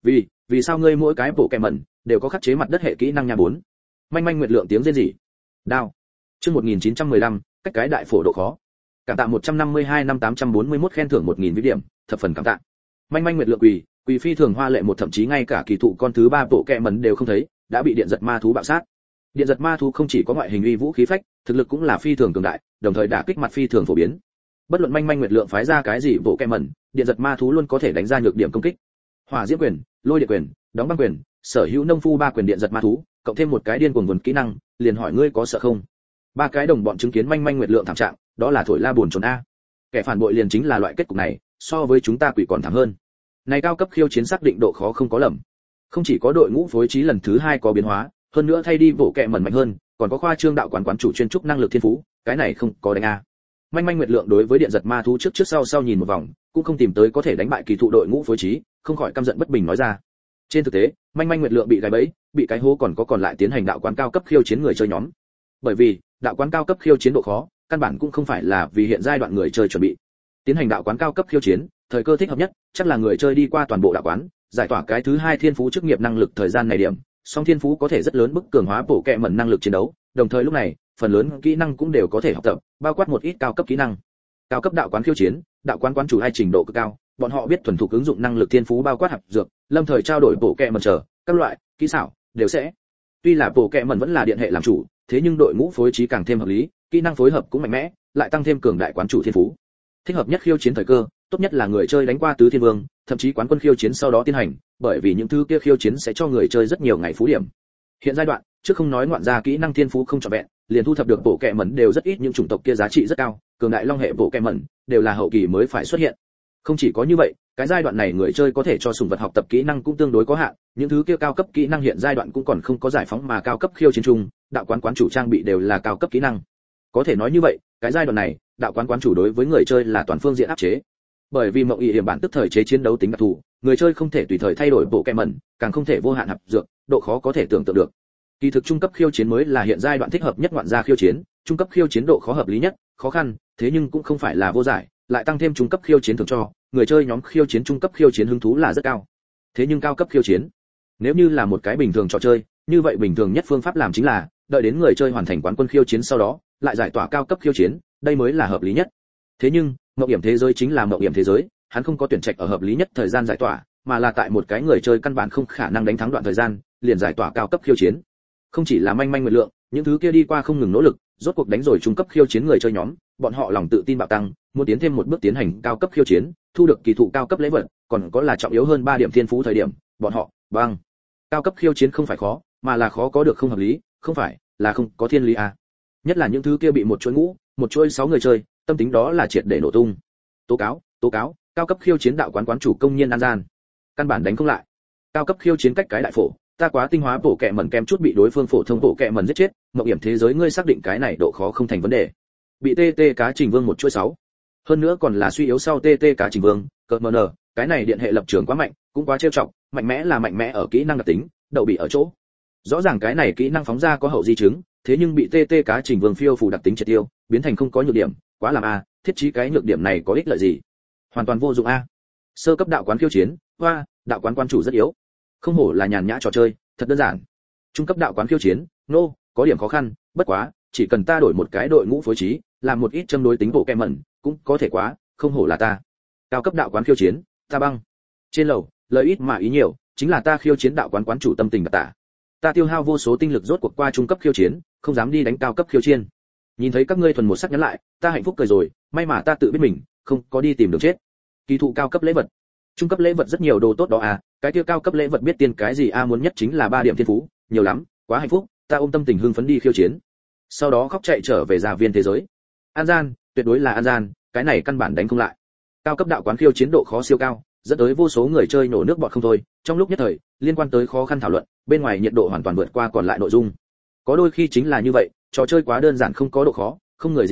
Vì sao ngươi mỗi cái bộ kẹ mẩn đều có khắc chế mặt đất hệ kỹ năng nha 4. Manh manh nguyệt lượng tiếng rên rỉ. Đao. Chương 1915, cách cái đại phổ độ khó. Cảm tạ 152 năm 841 khen thưởng 1000 vĩ điểm, thập phần cảm tạ. Manh manh nguyệt lượng quỳ phi thường hoa lệ một, thậm chí ngay cả kỳ thụ con thứ 3 bộ kẹ mẩn đều không thấy, đã bị điện giật ma thú bạo sát. Điện giật ma thú không chỉ có ngoại hình uy vũ khí phách, thực lực cũng là phi thường cường đại, đồng thời đả kích mặt phi thường phổ biến. Bất luận manh manh nguyệt lượng phái ra cái gì bộ kẹ mẩn, điện giật ma thú luôn có thể đánh ra nhược điểm công kích. Hỏa diễm quyền, lôi điện quyền, đóng băng quyền, sở hữu nông phu 3 quyền điện giật ma thú, cộng thêm một cái điên cuồng vốn kỹ năng, liền hỏi ngươi có sợ không? 3 cái đồng bọn chứng kiến manh manh nguyệt lượng thảm trạng, đó là thổi la buồn trốn a. Kẻ phản bội liền chính là loại kết cục này, so với chúng ta quỷ còn thảm hơn. Này cao cấp khiêu chiến xác định độ khó không có lầm. Không chỉ có đội ngũ phối trí lần thứ 2 có biến hóa, hơn nữa thay đi bộ kẹ mẩn mạnh hơn, còn có khoa trương đạo quán chủ chuyên trúc năng lực thiên phú, cái này không có đánh a. Manh manh nguyệt lượng đối với điện giật ma thú trước sau nhìn một vòng, cũng không tìm tới có thể đánh bại kỳ thụ đội ngũ phối trí, không khỏi căm giận bất bình nói ra. Trên thực tế, manh manh nguyệt lượng bị gài bẫy, bị cái hố còn lại tiến hành đạo quán cao cấp khiêu chiến người chơi nhóm. Bởi vì, đạo quán cao cấp khiêu chiến độ khó, căn bản cũng không phải là vì hiện giai đoạn người chơi chuẩn bị. Tiến hành đạo quán cao cấp khiêu chiến, thời cơ thích hợp nhất, chắc là người chơi đi qua toàn bộ đạo quán, giải tỏa cái thứ 2 thiên phú chức nghiệp năng lực thời gian này điểm, song thiên phú có thể rất lớn bức cường hóa bổ kẹ mẩn năng lực chiến đấu, đồng thời lúc này, phần lớn kỹ năng cũng đều có thể học tập, bao quát một ít cao cấp kỹ năng. Cao cấp đạo quán khiêu chiến, đạo quán quán chủ hai trình độ cực cao, bọn họ biết thuần thục ứng dụng năng lực thiên phú bao quát hạp dược, lâm thời trao đổi bổ kẹ mẩn trở, các loại kỹ xảo đều sẽ. Tuy là bổ kẹ mẩn vẫn là điện hệ làm chủ, thế nhưng đội ngũ phối trí càng thêm hợp lý, kỹ năng phối hợp cũng mạnh mẽ, lại tăng thêm cường đại quán chủ thiên phú. Thích hợp nhất khiêu chiến thời cơ, tốt nhất là người chơi đánh qua tứ thiên vương, thậm chí quán quân khiêu chiến sau đó tiến hành, bởi vì những thứ kia khiêu chiến sẽ cho người chơi rất nhiều ngày phú điểm. Hiện giai đoạn, trước không nói ngoạn gia kỹ năng thiên phú không trọn vẹn, liền thu thập được bộ kẹ mẩn đều rất ít, những chủng tộc kia giá trị rất cao, cường đại long hệ bộ kẹ mẩn đều là hậu kỳ mới phải xuất hiện. Không chỉ có như vậy, cái giai đoạn này người chơi có thể cho sủng vật học tập kỹ năng cũng tương đối có hạn, những thứ kia cao cấp kỹ năng hiện giai đoạn cũng còn không có giải phóng, mà cao cấp khiêu chiến chung, đạo quán quán chủ trang bị đều là cao cấp kỹ năng. Có thể nói như vậy, cái giai đoạn này, đạo quán quán chủ đối với người chơi là toàn phương diện áp chế. Bởi vì mộng ỷ hiểm bản tức thời chế chiến đấu tính đặc thù, người chơi không thể tùy thời thay đổi bộ kẹ mẩn, càng không thể vô hạn hạp dược, độ khó có thể tưởng tượng được. Kỳ thực trung cấp khiêu chiến mới là hiện giai đoạn thích hợp nhất ngoạn gia khiêu chiến, trung cấp khiêu chiến độ khó hợp lý nhất, khó khăn, thế nhưng cũng không phải là vô giải, lại tăng thêm trung cấp khiêu chiến thường cho, người chơi nhóm khiêu chiến trung cấp khiêu chiến hứng thú là rất cao. Thế nhưng cao cấp khiêu chiến, nếu như là một cái bình thường trò chơi, như vậy bình thường nhất phương pháp làm chính là đợi đến người chơi hoàn thành quán quân khiêu chiến sau đó, lại giải tỏa cao cấp khiêu chiến, đây mới là hợp lý nhất. Thế nhưng, mộng hiểm thế giới chính là mộng hiểm thế giới, hắn không có tuyển trạch ở hợp lý nhất thời gian giải tỏa, mà là tại một cái người chơi căn bản không khả năng đánh thắng đoạn thời gian, liền giải tỏa cao cấp khiêu chiến. Không chỉ là manh manh nguyệt lượng, những thứ kia đi qua không ngừng nỗ lực, rốt cuộc đánh rồi trung cấp khiêu chiến người chơi nhóm, bọn họ lòng tự tin bạo tăng, muốn tiến thêm một bước tiến hành cao cấp khiêu chiến, thu được kỳ thụ cao cấp lễ vật, còn có là trọng yếu hơn 3 điểm thiên phú thời điểm, bọn họ, băng. Cao cấp khiêu chiến không phải khó, mà là khó có được không hợp lý, không phải là không có thiên lý à. Nhất là những thứ kia bị một chuỗi ngũ, một chuỗi 6 người chơi, tâm tính đó là triệt để nổ tung. Tố cáo, cao cấp khiêu chiến đạo quán quán chủ công nhiên an gian. Căn bản đánh không lại. Cao cấp khiêu chiến cách cái đại phổ, ta quá tinh hóa bổ kẹ mẩn kém chút bị đối phương phổ thông bổ kẹ mẩn giết chết, mộng hiểm thế giới ngươi xác định cái này độ khó không thành vấn đề. Bị TT cá trình vương một chuỗi 6. Hơn nữa còn là suy yếu sau TT cá trình vương, cợt mờ nở, cái này điện hệ lập trường quá mạnh, cũng quá trêu chọc, mạnh mẽ là mạnh mẽ ở kỹ năng đặc tính, đậu bị ở chỗ. Rõ ràng cái này kỹ năng phóng ra có hậu di chứng, thế nhưng bị TT cá trình vương phiêu phù đặc tính triệt tiêu, biến thành không có nhược điểm, quá làm a, thiết trí cái nhược điểm này có ích lợi gì? Hoàn toàn vô dụng a. Sơ cấp đạo quán khiêu chiến, hoa, đạo quán quan chủ rất yếu. Không hổ là nhàn nhã trò chơi, thật đơn giản. Trung cấp đạo quán khiêu chiến, nô, có điểm khó khăn, bất quá, chỉ cần ta đổi một cái đội ngũ phối trí, làm một ít châm đối tính bộ kẹ mẩn, cũng có thể quá, không hổ là ta. Cao cấp đạo quán khiêu chiến, ta băng. Trên lầu, lợi ít mà ý nhiều, chính là ta khiêu chiến đạo quán quán chủ tâm tình đặc tả. Ta tiêu hao vô số tinh lực rốt cuộc qua trung cấp khiêu chiến, không dám đi đánh cao cấp khiêu chiến. Nhìn thấy các ngươi thuần một sắc nhắn lại, ta hạnh phúc cười rồi, may mà ta tự biết mình, không có đi tìm đường chết. Kỳ thụ cao cấp lễ vật. Trung cấp lễ vật rất nhiều đồ tốt đó à, cái kia cao cấp lễ vật biết tiên cái gì a, muốn nhất chính là 3 điểm thiên phú, nhiều lắm, quá hạnh phúc, ta ôm tâm tình hưng phấn đi khiêu chiến. Sau đó khóc chạy trở về gia viên thế giới. An gian, tuyệt đối là an gian, cái này căn bản đánh không lại. Cao cấp đạo quán khiêu chiến độ khó siêu cao, dẫn tới vô số người chơi nổ nước bọt không thôi. Trong lúc nhất thời, liên quan tới khó khăn thảo luận, bên ngoài nhiệt độ hoàn toàn vượt qua còn lại nội dung. Có đôi khi chính là như vậy, trò chơi quá đơn giản không có độ khó, không người gì thảo luận,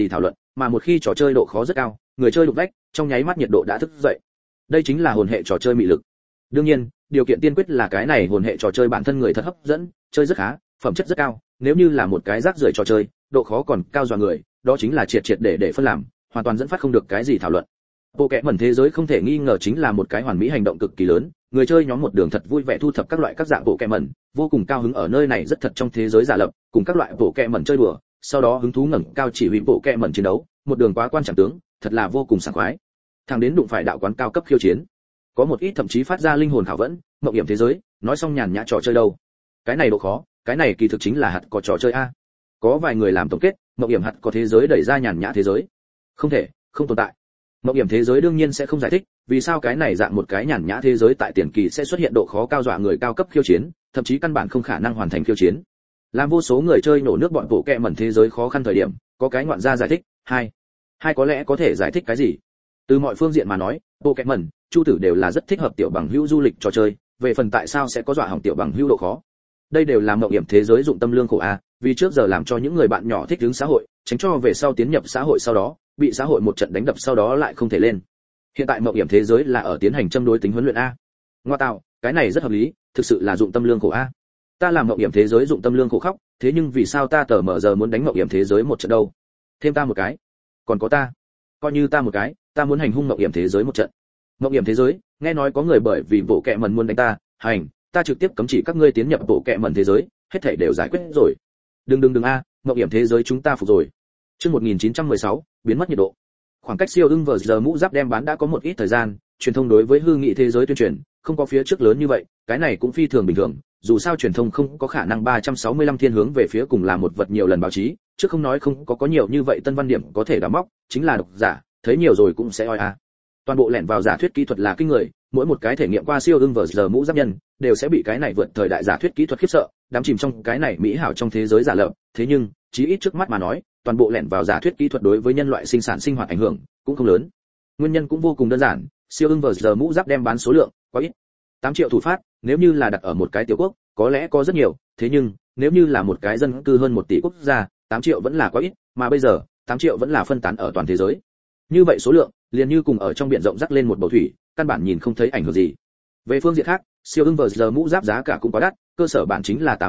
mà một khi trò chơi độ khó rất cao, người chơi đụng vách, trong nháy mắt nhiệt độ đã thức dậy. Đây chính là hồn hệ trò chơi mị lực. Đương nhiên, điều kiện tiên quyết là cái này hồn hệ trò chơi bản thân người thật hấp dẫn, chơi rất khá, phẩm chất rất cao, nếu như là một cái rác rưởi trò chơi, độ khó còn cao dọa người, đó chính là triệt để phân làm, hoàn toàn dẫn phát không được cái gì thảo luận. Bộ kệ mẩn thế giới không thể nghi ngờ chính là một cái hoàn mỹ hành động cực kỳ lớn, người chơi nhóm một đường thật vui vẻ thu thập các loại các dạng bộ kệ mẩn, vô cùng cao hứng ở nơi này rất thật trong thế giới giả lập, cùng các loại bộ kệ mẩn chơi đùa, sau đó hứng thú ngẩng cao chỉ huy bộ kệ mẩn chiến đấu, một đường quá quan trọng tướng, thật là vô cùng sảng khoái. Thằng đến đụng phải đạo quán cao cấp khiêu chiến, có một ít thậm chí phát ra linh hồn khảo vẫn, mộng hiểm thế giới, nói xong nhàn nhã trò chơi đâu. Cái này độ khó, cái này kỳ thực chính là hạt có trò chơi a. Có vài người làm tổng kết, mộng hiểm hạt có thế giới đẩy ra nhàn nhã thế giới. Không thể, không tồn tại. Mộng hiểm thế giới đương nhiên sẽ không giải thích, vì sao cái này dạng một cái nhàn nhã thế giới tại tiền kỳ sẽ xuất hiện độ khó cao dọa người cao cấp khiêu chiến, thậm chí căn bản không khả năng hoàn thành khiêu chiến. Làm vô số người chơi nổ nước bọn bộ kệ mẩn thế giới khó khăn thời điểm, có cái ngoạn gia giải thích, hai có lẽ có thể giải thích cái gì? Từ mọi phương diện mà nói, bộ kệ mẩn, chu tử đều là rất thích hợp tiểu bằng hữu du lịch trò chơi, về phần tại sao sẽ có dọa hỏng tiểu bằng hữu độ khó. Đây đều là mộng hiểm thế giới dụng tâm lương khổ a, vì trước giờ làm cho những người bạn nhỏ thích ứng xã hội, tránh cho về sau tiến nhập xã hội sau đó, bị xã hội một trận đánh đập sau đó lại không thể lên. Hiện tại mộng hiểm thế giới là ở tiến hành châm đối tính huấn luyện a. Ngoa tạo, cái này rất hợp lý, thực sự là dụng tâm lương khổ a. Ta làm mộng hiểm thế giới dụng tâm lương khổ khóc, thế nhưng vì sao ta tờ mở giờ muốn đánh mộng hiểm thế giới một trận đâu? Thêm ta một cái, còn có ta, coi như ta một cái, ta muốn hành hung mộng hiểm thế giới một trận. Mộng hiểm thế giới, nghe nói có người bởi vì bộ kệ mẩn muốn đánh ta, hành, ta trực tiếp cấm chỉ các ngươi tiến nhập bộ kệ mẩn thế giới, hết thảy đều giải quyết rồi. Đừng a, mộng hiểm thế giới chúng ta phục rồi. Chương 1916, biến mất nhiệt độ. Khoảng cách siêu ưng vờ giờ mũ giáp đem bán đã có một ít thời gian, truyền thông đối với hư nghị thế giới tuyên truyền, không có phía trước lớn như vậy, cái này cũng phi thường bình thường, dù sao truyền thông không có khả năng 365 thiên hướng về phía cùng là một vật nhiều lần báo chí, chứ không nói không có nhiều như vậy tân văn điểm có thể đào móc, chính là độc giả, thấy nhiều rồi cũng sẽ oi a. Toàn bộ lẻn vào giả thuyết kỹ thuật là kinh người, mỗi một cái thể nghiệm qua siêu ưng vờ giờ mũ giáp nhân, đều sẽ bị cái này vượt thời đại giả thuyết kỹ thuật khiếp sợ, đắm chìm trong cái này mỹ hảo trong thế giới giả lập, thế nhưng, chí ít trước mắt mà nói, toàn bộ lẻn vào giả thuyết kỹ thuật đối với nhân loại sinh sản sinh hoạt ảnh hưởng cũng không lớn. Nguyên nhân cũng vô cùng đơn giản, siêu ưng vờ giờ mũ giáp đem bán số lượng quá ít. 8 triệu thủ phát, nếu như là đặt ở một cái tiểu quốc, có lẽ có rất nhiều, thế nhưng, nếu như là một cái dân cư hơn 1 tỷ quốc gia, 8 triệu vẫn là quá ít, mà bây giờ, 8 triệu vẫn là phân tán ở toàn thế giới. Như vậy số lượng, liền như cùng ở trong biển rộng rắc lên một bầu thủy, căn bản nhìn không thấy ảnh hưởng gì. Về phương diện khác, siêu ưng vờ giờ mũ giáp giá cả cũng quá đắt, cơ sở bản chính là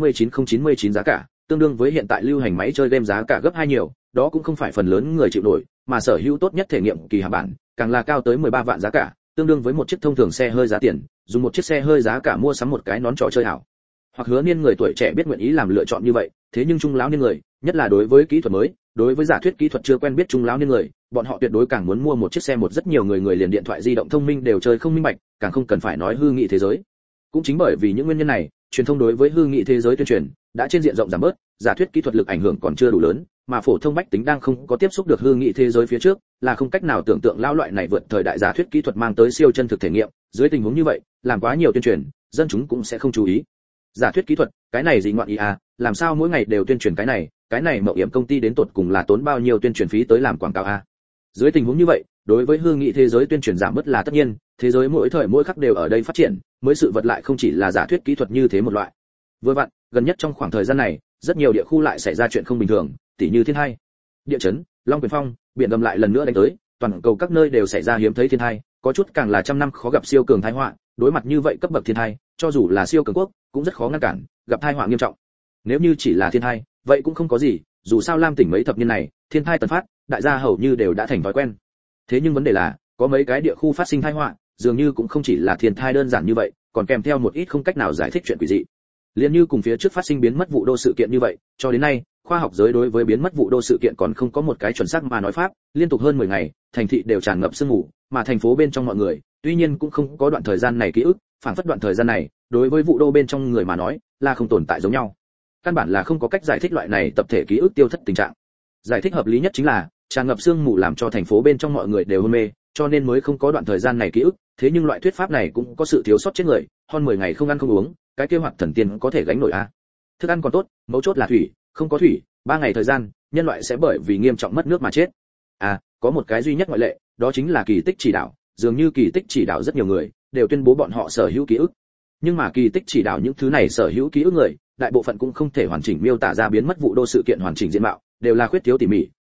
899,099 giá cả, tương đương với hiện tại lưu hành máy chơi game giá cả gấp 2 nhiều, đó cũng không phải phần lớn người chịu nổi, mà sở hữu tốt nhất thể nghiệm kỳ hạ bản, càng là cao tới 13 vạn giá cả, tương đương với một chiếc thông thường xe hơi giá tiền, dùng một chiếc xe hơi giá cả mua sắm một cái nón trò chơi ảo. Hoặc hứa niên người tuổi trẻ biết nguyện ý làm lựa chọn như vậy, thế nhưng trung lão niên người, nhất là đối với kỹ thuật mới, đối với giả thuyết kỹ thuật chưa quen biết trung lão niên người, bọn họ tuyệt đối càng muốn mua một chiếc xe một rất nhiều người liền điện thoại di động thông minh đều chơi không minh bạch, càng không cần phải nói hư nghị thế giới. Cũng chính bởi vì những nguyên nhân này, truyền thông đối với hư nghị thế giới tuyên truyền đã trên diện rộng giảm bớt, giả thuyết kỹ thuật lực ảnh hưởng còn chưa đủ lớn, mà phổ thông bách tính đang không có tiếp xúc được hư nghị thế giới phía trước, là không cách nào tưởng tượng lao loại này vượt thời đại giả thuyết kỹ thuật mang tới siêu chân thực thể nghiệm, dưới tình huống như vậy, làm quá nhiều tuyên truyền, dân chúng cũng sẽ không chú ý. Giả thuyết kỹ thuật, cái này gì ngoạn ý à, làm sao mỗi ngày đều tuyên truyền cái này mạo hiểm công ty đến tột cùng là tốn bao nhiêu tuyên truyền phí tới làm quảng cáo à. Dưới tình huống như vậy, đối với hư nghị thế giới tuyên truyền giảm bớt là tất nhiên, thế giới mỗi thời mỗi khắc đều ở đây phát triển, mới sự vật lại không chỉ là giả thuyết kỹ thuật như thế một loại. Vừa vặn, gần nhất trong khoảng thời gian này, rất nhiều địa khu lại xảy ra chuyện không bình thường, tỉ như thiên tai, địa chấn, long quyển phong, biển gầm lại lần nữa đánh tới, toàn cầu các nơi đều xảy ra hiếm thấy thiên tai, có chút càng là trăm năm khó gặp siêu cường tai họa, đối mặt như vậy cấp bậc thiên tai, cho dù là siêu cường quốc, cũng rất khó ngăn cản, gặp tai họa nghiêm trọng. Nếu như chỉ là thiên tai, vậy cũng không có gì, dù sao Lam tỉnh mấy thập niên này, thiên tai tần phát, đại gia hầu như đều đã thành thói quen. Thế nhưng vấn đề là, có mấy cái địa khu phát sinh tai họa, dường như cũng không chỉ là thiên tai đơn giản như vậy, còn kèm theo một ít không cách nào giải thích chuyện quỷ dị. Liên như cùng phía trước phát sinh biến mất vụ đô sự kiện như vậy, cho đến nay, khoa học giới đối với biến mất vụ đô sự kiện còn không có một cái chuẩn xác mà nói pháp, liên tục hơn 10 ngày, thành thị đều tràn ngập sương mù, mà thành phố bên trong mọi người, tuy nhiên cũng không có đoạn thời gian này ký ức, phản phất đoạn thời gian này, đối với vụ đô bên trong người mà nói, là không tồn tại giống nhau. Căn bản là không có cách giải thích loại này tập thể ký ức tiêu thất tình trạng. Giải thích hợp lý nhất chính là, tràn ngập sương mù làm cho thành phố bên trong mọi người đều hôn mê, cho nên mới không có đoạn thời gian này ký ức, thế nhưng loại thuyết pháp này cũng có sự thiếu sót chết người, hơn 10 ngày không ăn không uống, cái kế hoạch thần tiên có thể gánh nổi a. Thức ăn còn tốt, mấu chốt là thủy, không có thủy, 3 ngày thời gian, nhân loại sẽ bởi vì nghiêm trọng mất nước mà chết. À, có một cái duy nhất ngoại lệ, đó chính là kỳ tích chỉ đạo, dường như kỳ tích chỉ đạo rất nhiều người đều tuyên bố bọn họ sở hữu ký ức. Nhưng mà kỳ tích chỉ đạo những thứ này sở hữu ký ức người, đại bộ phận cũng không thể hoàn chỉnh miêu tả ra biến mất vụ đô sự kiện hoàn chỉnh diện mạo, đều là khuyết thiếu tỉ mỉ,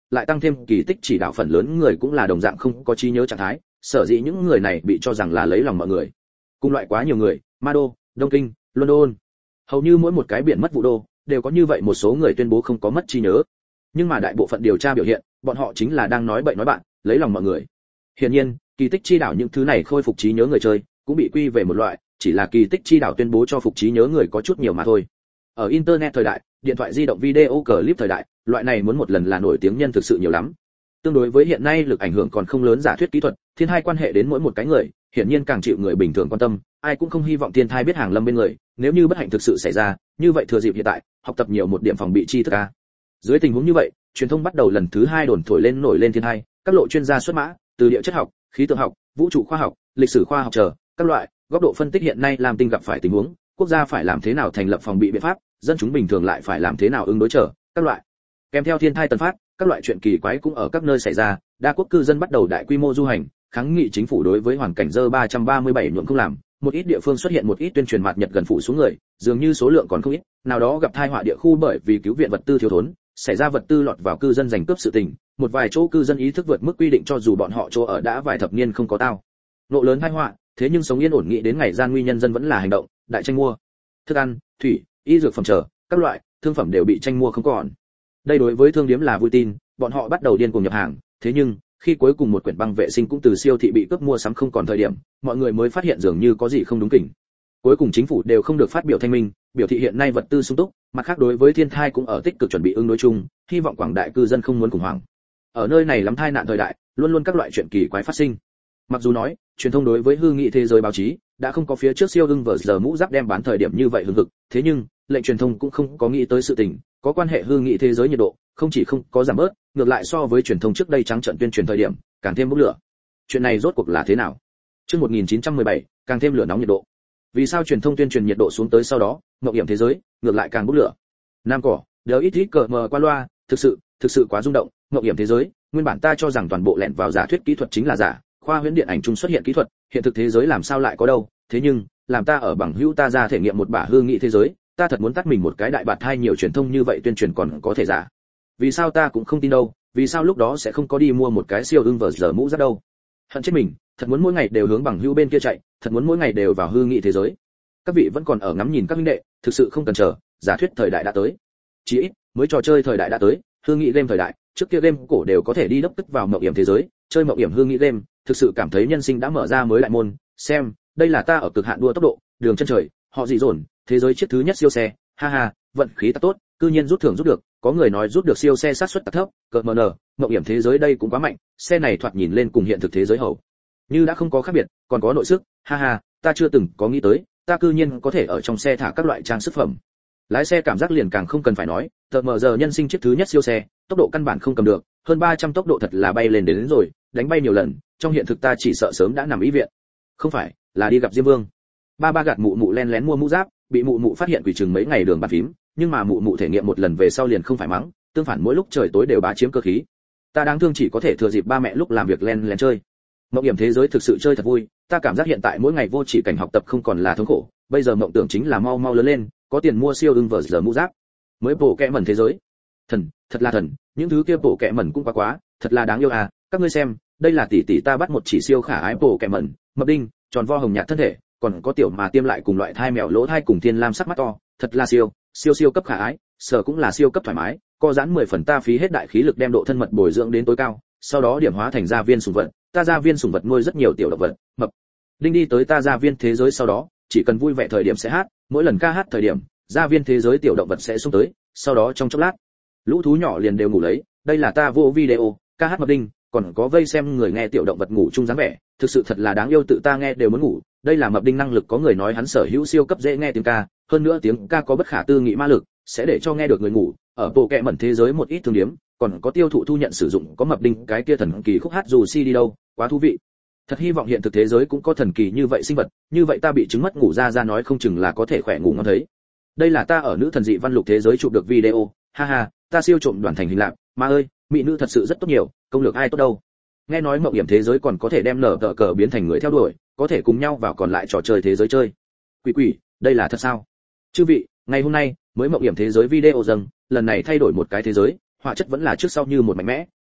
lại tăng thêm kỳ tích chỉ đạo phần lớn người cũng là đồng dạng không có trí nhớ trạng thái, sở dĩ những người này bị cho rằng là lấy lòng mọi người. Cùng loại quá nhiều người, Ma Đô, Đông Kinh, London, hầu như mỗi một cái biển mất vụ đô đều có như vậy một số người tuyên bố không có mất trí nhớ. Nhưng mà đại bộ phận điều tra biểu hiện, bọn họ chính là đang nói bậy nói bạn, lấy lòng mọi người. Hiển nhiên, kỳ tích chi đảo những thứ này khôi phục trí nhớ người chơi, cũng bị quy về một loại, chỉ là kỳ tích chi đảo tuyên bố cho phục trí nhớ người có chút nhiều mà thôi. Ở internet thời đại, điện thoại di động video clip thời đại, loại này muốn một lần là nổi tiếng nhân thực sự nhiều lắm. Tương đối với hiện nay lực ảnh hưởng còn không lớn giả thuyết kỹ thuật, thiên thai quan hệ đến mỗi một cái người, hiển nhiên càng chịu người bình thường quan tâm, ai cũng không hy vọng thiên thai biết hàng lâm bên người, nếu như bất hạnh thực sự xảy ra, như vậy thừa dịp hiện tại, học tập nhiều một điểm phòng bị chi thức a. Dưới tình huống như vậy, truyền thông bắt đầu lần thứ 2 đồn thổi lên nổi lên thiên thai, các lộ chuyên gia xuất mã, từ địa chất học, khí tượng học, vũ trụ khoa học, lịch sử khoa học chờ, các loại góc độ phân tích hiện nay làm tinh gặp phải tình huống, quốc gia phải làm thế nào thành lập phòng bị biện pháp, dân chúng bình thường lại phải làm thế nào ứng đối trở, các loại. Kèm theo thiên thai tần phát, các loại chuyện kỳ quái cũng ở các nơi xảy ra, đa quốc cư dân bắt đầu đại quy mô du hành, kháng nghị chính phủ đối với hoàn cảnh dơ 337 nhuộm không làm, một ít địa phương xuất hiện một ít tuyên truyền mặt nhật gần phủ xuống người, dường như số lượng còn không ít, nào đó gặp tai họa địa khu bởi vì cứu viện vật tư thiếu thốn, xảy ra vật tư lọt vào cư dân giành cướp sự tình, một vài chỗ cư dân ý thức vượt mức quy định cho dù bọn họ chỗ ở đã vài thập niên không có tao nộ lớn tai họa, thế nhưng sống yên ổn nghĩ đến ngày gian nguy nhân dân vẫn là hành động, đại tranh mua thức ăn, thủy, y dược phẩm chờ, các loại thương phẩm đều bị tranh mua không còn. Đây đối với thương điếm là vui tin, bọn họ bắt đầu điên cuồng nhập hàng, thế nhưng khi cuối cùng một quyển băng vệ sinh cũng từ siêu thị bị cướp mua sắm không còn thời điểm, mọi người mới phát hiện dường như có gì không đúng kỉnh. Cuối cùng chính phủ đều không được phát biểu thanh minh, biểu thị hiện nay vật tư sung túc, mặt khác đối với thiên thai cũng ở tích cực chuẩn bị ứng đối chung, hy vọng quảng đại cư dân không muốn khủng hoảng. Ở nơi này lắm tai nạn thời đại, luôn luôn các loại chuyện kỳ quái phát sinh. Mặc dù nói, truyền thông đối với hư nghị thế giới báo chí đã không có phía trước siêu ưng vờ giờ mũ giáp đem bán thời điểm như vậy hưng hực, thế nhưng lệnh truyền thông cũng không có nghĩ tới sự tình, có quan hệ hư nghị thế giới nhiệt độ, không chỉ không có giảm bớt, ngược lại so với truyền thông trước đây trắng trợn tuyên truyền thời điểm, càng thêm bốc lửa. Chuyện này rốt cuộc là thế nào? Chương 1917, càng thêm lửa nóng nhiệt độ. Vì sao truyền thông tuyên truyền nhiệt độ xuống tới sau đó, ngộng hiểm thế giới ngược lại càng bốc lửa? Nam cỏ, đều ít cờ mờ qua loa, thực sự quá rung động, ngộng hiểm thế giới, nguyên bản ta cho rằng toàn bộ lẻn vào giả thuyết kỹ thuật chính là giả, khoa huyễn điện ảnh chung xuất hiện kỹ thuật, hiện thực thế giới làm sao lại có đâu? Thế nhưng, làm ta ở bằng hữu ta ra thể nghiệm một bả hư nghị thế giới, ta thật muốn tắt mình một cái đại bạt hai nhiều truyền thông như vậy tuyên truyền còn có thể giả. Vì sao ta cũng không tin đâu, vì sao lúc đó sẽ không có đi mua một cái siêu ưng vờ giờ mũ giáp đâu? Hận chết mình, thật muốn mỗi ngày đều hướng bằng hữu bên kia chạy, thật muốn mỗi ngày đều vào hư nghị thế giới. Các vị vẫn còn ở ngắm nhìn các huynh đệ, thực sự không cần chờ, giả thuyết thời đại đã tới. Chỉ ít, mới trò chơi thời đại đã tới, hư nghị game thời đại, trước kia game cổ đều có thể đi đốc tức vào mộng hiểm thế giới, chơi mộng hiểm hư nghị game, thực sự cảm thấy nhân sinh đã mở ra mới đại môn, xem, đây là ta ở cực hạn đua tốc độ, đường chân trời, họ dị dồn, thế giới chiếc thứ nhất siêu xe, ha ha, vận khí ta tốt, cư nhiên rút thưởng rút được, có người nói rút được siêu xe sát suất thấp, cỡ mờ nở, mộng hiểm thế giới đây cũng quá mạnh, xe này thoạt nhìn lên cùng hiện thực thế giới hầu như đã không có khác biệt, còn có nội sức, ha ha, ta chưa từng có nghĩ tới, ta cư nhiên có thể ở trong xe thả các loại trang sức phẩm. Lái xe cảm giác liền càng không cần phải nói, tờ mờ giờ nhân sinh chiếc thứ nhất siêu xe, tốc độ căn bản không cầm được, hơn 300 tốc độ thật là bay lên đến rồi, đánh bay nhiều lần, trong hiện thực ta chỉ sợ sớm đã nằm ý viện. Không phải, là đi gặp Diêm Vương. Ba gạt mụ mụ len lén mua mũ giáp, bị mụ mụ phát hiện quỷ chừng mấy ngày đường bàn phím, nhưng mà mụ mụ thể nghiệm một lần về sau liền không phải mắng, tương phản mỗi lúc trời tối đều bá chiếm cơ khí. Ta đáng thương chỉ có thể thừa dịp ba mẹ lúc làm việc len lén chơi. Mộng hiểm thế giới thực sự chơi thật vui, ta cảm giác hiện tại mỗi ngày vô chỉ cảnh học tập không còn là thống khổ, bây giờ mộng tưởng chính là mau mau lớn lên, có tiền mua siêu ưng vờ giờ mũ giáp. Mới bộ kẽ mẩn thế giới. Thần, thật là thần, những thứ kia bộ kẽ mẩn cũng quá, thật là đáng yêu à, các ngươi xem, đây là tỷ tỷ ta bắt một chỉ siêu khả ái bộ kẽ mẩn, mập đinh, tròn vo hồng nhạt thân thể, còn có tiểu mà tiêm lại cùng loại thai mèo lỗ thai cùng thiên lam sắc mắt to, thật là siêu cấp khả ái, sở cũng là siêu cấp thoải mái, co giãn 10 phần ta phí hết đại khí lực đem độ thân mật bồi dưỡng đến tối cao, sau đó điểm hóa thành gia viên sủng vật, ta gia viên sủng vật nuôi rất nhiều tiểu động vật, mập. Đinh đi tới ta gia viên thế giới sau đó, chỉ cần vui vẻ thời điểm sẽ hát, mỗi lần ca hát thời điểm, gia viên thế giới tiểu động vật sẽ xuống tới, sau đó trong chốc lát, lũ thú nhỏ liền đều ngủ lấy, đây là ta vô video, ca hát mập đinh, còn có vây xem người nghe tiểu động vật ngủ chung dáng vẻ, thực sự thật là đáng yêu tự ta nghe đều muốn ngủ, đây là mập đinh năng lực có người nói hắn sở hữu siêu cấp dễ nghe tiếng ca, hơn nữa tiếng ca có bất khả tư nghị ma lực, sẽ để cho nghe được người ngủ, ở bộ kệ mẩn thế giới một ít thương điếm, còn có tiêu thụ thu nhận sử dụng có mập đinh cái kia thần kỳ khúc hát dù CD đâu, quá thú vị. Thật hy vọng hiện thực thế giới cũng có thần kỳ như vậy sinh vật, như vậy ta bị chứng mất ngủ ra nói không chừng là có thể khỏe ngủ ngon thấy. Đây là ta ở nữ thần dị văn lục thế giới chụp được video, ha ha, ta siêu trộm đoàn thành hình lạc, ma ơi, mỹ nữ thật sự rất tốt nhiều, công lược ai tốt đâu. Nghe nói mộng hiểm thế giới còn có thể đem nở tờ cờ biến thành người theo đuổi, có thể cùng nhau vào còn lại trò chơi thế giới chơi. Quỷ, đây là thật sao? Chư vị, ngày hôm nay mới mộng hiểm thế giới video dâng, lần này thay đổi một cái thế giới, họa chất vẫn là trước sau như một mạnh mẽ,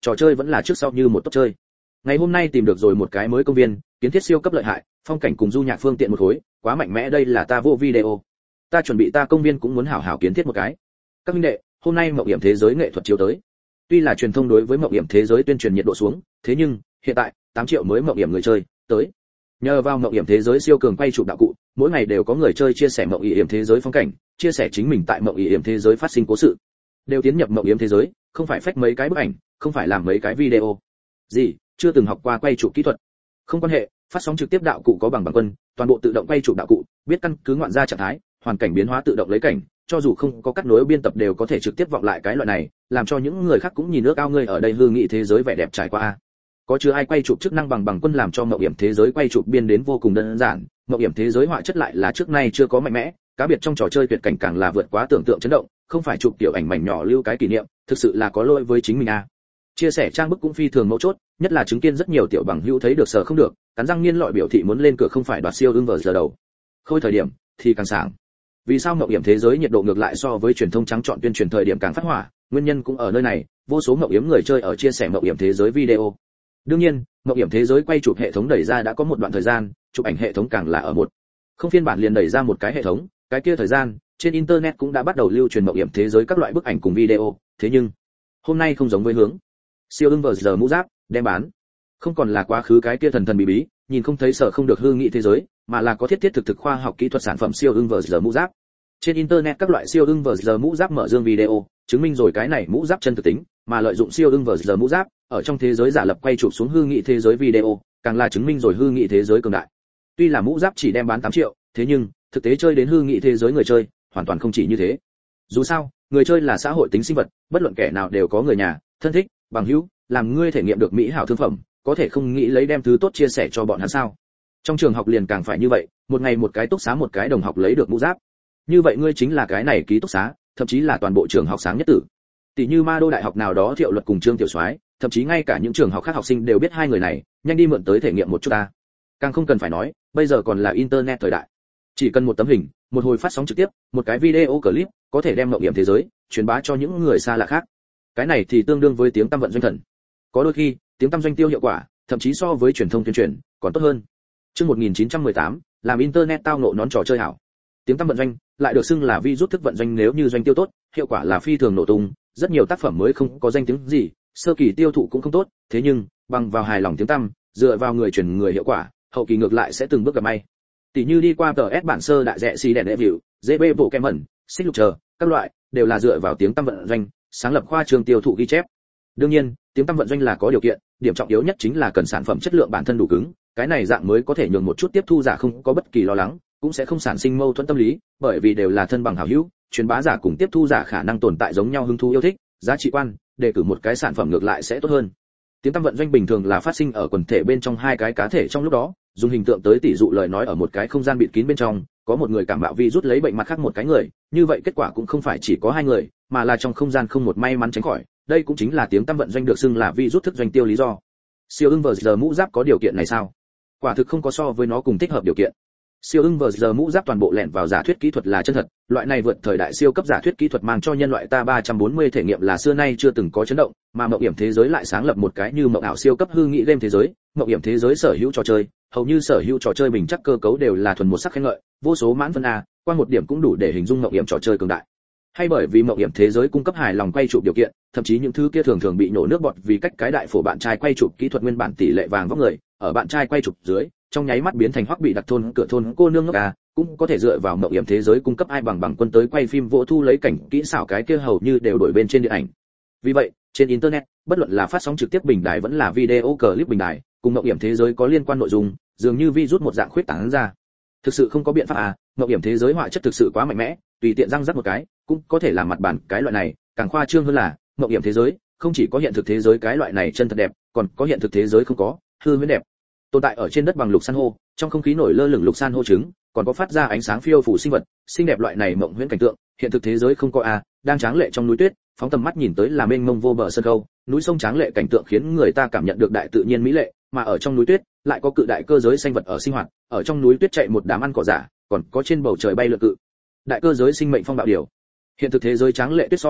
trò chơi vẫn là trước sau như một tốt chơi. Ngày hôm nay tìm được rồi một cái mới công viên, kiến thiết siêu cấp lợi hại, phong cảnh cùng du nhạc phương tiện một khối, quá mạnh mẽ, đây là ta vô video. Ta chuẩn bị ta công viên cũng muốn hảo hảo kiến thiết một cái. Các huynh đệ, hôm nay mộng hiểm thế giới nghệ thuật chiếu tới. Tuy là truyền thông đối với mộng hiểm thế giới tuyên truyền nhiệt độ xuống, thế nhưng hiện tại 8 triệu mới mộng hiểm người chơi tới. Nhờ vào mộng hiểm thế giới siêu cường quay chụp đạo cụ, mỗi ngày đều có người chơi chia sẻ mộng hiểm thế giới phong cảnh, chia sẻ chính mình tại mộng hiểm thế giới phát sinh cố sự. Đều tiến nhập mộng hiểm thế giới, không phải fake mấy cái bức ảnh, không phải làm mấy cái video. Gì, chưa từng học qua quay chụp kỹ thuật. Không quan hệ, phát sóng trực tiếp đạo cụ có bằng quân, toàn bộ tự động quay chụp đạo cụ, biết căn cứ ngoạn ra trạng thái, hoàn cảnh biến hóa tự động lấy cảnh, cho dù không có cắt nối biên tập đều có thể trực tiếp vọng lại cái loại này, làm cho những người khác cũng nhìn ước ao ngươi ở đây hư nghị thế giới vẻ đẹp trải qua a. Có chưa ai quay chụp chức năng bằng quân làm cho mộng hiểm thế giới quay chụp biên đến vô cùng đơn giản, mộng hiểm thế giới họa chất lại là trước nay chưa có mạnh mẽ, cá biệt trong trò chơi tuyệt cảnh càng là vượt quá tưởng tượng chấn động, không phải chụp tiểu ảnh mảnh nhỏ lưu cái kỷ niệm, thực sự là có lỗi với chính mình a. Chia sẻ trang bức cũng phi thường mấu chốt, nhất là chứng kiến rất nhiều tiểu bằng hữu thấy được sở không được, cắn răng nghiến lợi biểu thị muốn lên cửa không phải đoạt siêu ưng vờ giờ đầu. Khôi thời điểm thì càng sảng. Vì sao mộng hiểm thế giới nhiệt độ ngược lại so với truyền thông trắng trọn tuyên truyền thời điểm càng phát hỏa, nguyên nhân cũng ở nơi này, vô số mộng hiểm người chơi ở chia sẻ mộng hiểm thế giới video. Đương nhiên, mộng hiểm thế giới quay chụp hệ thống đẩy ra đã có một đoạn thời gian, chụp ảnh hệ thống càng là ở một không phiên bản liền đẩy ra một cái hệ thống, cái kia thời gian, trên internet cũng đã bắt đầu lưu truyền mộng hiểm thế giới các loại bức ảnh cùng video, thế nhưng hôm nay không giống với hướng. Siêu ưng vờ giờ mũ giáp đem bán, không còn là quá khứ cái kia thần thần bí bí, nhìn không thấy sợ không được hư nghị thế giới, mà là có thiết thực khoa học kỹ thuật sản phẩm siêu ưng vờ giờ mũ giáp. Trên internet các loại siêu ưng vờ giờ mũ giáp mở dương video, chứng minh rồi cái này mũ giáp chân thực tính, mà lợi dụng siêu ưng vờ giờ mũ giáp ở trong thế giới giả lập quay chụp xuống hư nghị thế giới video, càng là chứng minh rồi hư nghị thế giới cường đại. Tuy là mũ giáp chỉ đem bán 8 triệu, thế nhưng thực tế chơi đến hư nghị thế giới người chơi hoàn toàn không chỉ như thế. Dù sao, người chơi là xã hội tính sinh vật, bất luận kẻ nào đều có người nhà, thân thích, bằng hữu, làm ngươi thể nghiệm được mỹ hảo thương phẩm, có thể không nghĩ lấy đem thứ tốt chia sẻ cho bọn hắn sao? Trong trường học liền càng phải như vậy, một ngày một cái túc xá một cái đồng học lấy được mũ giáp. Như vậy ngươi chính là cái này ký túc xá, thậm chí là toàn bộ trường học sáng nhất tử. Tỷ như Ma Đô đại học nào đó Thiệu Luật cùng Trương Tiểu Soái, thậm chí ngay cả những trường học khác học sinh đều biết hai người này, nhanh đi mượn tới thể nghiệm một chút ta. Càng không cần phải nói, bây giờ còn là internet thời đại. Chỉ cần một tấm hình, một hồi phát sóng trực tiếp, một cái video clip, có thể đem mộng hiểm thế giới truyền bá cho những người xa lạ khác. Cái này thì tương đương với tiếng tăm vận doanh thần. Có đôi khi, tiếng tăm doanh tiêu hiệu quả, thậm chí so với truyền thông tuyên truyền còn tốt hơn. Chương 1918, làm internet tao nộ nón trò chơi hảo. Tiếng tăm vận doanh lại được xưng là virus thức vận doanh, nếu như doanh tiêu tốt, hiệu quả là phi thường nổ tung, rất nhiều tác phẩm mới không có danh tiếng gì, sơ kỳ tiêu thụ cũng không tốt, thế nhưng bằng vào hài lòng tiếng tăm, dựa vào người truyền người hiệu quả, hậu kỳ ngược lại sẽ từng bước gặp may. Tỷ như đi qua TS bản sơ đại rẻ xì đèn đệ view, GB bộ kem mẩn, xích lục chờ, các loại đều là dựa vào tiếng tăm vận doanh, sáng lập khoa trường tiêu thụ ghi chép. Đương nhiên, tiếng tăm vận doanh là có điều kiện, điểm trọng yếu nhất chính là cần sản phẩm chất lượng bản thân đủ cứng, cái này dạng mới có thể nhường một chút tiếp thu giả không có bất kỳ lo lắng, cũng sẽ không sản sinh mâu thuẫn tâm lý, bởi vì đều là thân bằng hảo hữu, truyền bá giả cùng tiếp thu giả khả năng tồn tại giống nhau hứng thú yêu thích, giá trị quan, đề cử một cái sản phẩm ngược lại sẽ tốt hơn. Tiếng tăm vận doanh bình thường là phát sinh ở quần thể bên trong hai cái cá thể trong lúc đó, dùng hình tượng tới tỉ dụ lời nói ở một cái không gian bịt kín bên trong, có một người cảm mạo virus lấy bệnh mặt khác một cái người, như vậy kết quả cũng không phải chỉ có hai người, mà là trong không gian không một may mắn tránh khỏi, đây cũng chính là tiếng tăm vận doanh được xưng là virus thức doanh tiêu lý do. Siêu ưng vờ giờ mũ giáp có điều kiện này sao? Quả thực không có so với nó cùng thích hợp điều kiện. Siêu ưng vờ giờ mũ giáp toàn bộ lẻn vào giả thuyết kỹ thuật là chân thật, loại này vượt thời đại siêu cấp giả thuyết kỹ thuật mang cho nhân loại ta 340 thể nghiệm là xưa nay chưa từng có chấn động, mà mộng hiểm thế giới lại sáng lập một cái như mộng ảo siêu cấp hư nghĩ game thế giới. Mộng hiểm thế giới sở hữu trò chơi, hầu như sở hữu trò chơi bình chắc cơ cấu đều là thuần một sắc khen ngợi, vô số mãn phân a, qua một điểm cũng đủ để hình dung mộng hiểm trò chơi cường đại. Hay bởi vì mộng hiểm thế giới cung cấp hài lòng quay chụp điều kiện, thậm chí những thứ kia thường thường bị nổ nước bọt vì cách cái đại phổ bạn trai quay chụp kỹ thuật nguyên bản tỷ lệ vàng vóc người, ở bạn trai quay chụp dưới, trong nháy mắt biến thành hoắc bị đặc thôn cửa thôn cô nương ngốc à, cũng có thể dựa vào mộng hiểm thế giới cung cấp ai bằng quân tới quay phim vỗ thu lấy cảnh kỹ xảo cái kia hầu như đều đổi bên trên điện ảnh. Vì vậy, trên internet, bất luận là phát sóng trực tiếp bình đài vẫn là video clip bình đài, cùng mộng hiểm thế giới có liên quan nội dung, dường như virus một dạng khuyết tán ra. Thực sự không có biện pháp à, mộng hiểm thế giới họa chất thực sự quá mạnh mẽ, tùy tiện răng rắc một cái, cũng có thể làm mặt bản cái loại này, càng khoa trương hơn là, mộng hiểm thế giới không chỉ có hiện thực thế giới cái loại này chân thật đẹp, còn có hiện thực thế giới không có, hư huyễn đẹp. Tồn tại ở trên đất bằng lục san hô, trong không khí nổi lơ lửng lục san hô trứng, còn có phát ra ánh sáng phiêu phù sinh vật, xinh đẹp loại này mộng huyễn cảnh tượng, hiện thực thế giới không có à, đang tráng lệ trong núi tuyết, phóng tầm mắt nhìn tới là mênh mông vô bờ sân khâu, núi sông tráng lệ cảnh tượng khiến người ta cảm nhận được đại tự nhiên mỹ lệ, mà ở trong núi tuyết lại có cự đại cơ giới sinh vật ở sinh hoạt, ở trong núi tuyết chạy một đám ăn cỏ giả, còn có trên bầu trời bay lượn cự đại cơ giới sinh mệnh phong bạo điều. Hiện thực thế giới tráng lệ tuyết son,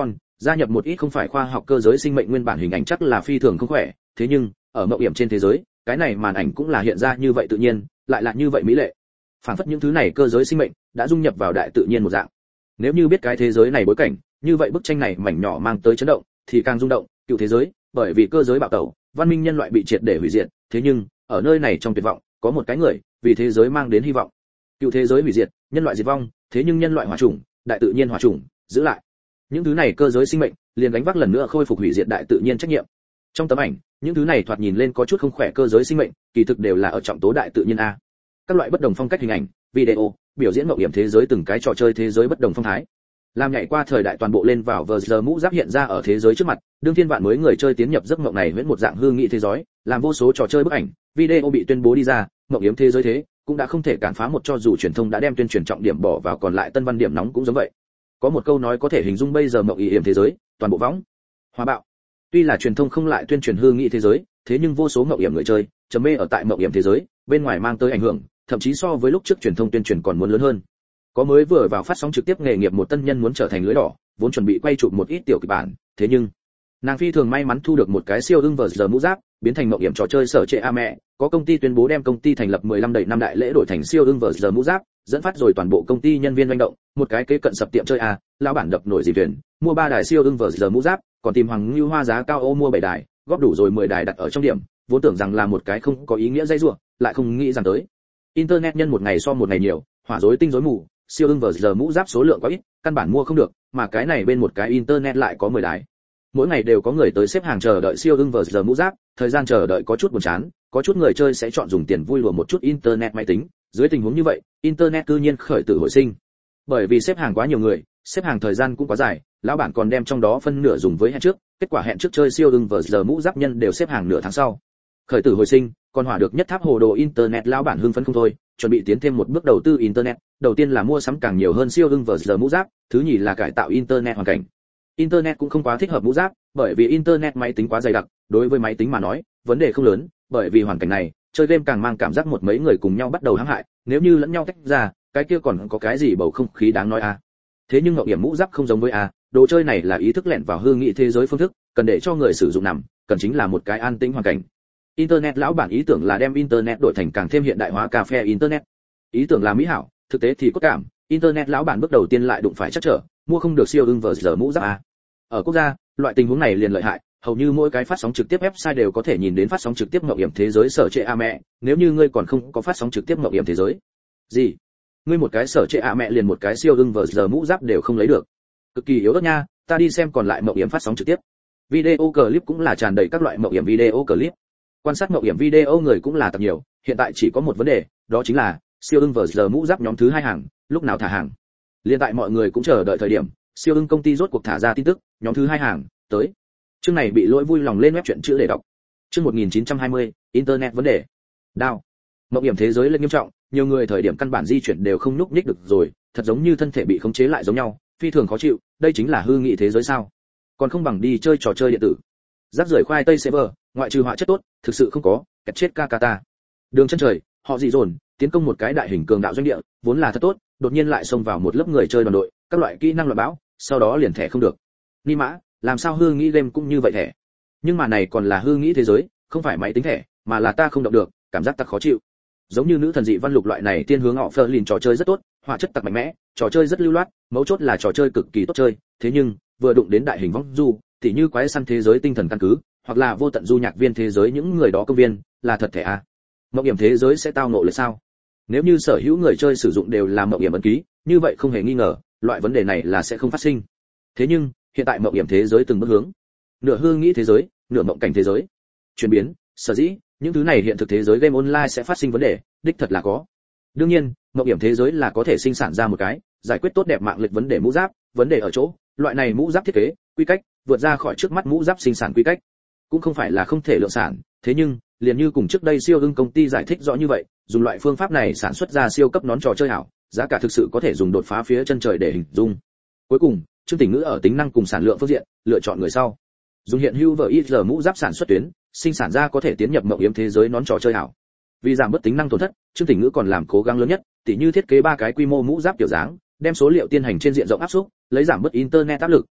Gia nhập một ít không phải khoa học cơ giới sinh mệnh nguyên bản hình ảnh chắc là phi thường không khỏe, thế nhưng ở mộng hiểm trên thế giới, cái này màn ảnh cũng là hiện ra như vậy tự nhiên, lại là như vậy mỹ lệ. Phản phất những thứ này cơ giới sinh mệnh đã dung nhập vào đại tự nhiên một dạng. Nếu như biết cái thế giới này bối cảnh, như vậy bức tranh này mảnh nhỏ mang tới chấn động thì càng rung động. Cựu thế giới, bởi vì cơ giới bạo tẩu, văn minh nhân loại bị triệt để hủy diệt, thế nhưng ở nơi này trong tuyệt vọng, có một cái người vì thế giới mang đến hy vọng. Cựu thế giới hủy diệt, nhân loại diệt vong, thế nhưng nhân loại hòa chủng, đại tự nhiên hòa chủng giữ lại. Những thứ này cơ giới sinh mệnh liền gánh vác lần nữa khôi phục hủy diệt đại tự nhiên trách nhiệm. Trong tấm ảnh, những thứ này thoạt nhìn lên có chút không khỏe cơ giới sinh mệnh, kỳ thực đều là ở trọng tố đại tự nhiên a. Các loại bất đồng phong cách hình ảnh, video, biểu diễn mạo hiểm thế giới từng cái trò chơi thế giới bất đồng phong thái. Làm nhảy qua thời đại toàn bộ lên vào vờ giờ mũ giáp hiện ra ở thế giới trước mặt, đương thiên vạn mới người chơi tiến nhập giấc mộng này với một dạng hư nghị thế giới, làm vô số trò chơi bức ảnh, video bị tuyên bố đi ra, mộng hiểm thế giới thế cũng đã không thể cản phá một cho dù truyền thông đã đem tuyên truyền trọng điểm bỏ vào còn lại tân văn điểm nóng cũng giống vậy. Có một câu nói có thể hình dung bây giờ mộng hiểm thế giới, toàn bộ võng hòa bạo. Tuy là truyền thông không lại tuyên truyền hư nghị thế giới, thế nhưng vô số mộng hiểm người chơi trầm mê ở tại mộng hiểm thế giới, bên ngoài mang tới ảnh hưởng, thậm chí so với lúc trước truyền thông tuyên truyền còn muốn lớn hơn. Có mới vừa vào phát sóng trực tiếp nghề nghiệp một tân nhân muốn trở thành lưới đỏ, vốn chuẩn bị quay chụp một ít tiểu kịch bản, thế nhưng nàng phi thường may mắn thu được một cái siêu ưng vờ giờ mũ giáp, biến thành mộng hiểm trò chơi sở trệ a mẹ, có công ty tuyên bố đem công ty thành lập 15 đầy năm đại lễ đổi thành siêu ưng vờ giờ mũ giáp, dẫn phát rồi toàn bộ công ty nhân viên manh động, một cái kế cận sập tiệm chơi a, lão bản đập nổi dìm thuyền, mua 3 đài siêu ưng vờ giờ mũ giáp, còn tìm Hoàng Nưu Hoa giá cao ô mua 7 đài, góp đủ rồi 10 đài đặt ở trong điểm, vốn tưởng rằng là một cái không có ý nghĩa dây rủa, lại không nghĩ rằng tới internet nhân một ngày so một ngày nhiều, hỏa rối tinh rối mù, siêu ưng vờ giờ mũ giáp số lượng quá ít, căn bản mua không được, mà cái này bên một cái internet lại có 10 đài. Mỗi ngày đều có người tới xếp hàng chờ đợi siêu ưng vờ giờ mũ giáp, thời gian chờ đợi có chút buồn chán, có chút người chơi sẽ chọn dùng tiền vui lùa một chút internet máy tính. Dưới tình huống như vậy, internet cư nhiên khởi tử hồi sinh. Bởi vì xếp hàng quá nhiều người, xếp hàng thời gian cũng quá dài, lão bản còn đem trong đó phân nửa dùng với hẹn trước, kết quả hẹn trước chơi siêu ưng vờ giờ mũ giáp nhân đều xếp hàng nửa tháng sau. Khởi tử hồi sinh, còn hỏa được nhất tháp hồ đồ internet, lão bản hưng phấn không thôi, chuẩn bị tiến thêm một bước đầu tư internet, đầu tiên là mua sắm càng nhiều hơn siêu ưng vờ giờ mũ giáp, thứ nhì là cải tạo internet hoàn cảnh. Internet cũng không quá thích hợp mũ giáp, bởi vì internet máy tính quá dày đặc, đối với máy tính mà nói, vấn đề không lớn, bởi vì hoàn cảnh này, chơi game càng mang cảm giác một mấy người cùng nhau bắt đầu hãm hại, nếu như lẫn nhau tách ra, cái kia còn có cái gì bầu không khí đáng nói a. Thế nhưng ngọc điểm mũ giáp không giống với a, đồ chơi này là ý thức lẻn vào hư nghị thế giới phương thức, cần để cho người sử dụng nằm, cần chính là một cái an tĩnh hoàn cảnh. Internet lão bản ý tưởng là đem internet đổi thành càng thêm hiện đại hóa cà phê internet. Ý tưởng là mỹ hảo, thực tế thì cốt cảm, internet lão bản bước đầu tiên lại đụng phải chắc trở, mua không được siêu ưng vờ giờ mũ giáp a. Ở quốc gia, loại tình huống này liền lợi hại, hầu như mỗi cái phát sóng trực tiếp website đều có thể nhìn đến phát sóng trực tiếp mạo hiểm thế giới sở trệ a mẹ, nếu như ngươi còn không có phát sóng trực tiếp mạo hiểm thế giới. Gì? Ngươi một cái sở trệ a mẹ liền một cái siêu ưng vờ giờ mũ giáp đều không lấy được. Cực kỳ yếu ớt nha, ta đi xem còn lại mạo hiểm phát sóng trực tiếp. Video clip cũng là tràn đầy các loại mạo hiểm video clip. Quan sát mạo hiểm video người cũng là tập nhiều, hiện tại chỉ có một vấn đề, đó chính là siêu ưng vờ giờ mũ giáp nhóm thứ 2 hàng, lúc nào thả hàng. Liên tại mọi người cũng chờ đợi thời điểm, siêu ưng công ty rốt cuộc thả ra tin tức, nhóm thứ 2 hàng tới. Chương này bị lỗi vui lòng lên web chuyện chữ để đọc. Chương 1920, internet vấn đề. Đao. Mạo hiểm thế giới lên nghiêm trọng, nhiều người thời điểm căn bản di chuyển đều không nhúc nhích được rồi, thật giống như thân thể bị khống chế lại giống nhau, phi thường khó chịu, đây chính là hư nghị thế giới sao? Còn không bằng đi chơi trò chơi điện tử. Rác rưởi khoai tây server, ngoại trừ họa chất tốt, thực sự không có, kẹt chết Kakata. Đường chân trời, họ dị dồn, tiến công một cái đại hình cường đạo doanh địa, vốn là thật tốt, đột nhiên lại xông vào một lớp người chơi đoàn đội, các loại kỹ năng loạn bão, sau đó liền thẻ không được. Ni mã, làm sao hư nghĩ game cũng như vậy thẻ? Nhưng mà này còn là hư nghĩ thế giới, không phải máy tính thẻ, mà là ta không động được, cảm giác ta khó chịu. Giống như nữ thần dị văn lục loại này tiên hướng họ Fleur trò chơi rất tốt, họa chất tặc mạnh mẽ, trò chơi rất lưu loát, mấu chốt là trò chơi cực kỳ tốt chơi, thế nhưng vừa đụng đến đại hình vong du, tỉ như quái săn thế giới tinh thần căn cứ, hoặc là vô tận du nhạc viên thế giới những người đó công viên, là thật thẻ à? Mộng hiểm thế giới sẽ tao ngộ lại sao? Nếu như sở hữu người chơi sử dụng đều là mộng hiểm ấn ký, như vậy không hề nghi ngờ, loại vấn đề này là sẽ không phát sinh. Thế nhưng, hiện tại mộng hiểm thế giới từng bước hướng nửa hư nghĩ thế giới, nửa mộng cảnh thế giới chuyển biến, sở dĩ những thứ này hiện thực thế giới game online sẽ phát sinh vấn đề, đích thật là có. Đương nhiên, mộng hiểm thế giới là có thể sinh sản ra một cái giải quyết tốt đẹp mạng lệch vấn đề mũ giáp, vấn đề ở chỗ, loại này mũ giáp thiết kế, quy cách vượt ra khỏi trước mắt mũ giáp sinh sản quy cách, cũng không phải là không thể lượng sản, thế nhưng liền như cùng trước đây siêu ưng công ty giải thích rõ như vậy, dùng loại phương pháp này sản xuất ra siêu cấp nón trò chơi ảo, giá cả thực sự có thể dùng đột phá phía chân trời để hình dung. Cuối cùng, Trương Tỉnh Ngữ ở tính năng cùng sản lượng phương diện lựa chọn người sau, dùng hiện hữu VIR mũ giáp sản xuất tuyến, sinh sản ra có thể tiến nhập mộng hiểm thế giới nón trò chơi ảo. Vì giảm bớt tính năng tổn thất, Trương Tỉnh Ngữ còn làm cố gắng lớn nhất, tỉ như thiết kế 3 cái quy mô mũ giáp kiểu dáng, đem số liệu tiên hành trên diện rộng áp suất, lấy giảm bớt internet áp lực,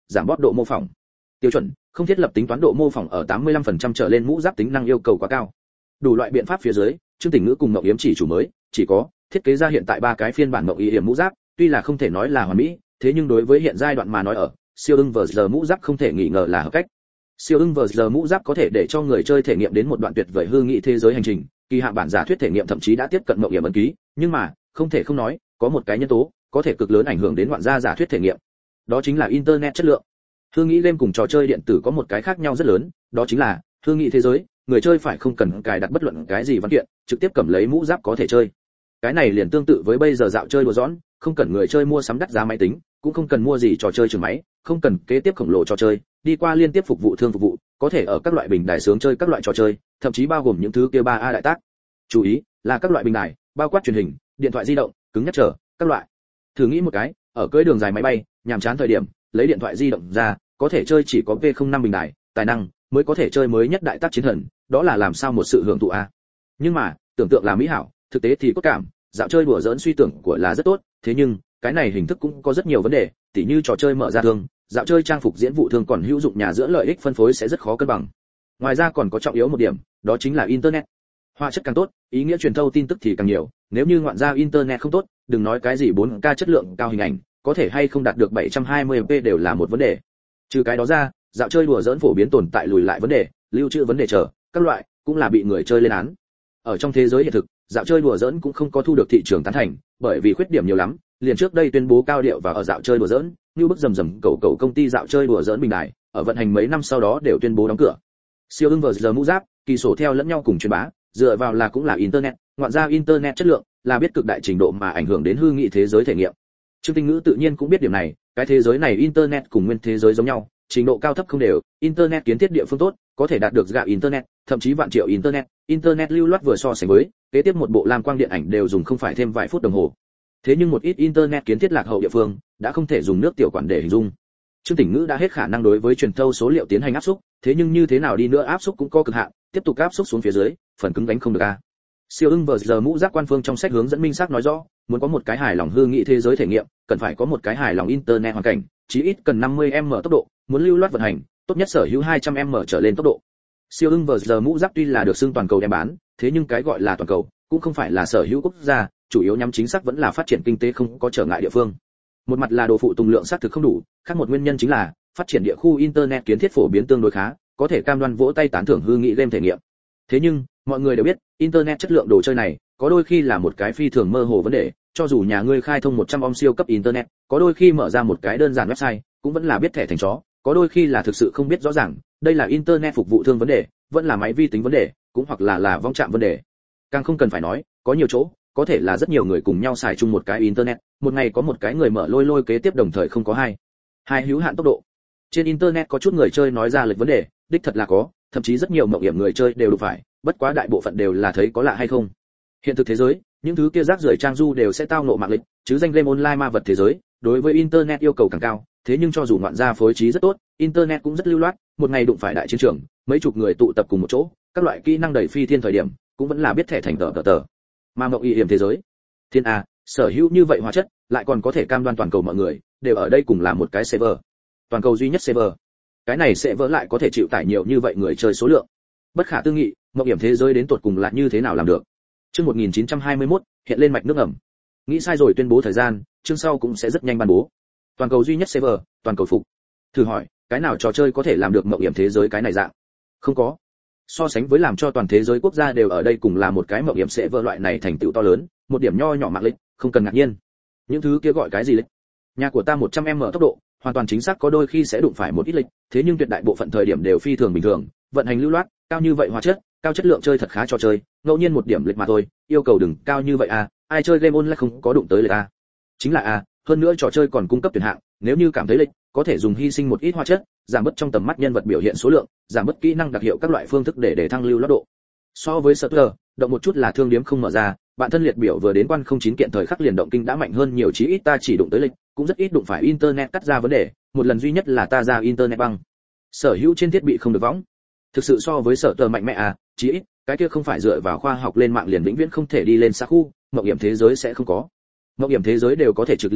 giảm bóp độ mô phỏng. Tiêu chuẩn, không thiết lập tính toán độ mô phỏng ở 85% trở lên mũ giáp tính năng yêu cầu quá cao. Đủ loại biện pháp phía dưới, Trương Tỉnh Ngữ cùng Mộng Yếm chỉ chủ mới, chỉ có thiết kế ra hiện tại 3 cái phiên bản Mộng Yếm mũ giáp, tuy là không thể nói là hoàn mỹ, thế nhưng đối với hiện giai đoạn mà nói ở siêu ưng vờ giờ mũ giáp không thể nghi ngờ là hợp cách. Siêu ưng vờ giờ mũ giáp có thể để cho người chơi thể nghiệm đến một đoạn tuyệt vời hư nghị thế giới hành trình, kỳ hạ bản giả thuyết thể nghiệm thậm chí đã tiếp cận Mộng Yếm ấn ký, nhưng mà không thể không nói, có một cái nhân tố có thể cực lớn ảnh hưởng đến ngoạn gia giả thuyết thể nghiệm. Đó chính là internet chất lượng. Hư nghĩ game cùng trò chơi điện tử có một cái khác nhau rất lớn, đó chính là hư nghị thế giới, người chơi phải không cần cài đặt bất luận cái gì văn kiện, trực tiếp cầm lấy mũ giáp có thể chơi. Cái này liền tương tự với bây giờ dạo chơi đùa giỡn, không cần người chơi mua sắm đắt giá máy tính, cũng không cần mua gì trò chơi trường máy, không cần kế tiếp khổng lồ trò chơi, đi qua liên tiếp phục vụ thương phục vụ, có thể ở các loại bình đài sướng chơi các loại trò chơi, thậm chí bao gồm những thứ kia 3A đại tác. Chú ý, là các loại bình đài, bao quát truyền hình, điện thoại di động, cứng nhắc trở, các loại. Thử nghĩ một cái, ở cưỡi đường dài máy bay, nhàm chán thời điểm, lấy điện thoại di động ra, có thể chơi chỉ có V05 bình đài, tài năng mới có thể chơi mới nhất đại tác chiến thần, đó là làm sao một sự hưởng thụ a. Nhưng mà, tưởng tượng là mỹ hảo, thực tế thì cốt cảm, dạo chơi đùa giỡn suy tưởng của là rất tốt, thế nhưng, cái này hình thức cũng có rất nhiều vấn đề, tỉ như trò chơi mở ra thương, dạo chơi trang phục diễn vụ thương còn hữu dụng nhà giữa lợi ích phân phối sẽ rất khó cân bằng. Ngoài ra còn có trọng yếu một điểm, đó chính là internet. Hóa chất càng tốt, ý nghĩa truyền thâu tin tức thì càng nhiều, nếu như ngoạn gia internet không tốt, đừng nói cái gì 4K chất lượng cao hình ảnh, có thể hay không đạt được 720p đều là một vấn đề. Trừ cái đó ra, dạo chơi đùa giỡn phổ biến tồn tại lùi lại vấn đề, lưu trữ vấn đề chờ, các loại cũng là bị người chơi lên án. Ở trong thế giới hiện thực, dạo chơi đùa giỡn cũng không có thu được thị trường tán thành, bởi vì khuyết điểm nhiều lắm, liền trước đây tuyên bố cao điệu và ở dạo chơi đùa giỡn, như bức rầm cầu công ty dạo chơi đùa giỡn bình đài, ở vận hành mấy năm sau đó đều tuyên bố đóng cửa. Siêu ưng vờ giờ mũ giáp, kỳ sổ theo lẫn nhau cùng truyền bá, dựa vào là cũng là internet, ngoạn ra internet chất lượng, là biết cực đại trình độ mà ảnh hưởng đến hư nghị thế giới thể nghiệm. Trương Tinh Ngữ tự nhiên cũng biết điểm này, cái thế giới này internet cùng nguyên thế giới giống nhau, trình độ cao thấp không đều, internet kiến thiết địa phương tốt, có thể đạt được gạo internet, thậm chí vạn triệu internet lưu loát vừa so sánh với, kế tiếp một bộ lam quang điện ảnh đều dùng không phải thêm vài phút đồng hồ. Thế nhưng một ít internet kiến thiết lạc hậu địa phương, đã không thể dùng nước tiểu quản để hình dung. Trương Tỉnh Ngữ đã hết khả năng đối với truyền thâu số liệu tiến hành áp xúc, thế nhưng như thế nào đi nữa áp xúc cũng có cực hạn, tiếp tục áp xúc xuống phía dưới, phần cứng đánh không được a. Siêu ưng vờ giờ mũ giáp quan phương trong sách hướng dẫn minh xác nói rõ, muốn có một cái hài lòng hư nghị thế giới thể nghiệm, cần phải có một cái hài lòng internet hoàn cảnh, chí ít cần 50m tốc độ, muốn lưu loát vận hành, tốt nhất sở hữu 200m trở lên tốc độ. Siêu ưng vờ giờ mũ giáp tuy là được xưng toàn cầu đem bán, thế nhưng cái gọi là toàn cầu cũng không phải là sở hữu quốc gia, chủ yếu nhắm chính xác vẫn là phát triển kinh tế không có trở ngại địa phương. Một mặt là đồ phụ tùng lượng xác thực không đủ, khác một nguyên nhân chính là phát triển địa khu internet kiến thiết phổ biến tương đối khá, có thể cam đoan vỗ tay tán thưởng hư nghị game thể nghiệm. Thế nhưng, mọi người đều biết, internet chất lượng đồ chơi này, có đôi khi là một cái phi thường mơ hồ vấn đề, cho dù nhà ngươi khai thông 100 om siêu cấp internet, có đôi khi mở ra một cái đơn giản website, cũng vẫn là biết thẻ thành chó, có đôi khi là thực sự không biết rõ ràng, đây là internet phục vụ thương vấn đề, vẫn là máy vi tính vấn đề, cũng hoặc là vong trạm vấn đề. Càng không cần phải nói, có nhiều chỗ, có thể là rất nhiều người cùng nhau xài chung một cái internet, một ngày có một cái người mở lôi kế tiếp đồng thời không có hai hữu hạn tốc độ. Trên internet có chút người chơi nói ra lệch vấn đề, đích thật là có, thậm chí rất nhiều mộng hiểm người chơi đều đụng phải, bất quá đại bộ phận đều là thấy có lạ hay không. Hiện thực thế giới, những thứ kia rác rưởi trang du đều sẽ tao ngộ mạng lệch, chứ danh game online ma vật thế giới, đối với internet yêu cầu càng cao, thế nhưng cho dù ngoạn gia phối trí rất tốt, internet cũng rất lưu loát, một ngày đụng phải đại chiến trường, mấy chục người tụ tập cùng một chỗ, các loại kỹ năng đầy phi thiên thời điểm, cũng vẫn là biết thẻ thành tờ. Mà mộng hiểm thế giới, thiên a, sở hữu như vậy hóa chất, lại còn có thể cam đoan toàn cầu mọi người đều ở đây cùng là một cái server, toàn cầu duy nhất server. Cái này sẽ vỡ lại có thể chịu tải nhiều như vậy người chơi số lượng. Bất khả tư nghị, mộng hiểm thế giới đến tột cùng là như thế nào làm được. Chương 1921, hiện lên mạch nước ẩm. Nghĩ sai rồi tuyên bố thời gian, chương sau cũng sẽ rất nhanh ban bố. Toàn cầu duy nhất server, toàn cầu phục. Thử hỏi, cái nào trò chơi có thể làm được mộng hiểm thế giới cái này dạng? Không có. So sánh với làm cho toàn thế giới quốc gia đều ở đây cùng là một cái mộng hiểm server loại này thành tựu to lớn, một điểm nho nhỏ mạng lệnh, không cần ngạc nhiên. Những thứ kia gọi cái gì lệnh? Nhà của ta 100m tốc độ, hoàn toàn chính xác có đôi khi sẽ đụng phải một ít lệnh, thế nhưng tuyệt đại bộ phận thời điểm đều phi thường bình thường, vận hành lưu loát, cao như vậy hóa chất, cao chất lượng chơi thật khá cho chơi, ngẫu nhiên một điểm lệch mà thôi, yêu cầu đừng cao như vậy à, ai chơi game online không có đụng tới lệch à. Chính là à, hơn nữa trò chơi còn cung cấp tuyển hạng, nếu như cảm thấy lệch, có thể dùng hy sinh một ít hóa chất, giảm bớt trong tầm mắt nhân vật biểu hiện số lượng, giảm bớt kỹ năng đặc hiệu các loại phương thức để thăng lưu loát độ. So với Starter, động một chút là thương điếm không mở ra, bạn thân liệt biểu vừa đến quan 09 kiện thời khắc liền động kinh đã mạnh hơn nhiều, chí ít ta chỉ đụng tới lệch, cũng rất ít đụng phải internet cắt ra vấn đề, một lần duy nhất là ta ra internet băng. Sở hữu trên thiết bị không được võng. Thực sự so với Starter mạnh mẽ à, chí ít cái kia không phải dựa vào khoa học lên mạng liền vĩnh viễn không thể đi lên xa khu, mộng hiểm thế giới sẽ không có. Mộng hiểm thế giới đều có thể trực liên a,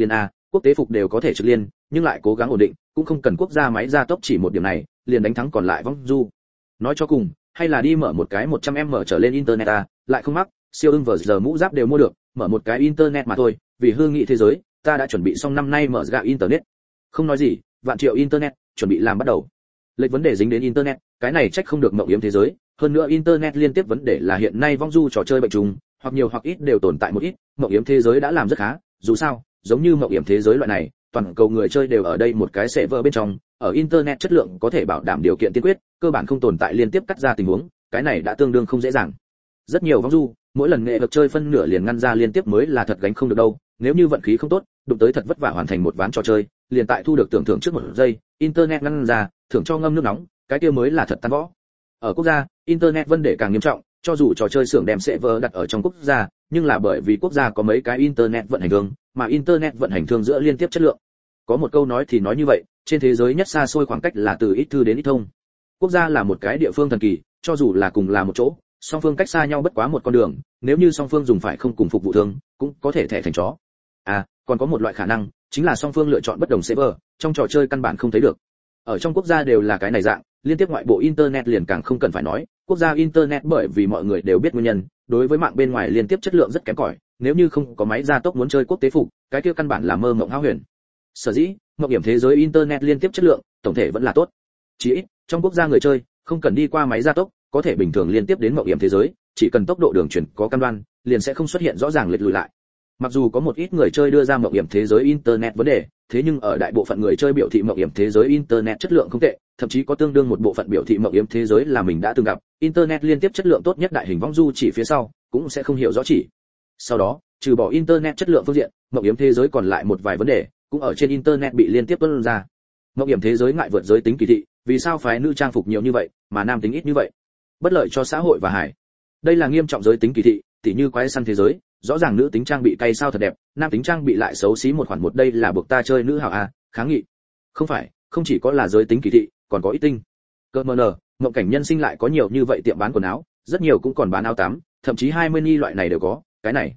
quốc tế phục đều có thể trực liên, nhưng lại cố gắng ổn định, cũng không cần quốc gia máy gia tốc chỉ một điểm này, liền đánh thắng còn lại vong du. Nói cho cùng, hay là đi mở một cái 100m trở lên internet à, lại không mắc, siêu ưng vờ giờ mũ giáp đều mua được, mở một cái internet mà thôi, vì hương nghị thế giới, ta đã chuẩn bị xong năm nay mở ra internet. Không nói gì, vạn triệu internet, chuẩn bị làm bắt đầu. Lệch vấn đề dính đến internet, cái này trách không được mộng yếm thế giới, hơn nữa internet liên tiếp vấn đề là hiện nay vong du trò chơi bệnh trùng, hoặc nhiều hoặc ít đều tồn tại một ít, mộng yếm thế giới đã làm rất khá, dù sao, giống như mộng yếm thế giới loại này, toàn cầu người chơi đều ở đây một cái server bên trong, ở internet chất lượng có thể bảo đảm điều kiện tiên quyết, cơ bản không tồn tại liên tiếp cắt ra tình huống, cái này đã tương đương không dễ dàng. Rất nhiều vong du, mỗi lần nghệ vực chơi phân nửa liền ngăn ra liên tiếp mới là thật gánh không được đâu, nếu như vận khí không tốt, đụng tới thật vất vả hoàn thành một ván trò chơi, liền tại thu được tưởng thưởng trước một giây, internet ngăn ra, thưởng cho ngâm nước nóng, cái kia mới là thật tan võ. Ở quốc gia, internet vấn đề càng nghiêm trọng, cho dù trò chơi xưởng đem server đặt ở trong quốc gia, nhưng là bởi vì quốc gia có mấy cái internet vận hành thương, mà internet vận hành thương giữa liên tiếp chất lượng. Có một câu nói thì nói như vậy, trên thế giới nhất xa xôi khoảng cách là từ ít thư đến ít thông. Quốc gia là một cái địa phương thần kỳ, cho dù là cùng là một chỗ, song phương cách xa nhau bất quá một con đường, nếu như song phương dùng phải không cùng phục vụ thương, cũng có thể thẻ thành chó. À, còn có một loại khả năng, chính là song phương lựa chọn bất đồng server, trong trò chơi căn bản không thấy được. Ở trong quốc gia đều là cái này dạng, liên tiếp ngoại bộ internet liền càng không cần phải nói, quốc gia internet bởi vì mọi người đều biết nguyên nhân, đối với mạng bên ngoài liên tiếp chất lượng rất kém cỏi, nếu như không có máy gia tốc muốn chơi quốc tế phục, cái kia căn bản là mơ mộng hão huyền. Sở dĩ, mộng hiểm thế giới internet liên tiếp chất lượng, tổng thể vẫn là tốt. Chỉ ít, trong quốc gia người chơi, không cần đi qua máy gia tốc, có thể bình thường liên tiếp đến mộng hiểm thế giới, chỉ cần tốc độ đường truyền có cam đoan, liền sẽ không xuất hiện rõ ràng lệch lùi lại. Mặc dù có một ít người chơi đưa ra mộng hiểm thế giới internet vấn đề, thế nhưng ở đại bộ phận người chơi biểu thị mộng hiểm thế giới internet chất lượng không tệ, thậm chí có tương đương một bộ phận biểu thị mộng hiểm thế giới là mình đã từng gặp, internet liên tiếp chất lượng tốt nhất đại hình vong du chỉ phía sau, cũng sẽ không hiểu rõ chỉ. Sau đó, trừ bỏ internet chất lượng phương diện, mộng hiểm thế giới còn lại một vài vấn đề, cũng ở trên internet bị liên tiếp tuôn ra. Mộng hiểm thế giới ngại vượt giới tính kỳ thị, vì sao phái nữ trang phục nhiều như vậy, mà nam tính ít như vậy? Bất lợi cho xã hội và hải. Đây là nghiêm trọng giới tính kỳ thị, tỉ như quái săn thế giới, rõ ràng nữ tính trang bị cay sao thật đẹp, nam tính trang bị lại xấu xí một khoản một, đây là buộc ta chơi nữ hảo a, kháng nghị. Không phải, không chỉ có là giới tính kỳ thị, còn có ít tinh. Cơ mờ nờ, mộng cảnh nhân sinh lại có nhiều như vậy tiệm bán quần áo, rất nhiều cũng còn bán áo tắm, thậm chí 20 ni loại này đều có, cái này.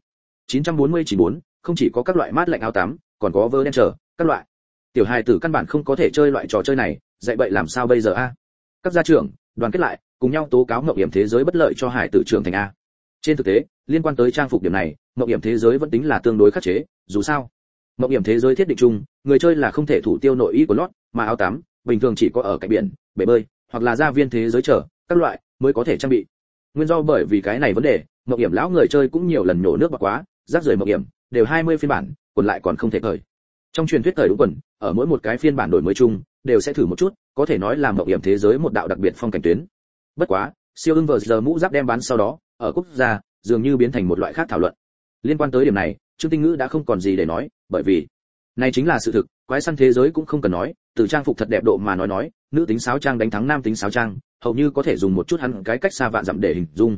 940-94, không chỉ có các loại mát lạnh áo tắm, còn có vơ đen trở, các loại. Tiểu hài tử căn bản không có thể chơi loại trò chơi này, dạy bậy làm sao bây giờ a? Các gia trưởng, đoàn kết lại, cùng nhau tố cáo mộng hiểm thế giới bất lợi cho hài tử trưởng thành a. Trên thực tế, liên quan tới trang phục điểm này, mộng hiểm thế giới vẫn tính là tương đối khắc chế, dù sao, mộng hiểm thế giới thiết định chung, người chơi là không thể thủ tiêu nội y của lót, mà áo tắm, bình thường chỉ có ở cạnh biển, bể bơi, hoặc là gia viên thế giới trở, các loại mới có thể trang bị. Nguyên do bởi vì cái này vấn đề, mộng hiểm lão người chơi cũng nhiều lần nhổ nước bạc quá, rác rưởi mộng hiểm, đều 20 phiên bản, còn lại còn không thể cởi. Trong truyền thuyết cởi đúng quần, ở mỗi một cái phiên bản đổi mới chung, đều sẽ thử một chút, có thể nói là mộng hiểm thế giới một đạo đặc biệt phong cảnh tuyến. Bất quá, siêu ưng vờ giờ mũ giáp đem bán sau đó, ở quốc gia dường như biến thành một loại khác thảo luận. Liên quan tới điểm này, Trương Tinh Ngữ đã không còn gì để nói, bởi vì này chính là sự thực, quái săn thế giới cũng không cần nói, từ trang phục thật đẹp độ mà nói, nữ tính sáo trang đánh thắng nam tính sáo trang, hầu như có thể dùng một chút hắn cái cách xa vạn dặm để hình dung.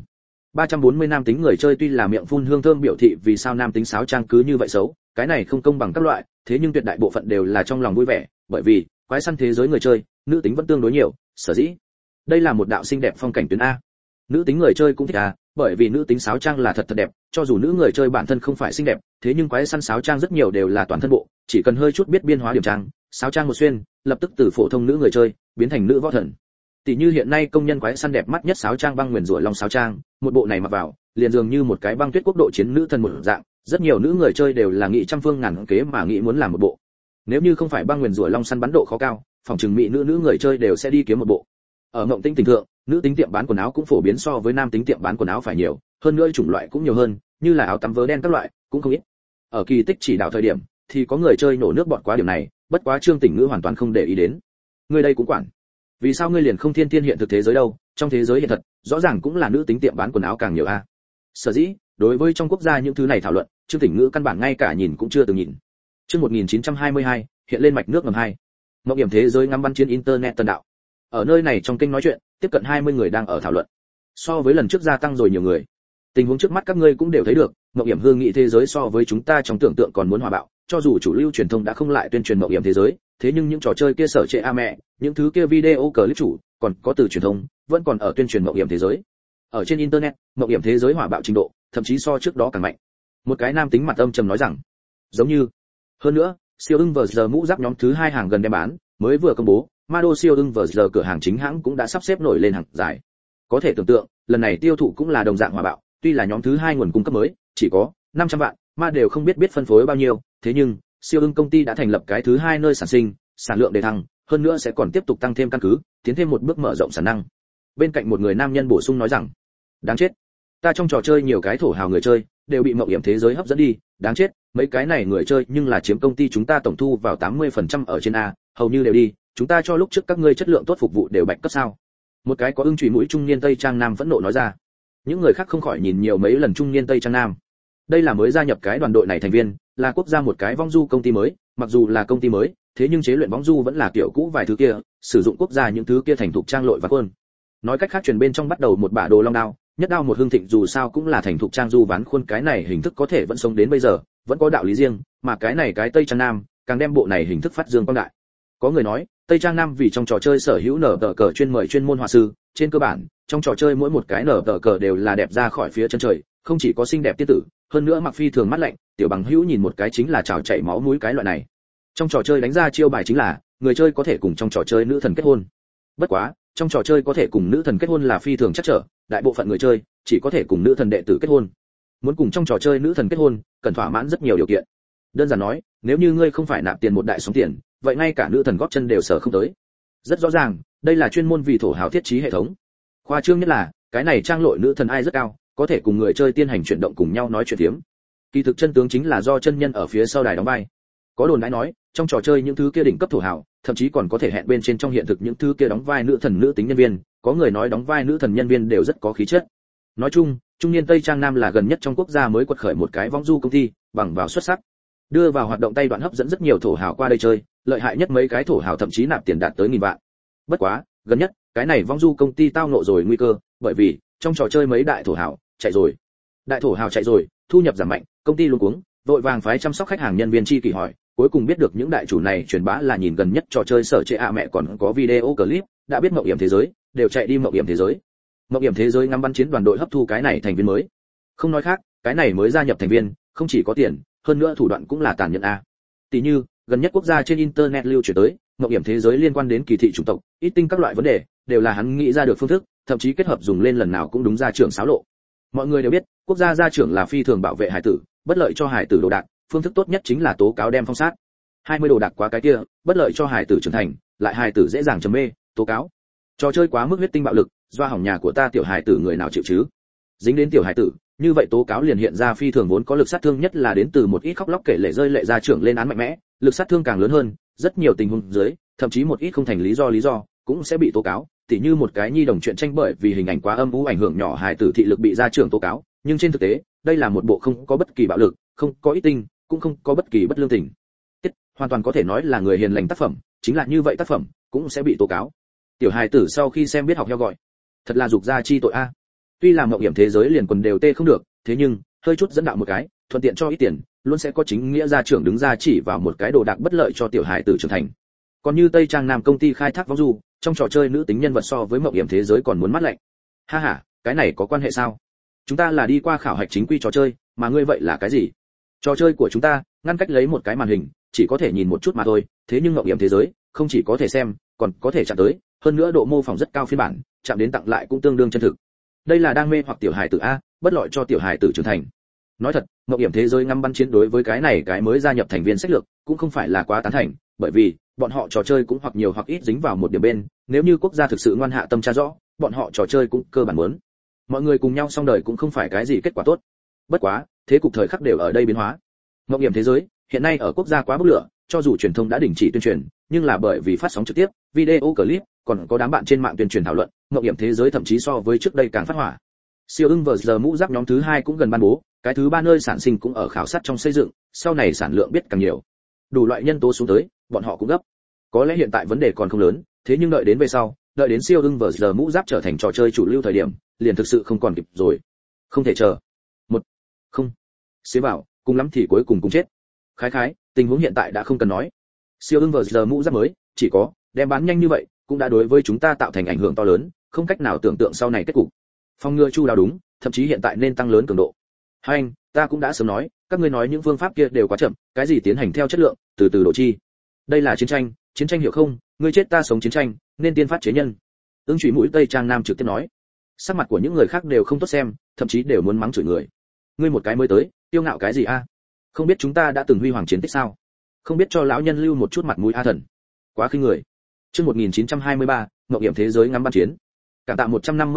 340 nam tính người chơi tuy là miệng phun hương thơm biểu thị vì sao nam tính sáo trang cứ như vậy xấu, cái này không công bằng các loại, thế nhưng tuyệt đại bộ phận đều là trong lòng vui vẻ, bởi vì quái săn thế giới người chơi, nữ tính vẫn tương đối nhiều, sở dĩ đây là một đạo xinh đẹp phong cảnh tuyến a. Nữ tính người chơi cũng thích a, bởi vì nữ tính sáo trang là thật đẹp, cho dù nữ người chơi bản thân không phải xinh đẹp, thế nhưng quái săn sáo trang rất nhiều đều là toàn thân bộ, chỉ cần hơi chút biết biên hóa điểm trang, sáo trang một xuyên, lập tức từ phổ thông nữ người chơi biến thành nữ võ thần. Tỷ như hiện nay công nhân quái săn đẹp mắt nhất sáo trang băng nguyền rủa long sáo trang, một bộ này mặc vào, liền dường như một cái băng tuyết quốc độ chiến nữ thần một dạng, rất nhiều nữ người chơi đều là nghĩ trăm phương ngàn kế mà nghĩ muốn làm một bộ. Nếu như không phải băng nguyền rủa long săn bắn độ khó cao, phòng trừng mỹ nữ người chơi đều sẽ đi kiếm một bộ. Ở Mộng Tinh tỉnh thượng, nữ tính tiệm bán quần áo cũng phổ biến so với nam tính tiệm bán quần áo phải nhiều, hơn nữa chủng loại cũng nhiều hơn, như là áo tắm vớ đen các loại, cũng không ít. Ở kỳ tích chỉ đạo thời điểm, thì có người chơi nổ nước bọt quá điểm này, bất quá Trương Tỉnh Ngữ hoàn toàn không để ý đến. Ngươi đây cũng quản. Vì sao ngươi liền không thiên thiên hiện thực thế giới đâu? Trong thế giới hiện thật, rõ ràng cũng là nữ tính tiệm bán quần áo càng nhiều a. Sở dĩ, đối với trong quốc gia những thứ này thảo luận, Trương Tỉnh Ngữ căn bản ngay cả nhìn cũng chưa từng nhìn. Chương 1922, hiện lên mạch nước ngầm 2. Mộng hiểm thế giới ngắm bắn chiến internet tân đạo. Ở nơi này trong kênh nói chuyện, tiếp cận 20 người đang ở thảo luận. So với lần trước gia tăng rồi nhiều người. Tình huống trước mắt các ngươi cũng đều thấy được, mộng hiểm hương nghị thế giới so với chúng ta trong tưởng tượng còn muốn hòa bạo, cho dù chủ lưu truyền thông đã không lại tuyên truyền mộng hiểm thế giới, thế nhưng những trò chơi kia sở trệ a mẹ, những thứ kia video clip chủ, còn có từ truyền thông, vẫn còn ở tuyên truyền mộng hiểm thế giới. Ở trên internet, mộng hiểm thế giới hòa bạo trình độ, thậm chí so trước đó càng mạnh. Một cái nam tính mặt âm trầm nói rằng, giống như, hơn nữa, Siêu ưng vờ giờ mũ giáp nhóm thứ 2 hàng gần đem bán, mới vừa công bố, Mado siêu ưng vờ giờ cửa hàng chính hãng cũng đã sắp xếp nổi lên hàng dài. Có thể tưởng tượng, lần này tiêu thụ cũng là đồng dạng hòa bạo, tuy là nhóm thứ 2 nguồn cung cấp mới, chỉ có 500 vạn, mà đều không biết phân phối bao nhiêu, thế nhưng, siêu ưng công ty đã thành lập cái thứ 2 nơi sản sinh, sản lượng đề thăng, hơn nữa sẽ còn tiếp tục tăng thêm căn cứ, tiến thêm một bước mở rộng sản năng. Bên cạnh một người nam nhân bổ sung nói rằng, đáng chết, ta trong trò chơi nhiều cái thổ hào người chơi đều bị mộng hiểm thế giới hấp dẫn đi, đáng chết, mấy cái này người chơi nhưng là chiếm công ty chúng ta tổng thu vào 80% ở trên a, hầu như đều đi, chúng ta cho lúc trước các ngươi chất lượng tốt phục vụ đều bạch cấp sao? Một cái có ưng chùy mũi trung niên tây trang nam vẫn nộ nói ra. Những người khác không khỏi nhìn nhiều mấy lần trung niên tây trang nam. Đây là mới gia nhập cái đoàn đội này thành viên, là quốc gia một cái vong du công ty mới, mặc dù là công ty mới, thế nhưng chế luyện bóng du vẫn là kiểu cũ vài thứ kia, sử dụng quốc gia những thứ kia thành thục trang lội và khuôn. Nói cách khác truyền bên trong bắt đầu một bả đồ long đao, nhất đao một hương thịnh dù sao cũng là thành thục trang du ván khuôn, cái này hình thức có thể vẫn sống đến bây giờ, vẫn có đạo lý riêng, mà cái này cái tây trang nam càng đem bộ này hình thức phát dương quang đại. Có người nói, tây trang nam vì trong trò chơi sở hữu nở tờ cờ chuyên mời chuyên môn họa sư, trên cơ bản, trong trò chơi mỗi một cái nở tờ cờ đều là đẹp ra khỏi phía chân trời, không chỉ có xinh đẹp tiên tử, hơn nữa mặc phi thường mắt lạnh, tiểu bằng hữu nhìn một cái chính là trào chảy máu mũi cái loại này. Trong trò chơi đánh ra chiêu bài chính là người chơi có thể cùng trong trò chơi nữ thần kết hôn. Bất quá, trong trò chơi có thể cùng nữ thần kết hôn là phi thường chắc trở, đại bộ phận người chơi chỉ có thể cùng nữ thần đệ tử kết hôn. Muốn cùng trong trò chơi nữ thần kết hôn, cần thỏa mãn rất nhiều điều kiện. Đơn giản nói, nếu như ngươi không phải nạp tiền một đại sóng tiền, vậy ngay cả nữ thần góp chân đều sở không tới. Rất rõ ràng, đây là chuyên môn vì thổ hào thiết trí hệ thống. Khoa trương nhất là, cái này trang lội nữ thần ai rất cao, có thể cùng người chơi tiến hành chuyển động cùng nhau nói chuyện tiếm. Kỳ thực chân tướng chính là do chân nhân ở phía sau đài đóng vai. Có đồn đãi nói, trong trò chơi những thứ kia đỉnh cấp thổ hào, thậm chí còn có thể hẹn bên trên trong hiện thực những thứ kia đóng vai nữ thần nữ tính nhân viên, có người nói đóng vai nữ thần nhân viên đều rất có khí chất. Nói chung, trung niên tây trang nam là gần nhất trong quốc gia mới quật khởi một cái vong du công ty, bằng vào xuất sắc, đưa vào hoạt động tay đoạn hấp dẫn rất nhiều thổ hào qua đây chơi, lợi hại nhất mấy cái thổ hào thậm chí nạp tiền đạt tới 1000 vạn. Bất quá, gần nhất, cái này vong du công ty tao ngộ rồi nguy cơ, bởi vì trong trò chơi mấy đại thổ hào chạy rồi. Đại thổ hào chạy rồi, thu nhập giảm mạnh, công ty luống cuống, vội vàng phái chăm sóc khách hàng nhân viên chi kỷ hỏi, cuối cùng biết được những đại chủ này truyền bá là nhìn gần nhất trò chơi sở trệ mẹ còn có video clip, đã biết mộng hiểm thế giới, đều chạy đi mộng hiểm thế giới. Mộng hiểm thế giới ngắm bắn chiến đoàn đội hấp thu cái này thành viên mới. Không nói khác, cái này mới gia nhập thành viên, không chỉ có tiền, hơn nữa thủ đoạn cũng là tàn nhẫn a. Tỷ như, gần nhất quốc gia trên internet lưu truyền tới, mộng hiểm thế giới liên quan đến kỳ thị chủng tộc, ít tinh các loại vấn đề, đều là hắn nghĩ ra được phương thức, thậm chí kết hợp dùng lên lần nào cũng đúng ra trưởng xáo lộ. Mọi người đều biết, quốc gia gia trưởng là phi thường bảo vệ hải tử, bất lợi cho hải tử đồ đạc, phương thức tốt nhất chính là tố cáo đem phong sát. 20 đồ đạc quá cái kia, bất lợi cho hải tử trưởng thành, lại hải tử dễ dàng trầm mê, tố cáo. Trò chơi quá mức huyết tinh bạo lực, doa hỏng nhà của ta tiểu hải tử người nào chịu chứ? Dính đến tiểu hải tử, như vậy tố cáo liền hiện ra phi thường vốn có lực sát thương, nhất là đến từ một ít khóc lóc kể lể rơi lệ gia trưởng lên án mạnh mẽ, lực sát thương càng lớn hơn, rất nhiều tình huống dưới, thậm chí một ít không thành lý do cũng sẽ bị tố cáo, tỉ như một cái nhi đồng truyện tranh bởi vì hình ảnh quá âm u ảnh hưởng nhỏ hài tử thị lực bị gia trưởng tố cáo, nhưng trên thực tế, đây là một bộ không có bất kỳ bạo lực, không có ít tinh, cũng không có bất kỳ bất lương tình. Hoàn toàn có thể nói là người hiền lành tác phẩm, chính là như vậy tác phẩm cũng sẽ bị tố cáo. Tiểu hài tử sau khi xem biết học heo gọi, thật là dục gia chi tội a. Tuy là mộng hiểm thế giới liền quần đều tê không được, thế nhưng hơi chút dẫn đạo một cái, thuận tiện cho ít tiền, luôn sẽ có chính nghĩa gia trưởng đứng ra chỉ vào một cái đồ đạc bất lợi cho tiểu hài tử trưởng thành. Còn như Tây Trang Nam công ty khai thác vong du, trong trò chơi nữ tính nhân vật so với mộng hiểm thế giới còn muốn mát lạnh. Ha ha, cái này có quan hệ sao? Chúng ta là đi qua khảo hạch chính quy trò chơi, mà ngươi vậy là cái gì? Trò chơi của chúng ta, ngăn cách lấy một cái màn hình, chỉ có thể nhìn một chút mà thôi, thế nhưng mộng hiểm thế giới, không chỉ có thể xem, còn có thể chạm tới, hơn nữa độ mô phỏng rất cao phiên bản, chạm đến tặng lại cũng tương đương chân thực. Đây là đang mê hoặc tiểu hài tử a, bất lợi cho tiểu hài tử trưởng thành. Nói thật, mộng hiểm thế giới ngắm bắn chiến đối với cái này cái mới gia nhập thành viên sách lược, cũng không phải là quá tán thành, bởi vì bọn họ trò chơi cũng hoặc nhiều hoặc ít dính vào một điểm bên, nếu như quốc gia thực sự ngoan hạ tâm tra rõ, bọn họ trò chơi cũng cơ bản muốn. Mọi người cùng nhau xong đời cũng không phải cái gì kết quả tốt. Bất quá, thế cục thời khắc đều ở đây biến hóa. Mộng hiểm thế giới, hiện nay ở quốc gia quá bốc lửa, cho dù truyền thông đã đình chỉ tuyên truyền, nhưng là bởi vì phát sóng trực tiếp, video clip, còn có đám bạn trên mạng tuyên truyền thảo luận, mộng hiểm thế giới thậm chí so với trước đây càng phát hỏa. Siêu ưng vờ giờ mũ giáp nhóm thứ 2 cũng gần ban bố, cái thứ 3 nơi sản sinh cũng ở khảo sát trong xây dựng, sau này sản lượng biết càng nhiều. Đủ loại nhân tố xuống tới, bọn họ cũng gấp. Có lẽ hiện tại vấn đề còn không lớn, thế nhưng đợi đến về sau, đợi đến siêu ưng vờ giờ mũ giáp trở thành trò chơi chủ lưu thời điểm, liền thực sự không còn kịp rồi. Không thể chờ. Không. Xế vào, cùng lắm thì cuối cùng cũng chết. Khái, tình huống hiện tại đã không cần nói. Siêu ưng vờ giờ mũ giáp mới, chỉ có đem bán nhanh như vậy, cũng đã đối với chúng ta tạo thành ảnh hưởng to lớn, không cách nào tưởng tượng sau này kết cục. Phòng ngừa chu đáo đúng, thậm chí hiện tại nên tăng lớn cường độ. Hai anh, ta cũng đã sớm nói, các ngươi nói những phương pháp kia đều quá chậm, cái gì tiến hành theo chất lượng, từ từ đổ chi. Đây là chiến tranh hiểu không, ngươi chết ta sống chiến tranh, nên tiên phát chế nhân. Ứng Chủy mũi Tây Trang Nam trực tiếp nói. Sắc mặt của những người khác đều không tốt xem, thậm chí đều muốn mắng chửi người. Ngươi một cái mới tới, tiêu ngạo cái gì a? Không biết chúng ta đã từng huy hoàng chiến tích sao? Không biết cho lão nhân lưu một chút mặt mũi a thần. Quá khinh người. Chương 1923, ngộ nghiệm thế giới ngắm bắn chiến. Cảm tạ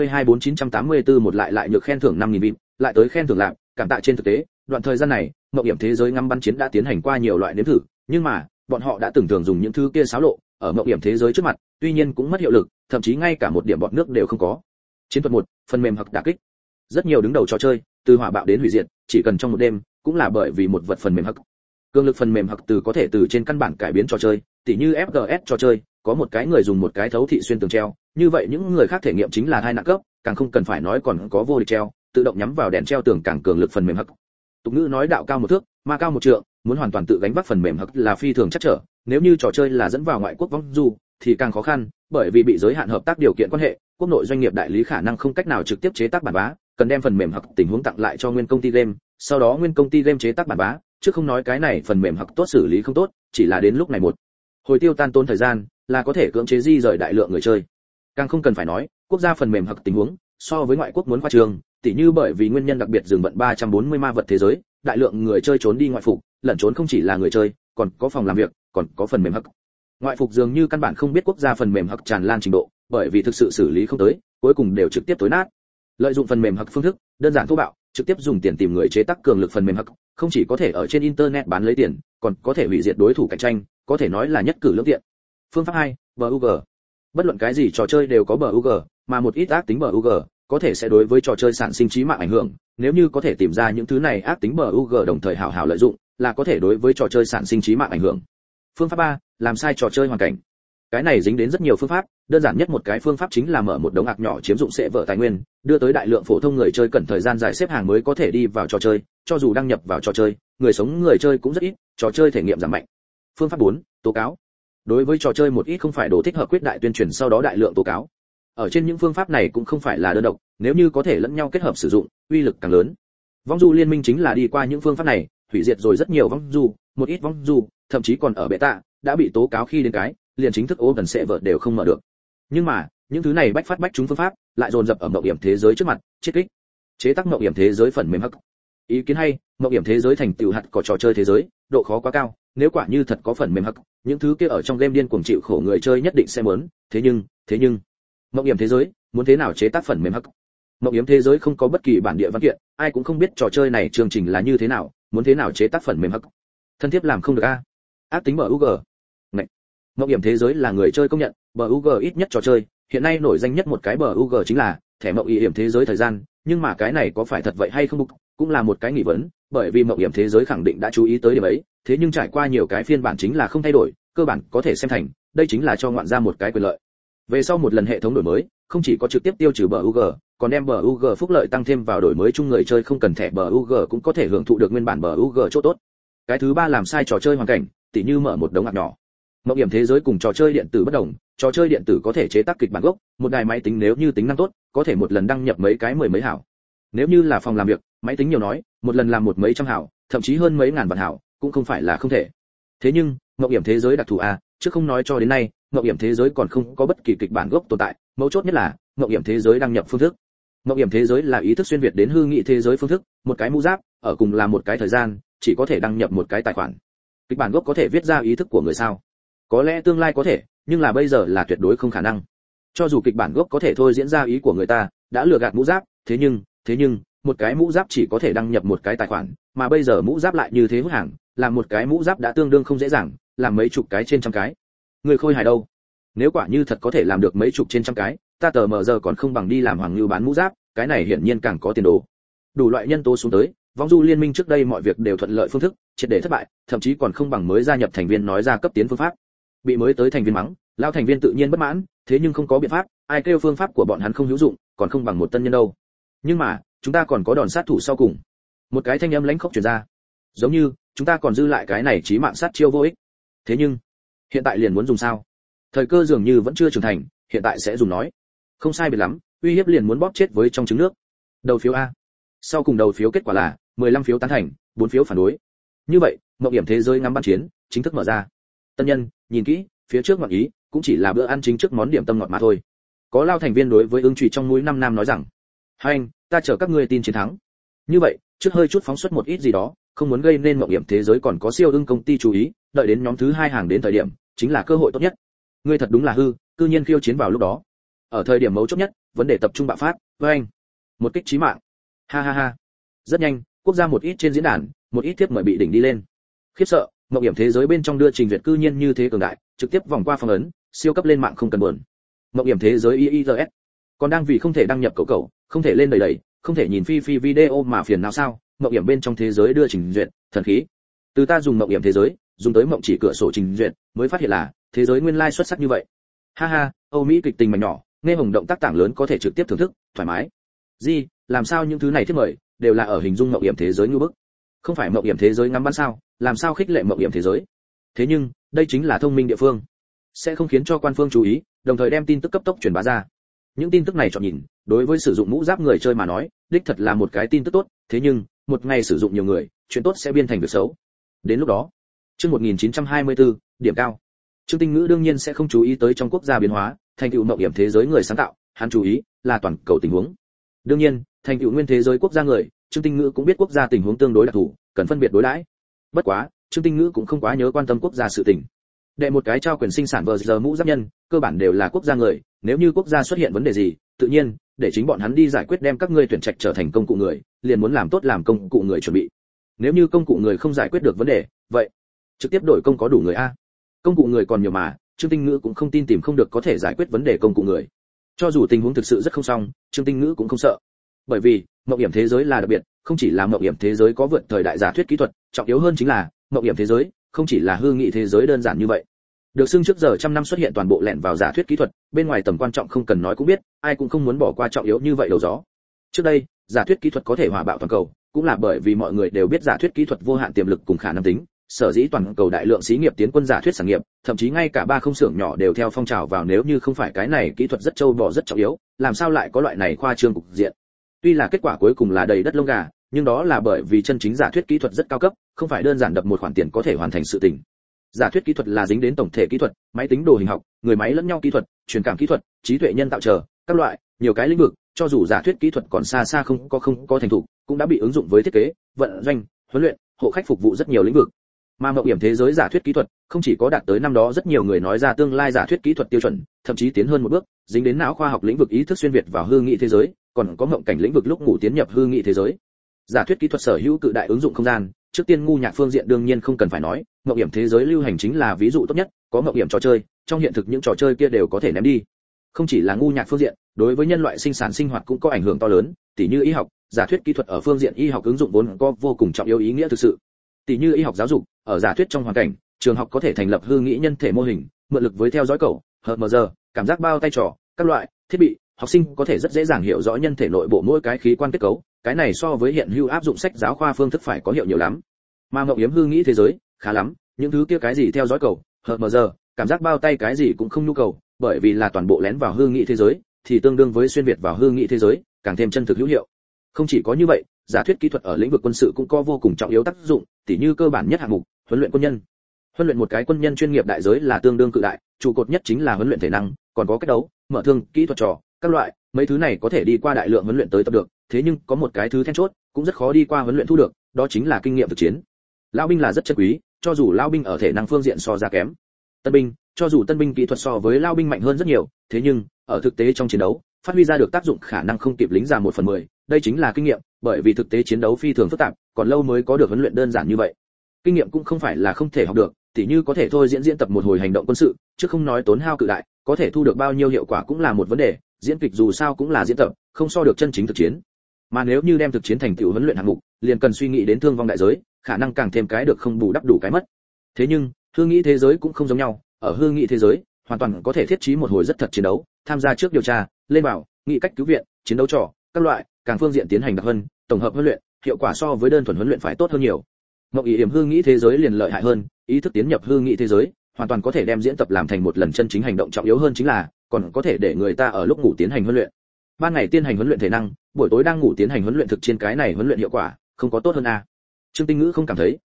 1524984 một lại nhược khen thưởng 5000 vip, lại tới khen thưởng lạc, cảm tạ trên thực tế, đoạn thời gian này, ngộ nghiệm thế giới ngắm bắn chiến đã tiến hành qua nhiều loại nếm thử, nhưng mà, bọn họ đã từng thường dùng những thứ kia xáo lộ, ở ngộ nghiệm thế giới trước mặt, tuy nhiên cũng mất hiệu lực, thậm chí ngay cả một điểm bọt nước đều không có. Chiến thuật 1, phần mềm hoặc đả kích. Rất nhiều đứng đầu trò chơi, từ hỏa bạo đến hủy diệt, chỉ cần trong một đêm, cũng là bởi vì một vật phần mềm hắc. Cường lực phần mềm hắc từ có thể từ trên căn bản cải biến trò chơi, tỉ như FPS trò chơi, có một cái người dùng một cái thấu thị xuyên tường treo, như vậy những người khác thể nghiệm chính là hai nặng cấp, càng không cần phải nói còn có vô địch treo, tự động nhắm vào đèn treo tường càng cường lực phần mềm hắc. Tục ngữ nói đạo cao một thước, ma cao một trượng, muốn hoàn toàn tự gánh vác phần mềm hắc là phi thường chắc trở, nếu như trò chơi là dẫn vào ngoại quốc vong du thì càng khó khăn, bởi vì bị giới hạn hợp tác điều kiện quan hệ, quốc nội doanh nghiệp đại lý khả năng không cách nào trực tiếp chế tác bản vá, cần đem phần mềm hắc tình huống tặng lại cho nguyên công ty game, sau đó nguyên công ty game chế tác bản vá, chứ không nói cái này phần mềm hắc tốt xử lý không tốt, chỉ là đến lúc này một hồi tiêu tan tốn thời gian, là có thể cưỡng chế di rời đại lượng người chơi. Càng không cần phải nói, quốc gia phần mềm hắc tình huống, so với ngoại quốc muốn khoa trương, tỉ như bởi vì nguyên nhân đặc biệt dừng vận 340 ma vật thế giới, đại lượng người chơi trốn đi ngoại phục, lẩn trốn không chỉ là người chơi, còn có phòng làm việc, còn có phần mềm hắc. Ngoại phục dường như căn bản không biết quốc gia phần mềm hắc tràn lan trình độ, bởi vì thực sự xử lý không tới, cuối cùng đều trực tiếp tối nát. Lợi dụng phần mềm hắc phương thức, đơn giản thô bạo, trực tiếp dùng tiền tìm người chế tác cường lực phần mềm hắc, không chỉ có thể ở trên internet bán lấy tiền, còn có thể hủy diệt đối thủ cạnh tranh, có thể nói là nhất cử lưỡng tiện. Phương pháp 2, BUG. Bất luận cái gì trò chơi đều có BUG, mà một ít ác tính BUG có thể sẽ đối với trò chơi sản sinh chí mạng ảnh hưởng, nếu như có thể tìm ra những thứ này ác tính BUG đồng thời hảo hảo lợi dụng, là có thể đối với trò chơi sản sinh chí mạng ảnh hưởng. Phương pháp 3, làm sai trò chơi hoàn cảnh. Cái này dính đến rất nhiều phương pháp, đơn giản nhất một cái phương pháp chính là mở một đống ạc nhỏ chiếm dụng sẽ vợ tài nguyên, đưa tới đại lượng phổ thông người chơi cần thời gian dài xếp hàng mới có thể đi vào trò chơi, cho dù đăng nhập vào trò chơi, người sống người chơi cũng rất ít, trò chơi thể nghiệm giảm mạnh. Phương pháp 4, tố cáo. Đối với trò chơi một ít không phải đồ thích hợp quyết đại tuyên truyền sau đó đại lượng tố cáo. Ở trên những phương pháp này cũng không phải là đơn độc, nếu như có thể lẫn nhau kết hợp sử dụng, uy lực càng lớn. Vong du liên minh chính là đi qua những phương pháp này, hủy diệt rồi rất nhiều vong du, một ít vong du, thậm chí còn ở beta đã bị tố cáo khi đến cái, liền chính thức open server đều không mở được. Nhưng mà, những thứ này bách phát bách chúng phương pháp, lại dồn dập ở mộng hiểm thế giới trước mặt, chiết kích. Chế tác mộng hiểm thế giới phần mềm hắc. Ý kiến hay, mộng hiểm thế giới thành tựu hạt có trò chơi thế giới, độ khó quá cao, nếu quả như thật có phần mềm hắc, những thứ kia ở trong game điên cuồng chịu khổ người chơi nhất định sẽ muốn, thế nhưng, mộng hiểm thế giới, muốn thế nào chế tác phần mềm hắc? Mộng hiểm thế giới không có bất kỳ bản địa văn kiện, ai cũng không biết trò chơi này chương trình là như thế nào, muốn thế nào chế tác phần mềm hắc. Thân thiết làm không được a. Ác tính BUG. Này, mộng hiểm thế giới là người chơi công nhận, BUG ít nhất trò chơi, hiện nay nổi danh nhất một cái BUG chính là thẻ mộng hiểm thế giới thời gian, nhưng mà cái này có phải thật vậy hay không cũng là một cái nghi vấn, bởi vì mộng hiểm thế giới khẳng định đã chú ý tới điểm ấy, thế nhưng trải qua nhiều cái phiên bản chính là không thay đổi, cơ bản có thể xem thành, đây chính là cho ngoạn ra một cái quyền lợi. Về sau một lần hệ thống đổi mới, không chỉ có trực tiếp tiêu trừ BUG, còn đem BUG phúc lợi tăng thêm vào đổi mới chung người chơi không cần thẻ BUG cũng có thể hưởng thụ được nguyên bản BUG chỗ tốt. Cái thứ ba làm sai trò chơi hoàn cảnh, tỉ như mở một đống ạc nhỏ. Mộng hiểm thế giới cùng trò chơi điện tử bất đồng, trò chơi điện tử có thể chế tác kịch bản gốc, một đài máy tính nếu như tính năng tốt, có thể một lần đăng nhập mấy cái mười mấy hảo. Nếu như là phòng làm việc, máy tính nhiều nói, một lần làm một mấy trăm hảo, thậm chí hơn mấy ngàn vạn hảo, cũng không phải là không thể. Thế nhưng, mộng hiểm thế giới đặc thù a, chứ không nói cho đến nay, mộng hiểm thế giới còn không có bất kỳ kịch bản gốc tồn tại, mấu chốt nhất là, mộng hiểm thế giới đăng nhập phương thức. Mộng hiểm thế giới là ý thức xuyên việt đến hư nghị thế giới phương thức, một cái mũ giáp, ở cùng là một cái thời gian, chỉ có thể đăng nhập một cái tài khoản. Kịch bản gốc có thể viết ra ý thức của người sao? Có lẽ tương lai có thể, nhưng là bây giờ là tuyệt đối không khả năng. Cho dù kịch bản gốc có thể thôi diễn ra ý của người ta, đã lừa gạt mũ giáp, thế nhưng, một cái mũ giáp chỉ có thể đăng nhập một cái tài khoản, mà bây giờ mũ giáp lại như thế hút hàng, làm một cái mũ giáp đã tương đương không dễ dàng, làm mấy chục cái trên trăm cái. Người khôi hài đâu? Nếu quả như thật có thể làm được mấy chục trên trăm cái, ta tờ mờ giờ còn không bằng đi làm hoàng lưu bán mũ giáp, cái này hiển nhiên càng có tiền đồ. Đủ loại nhân tố xuống tới, vong du liên minh trước đây mọi việc đều thuận lợi phương thức, triệt để thất bại, thậm chí còn không bằng mới gia nhập thành viên nói ra cấp tiến phương pháp. Bị mới tới thành viên mắng, lao thành viên tự nhiên bất mãn, thế nhưng không có biện pháp, ai kêu phương pháp của bọn hắn không hữu dụng, còn không bằng một tân nhân đâu. Nhưng mà, chúng ta còn có đòn sát thủ sau cùng. Một cái thanh âm lãnh khốc truyền ra. Giống như, chúng ta còn dư lại cái này chí mạng sát chiêu vô ích. Thế nhưng, hiện tại liền muốn dùng sao? Thời cơ dường như vẫn chưa trưởng thành, hiện tại sẽ dùng nói. Không sai biệt lắm, uy hiếp liền muốn bóp chết với trong trứng nước. Đầu phiếu A. Sau cùng đầu phiếu kết quả là 15 phiếu tán thành, 4 phiếu phản đối. Như vậy, mộng hiểm thế giới ngắm bắn chiến chính thức mở ra. Tân nhân, nhìn kỹ, phía trước ngọn ý, cũng chỉ là bữa ăn chính trước món điểm tâm ngọt mà thôi. Có lao thành viên đối với ưng trụy trong mũi năm nam nói rằng, hai anh, ta chờ các ngươi tin chiến thắng. Như vậy, trước hơi chút phóng xuất một ít gì đó, không muốn gây nên mộng hiểm thế giới còn có siêu ưng công ty chú ý, đợi đến nhóm thứ hai hàng đến thời điểm, chính là cơ hội tốt nhất. Ngươi thật đúng là hư, cư nhiên khiêu chiến vào lúc đó. Ở thời điểm mấu chốt nhất, vấn đề tập trung bạo phát, với anh, một kích chí mạng. Ha ha ha. Rất nhanh, quốc gia một ít trên diễn đàn, một ít tiếp mời bị đỉnh đi lên. Khiếp sợ, mộng hiểm thế giới bên trong đưa trình duyệt cư nhiên như thế cường đại, trực tiếp vòng qua phong ấn, siêu cấp lên mạng không cần buồn. Mộng hiểm thế giới IIRS, còn đang vì không thể đăng nhập cậu, không thể lên đầy, không thể nhìn phi video mà phiền não sao? Mộng hiểm bên trong thế giới đưa trình duyệt, thần khí. Từ ta dùng mộng hiểm thế giới, dùng tới mộng chỉ cửa sổ trình duyệt, mới phát hiện là thế giới nguyên lai xuất sắc như vậy. Ha ha, Âu Mỹ kịch tình mảnh nhỏ, nghe hồng động tác tảng lớn có thể trực tiếp thưởng thức, thoải mái. Gì, làm sao những thứ này thiết mời đều là ở hình dung mộng hiểm thế giới như bức? Không phải mộng hiểm thế giới ngắm bắn sao? Làm sao khích lệ mộng hiểm thế giới? Thế nhưng, đây chính là thông minh địa phương, sẽ không khiến cho quan phương chú ý, đồng thời đem tin tức cấp tốc truyền bá ra. Những tin tức này chọn nhìn, đối với sử dụng mũ giáp người chơi mà nói, đích thật là một cái tin tức tốt, thế nhưng, một ngày sử dụng nhiều người, chuyện tốt sẽ biên thành việc xấu. Đến lúc đó, chương 1924, điểm cao. Trương Tinh Ngữ đương nhiên sẽ không chú ý tới trong quốc gia biến hóa, thành tựu mộng hiểm thế giới người sáng tạo, hắn chú ý là toàn cầu tình huống. Đương nhiên, thành tựu nguyên thế giới quốc gia người, Trương Tinh Ngữ cũng biết quốc gia tình huống tương đối đặc thù, cần phân biệt đối đãi. Bất quá, Trương Tinh Ngữ cũng không quá nhớ quan tâm quốc gia sự tình. Đệ một cái trao quyền sinh sản vờ giờ mũ giáp nhân, cơ bản đều là quốc gia người, nếu như quốc gia xuất hiện vấn đề gì, tự nhiên, để chính bọn hắn đi giải quyết đem các ngươi tuyển trạch trở thành công cụ người, liền muốn làm tốt làm công cụ người chuẩn bị. Nếu như công cụ người không giải quyết được vấn đề, vậy trực tiếp đổi công có đủ người a. Công cụ người còn nhiều mà, Trương Tinh Ngữ cũng không tin tìm không được có thể giải quyết vấn đề công cụ người. Cho dù tình huống thực sự rất không xong, Trương Tinh Ngữ cũng không sợ. Bởi vì, mộng hiểm thế giới là đặc biệt, không chỉ là mộng hiểm thế giới có vượt thời đại giả thuyết kỹ thuật, trọng yếu hơn chính là, mộng hiểm thế giới không chỉ là hư nghị thế giới đơn giản như vậy. Được xưng trước giờ trăm năm xuất hiện toàn bộ lẻn vào giả thuyết kỹ thuật, bên ngoài tầm quan trọng không cần nói cũng biết, ai cũng không muốn bỏ qua trọng yếu như vậy đầu gió. Trước đây, giả thuyết kỹ thuật có thể hòa bạo toàn cầu, cũng là bởi vì mọi người đều biết giả thuyết kỹ thuật vô hạn tiềm lực cùng khả năng tính, sở dĩ toàn cầu đại lượng xí nghiệp tiến quân giả thuyết sản nghiệp, thậm chí ngay cả ba không xưởng nhỏ đều theo phong trào vào, nếu như không phải cái này kỹ thuật rất trâu bò rất trọng yếu, làm sao lại có loại này khoa trương cục diện. Tuy là kết quả cuối cùng là đầy đất lông gà, nhưng đó là bởi vì chân chính giả thuyết kỹ thuật rất cao cấp, không phải đơn giản đập một khoản tiền có thể hoàn thành sự tình. Giả thuyết kỹ thuật là dính đến tổng thể kỹ thuật, máy tính đồ hình học, người máy lẫn nhau kỹ thuật, truyền cảm kỹ thuật, trí tuệ nhân tạo chờ các loại nhiều cái lĩnh vực, cho dù giả thuyết kỹ thuật còn xa xa không có thành thục, cũng đã bị ứng dụng với thiết kế, vận doanh, huấn luyện, hộ khách phục vụ rất nhiều lĩnh vực. Mà mộng hiểm thế giới giả thuyết kỹ thuật không chỉ có đạt tới năm đó rất nhiều người nói ra tương lai giả thuyết kỹ thuật tiêu chuẩn, thậm chí tiến hơn một bước, dính đến não khoa học lĩnh vực ý thức xuyên việt vào hư nghị thế giới, còn có mộng cảnh lĩnh vực lúc ngủ tiến nhập hư nghị thế giới. Giả thuyết kỹ thuật sở hữu cự đại ứng dụng không gian, trước tiên ngu nhạc phương diện đương nhiên không cần phải nói, mộng hiểm thế giới lưu hành chính là ví dụ tốt nhất, có mộng hiểm trò chơi, trong hiện thực những trò chơi kia đều có thể ném đi. Không chỉ là ngu nhạc phương diện, đối với nhân loại sinh sản sinh hoạt cũng có ảnh hưởng to lớn, tỉ như y học, giả thuyết kỹ thuật ở phương diện y học ứng dụng vốn có vô cùng trọng yếu ý nghĩa thực sự. Tỉ như y học giáo dục, ở giả thuyết trong hoàn cảnh, trường học có thể thành lập hư nghĩ nhân thể mô hình, mượn lực với theo dõi cầu, HMG, cảm giác bao tay trò, các loại thiết bị, học sinh có thể rất dễ dàng hiểu rõ nhân thể nội bộ mỗi cái khí quan kết cấu, cái này so với hiện hữu áp dụng sách giáo khoa phương thức phải có hiệu nhiều lắm. Mà mộng hiểm hư nghĩ thế giới, khá lắm, những thứ kia cái gì theo dõi cầu, HMG, cảm giác bao tay cái gì cũng không nhu cầu, bởi vì là toàn bộ lén vào hư nghĩ thế giới, thì tương đương với xuyên việt vào hư nghĩ thế giới, càng thêm chân thực hữu hiệu. Không chỉ có như vậy, giả thuyết kỹ thuật ở lĩnh vực quân sự cũng có vô cùng trọng yếu tác dụng, tỉ như cơ bản nhất hạng mục, huấn luyện quân nhân. Huấn luyện một cái quân nhân chuyên nghiệp đại giới là tương đương cự đại, trụ cột nhất chính là huấn luyện thể năng, còn có cách đấu, mở thương, kỹ thuật trò, các loại, mấy thứ này có thể đi qua đại lượng huấn luyện tới tập được, thế nhưng có một cái thứ then chốt, cũng rất khó đi qua huấn luyện thu được, đó chính là kinh nghiệm thực chiến. Lão binh là rất chân quý, cho dù lão binh ở thể năng phương diện so ra kém. Tân binh, cho dù tân binh kỹ thuật so với lão binh mạnh hơn rất nhiều, thế nhưng ở thực tế trong chiến đấu, phát huy ra được tác dụng khả năng không kịp lính già 1/10, đây chính là kinh nghiệm, bởi vì thực tế chiến đấu phi thường phức tạp, còn lâu mới có được huấn luyện đơn giản như vậy. Kinh nghiệm cũng không phải là không thể học được, tỉ như có thể thôi diễn tập một hồi hành động quân sự, chứ không nói tốn hao cự đại, có thể thu được bao nhiêu hiệu quả cũng là một vấn đề, diễn kịch dù sao cũng là diễn tập, không so được chân chính thực chiến. Mà nếu như đem thực chiến thành tựu huấn luyện hạng mục, liền cần suy nghĩ đến thương vong đại giới, khả năng càng thêm cái được không bù đắp đủ cái mất. Thế nhưng, hư nghĩ thế giới cũng không giống nhau, ở hư nghĩ thế giới, hoàn toàn có thể thiết trí một hồi rất thật chiến đấu, tham gia trước điều tra, lên bảo, nghị cách cứu viện, chiến đấu trò, các loại, càng phương diện tiến hành đặc hơn, tổng hợp huấn luyện, hiệu quả so với đơn thuần huấn luyện phải tốt hơn nhiều. Mộng ý hiểm hư nghĩ thế giới liền lợi hại hơn, ý thức tiến nhập hư nghĩ thế giới, hoàn toàn có thể đem diễn tập làm thành một lần chân chính hành động, trọng yếu hơn chính là còn có thể để người ta ở lúc ngủ tiến hành huấn luyện. Ban ngày tiến hành huấn luyện thể năng, buổi tối đang ngủ tiến hành huấn luyện thực chiến, cái này huấn luyện hiệu quả không có tốt hơn à? Trương Tinh Ngữ không cảm thấy,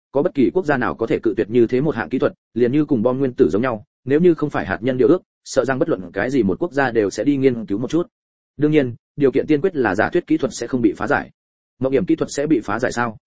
có bất kỳ quốc gia nào có thể cự tuyệt như thế một hạng kỹ thuật, liền như cùng bom nguyên tử giống nhau, nếu như không phải hạt nhân điều ước, sợ rằng bất luận cái gì một quốc gia đều sẽ đi nghiên cứu một chút. Đương nhiên, điều kiện tiên quyết là giả thuyết kỹ thuật sẽ không bị phá giải. Mộng hiểm kỹ thuật sẽ bị phá giải sao?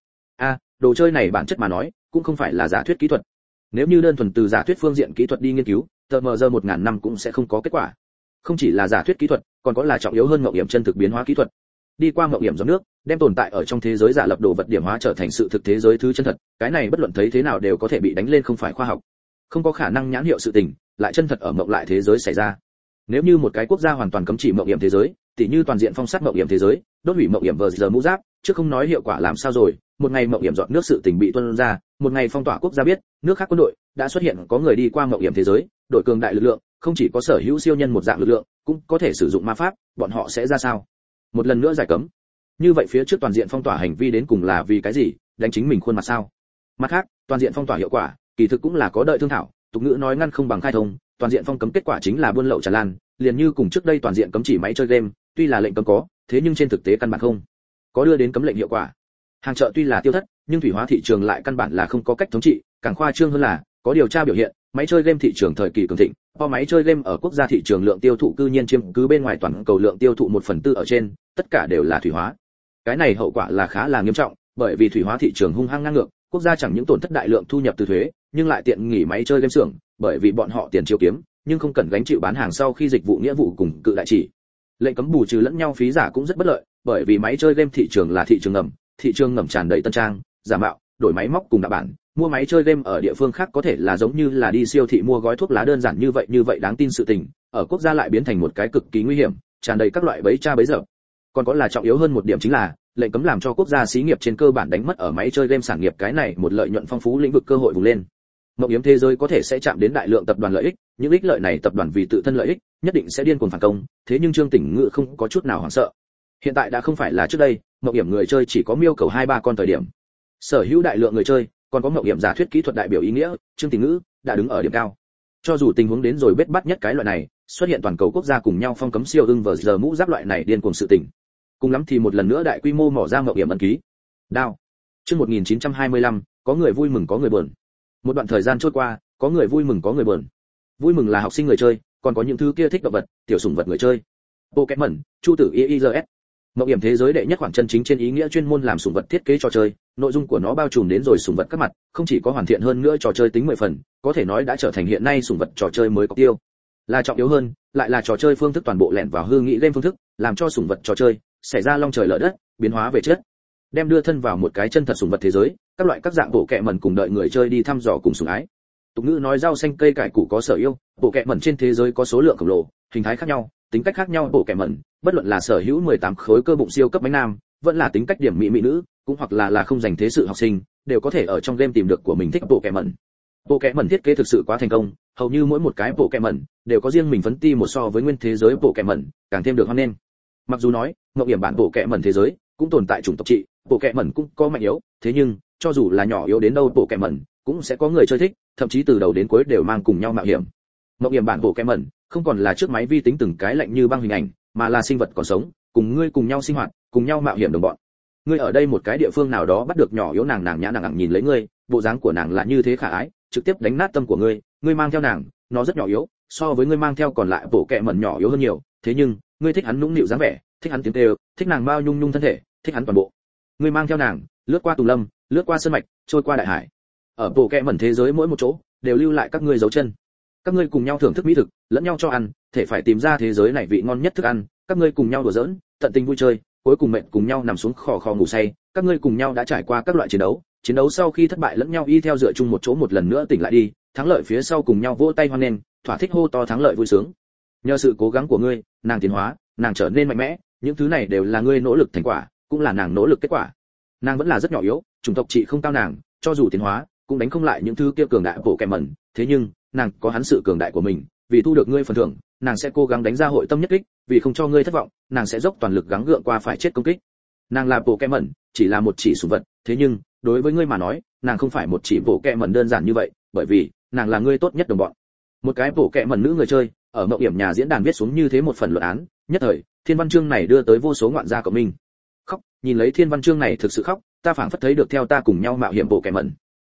Đồ chơi này bản chất mà nói, cũng không phải là giả thuyết kỹ thuật. Nếu như đơn thuần từ giả thuyết phương diện kỹ thuật đi nghiên cứu, tờ mờ giờ 1000 năm cũng sẽ không có kết quả. Không chỉ là giả thuyết kỹ thuật, còn có là trọng yếu hơn mộng hiểm chân thực biến hóa kỹ thuật. Đi qua mộng hiểm giọt nước, đem tồn tại ở trong thế giới giả lập đồ vật điểm hóa trở thành sự thực thế giới thứ chân thật, cái này bất luận thấy thế nào đều có thể bị đánh lên không phải khoa học. Không có khả năng nhãn hiệu sự tình, lại chân thật ở mộng lại thế giới xảy ra. Nếu như một cái quốc gia hoàn toàn cấm chỉ mộng hiểm thế giới, tỉ như toàn diện phong sát mộng hiểm thế giới, đốt hủy mộng hiểm vờ giờ mũ giáp, chứ không nói hiệu quả làm sao rồi, một ngày mộng hiểm giọt nước sự tình bị tuôn ra, một ngày phong tỏa quốc gia biết, nước khác quân đội đã xuất hiện có người đi qua mộng hiểm thế giới, đội cường đại lực lượng, không chỉ có sở hữu siêu nhân một dạng lực lượng, cũng có thể sử dụng ma pháp, bọn họ sẽ ra sao? Một lần nữa giải cấm. Như vậy phía trước toàn diện phong tỏa hành vi đến cùng là vì cái gì? Đánh chính mình khuôn mặt sao? Mặt khác, toàn diện phong tỏa hiệu quả, kỳ thực cũng là có đợi thương thảo, tục ngữ nói ngăn không bằng khai thông, toàn diện phong cấm kết quả chính là buôn lậu tràn lan, liền như cùng trước đây toàn diện cấm chỉ máy chơi game, tuy là lệnh cấm có, thế nhưng trên thực tế căn bản không có đưa đến cấm lệnh hiệu quả. Hàng chợ tuy là tiêu thất, nhưng thủy hóa thị trường lại căn bản là không có cách thống trị, càng khoa trương hơn là, có điều tra biểu hiện, máy chơi game thị trường thời kỳ cường thịnh, máy chơi game ở quốc gia thị trường lượng tiêu thụ cư nhiên chiếm cứ bên ngoài toàn cầu lượng tiêu thụ 1/4 ở trên, tất cả đều là thủy hóa. Cái này hậu quả là khá là nghiêm trọng, bởi vì thủy hóa thị trường hung hăng ngang ngược, quốc gia chẳng những tổn thất đại lượng thu nhập từ thuế, nhưng lại tiện nghỉ máy chơi game xưởng, bởi vì bọn họ tiền chiếu kiếm, nhưng không cần gánh chịu bán hàng sau khi dịch vụ nghĩa vụ cùng cự đại chỉ. Lệnh cấm bù trừ lẫn nhau phí giả cũng rất bất lợi, bởi vì máy chơi game thị trường là thị trường ngầm tràn đầy tân trang, giả mạo, đổi máy móc cùng đạ bản, mua máy chơi game ở địa phương khác có thể là giống như là đi siêu thị mua gói thuốc lá đơn giản như vậy đáng tin sự tình, ở quốc gia lại biến thành một cái cực kỳ nguy hiểm, tràn đầy các loại bẫy tra bẫy dở. Còn có là trọng yếu hơn một điểm chính là, lệnh cấm làm cho quốc gia xí nghiệp trên cơ bản đánh mất ở máy chơi game sản nghiệp cái này một lợi nhuận phong phú lĩnh vực cơ hội vùng lên. Mộng hiểm thế giới có thể sẽ chạm đến đại lượng tập đoàn lợi ích, những ích lợi này tập đoàn vì tự thân lợi ích, nhất định sẽ điên cuồng phản công, thế nhưng Trương Tỉnh Ngự không có chút nào hoảng sợ. Hiện tại đã không phải là trước đây, mộng hiểm người chơi chỉ có miêu cầu 2-3 con thời điểm. Sở hữu đại lượng người chơi, còn có mộng hiểm giả thuyết kỹ thuật đại biểu ý nghĩa, Trương Tỉnh Ngự đã đứng ở điểm cao. Cho dù tình huống đến rồi bết bắt nhất cái loại này, xuất hiện toàn cầu quốc gia cùng nhau phong cấm siêu ưng vờ giờ mũ giáp loại này điên cuồng sự tình. Cùng lắm thì một lần nữa đại quy mô mỏ ra mộng hiểm ấn ký. Đao. Chương 1925, có người vui mừng có người buồn. Một đoạn thời gian trôi qua, có người vui mừng có người buồn. Vui mừng là học sinh người chơi, còn có những thứ kia thích động vật, tiểu sủng vật người chơi. Pokémon, Chu tử IIRS. Mộng hiểm thế giới đệ nhất khoản chân chính trên ý nghĩa chuyên môn làm sủng vật thiết kế trò chơi, nội dung của nó bao trùm đến rồi sủng vật các mặt, không chỉ có hoàn thiện hơn nữa trò chơi tính 10 phần, có thể nói đã trở thành hiện nay sủng vật trò chơi mới có tiêu. Là trọng yếu hơn, lại là trò chơi phương thức toàn bộ lẻn vào hư nghĩ game phương thức, làm cho sủng vật trò chơi xảy ra long trời lở đất, biến hóa về chất. Đem đưa thân vào một cái chân thật sủng vật thế giới, các loại các dạng bộ kệ mẩn cùng đợi người chơi đi thăm dò cùng sủng ái. Tục ngữ nói rau xanh cây cải củ có sở yêu, bộ kệ mẩn trên thế giới có số lượng khổng lồ, hình thái khác nhau, tính cách khác nhau bộ kệ mẩn, bất luận là sở hữu 18 khối cơ bụng siêu cấp bánh nam, vẫn là tính cách điểm mỹ mỹ nữ, cũng hoặc là không dành thế sự học sinh, đều có thể ở trong game tìm được của mình thích bộ kệ mẩn. Bộ kệ mẩn thiết kế thực sự quá thành công, hầu như mỗi một cái bộ kệ mẩn đều có riêng mình phấn ti một so với nguyên thế giới bộ kệ mẩn, càng thêm được hoan nghênh. Mặc dù nói, ngọc hiểm bản bộ kệ mẩn thế giới cũng tồn tại chủng tộc trị, bộ kệ mẩn cũng có mạnh yếu, thế nhưng cho dù là nhỏ yếu đến đâu bộ kệ mẩn cũng sẽ có người chơi thích, thậm chí từ đầu đến cuối đều mang cùng nhau mạo hiểm. Ngọc hiểm bản bộ kệ mẩn không còn là trước máy vi tính từng cái lạnh như băng hình ảnh, mà là sinh vật còn sống, cùng ngươi cùng nhau sinh hoạt, cùng nhau mạo hiểm đồng bọn. Ngươi ở đây một cái địa phương nào đó bắt được nhỏ yếu nàng nhã nàng nhìn lấy ngươi, bộ dáng của nàng là như thế khả ái, trực tiếp đánh nát tâm của ngươi, ngươi mang theo nàng, nó rất nhỏ yếu, so với ngươi mang theo còn lại bộ kệ mẩn nhỏ yếu hơn nhiều, thế nhưng ngươi thích hắn nũng nịu dáng vẻ, thích hắn tiếng kêu, thích nàng bao nhung nhung thân thể, thích hắn toàn bộ. Ngươi mang theo nàng, lướt qua tùng lâm, lướt qua sơn mạch, trôi qua đại hải. Ở bộ kệ mẩn thế giới mỗi một chỗ đều lưu lại các ngươi dấu chân. Các ngươi cùng nhau thưởng thức mỹ thực, lẫn nhau cho ăn, thể phải tìm ra thế giới này vị ngon nhất thức ăn, các ngươi cùng nhau đùa giỡn, tận tình vui chơi, cuối cùng mệt cùng nhau nằm xuống khò khò ngủ say, các ngươi cùng nhau đã trải qua các loại chiến đấu sau khi thất bại lẫn nhau y theo dựa chung một chỗ một lần nữa tỉnh lại đi, thắng lợi phía sau cùng nhau vỗ tay hoan nghênh, thỏa thích hô to thắng lợi vui sướng. Nhờ sự cố gắng của ngươi, nàng tiến hóa, nàng trở nên mạnh mẽ, những thứ này đều là ngươi nỗ lực thành quả, cũng là nàng nỗ lực kết quả. Nàng vẫn là rất nhỏ yếu, chủng tộc trị không cao nàng, cho dù tiến hóa, cũng đánh không lại những thứ kia cường đại bộ kèm mẩn, thế nhưng, nàng có hắn sự cường đại của mình, vì thu được ngươi phần thưởng, nàng sẽ cố gắng đánh ra hội tâm nhất kích, vì không cho ngươi thất vọng, nàng sẽ dốc toàn lực gắng gượng qua phải chết công kích. Nàng là bộ kèm mẩn, chỉ là một chỉ sủng vật, thế nhưng, đối với ngươi mà nói, nàng không phải một chỉ bộ kèm mẩn đơn giản như vậy, bởi vì, nàng là ngươi tốt nhất đồng bọn. Một cái bộ kèm mẩn nữ người chơi, ở mộng hiểm nhà diễn đàn viết xuống như thế một phần luận án, nhất thời, thiên văn chương này đưa tới vô số ngoạn gia của mình. Khóc, nhìn lấy thiên văn chương này thực sự khóc, ta phảng phất thấy được theo ta cùng nhau mạo hiểm bộ kèm mẩn.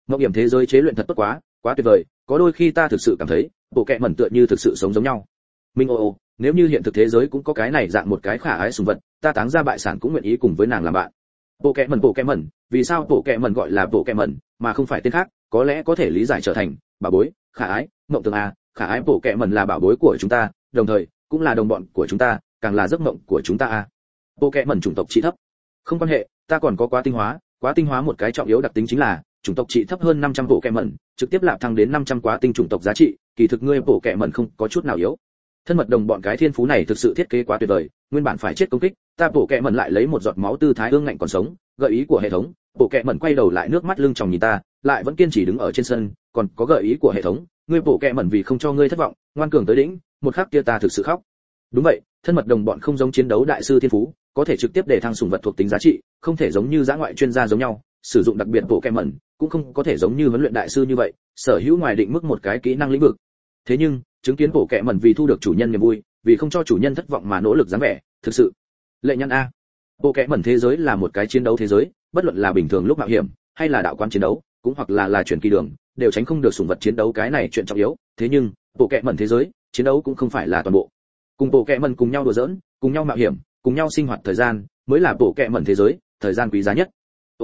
Mộng hiểm thế giới chế luyện thật tốt quá, quá tuyệt vời, có đôi khi ta thực sự cảm thấy bộ kệ mẩn tựa như thực sự sống giống nhau. Minh ô, nếu như hiện thực thế giới cũng có cái này dạng một cái khả ái sùng vật, ta táng ra bại sản cũng nguyện ý cùng với nàng làm bạn. Bộ kệ mẩn, vì sao bộ kệ mẩn gọi là bộ kệ mẩn mà không phải tên khác, có lẽ có thể lý giải trở thành bảo bối, khả ái, mộng tưởng a, khả ái bộ kệ mẩn là bảo bối của chúng ta, đồng thời cũng là đồng bọn của chúng ta, càng là giấc mộng của chúng ta a. Bộ kệ mẩn chủng tộc trị thấp. Không quan hệ, ta còn có quá tinh hóa một cái trọng yếu đặc tính chính là chủng tộc trị thấp hơn 500 bộ kệ mẩn, trực tiếp lạp thăng đến 500 quá tinh chủng tộc giá trị, kỳ thực ngươi bộ kệ mẩn không có chút nào yếu. Thân mật đồng bọn cái thiên phú này thực sự thiết kế quá tuyệt vời, nguyên bản phải chết công kích, ta bộ kệ mẩn lại lấy một giọt máu tư thái ương ngạnh còn sống, gợi ý của hệ thống, bộ kệ mẩn quay đầu lại nước mắt lưng tròng nhìn ta, lại vẫn kiên trì đứng ở trên sân, còn có gợi ý của hệ thống, ngươi bộ kệ mẩn vì không cho ngươi thất vọng, ngoan cường tới đỉnh, một khắc kia ta thực sự khóc. Đúng vậy, thân mật đồng bọn không giống chiến đấu đại sư thiên phú, có thể trực tiếp để thăng sủng vật thuộc tính giá trị, không thể giống như dã ngoại chuyên gia giống nhau, sử dụng đặc biệt bộ kệ mẩn, cũng không có thể giống như huấn luyện đại sư như vậy, sở hữu ngoài định mức một cái kỹ năng lĩnh vực. Thế nhưng, chứng kiến bộ kệ mẩn vì thu được chủ nhân niềm vui, vì không cho chủ nhân thất vọng mà nỗ lực dáng vẻ, thực sự lệ nhân a. Bộ kệ mẩn thế giới là một cái chiến đấu thế giới, bất luận là bình thường lúc mạo hiểm, hay là đạo quán chiến đấu, cũng hoặc là chuyển kỳ đường, đều tránh không được sủng vật chiến đấu cái này chuyện trọng yếu. Thế nhưng, bộ kệ mẩn thế giới, chiến đấu cũng không phải là toàn bộ. Cùng bộ kệ mẩn cùng nhau đùa giỡn, cùng nhau mạo hiểm, cùng nhau sinh hoạt thời gian, mới là bộ kệ mẩn thế giới, thời gian quý giá nhất.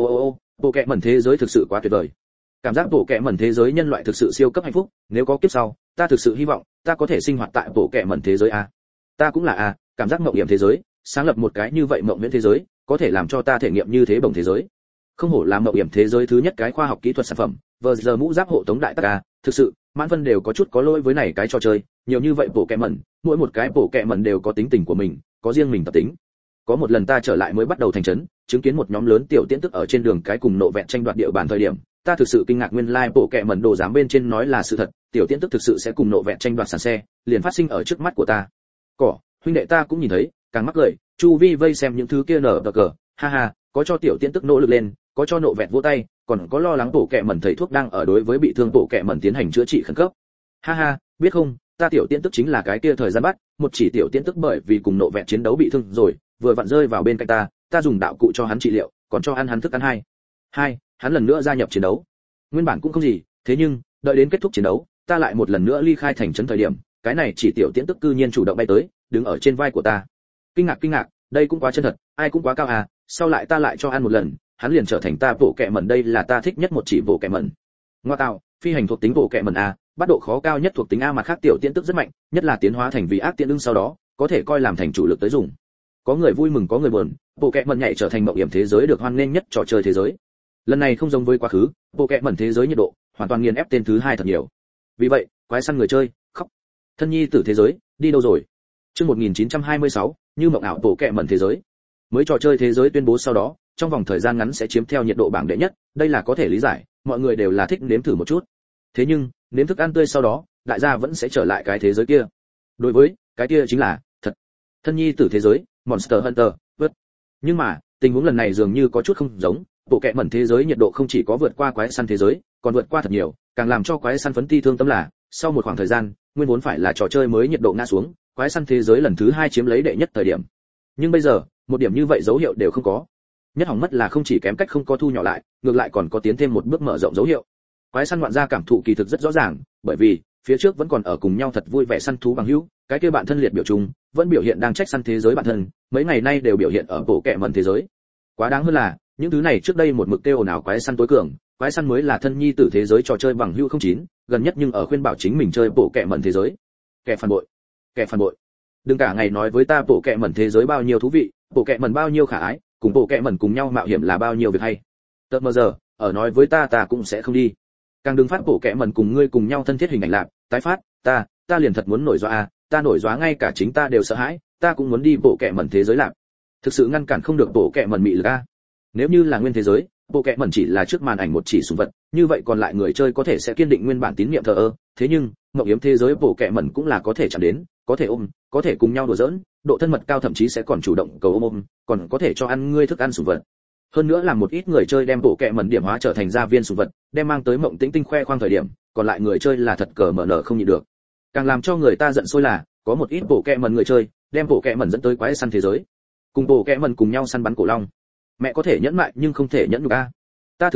Bộ kệ mẩn thế giới thực sự quá tuyệt vời. Cảm giác bộ kệ mẩn thế giới nhân loại thực sự siêu cấp hạnh phúc, nếu có kiếp sau, ta thực sự hy vọng ta có thể sinh hoạt tại bộ kệ mẩn thế giới a. Ta cũng là a, cảm giác mộng hiểm thế giới, sáng lập một cái như vậy mộng viễn thế giới, có thể làm cho ta thể nghiệm như thế bổng thế giới. Không hổ là mộng hiểm thế giới thứ nhất cái khoa học kỹ thuật sản phẩm, vừa giờ mũ giáp hộ tống đại tác a, thực sự, mãn phân đều có chút có lỗi với này cái trò chơi, nhiều như vậy bộ kệ mẩn, mỗi một cái bộ kệ mẩn đều có tính tình của mình, có riêng mình tập tính. Có một lần ta trở lại mới bắt đầu thành trấn, chứng kiến một nhóm lớn tiểu tiễn tức ở trên đường cái cùng nộ vẹn tranh đoạt địa bàn thời điểm, ta thực sự kinh ngạc, nguyên lai bộ kệ mẩn đồ giám bên trên nói là sự thật, tiểu tiễn tức thực sự sẽ cùng nộ vẹn tranh đoạt sàn xe, liền phát sinh ở trước mắt của ta. Cỏ, huynh đệ ta cũng nhìn thấy, càng mắc cười, chu vi vây xem những thứ kia nở cờ, ha ha, có cho tiểu tiễn tức nỗ lực lên, có cho nộ vẹn vỗ tay, còn có lo lắng bộ kệ mẩn thầy thuốc đang ở đối với bị thương bộ kệ mẩn tiến hành chữa trị khẩn cấp. Ha ha, biết không, ta tiểu tiễn tức chính là cái kia thời gian bắt, một chỉ tiểu tiễn tức bởi vì cùng nộ vẹn chiến đấu bị thương rồi, vừa vặn rơi vào bên cạnh ta dùng đạo cụ cho hắn trị liệu, còn cho ăn hắn thức ăn hai, hắn lần nữa gia nhập chiến đấu. Nguyên bản cũng không gì, thế nhưng đợi đến kết thúc chiến đấu, ta lại một lần nữa ly khai thành trấn thời điểm, cái này chỉ tiểu tiễn tức cư nhiên chủ động bay tới, đứng ở trên vai của ta. Kinh ngạc, đây cũng quá chân thật, ai cũng quá cao à, sau lại ta lại cho ăn một lần, hắn liền trở thành ta bộ kệ mẩn, đây là ta thích nhất một chỉ bộ kệ mẩn. Ngoa tạo, phi hành thuộc tính bộ kệ mẩn a, bắt độ khó cao nhất thuộc tính a, mặt khác tiểu tiễn tức rất mạnh, nhất là tiến hóa thành vì ác tiễn ưng sau đó, có thể coi làm thành chủ lực tới dùng. Có người vui mừng có người buồn, bộ kệ mẩn nhảy trở thành mộng hiểm thế giới được hoan nghênh nhất trò chơi thế giới. Lần này không giống với quá khứ, bộ kệ mẩn thế giới nhiệt độ hoàn toàn nghiền ép tên thứ hai thật nhiều. Vì vậy, quái săn người chơi khóc. Thân nhi tử thế giới đi đâu rồi? Chương 1926, như mộng ảo bộ kệ mẩn thế giới. Mới trò chơi thế giới tuyên bố sau đó, trong vòng thời gian ngắn sẽ chiếm theo nhiệt độ bảng đệ nhất, đây là có thể lý giải, mọi người đều là thích nếm thử một chút. Thế nhưng, nếm thức ăn tươi sau đó, đại gia vẫn sẽ trở lại cái thế giới kia. Đối với cái kia chính là thật. Thân nhi tử thế giới, Monster Hunter, vượt. Nhưng mà, tình huống lần này dường như có chút không giống, bộ kệ mẩn thế giới nhiệt độ không chỉ có vượt qua quái săn thế giới, còn vượt qua thật nhiều, càng làm cho quái săn phấn ti thương tâm là, sau một khoảng thời gian, nguyên vốn phải là trò chơi mới nhiệt độ ngã xuống, quái săn thế giới lần thứ hai chiếm lấy đệ nhất thời điểm. Nhưng bây giờ, một điểm như vậy dấu hiệu đều không có. Nhất hỏng mất là không chỉ kém cách không có thu nhỏ lại, ngược lại còn có tiến thêm một bước mở rộng dấu hiệu. Quái săn ngoạn gia cảm thụ kỳ thực rất rõ ràng, bởi vì phía trước vẫn còn ở cùng nhau thật vui vẻ săn thú bằng hữu, cái kia bạn thân liệt biểu trung, vẫn biểu hiện đang trách săn thế giới bản thân, mấy ngày nay đều biểu hiện ở bộ kệ mẩn thế giới. Quá đáng hơn là, những thứ này trước đây một mực kêu ồn ào quái săn tối cường, quái săn mới là thân nhi tử thế giới trò chơi bằng hữu 09, gần nhất nhưng ở khuyên bảo chính mình chơi bộ kệ mẩn thế giới. Kẻ phản bội. Đừng cả ngày nói với ta bộ kệ mẩn thế giới bao nhiêu thú vị, bộ kệ mẩn bao nhiêu khả ái, cùng bộ kệ mẩn cùng nhau mạo hiểm là bao nhiêu việc hay. Tợt mờ giờ, ở nói với ta cũng sẽ không đi. Càng đừng phát bộ kệ mẩn cùng ngươi cùng nhau thân thiết hình ảnh lạc, tái phát, ta liền thật muốn nổi dọa a, ta nổi dọa ngay cả chính ta đều sợ hãi, ta cũng muốn đi bộ kệ mẩn thế giới lạc. Thực sự ngăn cản không được bộ kệ mẩn mị lực a. Nếu như là nguyên thế giới, bộ kệ mẩn chỉ là trước màn ảnh một chỉ sủng vật, như vậy còn lại người chơi có thể sẽ kiên định nguyên bản tín niệm thờ ơ, thế nhưng, mộng yếm thế giới bộ kệ mẩn cũng là có thể chạm đến, có thể ôm, có thể cùng nhau đùa giỡn, độ thân mật cao, thậm chí sẽ còn chủ động cầu ôm, còn có thể cho ăn ngươi thức ăn sủng vật. Hơn nữa là một ít người chơi đem bộ kệ mẩn điểm hóa trở thành gia viên sủng vật, đem mang tới mộng tĩnh tinh khoe khoang thời điểm, còn lại người chơi là thật cờ mở nở không nhịn được. Càng làm cho người ta giận sôi là, có một ít bộ kệ mẩn người chơi, đem bộ kệ mẩn dẫn tới quái săn thế giới, cùng bộ kệ mẩn cùng nhau săn bắn cổ long. Mẹ có thể nhẫn mại nhưng không thể nhẫn nhục a. Ta thực sự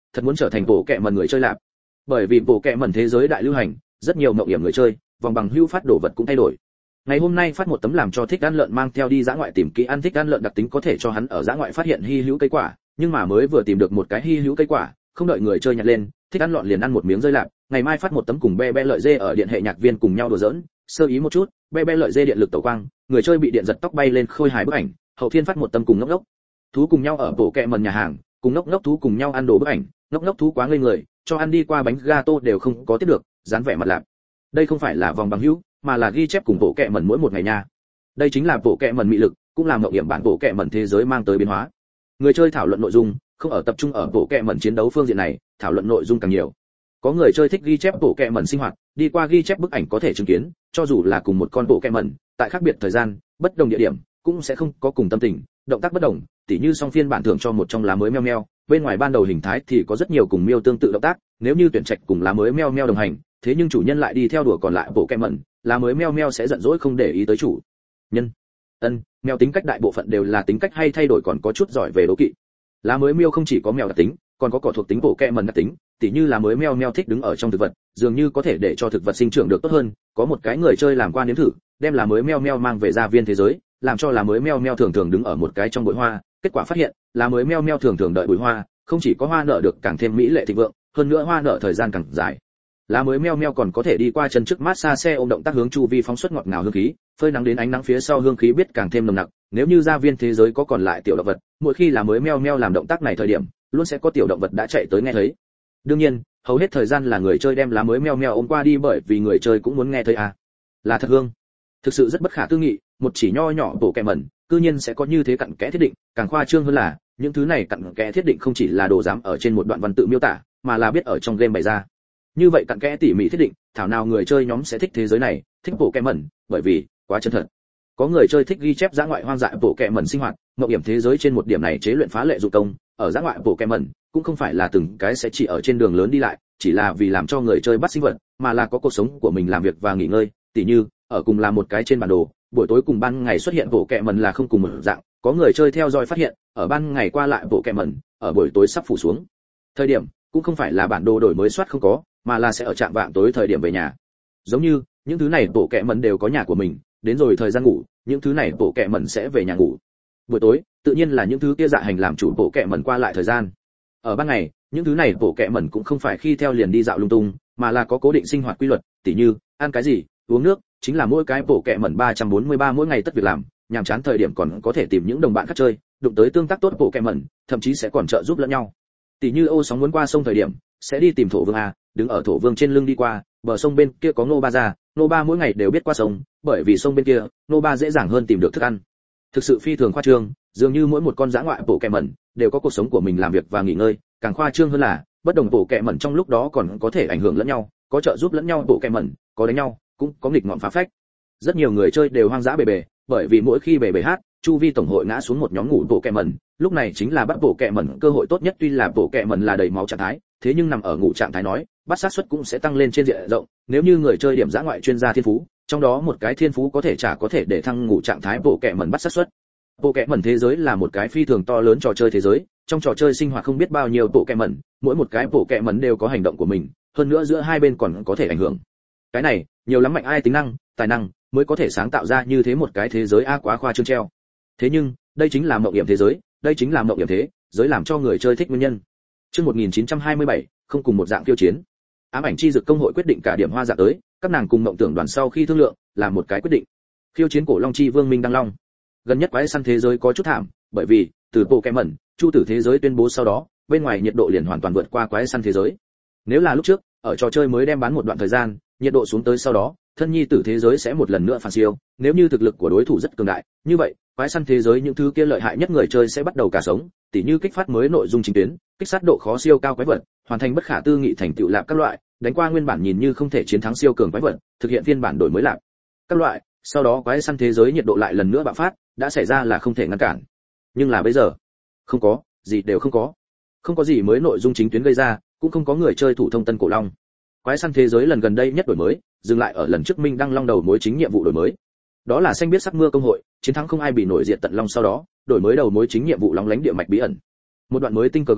thật muốn trở thành bộ kệ mẩn người chơi lạp. Bởi vì bộ kệ mẩn thế giới đại lưu hành, rất nhiều mộng hiểm người chơi, vòng bằng hưu phát đồ vật cũng thay đổi. Ngày hôm nay phát một tấm làm cho thích ăn lợn mang theo đi dã ngoại tìm kỹ ăn thích ăn lợn đặc tính có thể cho hắn ở dã ngoại phát hiện hy hữu cây quả, nhưng mà mới vừa tìm được một cái hy hữu cây quả, không đợi người chơi nhặt lên, thích ăn lợn liền ăn một miếng rơi lạp. Ngày mai phát một tấm cùng be be lợi dê ở điện hệ nhạc viên cùng nhau đùa giỡn, sơ ý một chút, be be lợi dê điện lực tẩu quang, người chơi bị điện giật tóc bay lên khôi hài bức ảnh. Hậu thiên phát một tấm cùng ngốc ngốc thú cùng nhau ở bộ kệ mẩn nhà hàng, cùng ngốc ngốc thú cùng nhau ăn đồ bức ảnh, ngốc ngốc thú quá ngây người, cho ăn đi qua bánh gato đều không có tiếp được, dán vẻ mặt lạp. Đây không phải là vòng bằng hữu, mà là ghi chép cùng bộ kệ mẩn mỗi một ngày nha. Đây chính là bộ kệ mẩn mị lực, cũng là mộng hiểm bản bộ kệ mẩn thế giới mang tới biến hóa. Người chơi thảo luận nội dung, không ở tập trung ở bộ kệ mẩn chiến đấu phương diện này, thảo luận nội dung càng nhiều. Có người chơi thích ghi chép bộ kệ mẩn sinh hoạt, đi qua ghi chép bức ảnh có thể chứng kiến, cho dù là cùng một con bộ kệ mẩn, tại khác biệt thời gian, bất đồng địa điểm, cũng sẽ không có cùng tâm tình, động tác bất đồng, tỉ như song phiên bản thưởng cho một trong lá mới meo meo, bên ngoài ban đầu hình thái thì có rất nhiều cùng miêu tương tự động tác, nếu như tuyển trạch cùng lá mới meo meo đồng hành, thế nhưng chủ nhân lại đi theo đuổi còn lại bộ kệ mẩn, lá mới meo meo sẽ giận dỗi không để ý tới chủ nhân. Mèo tính cách đại bộ phận đều là tính cách hay thay đổi còn có chút giỏi về đố kỵ. Lá mới meo không chỉ có mèo đặc tính, còn có cỏ thuộc tính bộ kệ mẩn đặc tính, tỉ như lá mới meo meo thích đứng ở trong thực vật, dường như có thể để cho thực vật sinh trưởng được tốt hơn. Có một cái người chơi làm qua nếm thử, đem lá mới meo meo mang về gia viên thế giới, làm cho lá mới meo meo thường thường đứng ở một cái trong bụi hoa, kết quả phát hiện, lá mới meo meo thường thường đợi bụi hoa, không chỉ có hoa nở được càng thêm mỹ lệ thịnh vượng, hơn nữa hoa nở thời gian càng dài. Lá mới meo meo còn có thể đi qua chân trước massage xe ôm động tác hướng chu vi phóng xuất ngọt ngào hương khí, phơi nắng đến ánh nắng phía sau hương khí biết càng thêm nồng nặc. Nếu như gia viên thế giới có còn lại tiểu động vật, mỗi khi lá mới meo meo làm động tác này thời điểm, luôn sẽ có tiểu động vật đã chạy tới nghe thấy. Đương nhiên, hầu hết thời gian là người chơi đem lá mới meo meo ôm qua đi bởi vì người chơi cũng muốn nghe thấy à. Là thật hương. Thực sự rất bất khả tư nghị, một chỉ nho nhỏ bộ kệ mẩn, cư nhiên sẽ có như thế cặn kẽ thiết định, càng khoa trương hơn là, những thứ này cặn kẽ thiết định không chỉ là đồ dám ở trên một đoạn văn tự miêu tả, mà là biết ở trong game bày ra. Như vậy cặn kẽ tỉ mỉ thiết định, thảo nào người chơi nhóm sẽ thích thế giới này, thích bộ kệ mẩn, bởi vì quá chân thật. Có người chơi thích ghi chép dã ngoại hoang dại bộ kệ mẩn sinh hoạt, mộng hiểm thế giới trên một điểm này chế luyện phá lệ dụng công, ở dã ngoại bộ kệ mẩn cũng không phải là từng cái sẽ chỉ ở trên đường lớn đi lại, chỉ là vì làm cho người chơi bắt sinh vật, mà là có cuộc sống của mình làm việc và nghỉ ngơi, tỉ như ở cùng là một cái trên bản đồ, buổi tối cùng ban ngày xuất hiện bộ kệ mẩn là không cùng một dạng. Có người chơi theo dõi phát hiện, ở ban ngày qua lại bộ kệ mẩn, ở buổi tối sắp phủ xuống thời điểm, cũng không phải là bản đồ đổi mới soát không có, mà là sẽ ở trạm vạng tối thời điểm về nhà. Giống như những thứ này bộ kệ mẩn đều có nhà của mình, đến rồi thời gian ngủ, những thứ này bộ kệ mẩn sẽ về nhà ngủ. Buổi tối, tự nhiên là những thứ kia dạ hành làm chủ bộ kệ mẩn qua lại thời gian. Ở ban ngày, những thứ này bộ kệ mẩn cũng không phải khi theo liền đi dạo lung tung, mà là có cố định sinh hoạt quy luật, tỉ như ăn cái gì, uống nước, chính là mỗi cái bộ kệ mẩn 343 mỗi ngày tất việc làm, nhàm chán thời điểm còn có thể tìm những đồng bạn khác chơi, đụng tới tương tác tốt bộ kệ mẩn, thậm chí sẽ còn trợ giúp lẫn nhau. Tỉ như ô sóng muốn qua sông thời điểm, sẽ đi tìm thổ vương a, đứng ở thổ vương trên lưng đi qua, bờ sông bên kia có nô ba ra, nô ba mỗi ngày đều biết qua sông, bởi vì sông bên kia, nô ba dễ dàng hơn tìm được thức ăn. Thực sự phi thường khoa trương, dường như mỗi một con dã ngoại bộ kệ mẩn đều có cuộc sống của mình làm việc và nghỉ ngơi, càng khoa trương hơn là, bất đồng bộ kệ mẩn trong lúc đó còn có thể ảnh hưởng lẫn nhau, có trợ giúp lẫn nhau bộ kệ mẩn, có đánh nhau, cũng có nghịch ngợm phá phách. Rất nhiều người chơi đều hoang dã bề bề, bởi vì mỗi khi bề bề hát, chu vi tổng hội ngã xuống một nhóm ngủ bộ kệ mẩn, lúc này chính là bắt bộ kệ mẩn cơ hội tốt nhất. Tuy là bộ kệ mẩn là đầy máu trạng thái, thế nhưng nằm ở ngủ trạng thái nói, bắt xác suất cũng sẽ tăng lên trên diện rộng. Nếu như người chơi điểm dã ngoại chuyên gia thiên phú, trong đó một cái thiên phú có thể để thăng ngủ trạng thái bộ kệ mẩn bắt xác suất. Bộ kệ mẩn thế giới là một cái phi thường to lớn trò chơi thế giới, trong trò chơi sinh hoạt không biết bao nhiêu bộ kệ mẩn, mỗi một cái bộ kệ mẩn đều có hành động của mình, hơn nữa giữa hai bên còn có thể ảnh hưởng. Cái này, nhiều lắm mạnh ai tính năng, tài năng mới có thể sáng tạo ra như thế một cái thế giới quá khoa trương treo. Thế nhưng, đây chính là mộng hiểm thế giới, đây chính là mộng hiểm thế giới làm cho người chơi thích nguyên nhân. Chương 1927, không cùng một dạng tiêu chiến. Ám ảnh chi dực công hội quyết định cả điểm hoa dạ tới, các nàng cùng mộng tưởng đoàn sau khi thương lượng, làm một cái quyết định. Khiêu chiến cổ long chi vương Minh Đăng Long. Gần nhất quái săn thế giới có chút thảm, bởi vì từ bộ kệ mẩn, chu tử thế giới tuyên bố sau đó, bên ngoài nhiệt độ liền hoàn toàn vượt qua quái săn thế giới. Nếu là lúc trước, ở trò chơi mới đem bán một đoạn thời gian, nhiệt độ xuống tới sau đó, thân nhi tử thế giới sẽ một lần nữa phản siêu, nếu như thực lực của đối thủ rất cường đại, như vậy, quái săn thế giới những thứ kia lợi hại nhất người chơi sẽ bắt đầu cả sống, tỉ như kích phát mới nội dung chính tuyến, kích sát độ khó siêu cao quái vật, hoàn thành bất khả tư nghị thành tựu lạp các loại, đánh qua nguyên bản nhìn như không thể chiến thắng siêu cường quái vật, thực hiện phiên bản đổi mới lạp các loại, sau đó quái săn thế giới nhiệt độ lại lần nữa bạo phát, đã xảy ra là không thể ngăn cản. Nhưng là bây giờ, không có, gì đều không có. Không có gì mới nội dung chính tuyến gây ra, cũng không có người chơi thủ thông tân cổ long. Quái săn thế giới lần gần đây nhất đổi mới, dừng lại ở lần trước Minh Đăng Long đầu mối chính nhiệm vụ đổi mới. Đó là xanh biết sắc mưa công hội, chiến thắng không ai bị nổi diệt tận long sau đó, đổi mới đầu mối chính nhiệm vụ lóng lánh địa mạch bí ẩn. Một đoạn mới tinh cờ g,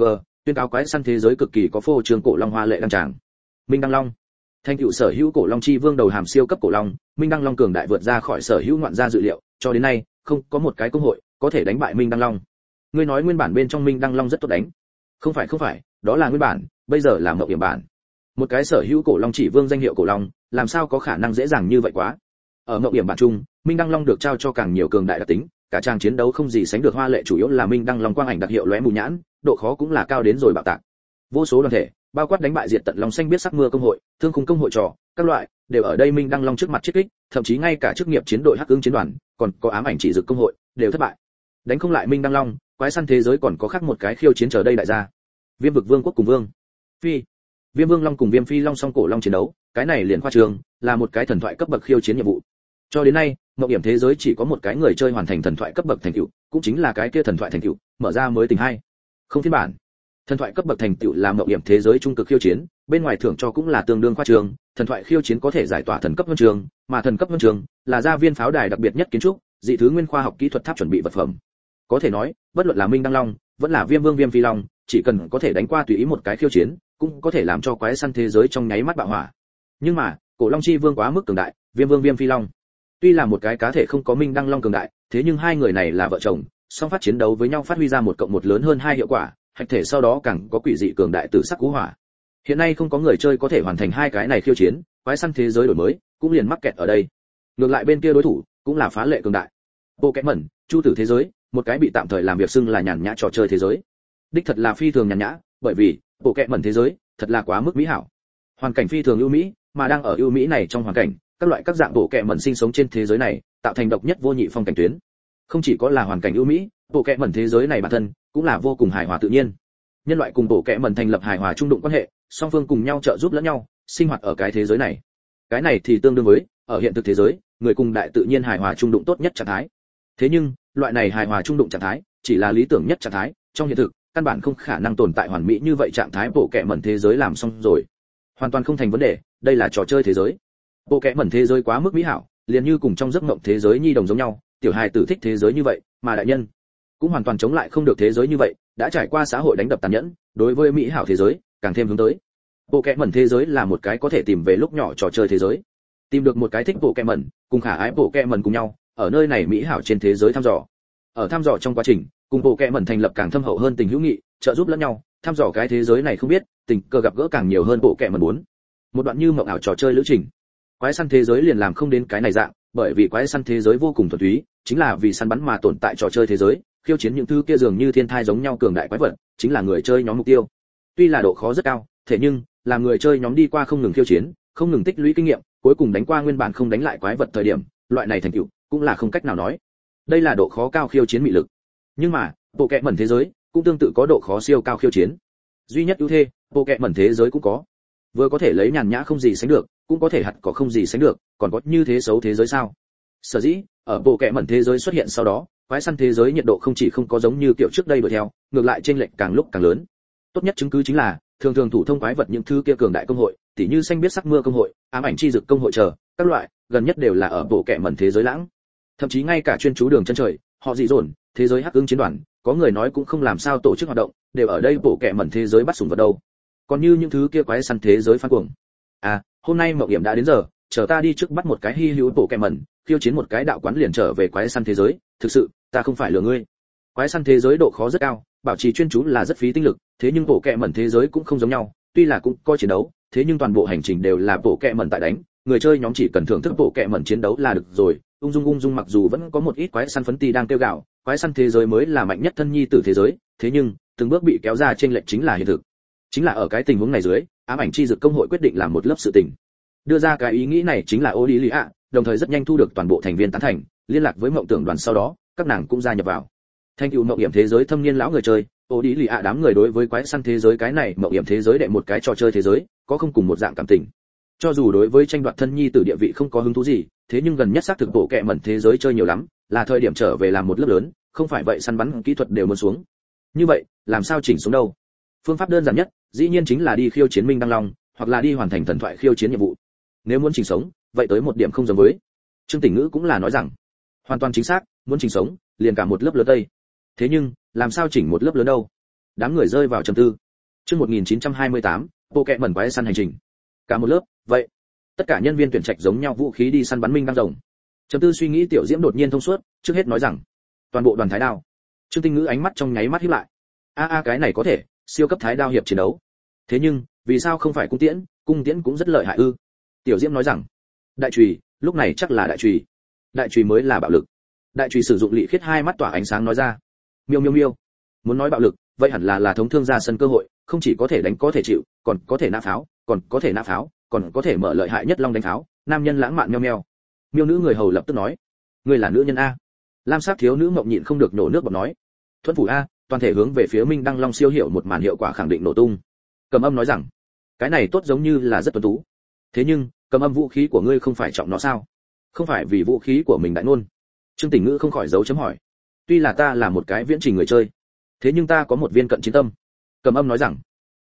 tuyên cáo quái săn thế giới cực kỳ có phô trương cổ long hoa lệ đăng tràng. Minh Đăng Long, thành tựu sở hữu cổ long chi vương đầu hàm siêu cấp cổ long, Minh Đăng Long cường đại vượt ra khỏi sở hữu ngoạn gia dự liệu, cho đến nay không có một cái công hội có thể đánh bại Minh Đăng Long. Ngươi nói nguyên bản bên trong Minh Đăng Long rất tốt đánh? Không phải, đó là nguyên bản, bây giờ là mộng hiểm bản. Một cái sở hữu cổ long chỉ vương danh hiệu cổ long, làm sao có khả năng dễ dàng như vậy quá? Ở mộng hiểm bản chung, Minh Đăng Long được trao cho càng nhiều cường đại đặc tính, cả trang chiến đấu không gì sánh được hoa lệ, chủ yếu là Minh Đăng Long quang ảnh đặc hiệu lóe mù nhãn, độ khó cũng là cao đến rồi bạo tạc. Vô số đoàn thể, bao quát đánh bại diệt tận long xanh biết sắc mưa công hội, thương khung công hội trò, các loại đều ở đây Minh Đăng Long trước mặt chết kích, thậm chí ngay cả chức nghiệp chiến đội hắc ứng chiến đoàn, còn có ám ảnh chỉ dực công hội đều thất bại. Đánh không lại Minh Đăng Long, quái săn thế giới còn có khác một cái khiêu chiến chờ đây đại gia. Viêm vực vương quốc cùng vương phi, Viêm Vương Long cùng Viêm Phi Long song cổ long chiến đấu, cái này liền khoa trương, là một cái thần thoại cấp bậc khiêu chiến nhiệm vụ. Cho đến nay, mộng hiểm thế giới chỉ có một cái người chơi hoàn thành thần thoại cấp bậc thành tựu, cũng chính là cái kia thần thoại thành tựu, mở ra mới tình hai. Không phiên bản. Thần thoại cấp bậc thành tựu là mộng hiểm thế giới trung cực khiêu chiến, bên ngoài thưởng cho cũng là tương đương khoa trương, thần thoại khiêu chiến có thể giải tỏa thần cấp huân trường, mà thần cấp huân trường là gia viên pháo đài đặc biệt nhất kiến trúc, dị thứ nguyên khoa học kỹ thuật tháp chuẩn bị vật phẩm. Có thể nói, bất luận là Minh Đăng Long, vẫn là Viêm Vương Viêm Phi Long, chỉ cần có thể đánh qua tùy ý một cái khiêu chiến, cũng có thể làm cho quái săn thế giới trong nháy mắt bạo hỏa. Nhưng mà, cổ long chi vương quá mức cường đại, Viêm Vương Viêm Phi Long tuy là một cái cá thể không có Minh Đăng Long cường đại, thế nhưng hai người này là vợ chồng, song phát chiến đấu với nhau phát huy ra 1+1 lớn hơn 2 hiệu quả, hạch thể sau đó càng có quỷ dị cường đại tử sắc cú hỏa. Hiện nay không có người chơi có thể hoàn thành hai cái này khiêu chiến, quái săn thế giới đổi mới cũng liền mắc kẹt ở đây. Ngược lại bên kia đối thủ cũng là phá lệ cường đại. Pokémon, chu tử thế giới, một cái bị tạm thời làm việc xưng là nhàn nhã trò chơi thế giới. Đích thật là phi thường nhàn nhã, bởi vì Pokémon thế giới thật là quá mức mỹ hảo. Hoàn cảnh phi thường ưu mỹ, mà đang ở ưu mỹ này trong hoàn cảnh, các loại các dạng Pokémon sinh sống trên thế giới này, tạo thành độc nhất vô nhị phong cảnh tuyến. Không chỉ có là hoàn cảnh ưu mỹ, Pokémon thế giới này bản thân cũng là vô cùng hài hòa tự nhiên. Nhân loại cùng Pokémon thành lập hài hòa trung đụng quan hệ, song phương cùng nhau trợ giúp lẫn nhau, sinh hoạt ở cái thế giới này. Cái này thì tương đương với ở hiện thực thế giới, người cùng đại tự nhiên hài hòa trung đụng tốt nhất trạng thái. Thế nhưng, loại này hài hòa trung đụng trạng thái chỉ là lý tưởng nhất trạng thái, trong hiện thực căn bản không khả năng tồn tại hoàn mỹ như vậy trạng thái. Pokémon thế giới làm xong rồi, hoàn toàn không thành vấn đề, đây là trò chơi thế giới. Pokémon thế giới quá mức mỹ hảo, liền như cùng trong giấc mộng thế giới nhi đồng giống nhau, tiểu hài tử thích thế giới như vậy, mà đại nhân cũng hoàn toàn chống lại không được thế giới như vậy, đã trải qua xã hội đánh đập tàn nhẫn, đối với mỹ hảo thế giới càng thêm hướng tới. Pokémon thế giới là một cái có thể tìm về lúc nhỏ trò chơi thế giới. Tìm được một cái thích Pokémon, cùng khả ái Pokémon cùng nhau, ở nơi này mỹ hảo trên thế giới thăm dò. Ở thăm dò trong quá trình, cùng Pokémon thành lập càng thâm hậu hơn tình hữu nghị, trợ giúp lẫn nhau, thăm dò cái thế giới này không biết, tình cờ gặp gỡ càng nhiều hơn Pokémon 4. Một đoạn như mộng ảo trò chơi lữ trình. Quái săn thế giới liền làm không đến cái này dạng, bởi vì quái săn thế giới vô cùng thuần túy, chính là vì săn bắn mà tồn tại trò chơi thế giới, khiêu chiến những thứ kia dường như thiên thai giống nhau cường đại quái vật, chính là người chơi nhóm mục tiêu. Tuy là độ khó rất cao, thế nhưng là người chơi nhóm đi qua không ngừng khiêu chiến, không ngừng tích lũy kinh nghiệm, cuối cùng đánh qua nguyên bản không đánh lại quái vật thời điểm, loại này thành tựu cũng là không cách nào nói. Đây là độ khó cao khiêu chiến mị lực. Nhưng mà, Pokémon thế giới cũng tương tự có độ khó siêu cao khiêu chiến. Duy nhất ưu thế, Pokémon thế giới cũng có. Vừa có thể lấy nhàn nhã không gì sánh được, cũng có thể hạt có không gì sánh được, còn có như thế xấu thế giới sao? Sở dĩ, ở Pokémon thế giới xuất hiện sau đó, quái săn thế giới nhiệt độ không chỉ không có giống như kiểu trước đây đuổi theo, ngược lại chênh lệch càng lúc càng lớn. Tốt nhất chứng cứ chính là, thường thường thủ thông quái vật những thứ kia cường đại công hội, tỉ như xanh biết sắc mưa công hội, ám ảnh chi dực công hội chờ, các loại, gần nhất đều là ở Pokémon thế giới lãng. Thậm chí ngay cả chuyên chú đường chân trời, họ dị dồn, thế giới hắc ưng chiến đoàn, có người nói cũng không làm sao tổ chức hoạt động, đều ở đây Pokémon thế giới bắt sủng vật đâu. Còn như những thứ kia quái săn thế giới phan cuồng. À, hôm nay mộng hiểm đã đến giờ, chờ ta đi trước bắt một cái hy hữu Pokémon, khiêu chiến một cái đạo quán liền trở về quái săn thế giới, thực sự, ta không phải lừa ngươi. Quái săn thế giới độ khó rất cao, bảo trì chuyên chú là rất phí tinh lực, thế nhưng Pokémon thế giới cũng không giống nhau, tuy là cũng có chiến đấu, thế nhưng toàn bộ hành trình đều là Pokémon tại đánh, người chơi nhóm chỉ cần thưởng thức Pokémon chiến đấu là được rồi. Ung dung mặc dù vẫn có một ít quái săn phấn ti đang kêu gào, quái săn thế giới mới là mạnh nhất thân nhi tử thế giới, thế nhưng từng bước bị kéo ra trên lệch chính là hiện thực. Chính là ở cái tình huống này dưới, ám ảnh chi dực công hội quyết định làm một lớp sự tình. Đưa ra cái ý nghĩ này chính là Odilia, đồng thời rất nhanh thu được toàn bộ thành viên tán thành, liên lạc với mộng tưởng đoàn sau đó, các nàng cũng gia nhập vào. Thanh tựu mộng hiểm thế giới thâm niên lão người chơi, Odilia đám người đối với quái săn thế giới cái này mộng hiểm thế giới đệ một cái trò chơi thế giới, có không cùng một dạng cảm tình. Cho dù đối với tranh đoạt thân nhi tử địa vị không có hứng thú gì, thế nhưng gần nhất xác thực bộ kệ mẩn thế giới chơi nhiều lắm, là thời điểm trở về làm một lớp lớn, không phải vậy săn bắn kỹ thuật đều muốn xuống. Như vậy, làm sao chỉnh xuống đâu? Phương pháp đơn giản nhất, dĩ nhiên chính là đi khiêu chiến Minh Đăng Long, hoặc là đi hoàn thành thần thoại khiêu chiến nhiệm vụ. Nếu muốn chỉnh sống, vậy tới một điểm không giống với. Trương Tỉnh Ngữ cũng là nói rằng, hoàn toàn chính xác, muốn chỉnh sống, liền cả một lớp lớn tây. Thế nhưng, làm sao chỉnh một lớp lớn đâu? Đám người rơi vào trầm tư. Chương 1928, bộ kệ mẩn quái săn hành trình. Cả một lớp, vậy. Tất cả nhân viên tuyển trạch giống nhau vũ khí đi săn bắn minh đăng rồng. Trầm tư suy nghĩ Tiểu Diễm đột nhiên thông suốt, trước hết nói rằng, toàn bộ đoàn thái đao. Trương Tinh Ngữ ánh mắt trong nháy mắt híp lại. Cái này có thể, siêu cấp thái đao hiệp chiến đấu. Thế nhưng, vì sao không phải cung tiễn cũng rất lợi hại ư? Tiểu Diễm nói rằng, đại chùy, lúc này chắc là đại chùy. Đại chùy mới là bạo lực. Đại chùy sử dụng lị khiết hai mắt tỏa ánh sáng nói ra. Miêu miêu miêu. Muốn nói bạo lực, vậy hẳn là thống thương ra sân cơ hội, không chỉ có thể đánh có thể chịu, còn có thể nã pháo, còn có thể mở lợi hại nhất long đánh pháo. Nam nhân lãng mạn meo meo. Miêu nữ người hầu lập tức nói, ngươi là nữ nhân a. Lam sắc thiếu nữ mộng nhịn không được nổ nước bọt nói, thuẫn phủ a, toàn thể hướng về phía Minh Đăng Long siêu hiệu một màn hiệu quả khẳng định nổ tung. Cầm Âm nói rằng, cái này tốt giống như là rất tuấn tú. Thế nhưng, Cầm Âm vũ khí của ngươi không phải trọng nó sao? Không phải vì vũ khí của mình đại ngôn. Trương Tỉnh Ngữ không khỏi giấu chấm hỏi. Tuy là ta là một cái viễn trình người chơi, thế nhưng ta có một viên cận chiến tâm. Cầm Âm nói rằng,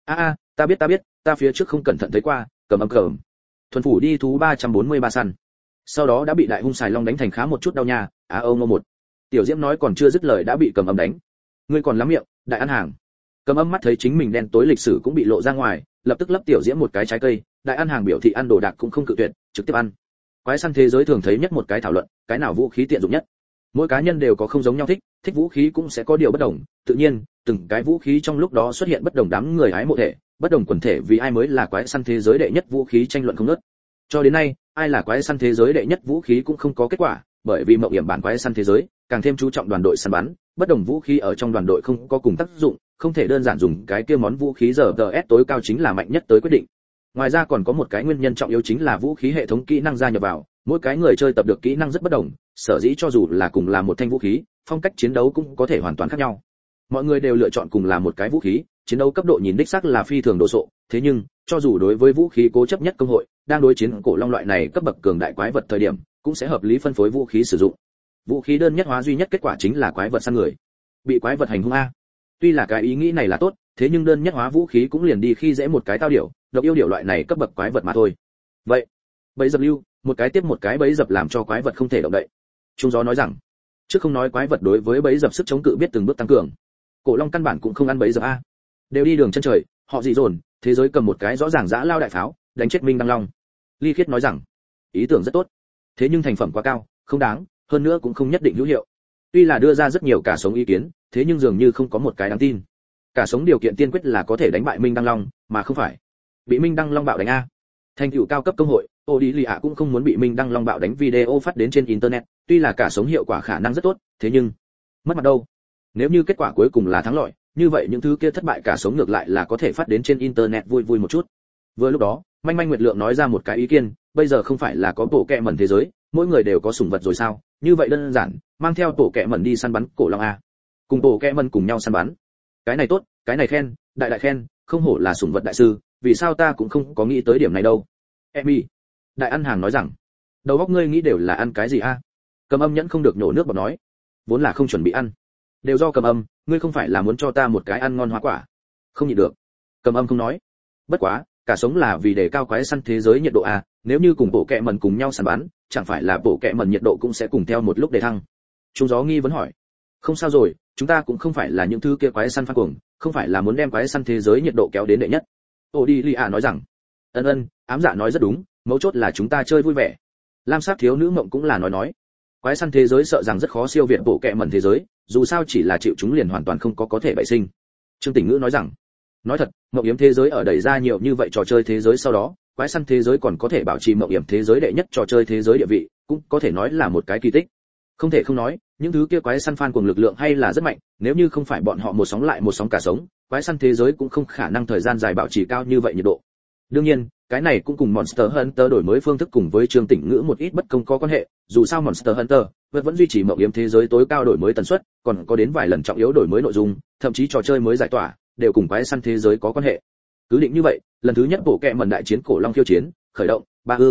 ta biết, ta phía trước không cẩn thận thấy qua. Cầm Âm. Thuần phủ đi thú 343 săn. Sau đó đã bị đại hung xài long đánh thành khá một chút đau nha. Ngô một. Tiểu Diễm nói còn chưa dứt lời đã bị Cầm Âm đánh. Ngươi còn lắm miệng, đại ăn hàng. Cầm Âm mắt thấy chính mình đen tối lịch sử cũng bị lộ ra ngoài, lập tức lấp Tiểu Diễm một cái trái cây. Đại ăn hàng biểu thị ăn đồ đạc cũng không cự tuyệt, trực tiếp ăn. Quái săn thế giới thường thấy nhất một cái thảo luận, cái nào vũ khí tiện dụng nhất. Mỗi cá nhân đều có không giống nhau thích vũ khí cũng sẽ có điều bất đồng, tự nhiên, từng cái vũ khí trong lúc đó xuất hiện bất đồng đám người hái mộ thể, bất đồng quần thể vì ai mới là quái săn thế giới đệ nhất vũ khí tranh luận không ngớt. Cho đến nay, ai là quái săn thế giới đệ nhất vũ khí cũng không có kết quả, bởi vì mộng hiểm bản quái săn thế giới càng thêm chú trọng đoàn đội săn bắn, bất đồng vũ khí ở trong đoàn đội không có cùng tác dụng, không thể đơn giản dùng cái kia món vũ khí giờ DS tối cao chính là mạnh nhất tới quyết định. Ngoài ra còn có một cái nguyên nhân trọng yếu chính là vũ khí hệ thống kỹ năng gia nhập vào, mỗi cái người chơi tập được kỹ năng rất bất đồng, sở dĩ cho dù là cùng là một thanh vũ khí, phong cách chiến đấu cũng có thể hoàn toàn khác nhau. Mọi người đều lựa chọn cùng là một cái vũ khí, chiến đấu cấp độ nhìn đích xác là phi thường đồ sộ, thế nhưng, cho dù đối với vũ khí cố chấp nhất công hội, đang đối chiến cổ long loại này cấp bậc cường đại quái vật thời điểm, cũng sẽ hợp lý phân phối vũ khí sử dụng. Vũ khí đơn nhất hóa duy nhất kết quả chính là quái vật săn người, bị quái vật hành hung a. Tuy là cái ý nghĩ này là tốt, thế nhưng đơn nhất hóa vũ khí cũng liền đi khi dễ một cái tao điểu, độc yêu điểu loại này cấp bậc quái vật mà thôi. Vậy, bẫy dập lưu, một cái tiếp một cái bẫy dập làm cho quái vật không thể động đậy. Trung gió nói rằng, trước không nói quái vật đối với bẫy dập sức chống cự biết từng bước tăng cường, cổ long căn bản cũng không ăn bẫy dập a. Đều đi đường chân trời, họ dị dồn, thế giới cầm một cái rõ ràng dã lao đại pháo, đánh chết Minh Đăng Long. Ly Khiết nói rằng, ý tưởng rất tốt, thế nhưng thành phẩm quá cao, không đáng, hơn nữa cũng không nhất định hữu hiệu. Tuy là đưa ra rất nhiều cả sống ý kiến, thế nhưng dường như không có một cái đáng tin. Cả sống điều kiện tiên quyết là có thể đánh bại Minh Đăng Long, mà không phải bị Minh Đăng Long bạo đánh a. Thành tựu cao cấp công hội, Odilia cũng không muốn bị Minh Đăng Long bạo đánh video phát đến trên internet, tuy là cả sống hiệu quả khả năng rất tốt, thế nhưng mất mặt đâu. Nếu như kết quả cuối cùng là thắng lợi, như vậy những thứ kia thất bại cả sống ngược lại là có thể phát đến trên internet vui vui một chút. Vừa lúc đó, Manh Manh Nguyệt Lượng nói ra một cái ý kiến, bây giờ không phải là có bộ kệ mẩn thế giới, mỗi người đều có sủng vật rồi sao? Như vậy đơn giản, mang theo bộ kệ mẩn đi săn bắn cổ long a. Cùng bộ kệ mẩn cùng nhau săn bắn. Cái này tốt, cái này khen, đại khen, không hổ là sủng vật đại sư, vì sao ta cũng không có nghĩ tới điểm này đâu. Emmy, đại ăn hàng nói rằng, đầu óc ngươi nghĩ đều là ăn cái gì a? Cầm Âm nhẫn không được nhổ nước bọt nói, vốn là không chuẩn bị ăn, đều do Cầm Âm, ngươi không phải là muốn cho ta một cái ăn ngon hoa quả? Không nhịn được. Cầm Âm không nói. Bất quá, cả sống là vì đề cao quái săn thế giới nhiệt độ a, nếu như cùng bộ kệ mẩn cùng nhau săn bắn, chẳng phải là bộ kệ mẩn nhiệt độ cũng sẽ cùng theo một lúc đề thăng. Trung gió nghi vấn hỏi, không sao rồi, chúng ta cũng không phải là những thứ kia quái săn phan cuồng, không phải là muốn đem quái săn thế giới nhiệt độ kéo đến đệ nhất. Odilia nói rằng, ân, ám dạ nói rất đúng, mấu chốt là chúng ta chơi vui vẻ. Lam sắc thiếu nữ mộng cũng là nói, quái săn thế giới sợ rằng rất khó siêu việt bộ kệ mẩn thế giới, dù sao chỉ là chịu chúng liền hoàn toàn không có thể bại sinh. Trương Tỉnh Ngữ nói rằng, nói thật, mộng yếm thế giới ở đẩy ra nhiều như vậy trò chơi thế giới sau đó, quái săn thế giới còn có thể bảo trì mộng yểm thế giới đệ nhất trò chơi thế giới địa vị, cũng có thể nói là một cái kỳ tích. Không thể không nói, những thứ kia quái săn fan cùng lực lượng hay là rất mạnh, nếu như không phải bọn họ một sóng lại một sóng cả sống, quái săn thế giới cũng không khả năng thời gian dài bảo trì cao như vậy nhiệt độ. Đương nhiên, cái này cũng cùng Monster Hunter đổi mới phương thức cùng với Trương Tỉnh Ngữ một ít bất công có quan hệ, dù sao Monster Hunter vẫn duy trì mộng yếm thế giới tối cao đổi mới tần suất, còn có đến vài lần trọng yếu đổi mới nội dung, thậm chí trò chơi mới giải tỏa, đều cùng quái săn thế giới có quan hệ. Cứ định như vậy, lần thứ nhất bộ kệ mẩn đại chiến cổ long khiêu chiến, khởi động,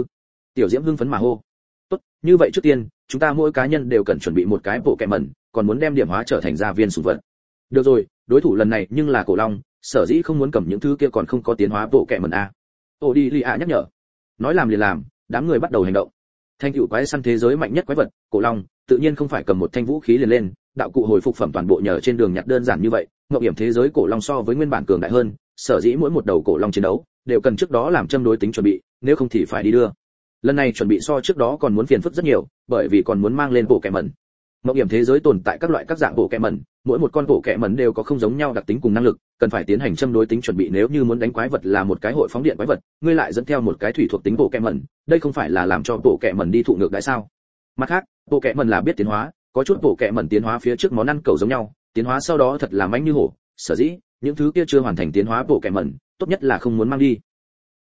Tiểu Diễm hưng phấn mà hô. Tốt, như vậy trước tiên, chúng ta mỗi cá nhân đều cần chuẩn bị một cái bộ kệ mẩn, còn muốn đem điểm hóa trở thành gia viên sủng vật. Được rồi, đối thủ lần này nhưng là cổ long, sở dĩ không muốn cầm những thứ kia còn không có tiến hóa bộ kệ mẩn a. Odilia nhắc nhở. Nói làm liền làm, đám người bắt đầu hành động. Thanh cựu quái săn thế giới mạnh nhất quái vật, cổ long, tự nhiên không phải cầm một thanh vũ khí liền lên, đạo cụ hồi phục phẩm toàn bộ nhờ trên đường nhặt đơn giản như vậy, ngọc hiểm thế giới cổ long so với nguyên bản cường đại hơn, sở dĩ mỗi một đầu cổ long chiến đấu đều cần trước đó làm châm đối tính chuẩn bị, nếu không thì phải đi đưa. Lần này chuẩn bị so trước đó còn muốn phiền phức rất nhiều, bởi vì còn muốn mang lên bộ kệ mẩn. Mộng hiểm thế giới tồn tại các loại các dạng bộ kệ mẩn, mỗi một con bộ kệ mẩn đều có không giống nhau đặc tính cùng năng lực, cần phải tiến hành châm đối tính chuẩn bị. Nếu như muốn đánh quái vật là một cái hội phóng điện quái vật, ngươi lại dẫn theo một cái thủy thuộc tính bộ kệ mẩn, đây không phải là làm cho bộ kệ mẩn đi thụ ngược đãi sao? Mặt khác, bộ kệ mẩn là biết tiến hóa, có chút bộ kệ mẩn tiến hóa phía trước món ăn cầu giống nhau, tiến hóa sau đó thật là mãnh như hổ, sở dĩ những thứ kia chưa hoàn thành tiến hóa bộ kệ mẩn, tốt nhất là không muốn mang đi.